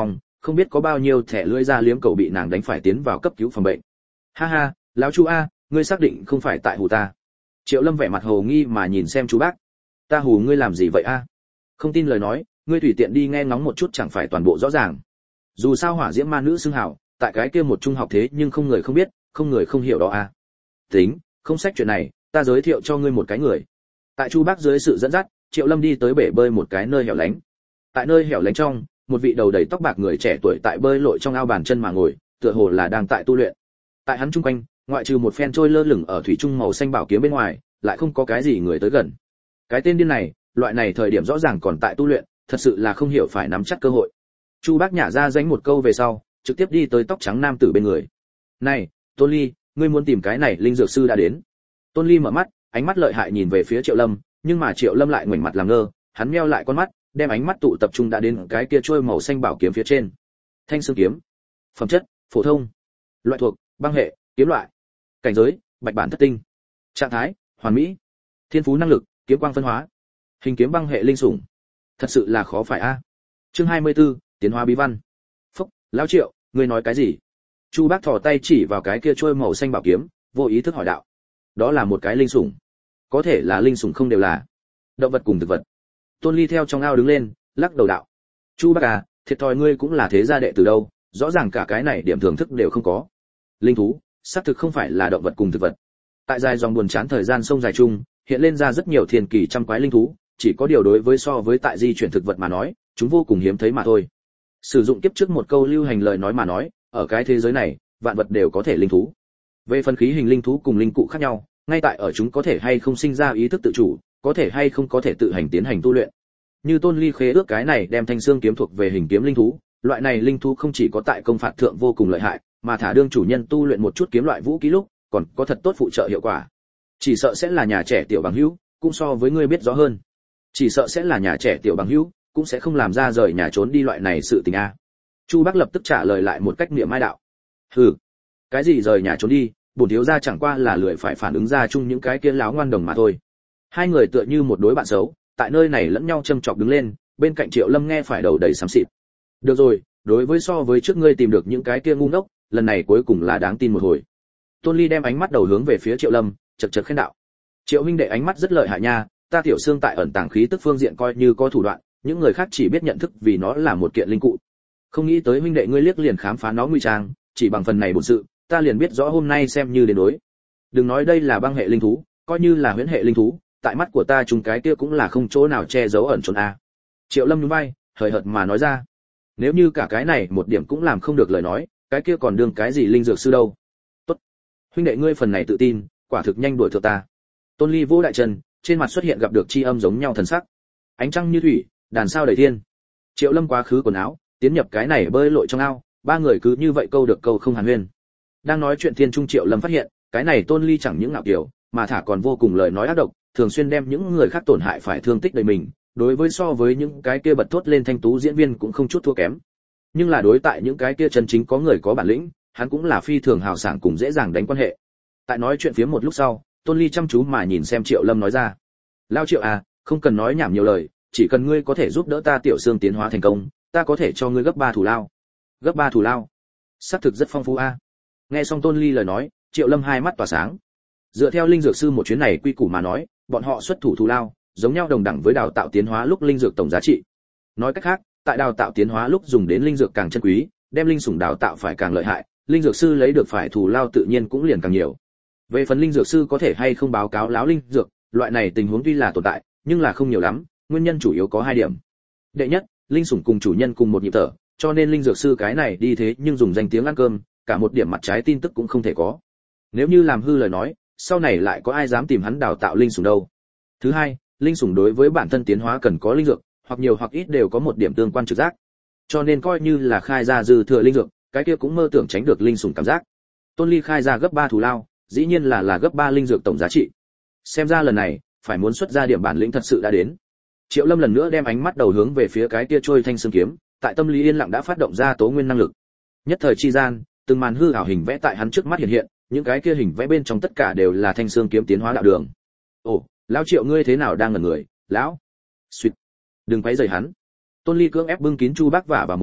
không biết có bao nhiêu thẻ lưỡi da liếm cầu bị nàng đánh phải tiến vào cấp cứu phòng bệnh. Ha ha, lão chu a, ngươi xác định không phải tại hù ta? Triệu Lâm vẻ mặt hồ nghi mà nhìn xem chú bác. Ta hù ngươi làm gì vậy a? Không tin lời nói, ngươi tùy tiện đi nghe ngóng một chút chẳng phải toàn bộ rõ ràng. Dù sao hỏa diễm ma nữ xưng hào, tại cái kia một trung học thế nhưng không người không biết, không người không hiểu đó a. Tính, không sách chuyện này, ta giới thiệu cho ngươi một cái người. Tại chu bác dưới sự dẫn dắt, Triệu Lâm đi tới bể bơi một cái nơi hẻo lánh. Tại nơi hẻo lánh trong, một vị đầu đầy tóc bạc người trẻ tuổi tại bơi lội trong ao bàn chân mà ngồi, tựa hồ là đang tại tu luyện. Tại hắn chung quanh, ngoại trừ một phen trôi lơ lửng ở thủy trung màu xanh bảo kiếm bên ngoài, lại không có cái gì người tới gần. Cái tên điên này, loại này thời điểm rõ ràng còn tại tu luyện, thật sự là không hiểu phải nắm chắc cơ hội. Chu bác nhả ra danh một câu về sau, trực tiếp đi tới tóc trắng nam tử bên người. Này, Tôn Ly, ngươi muốn tìm cái này linh dược sư đã đến. Tôn Ly mở mắt, ánh mắt lợi hại nhìn về phía Triệu Lâm, nhưng mà Triệu Lâm lại ngoảnh mặt làm ngơ, hắn meo lại con mắt, đem ánh mắt tụ tập trung đã đến cái kia trôi màu xanh bảo kiếm phía trên. Thanh xương kiếm. Phẩm chất, phổ thông. Loại thuộc, băng hệ, kiếm loại. Cảnh giới, bạch bản thất tinh. Trạng thái, hoàn mỹ. Thiên phú năng lực, kiếm quang phân hóa. Hình kiếm băng hệ linh sủng. Thật sự là khó phải a. Chương hai mươi tư, tiến hóa bí văn. Phúc, lão Triệu, ngươi nói cái gì? Chu bác thò tay chỉ vào cái kia trôi màu xanh bảo kiếm, vô ý thức hỏi đạo. Đó là một cái linh sủng. Có thể là linh sủng không đều là động vật cùng thực vật. Tôn Ly theo trong ao đứng lên, lắc đầu đạo. Chu bác à, thiệt thòi ngươi cũng là thế gia đệ từ đâu, rõ ràng cả cái này điểm thưởng thức đều không có. Linh thú, xác thực không phải là động vật cùng thực vật. Tại dài dòng buồn chán thời gian sông dài chung, hiện lên ra rất nhiều thiên kỳ trăm quái linh thú, chỉ có điều đối với so với tại di chuyển thực vật mà nói, chúng vô cùng hiếm thấy mà thôi. Sử dụng kiếp trước một câu lưu hành lời nói mà nói, ở cái thế giới này, vạn vật đều có thể linh thú. Về phân khí hình linh thú cùng linh cụ khác nhau, ngay tại ở chúng có thể hay không sinh ra ý thức tự chủ, có thể hay không có thể tự hành tiến hành tu luyện. Như Tôn Ly khế ước cái này đem thanh xương kiếm thuộc về hình kiếm linh thú, loại này linh thú không chỉ có tại công phạt thượng vô cùng lợi hại, mà thả đương chủ nhân tu luyện một chút kiếm loại vũ khí lúc, còn có thật tốt phụ trợ hiệu quả. Chỉ sợ sẽ là nhà trẻ tiểu bằng hữu, cũng so với ngươi biết rõ hơn. Chỉ sợ sẽ là nhà trẻ tiểu bằng hữu, cũng sẽ không làm ra rời nhà trốn đi loại này sự tình a. Chu Bác lập tức trả lời lại một cách niệm mai đạo. Hừ, cái gì rời nhà trốn đi, bổn thiếu gia chẳng qua là lười phải phản ứng ra chung những cái kia láo ngoan đồng mà thôi. Hai người tựa như một đối bạn xấu, tại nơi này lẫn nhau châm chọc đứng lên, bên cạnh Triệu Lâm nghe phải đầu đầy xám xịt. Được rồi, đối với so với trước ngươi tìm được những cái kia ngu ngốc, lần này cuối cùng là đáng tin một hồi. Tôn Ly đem ánh mắt đầu hướng về phía Triệu Lâm, chật chật khen đạo. Triệu huynh đệ ánh mắt rất lợi hại nha, ta tiểu xương tại ẩn tàng khí tức phương diện coi như có thủ đoạn, những người khác chỉ biết nhận thức vì nó là một kiện linh cụ. Không nghĩ tới huynh đệ ngươi liếc liền khám phá nó nguy trang, chỉ bằng phần này bổn sự, ta liền biết rõ hôm nay xem như đến đối. Đừng nói đây là băng hệ linh thú, coi như là huyễn hệ linh thú, tại mắt của ta chúng cái kia cũng là không chỗ nào che giấu ẩn trốn a. Triệu Lâm nhún vai, hời hợt mà nói ra. Nếu như cả cái này một điểm cũng làm không được lời nói, cái kia còn đương cái gì linh dược sư đâu. Tốt, huynh đệ ngươi phần này tự tin, quả thực nhanh đuổi thượng ta. Tôn Ly vỗ đại chân, trên mặt xuất hiện gặp được chi âm giống nhau thần sắc. Ánh trăng như thủy, đàn sao đầy thiên. Triệu Lâm quá khứ quần áo, tiến nhập cái này bơi lội trong ao, ba người cứ như vậy câu được câu không hàn huyên. Đang nói chuyện thiên trung Triệu Lâm phát hiện, cái này Tôn Ly chẳng những ngạo kiều, mà thả còn vô cùng lời nói ác độc, thường xuyên đem những người khác tổn hại phải thương tích đầy mình, đối với so với những cái kia bật thốt lên thanh tú diễn viên cũng không chút thua kém. Nhưng là đối tại những cái kia chân chính có người có bản lĩnh, hắn cũng là phi thường hào sảng cùng dễ dàng đánh quan hệ. Tại nói chuyện phía một lúc sau, Tôn Ly chăm chú mà nhìn xem Triệu Lâm nói ra. Lao Triệu à, không cần nói nhảm nhiều lời, chỉ cần ngươi có thể giúp đỡ ta tiểu xương tiến hóa thành công, ta có thể cho ngươi gấp ba thù lao. Gấp ba thù lao? Xác thực rất phong phú a. Nghe xong Tôn Ly lời nói, Triệu Lâm hai mắt tỏa sáng. Dựa theo linh dược sư một chuyến này quy củ mà nói, bọn họ xuất thủ thù lao, giống nhau đồng đẳng với đào tạo tiến hóa lúc linh dược tổng giá trị. Nói cách khác, tại đào tạo tiến hóa lúc dùng đến linh dược càng chân quý, đem linh sủng đào tạo phải càng lợi hại, linh dược sư lấy được phải thù lao tự nhiên cũng liền càng nhiều. Về phần linh dược sư có thể hay không báo cáo láo linh dược, loại này tình huống tuy là tồn tại, nhưng là không nhiều lắm, nguyên nhân chủ yếu có hai điểm. Đệ nhất, linh sủng cùng chủ nhân cùng một nhịp thở, cho nên linh dược sư cái này đi thế nhưng dùng danh tiếng ăn cơm, cả một điểm mặt trái tin tức cũng không thể có. Nếu như làm hư lời nói, sau này lại có ai dám tìm hắn đào tạo linh sủng đâu. Thứ hai, linh sủng đối với bản thân tiến hóa cần có linh dược, hoặc nhiều hoặc ít đều có một điểm tương quan trực giác. Cho nên coi như là khai ra dư thừa linh dược, cái kia cũng mơ tưởng tránh được linh sủng cảm giác. Tôn Ly khai ra gấp ba thù lao, dĩ nhiên là là gấp ba linh dược tổng giá trị. Xem ra lần này, phải muốn xuất ra điểm bản lĩnh thật sự đã đến. Triệu Lâm lần nữa đem ánh mắt đầu hướng về phía cái kia trôi thanh xương kiếm, tại tâm lý yên lặng đã phát động ra tố nguyên năng lực. Nhất thời chi gian, từng màn hư ảo hình vẽ tại hắn trước mắt hiện hiện, những cái kia hình vẽ bên trong tất cả đều là thanh xương kiếm tiến hóa đạo đường. Ồ, lão Triệu ngươi thế nào đang ngẩn người, lão? Xuyệt. Đừng quấy rầy hắn. Tôn Ly cưỡng ép bưng kín Chu Bác vả vào mồm,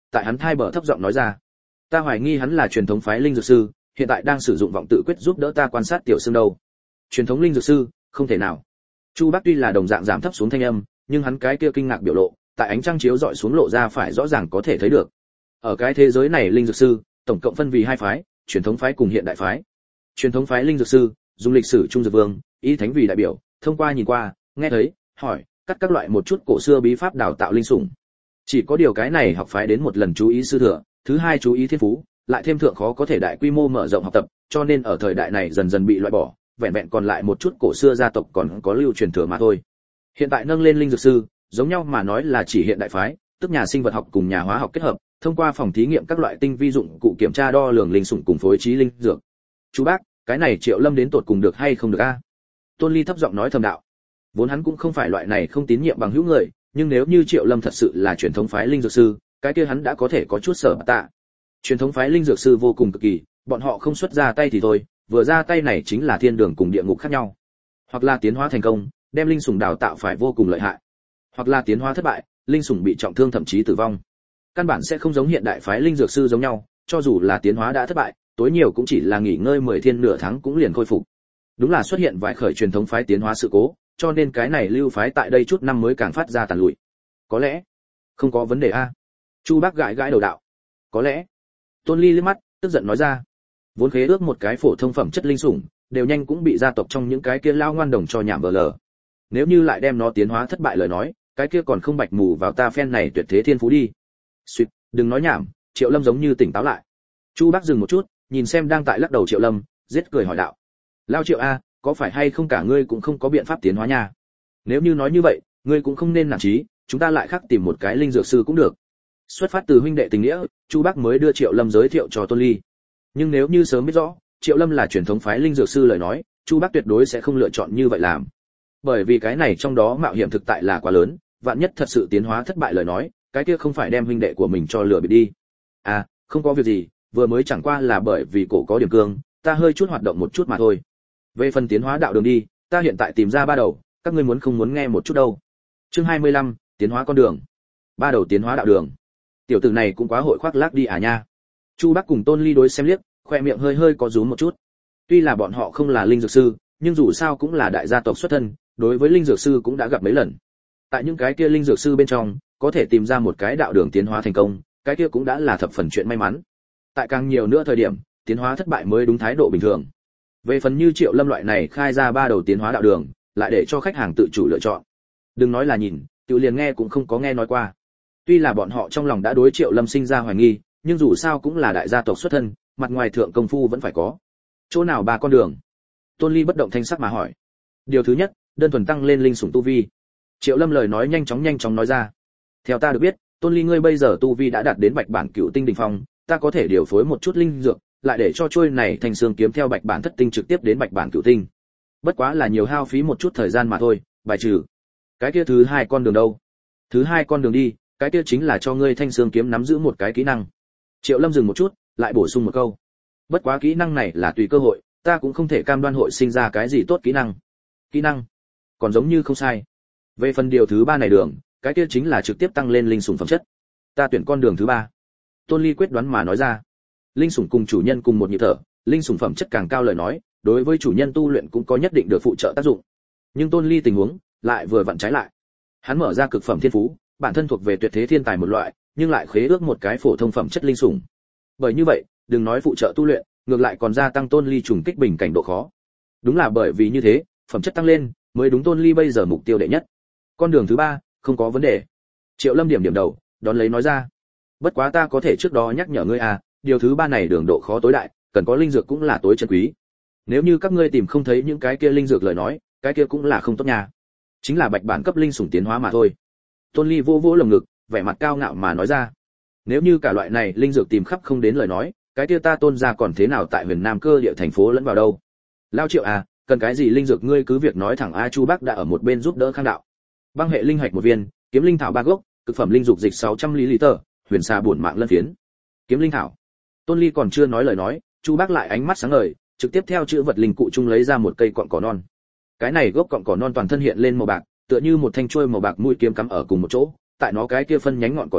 tại hắn thai bờ thấp giọng nói ra. Ta hoài nghi hắn là truyền thống phái linh dược sư, hiện tại đang sử dụng vọng tự quyết giúp đỡ ta quan sát tiểu xương đâu. Truyền thống linh dược sư, không thể nào. Chu Bắc tuy là đồng dạng giảm thấp xuống thanh âm, nhưng hắn cái kia kinh ngạc biểu lộ, tại ánh trăng chiếu dọi xuống lộ ra phải rõ ràng có thể thấy được. Ở cái thế giới này linh dược sư, tổng cộng phân vì hai phái, truyền thống phái cùng hiện đại phái. Truyền thống phái linh dược sư, dùng lịch sử trung dược vương, ý thánh vì đại biểu, thông qua nhìn qua, nghe thấy, hỏi, cắt các loại một chút cổ xưa bí pháp đào tạo linh sủng. Chỉ có điều cái này học phái đến một lần chú ý sư thừa, thứ hai chú ý thiên phú, lại thêm thượng khó có thể đại quy mô mở rộng học tập, cho nên ở thời đại này dần dần bị loại bỏ, vẹn vẹn còn lại một chút cổ xưa gia tộc còn có lưu truyền thừa mà thôi. Hiện tại nâng lên linh dược sư, giống nhau mà nói là chỉ hiện đại phái, tức nhà sinh vật học cùng nhà hóa học kết hợp, thông qua phòng thí nghiệm các loại tinh vi dụng cụ kiểm tra đo lường linh sủng cùng phối trí linh dược. Chú bác, cái này Triệu Lâm đến tột cùng được hay không được a? Tôn Ly thấp giọng nói thầm đạo. Vốn hắn cũng không phải loại này không tín nhiệm bằng hữu người, nhưng nếu như Triệu Lâm thật sự là truyền thống phái linh dược sư, cái kia hắn đã có thể có chút sở tạ. Truyền thống phái linh dược sư vô cùng cực kỳ, bọn họ không xuất ra tay thì thôi, vừa ra tay này chính là thiên đường cùng địa ngục khác nhau. Hoặc là tiến hóa thành công, đem linh sủng đào tạo phải vô cùng lợi hại, hoặc là tiến hóa thất bại, linh sủng bị trọng thương thậm chí tử vong. Căn bản sẽ không giống hiện đại phái linh dược sư giống nhau, cho dù là tiến hóa đã thất bại, tối nhiều cũng chỉ là nghỉ ngơi mười thiên nửa tháng cũng liền khôi phục. Đúng là xuất hiện vài khởi truyền thống phái tiến hóa sự cố, cho nên cái này lưu phái tại đây chút năm mới càng phát ra tàn lụi. Có lẽ không có vấn đề a. Chu Bác gãi gãi đầu đạo. Có lẽ. Tôn Ly liếc mắt, tức giận nói ra. Vốn khế ước một cái phổ thông phẩm chất linh sủng, đều nhanh cũng bị gia tộc trong những cái kia lao ngoan đồng cho nhảm vờ lờ. Nếu như lại đem nó tiến hóa thất bại lời nói, cái kia còn không bạch mù vào ta phen này tuyệt thế thiên phú đi. Xuyệt, đừng nói nhảm, Triệu Lâm giống như tỉnh táo lại. Chu Bác dừng một chút, nhìn xem đang tại lắc đầu Triệu Lâm, giết cười hỏi đạo. Lao Triệu a, có phải hay không cả ngươi cũng không có biện pháp tiến hóa nha? Nếu như nói như vậy, ngươi cũng không nên nản chí, chúng ta lại khác tìm một cái linh dược sư cũng được. Xuất phát từ huynh đệ tình nghĩa, Chu Bác mới đưa Triệu Lâm giới thiệu cho Tôn Ly. Nhưng nếu như sớm biết rõ, Triệu Lâm là truyền thống phái linh dược sư lời nói, Chu Bác tuyệt đối sẽ không lựa chọn như vậy làm. Bởi vì cái này trong đó mạo hiểm thực tại là quá lớn, vạn nhất thật sự tiến hóa thất bại lời nói, cái kia không phải đem huynh đệ của mình cho lừa bịp đi. À, không có việc gì, vừa mới chẳng qua là bởi vì cổ có điểm cương, ta hơi chút hoạt động một chút mà thôi. Về phần tiến hóa đạo đường đi, ta hiện tại tìm ra ba đầu, các ngươi muốn không muốn nghe một chút đâu. Chương hai mươi lăm, tiến hóa con đường. Ba đầu tiến hóa đạo đường. Tiểu tử này cũng quá hội khoác lác đi à nha. Chu Bác cùng Tôn Ly đối xem liếc, khoe miệng hơi hơi có rúm một chút. Tuy là bọn họ không là linh dược sư, nhưng dù sao cũng là đại gia tộc xuất thân, đối với linh dược sư cũng đã gặp mấy lần. Tại những cái kia linh dược sư bên trong, có thể tìm ra một cái đạo đường tiến hóa thành công, cái kia cũng đã là thập phần chuyện may mắn. Tại càng nhiều nữa thời điểm, tiến hóa thất bại mới đúng thái độ bình thường. Về phần như Triệu Lâm loại này khai ra ba đầu tiến hóa đạo đường, lại để cho khách hàng tự chủ lựa chọn. Đừng nói là nhìn, tự liền nghe cũng không có nghe nói qua. Tuy là bọn họ trong lòng đã đối Triệu Lâm sinh ra hoài nghi, nhưng dù sao cũng là đại gia tộc xuất thân, mặt ngoài thượng công phu vẫn phải có. Chỗ nào ba con đường? Tôn Ly bất động thanh sắc mà hỏi. Điều thứ nhất, đơn thuần tăng lên linh sủng tu vi. Triệu Lâm lời nói nhanh chóng nhanh chóng nói ra. Theo ta được biết, Tôn Ly ngươi bây giờ tu vi đã đạt đến bạch bản cửu tinh đỉnh phong, ta có thể điều phối một chút linh dược, lại để cho trôi này thành xương kiếm theo bạch bản thất tinh trực tiếp đến bạch bản cửu tinh. Bất quá là nhiều hao phí một chút thời gian mà thôi, bài trừ. Cái kia thứ hai con đường đâu? Thứ hai con đường đi, cái kia chính là cho ngươi thanh xương kiếm nắm giữ một cái kỹ năng. Triệu Lâm dừng một chút, lại bổ sung một câu. Bất quá kỹ năng này là tùy cơ hội, ta cũng không thể cam đoan hội sinh ra cái gì tốt kỹ năng. Kỹ năng? Còn giống như không sai. Về phần điều thứ ba này đường, cái kia chính là trực tiếp tăng lên linh sủng phẩm chất. Ta tuyển con đường thứ ba. Tôn Ly quyết đoán mà nói ra. Linh sủng cùng chủ nhân cùng một nhịp thở, linh sủng phẩm chất càng cao lời nói, đối với chủ nhân tu luyện cũng có nhất định được phụ trợ tác dụng. Nhưng Tôn Ly tình huống lại vừa vặn trái lại. Hắn mở ra cực phẩm thiên phú, bản thân thuộc về tuyệt thế thiên tài một loại, nhưng lại khế ước một cái phổ thông phẩm chất linh sủng. Bởi như vậy, đừng nói phụ trợ tu luyện, ngược lại còn gia tăng Tôn Ly trùng kích bình cảnh độ khó. Đúng là bởi vì như thế, phẩm chất tăng lên mới đúng Tôn Ly bây giờ mục tiêu đệ nhất. Con đường thứ ba, không có vấn đề. Triệu Lâm điểm điểm đầu, đón lấy nói ra. Bất quá ta có thể trước đó nhắc nhở ngươi à, điều thứ ba này đường độ khó tối đại, cần có linh dược cũng là tối chân quý. Nếu như các ngươi tìm không thấy những cái kia linh dược lời nói, cái kia cũng là không tốt nha. Chính là bạch bản cấp linh sủng tiến hóa mà thôi. Tôn Ly vô vỗ lồng ngực, vẻ mặt cao ngạo mà nói ra. Nếu như cả loại này linh dược tìm khắp không đến lời nói, cái kia ta Tôn gia còn thế nào tại Huyền Nam cơ địa thành phố lẫn vào đâu? Lao Triệu à, cần cái gì linh dược ngươi cứ việc nói thẳng a. Chu Bác đã ở một bên giúp đỡ khang đạo. Băng hệ linh hạch một viên, kiếm linh thảo ba gốc, cực phẩm linh dục dịch sáu trăm mi li lít, huyền xà bổn mạng lân phiến. Kiếm linh thảo. Tôn Ly còn chưa nói lời nói, Chu Bác lại ánh mắt sáng ngời, trực tiếp theo chữ vật linh cụ chung lấy ra một cây cọn cỏ non. Cái này gốc cọn cỏ non toàn thân hiện lên màu bạc, tựa như một thanh chuôi màu bạc mũi kiếm cắm ở cùng một chỗ, tại nó cái kia phân nhánh ngọn cỏ chỗ,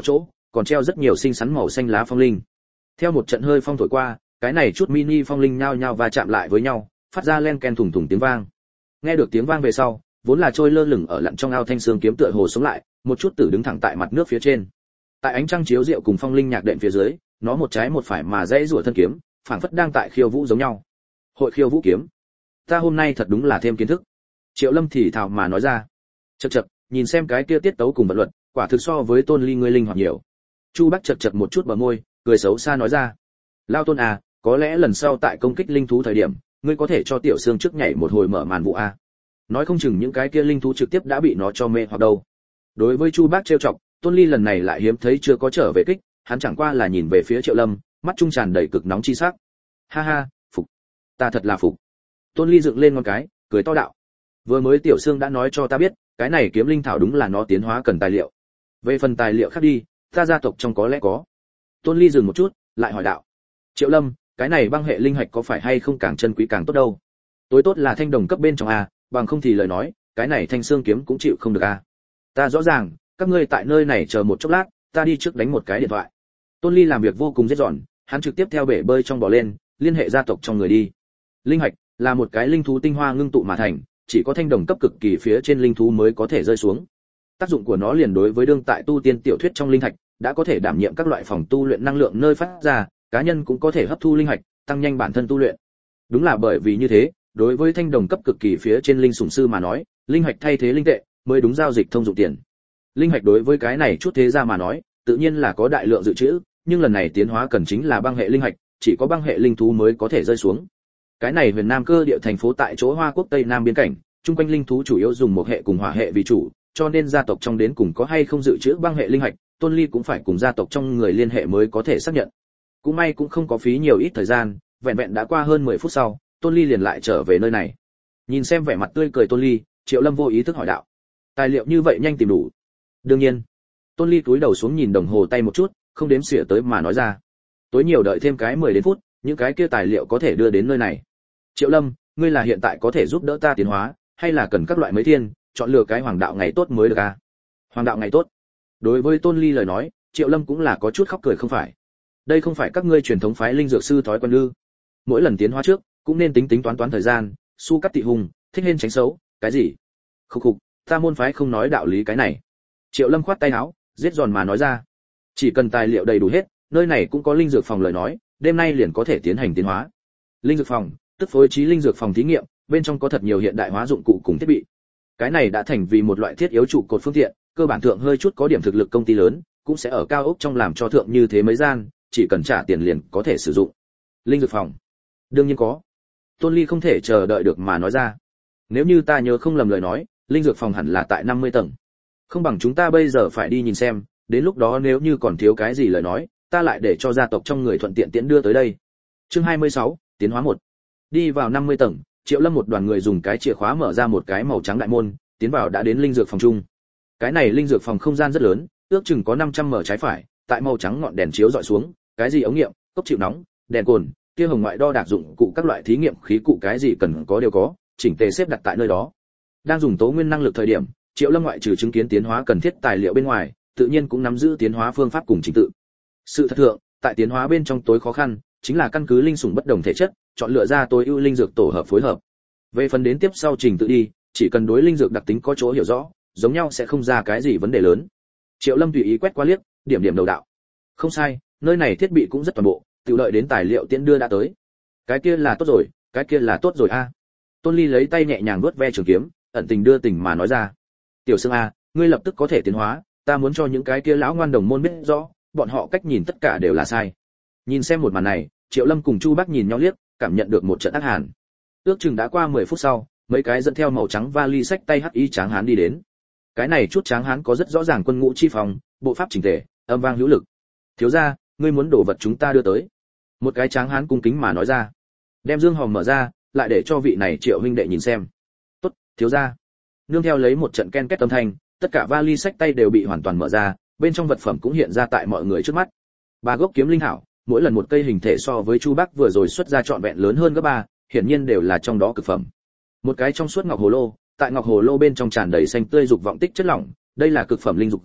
còn treo rất nhiều xinh xắn màu xanh lá phong linh. Theo một trận hơi phong thổi qua, cái này chút mini phong linh nhao nhao va chạm lại với nhau, phát ra len ken thùng thùng tiếng vang. Nghe được tiếng vang về sau, vốn là trôi lơ lửng ở lặn trong ao thanh xương kiếm tựa hồ sống lại, một chút tử đứng thẳng tại mặt nước phía trên. Tại ánh trăng chiếu rượu cùng phong linh nhạc đệm phía dưới, nó một trái một phải mà dãy rủa thân kiếm, phảng phất đang tại khiêu vũ giống nhau. Hội khiêu vũ kiếm, ta hôm nay thật đúng là thêm kiến thức. Triệu Lâm thì thào mà nói ra. Chậc chậc, nhìn xem cái kia tiết tấu cùng vận luật, quả thực so với Tôn Ly ngươi linh hoạt nhiều. Chu Bắc chậc chậc một chút bờ môi, cười xấu xa nói ra. Lao Tôn à, có lẽ lần sau tại công kích linh thú thời điểm, ngươi có thể cho tiểu xương trước nhảy một hồi mở màn vụ a. Nói không chừng những cái kia linh thú trực tiếp đã bị nó cho mê hoặc đâu. Đối với Chu Bác trêu chọc, Tôn Ly lần này lại hiếm thấy chưa có trở về kích, hắn chẳng qua là nhìn về phía Triệu Lâm, mắt trung tràn đầy cực nóng chi sắc. Ha ha, phục, ta thật là phục. Tôn Ly dựng lên ngón cái, cười to đạo. Vừa mới tiểu xương đã nói cho ta biết, cái này kiếm linh thảo đúng là nó tiến hóa cần tài liệu. Về phần tài liệu khác đi, ta gia tộc trong có lẽ có. Tôn Ly dừng một chút, lại hỏi đạo. Triệu Lâm, cái này băng hệ linh hạch có phải hay không càng chân quý càng tốt đâu? Tối tốt là thanh đồng cấp bên trong a, bằng không thì lời nói, cái này thanh xương kiếm cũng chịu không được a. Ta rõ ràng, các ngươi tại nơi này chờ một chốc lát, ta đi trước đánh một cái điện thoại. Tôn Ly làm việc vô cùng dễ dọn, hắn trực tiếp theo bể bơi trong bò lên, liên hệ gia tộc trong người đi. Linh hạch là một cái linh thú tinh hoa ngưng tụ mà thành, chỉ có thanh đồng cấp cực kỳ phía trên linh thú mới có thể rơi xuống. Tác dụng của nó liền đối với đương tại tu tiên tiểu thuyết trong linh hạch, đã có thể đảm nhiệm các loại phòng tu luyện năng lượng nơi phát ra, cá nhân cũng có thể hấp thu linh hạch, tăng nhanh bản thân tu luyện. Đúng là bởi vì như thế, đối với thanh đồng cấp cực kỳ phía trên linh sủng sư mà nói, linh hạch thay thế linh tệ, mới đúng giao dịch thông dụng tiền. Linh hạch đối với cái này chút thế gia mà nói, tự nhiên là có đại lượng dự trữ, nhưng lần này tiến hóa cần chính là băng hệ linh hạch, chỉ có băng hệ linh thú mới có thể rơi xuống. Cái này Huyền Nam cơ địa thành phố tại chỗ Hoa Quốc Tây Nam biên cảnh, chung quanh linh thú chủ yếu dùng một hệ cùng hỏa hệ vì chủ, cho nên gia tộc trong đến cùng có hay không dự trữ băng hệ linh hạch, Tôn Ly cũng phải cùng gia tộc trong người liên hệ mới có thể xác nhận. Cũng may cũng không có phí nhiều ít thời gian, vẹn vẹn đã qua hơn mười phút sau, Tôn Ly liền lại trở về nơi này. Nhìn xem vẻ mặt tươi cười Tôn Ly, Triệu Lâm vô ý thức hỏi đạo: tài liệu như vậy nhanh tìm đủ? Đương nhiên. Tôn Ly cúi đầu xuống nhìn đồng hồ tay một chút, không đếm xỉa tới mà nói ra. Tối nhiều đợi thêm cái mười đến phút, những cái kia tài liệu có thể đưa đến nơi này. Triệu Lâm, ngươi là hiện tại có thể giúp đỡ ta tiến hóa, hay là cần các loại mấy thiên, chọn lựa cái hoàng đạo ngày tốt mới được à? Hoàng đạo ngày tốt. Đối với Tôn Ly lời nói, Triệu Lâm cũng là có chút khóc cười không phải. Đây không phải các ngươi truyền thống phái linh dược sư thói quen ư? Mỗi lần tiến hóa trước, cũng nên tính tính toán toán thời gian, su cắt tị hùng, thích hên tránh xấu, cái gì? Khục khục, ta môn phái không nói đạo lý cái này. Triệu Lâm khoát tay áo, giết giòn mà nói ra. Chỉ cần tài liệu đầy đủ hết, nơi này cũng có linh dược phòng lời nói, đêm nay liền có thể tiến hành tiến hóa. Linh dược phòng, tức phối trí linh dược phòng thí nghiệm, bên trong có thật nhiều hiện đại hóa dụng cụ cùng thiết bị. Cái này đã thành vì một loại thiết yếu trụ cột phương tiện, cơ bản thượng hơi chút có điểm thực lực công ty lớn, cũng sẽ ở cao ốc trong làm cho thượng như thế mấy gian, chỉ cần trả tiền liền có thể sử dụng. Linh dược phòng, đương nhiên có. Tôn Ly không thể chờ đợi được mà nói ra. Nếu như ta nhớ không lầm lời nói, linh dược phòng hẳn là tại năm mươi tầng. Không bằng chúng ta bây giờ phải đi nhìn xem, đến lúc đó nếu như còn thiếu cái gì lời nói, ta lại để cho gia tộc trong người thuận tiện tiễn đưa tới đây. Chương hai mươi sáu, tiến hóa một. Đi vào năm mươi tầng, Triệu Lâm một đoàn người dùng cái chìa khóa mở ra một cái màu trắng đại môn, tiến vào đã đến linh dược phòng chung. Cái này linh dược phòng không gian rất lớn, ước chừng có năm trăm mở trái phải, tại màu trắng ngọn đèn chiếu dọi xuống, cái gì ống nghiệm, cốc chịu nóng, đèn cồn, tia hồng ngoại đo đạc dụng cụ các loại thí nghiệm khí cụ cái gì cần có đều có, chỉnh tề xếp đặt tại nơi đó. Đang dùng tố nguyên năng lực thời điểm, Triệu Lâm ngoại trừ chứng kiến tiến hóa cần thiết tài liệu bên ngoài, tự nhiên cũng nắm giữ tiến hóa phương pháp cùng trình tự. Sự thật thượng, tại tiến hóa bên trong tối khó khăn, chính là căn cứ linh sủng bất đồng thể chất, chọn lựa ra tối ưu linh dược tổ hợp phối hợp. Về phần đến tiếp sau trình tự đi, chỉ cần đối linh dược đặc tính có chỗ hiểu rõ, giống nhau sẽ không ra cái gì vấn đề lớn. Triệu Lâm tùy ý quét qua liếc, điểm điểm đầu đạo. Không sai, nơi này thiết bị cũng rất toàn bộ, tự lợi đến tài liệu tiễn đưa đã tới. Cái kia là tốt rồi, cái kia là tốt rồi a. À. Tôn Ly lấy tay nhẹ nhàng vuốt ve trường kiếm, ẩn tình đưa tình mà nói ra. Tiểu Sương a, à, ngươi lập tức có thể tiến hóa, ta muốn cho những cái kia lão ngoan đồng môn biết rõ, bọn họ cách nhìn tất cả đều là sai. Nhìn xem một màn này, Triệu Lâm cùng Chu Bắc nhìn nhau liếc, cảm nhận được một trận ác hàn. Ước chừng đã qua mười phút sau, mấy cái dẫn theo màu trắng vali sách tay hắc y tráng hán đi đến. Cái này chút tráng hán có rất rõ ràng quân ngũ chi phòng, bộ pháp chỉnh tề, âm vang hữu lực. Thiếu gia, ngươi muốn đổ vật chúng ta đưa tới. Một cái tráng hán cung kính mà nói ra. Đem dương hòm mở ra, lại để cho vị này Triệu huynh đệ nhìn xem. Tốt, thiếu gia. Nương theo lấy một trận ken két âm thanh, tất cả vali sách tay đều bị hoàn toàn mở ra, bên trong vật phẩm cũng hiện ra tại mọi người trước mắt. Ba gốc kiếm linh hảo, mỗi lần một cây hình thể so với Chu Bắc vừa rồi xuất ra trọn vẹn lớn hơn gấp ba, hiển nhiên đều là trong đó cực phẩm. Một cái trong suốt ngọc hồ lô, tại ngọc hồ lô bên trong tràn đầy xanh tươi dục vọng tích chất lỏng, đây là cực phẩm linh dục dịch,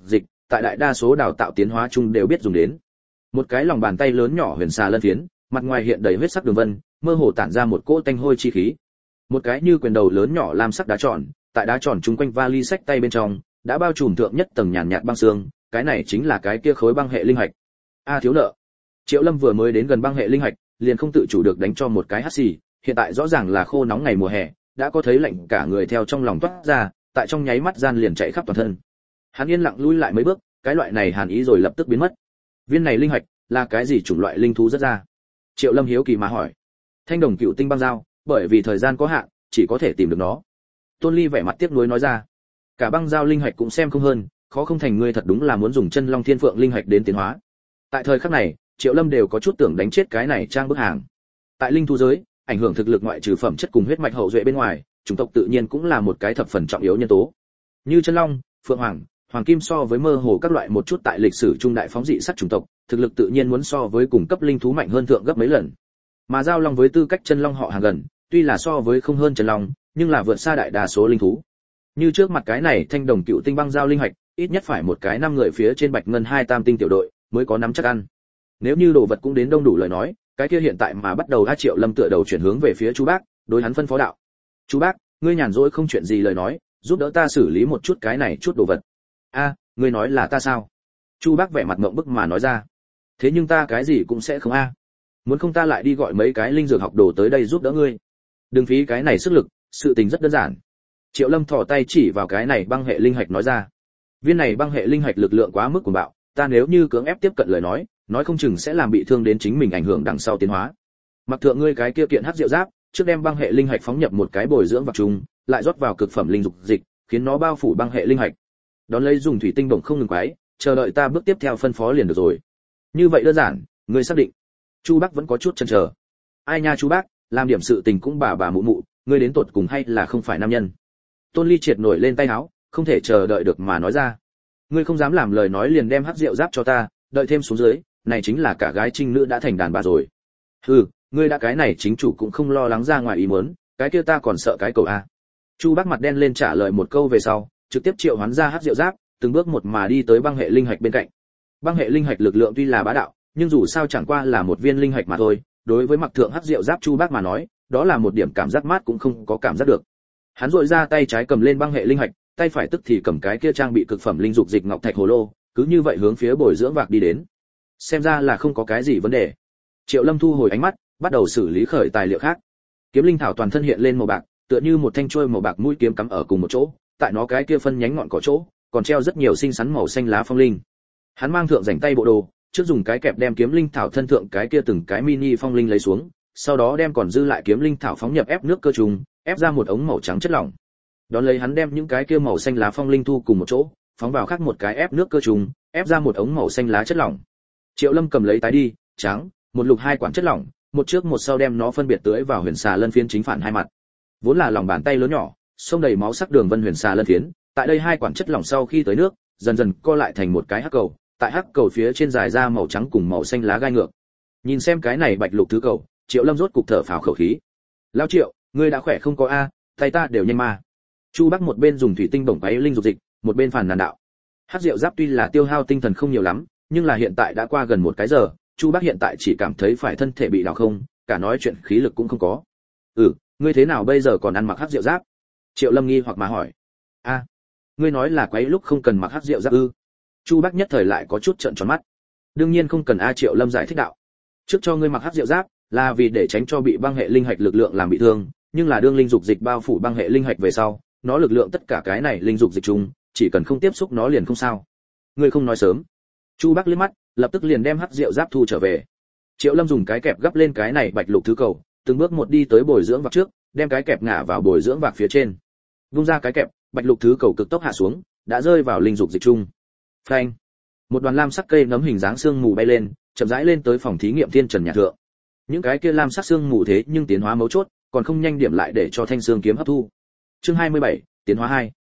tại đại đa số đào tạo tiến hóa chung đều biết dùng đến. Một cái lòng bàn tay lớn nhỏ huyền xà lân phiến, mặt ngoài hiện đầy huyết sắc đường vân, mơ hồ tản ra một cỗ tanh hôi chi khí. Một cái như quyền đầu lớn nhỏ lam sắc đá tròn, tại đá tròn chung quanh vali sách tay bên trong, đã bao trùm thượng nhất tầng nhàn nhạt băng xương, cái này chính là cái kia khối băng hệ linh hạch. A thiếu nợ. Triệu Lâm vừa mới đến gần băng hệ linh hạch, liền không tự chủ được đánh cho một cái hắt xì, hiện tại rõ ràng là khô nóng ngày mùa hè, đã có thấy lạnh cả người theo trong lòng toát ra, tại trong nháy mắt gian liền chạy khắp toàn thân. Hắn yên lặng lui lại mấy bước, cái loại này hàn ý rồi lập tức biến mất. Viên này linh hạch là cái gì chủng loại linh thú rất ra? Triệu Lâm hiếu kỳ mà hỏi. Thanh đồng cựu tinh băng dao, bởi vì thời gian có hạn, chỉ có thể tìm được nó. Tôn Ly vẻ mặt tiếc nuối nói ra. Cả băng dao linh hạch cũng xem không hơn, khó không thành ngươi thật đúng là muốn dùng chân long thiên phượng linh hạch đến tiến hóa. Tại thời khắc này, Triệu Lâm đều có chút tưởng đánh chết cái này trang bức hàng. Tại linh thú giới, ảnh hưởng thực lực ngoại trừ phẩm chất cùng huyết mạch hậu duệ bên ngoài, chủng tộc tự nhiên cũng là một cái thập phần trọng yếu nhân tố. Như chân long, phượng hoàng, hoàng kim so với mơ hồ các loại một chút tại lịch sử trung đại phóng dị sắc chủng tộc, thực lực tự nhiên muốn so với cùng cấp linh thú mạnh hơn thượng gấp mấy lần. Mà giao long với tư cách chân long họ hàng gần, tuy là so với không hơn chân long, nhưng là vượt xa đại đa số linh thú. Như trước mặt cái này thanh đồng cựu tinh băng giao linh hạch, ít nhất phải một cái năm người phía trên bạch ngân hai tam tinh tiểu đội mới có nắm chắc ăn. Nếu như đồ vật cũng đến đông đủ lời nói, cái kia hiện tại mà bắt đầu A Triệu Lâm tựa đầu chuyển hướng về phía chú bác, đối hắn phân phó đạo: "Chú bác, ngươi nhàn rỗi không chuyện gì lời nói, giúp đỡ ta xử lý một chút cái này chút đồ vật." "A, ngươi nói là ta sao?" Chu bác vẻ mặt ngượng bức mà nói ra. "Thế nhưng ta cái gì cũng sẽ không a. Muốn không ta lại đi gọi mấy cái linh dược học đồ tới đây giúp đỡ ngươi. Đừng phí cái này sức lực, sự tình rất đơn giản." Triệu Lâm thò tay chỉ vào cái này băng hệ linh hạch nói ra. Viên này băng hệ linh hạch lực lượng quá mức cuồng bạo, ta nếu như cưỡng ép tiếp cận lời nói, nói không chừng sẽ làm bị thương đến chính mình ảnh hưởng đằng sau tiến hóa. Mặc thượng ngươi cái kia kiện hắc diệu giáp, trước đem băng hệ linh hạch phóng nhập một cái bồi dưỡng vật trùng, lại rót vào cực phẩm linh dục dịch, khiến nó bao phủ băng hệ linh hạch. Đón lấy dùng thủy tinh bổng không ngừng quái, chờ đợi ta bước tiếp theo phân phó liền được rồi. Như vậy đơn giản, ngươi xác định? Chu Bác vẫn có chút chần chờ. Ai nha chú Bác, làm điểm sự tình cũng bà bà mụ mụ, ngươi đến tột cùng hay là không phải nam nhân? Tôn Ly triệt nổi lên tay áo, không thể chờ đợi được mà nói ra. Ngươi không dám làm lời nói liền đem hắc rượu giáp cho ta, đợi thêm xuống dưới, này chính là cả gái trinh nữ đã thành đàn bà rồi. Hừ, ngươi đã cái này chính chủ cũng không lo lắng ra ngoài ý muốn, cái kia ta còn sợ cái cầu a. Chu Bác mặt đen lên trả lời một câu về sau, trực tiếp triệu hoán ra hắc rượu giáp, từng bước một mà đi tới băng hệ linh hạch bên cạnh. Băng hệ linh hạch lực lượng tuy là bá đạo, nhưng dù sao chẳng qua là một viên linh hạch mà thôi, đối với mặc thượng hắc rượu giáp Chu Bác mà nói, đó là một điểm cảm giác mát cũng không có cảm giác được. Hắn rũi ra tay trái cầm lên băng hệ linh hạch, tay phải tức thì cầm cái kia trang bị cực phẩm linh dục dịch ngọc thạch hồ lô, cứ như vậy hướng phía bồi dưỡng vạc đi đến. Xem ra là không có cái gì vấn đề. Triệu Lâm thu hồi ánh mắt, bắt đầu xử lý khởi tài liệu khác. Kiếm linh thảo toàn thân hiện lên màu bạc, tựa như một thanh chuôi màu bạc mũi kiếm cắm ở cùng một chỗ, tại nó cái kia phân nhánh ngọn cỏ chỗ, còn treo rất nhiều xinh xắn màu xanh lá phong linh. Hắn mang thượng rảnh tay bộ đồ, trước dùng cái kẹp đem kiếm linh thảo thân thượng cái kia từng cái mini phong linh lấy xuống, sau đó đem còn dư lại kiếm linh thảo phóng nhập ép nước cơ trùng, ép ra một ống màu trắng chất lỏng. Đón lấy hắn đem những cái kia màu xanh lá phong linh thu cùng một chỗ, phóng vào khác một cái ép nước cơ trùng, ép ra một ống màu xanh lá chất lỏng. Triệu Lâm cầm lấy tái đi, trắng, một lục hai quản chất lỏng, một trước một sau đem nó phân biệt tưới vào huyền xà lân phiến chính phản hai mặt. Vốn là lòng bàn tay lớn nhỏ, xông đầy máu sắc đường vân huyền xà lân phiến, tại đây hai quản chất lỏng sau khi tới nước, dần dần co lại thành một cái hắc cầu, tại hắc cầu phía trên dài ra màu trắng cùng màu xanh lá gai ngược. Nhìn xem cái này bạch lục thứ cầu, Triệu Lâm rốt cục thở phào khẩu khí. Lão Triệu, ngươi đã khỏe không có a, tay ta đều nhanh mà. Chu Bắc một bên dùng thủy tinh bổng quấy linh dục dịch, một bên phàn nàn đạo. Hắc rượu giáp tuy là tiêu hao tinh thần không nhiều lắm, nhưng là hiện tại đã qua gần một cái giờ, Chu Bắc hiện tại chỉ cảm thấy phải thân thể bị đào không, cả nói chuyện khí lực cũng không có. Ừ, ngươi thế nào bây giờ còn ăn mặc hắc rượu giáp? Triệu Lâm nghi hoặc mà hỏi. A, ngươi nói là quấy lúc không cần mặc hắc rượu giáp ư? Chu Bắc nhất thời lại có chút trợn tròn mắt. Đương nhiên không cần a, Triệu Lâm giải thích đạo. Trước cho ngươi mặc hắc rượu giáp là vì để tránh cho bị băng hệ linh hạch lực lượng làm bị thương, nhưng là đương linh dục dịch bao phủ băng hệ linh hạch về sau, nó lực lượng tất cả cái này linh dục dịch chung, chỉ cần không tiếp xúc nó liền không sao. Ngươi không nói sớm. Chu Bắc liếc mắt, lập tức liền đem hắc rượu giáp thu trở về. Triệu Lâm dùng cái kẹp gấp lên cái này bạch lục thứ cầu, từng bước một đi tới bồi dưỡng vạc trước, đem cái kẹp ngả vào bồi dưỡng vạc phía trên. Vung ra cái kẹp, bạch lục thứ cầu cực tốc hạ xuống, đã rơi vào linh dục dịch chung. Phanh! Một đoàn lam sắc cây nấm hình dáng xương mù bay lên, chậm rãi lên tới phòng thí nghiệm thiên trần nhà thượng. Những cái kia lam sắc xương mù thế nhưng tiến hóa mấu chốt, còn không nhanh điểm lại để cho thanh xương kiếm hấp thu. Chương hai mươi bảy, tiến hóa hai.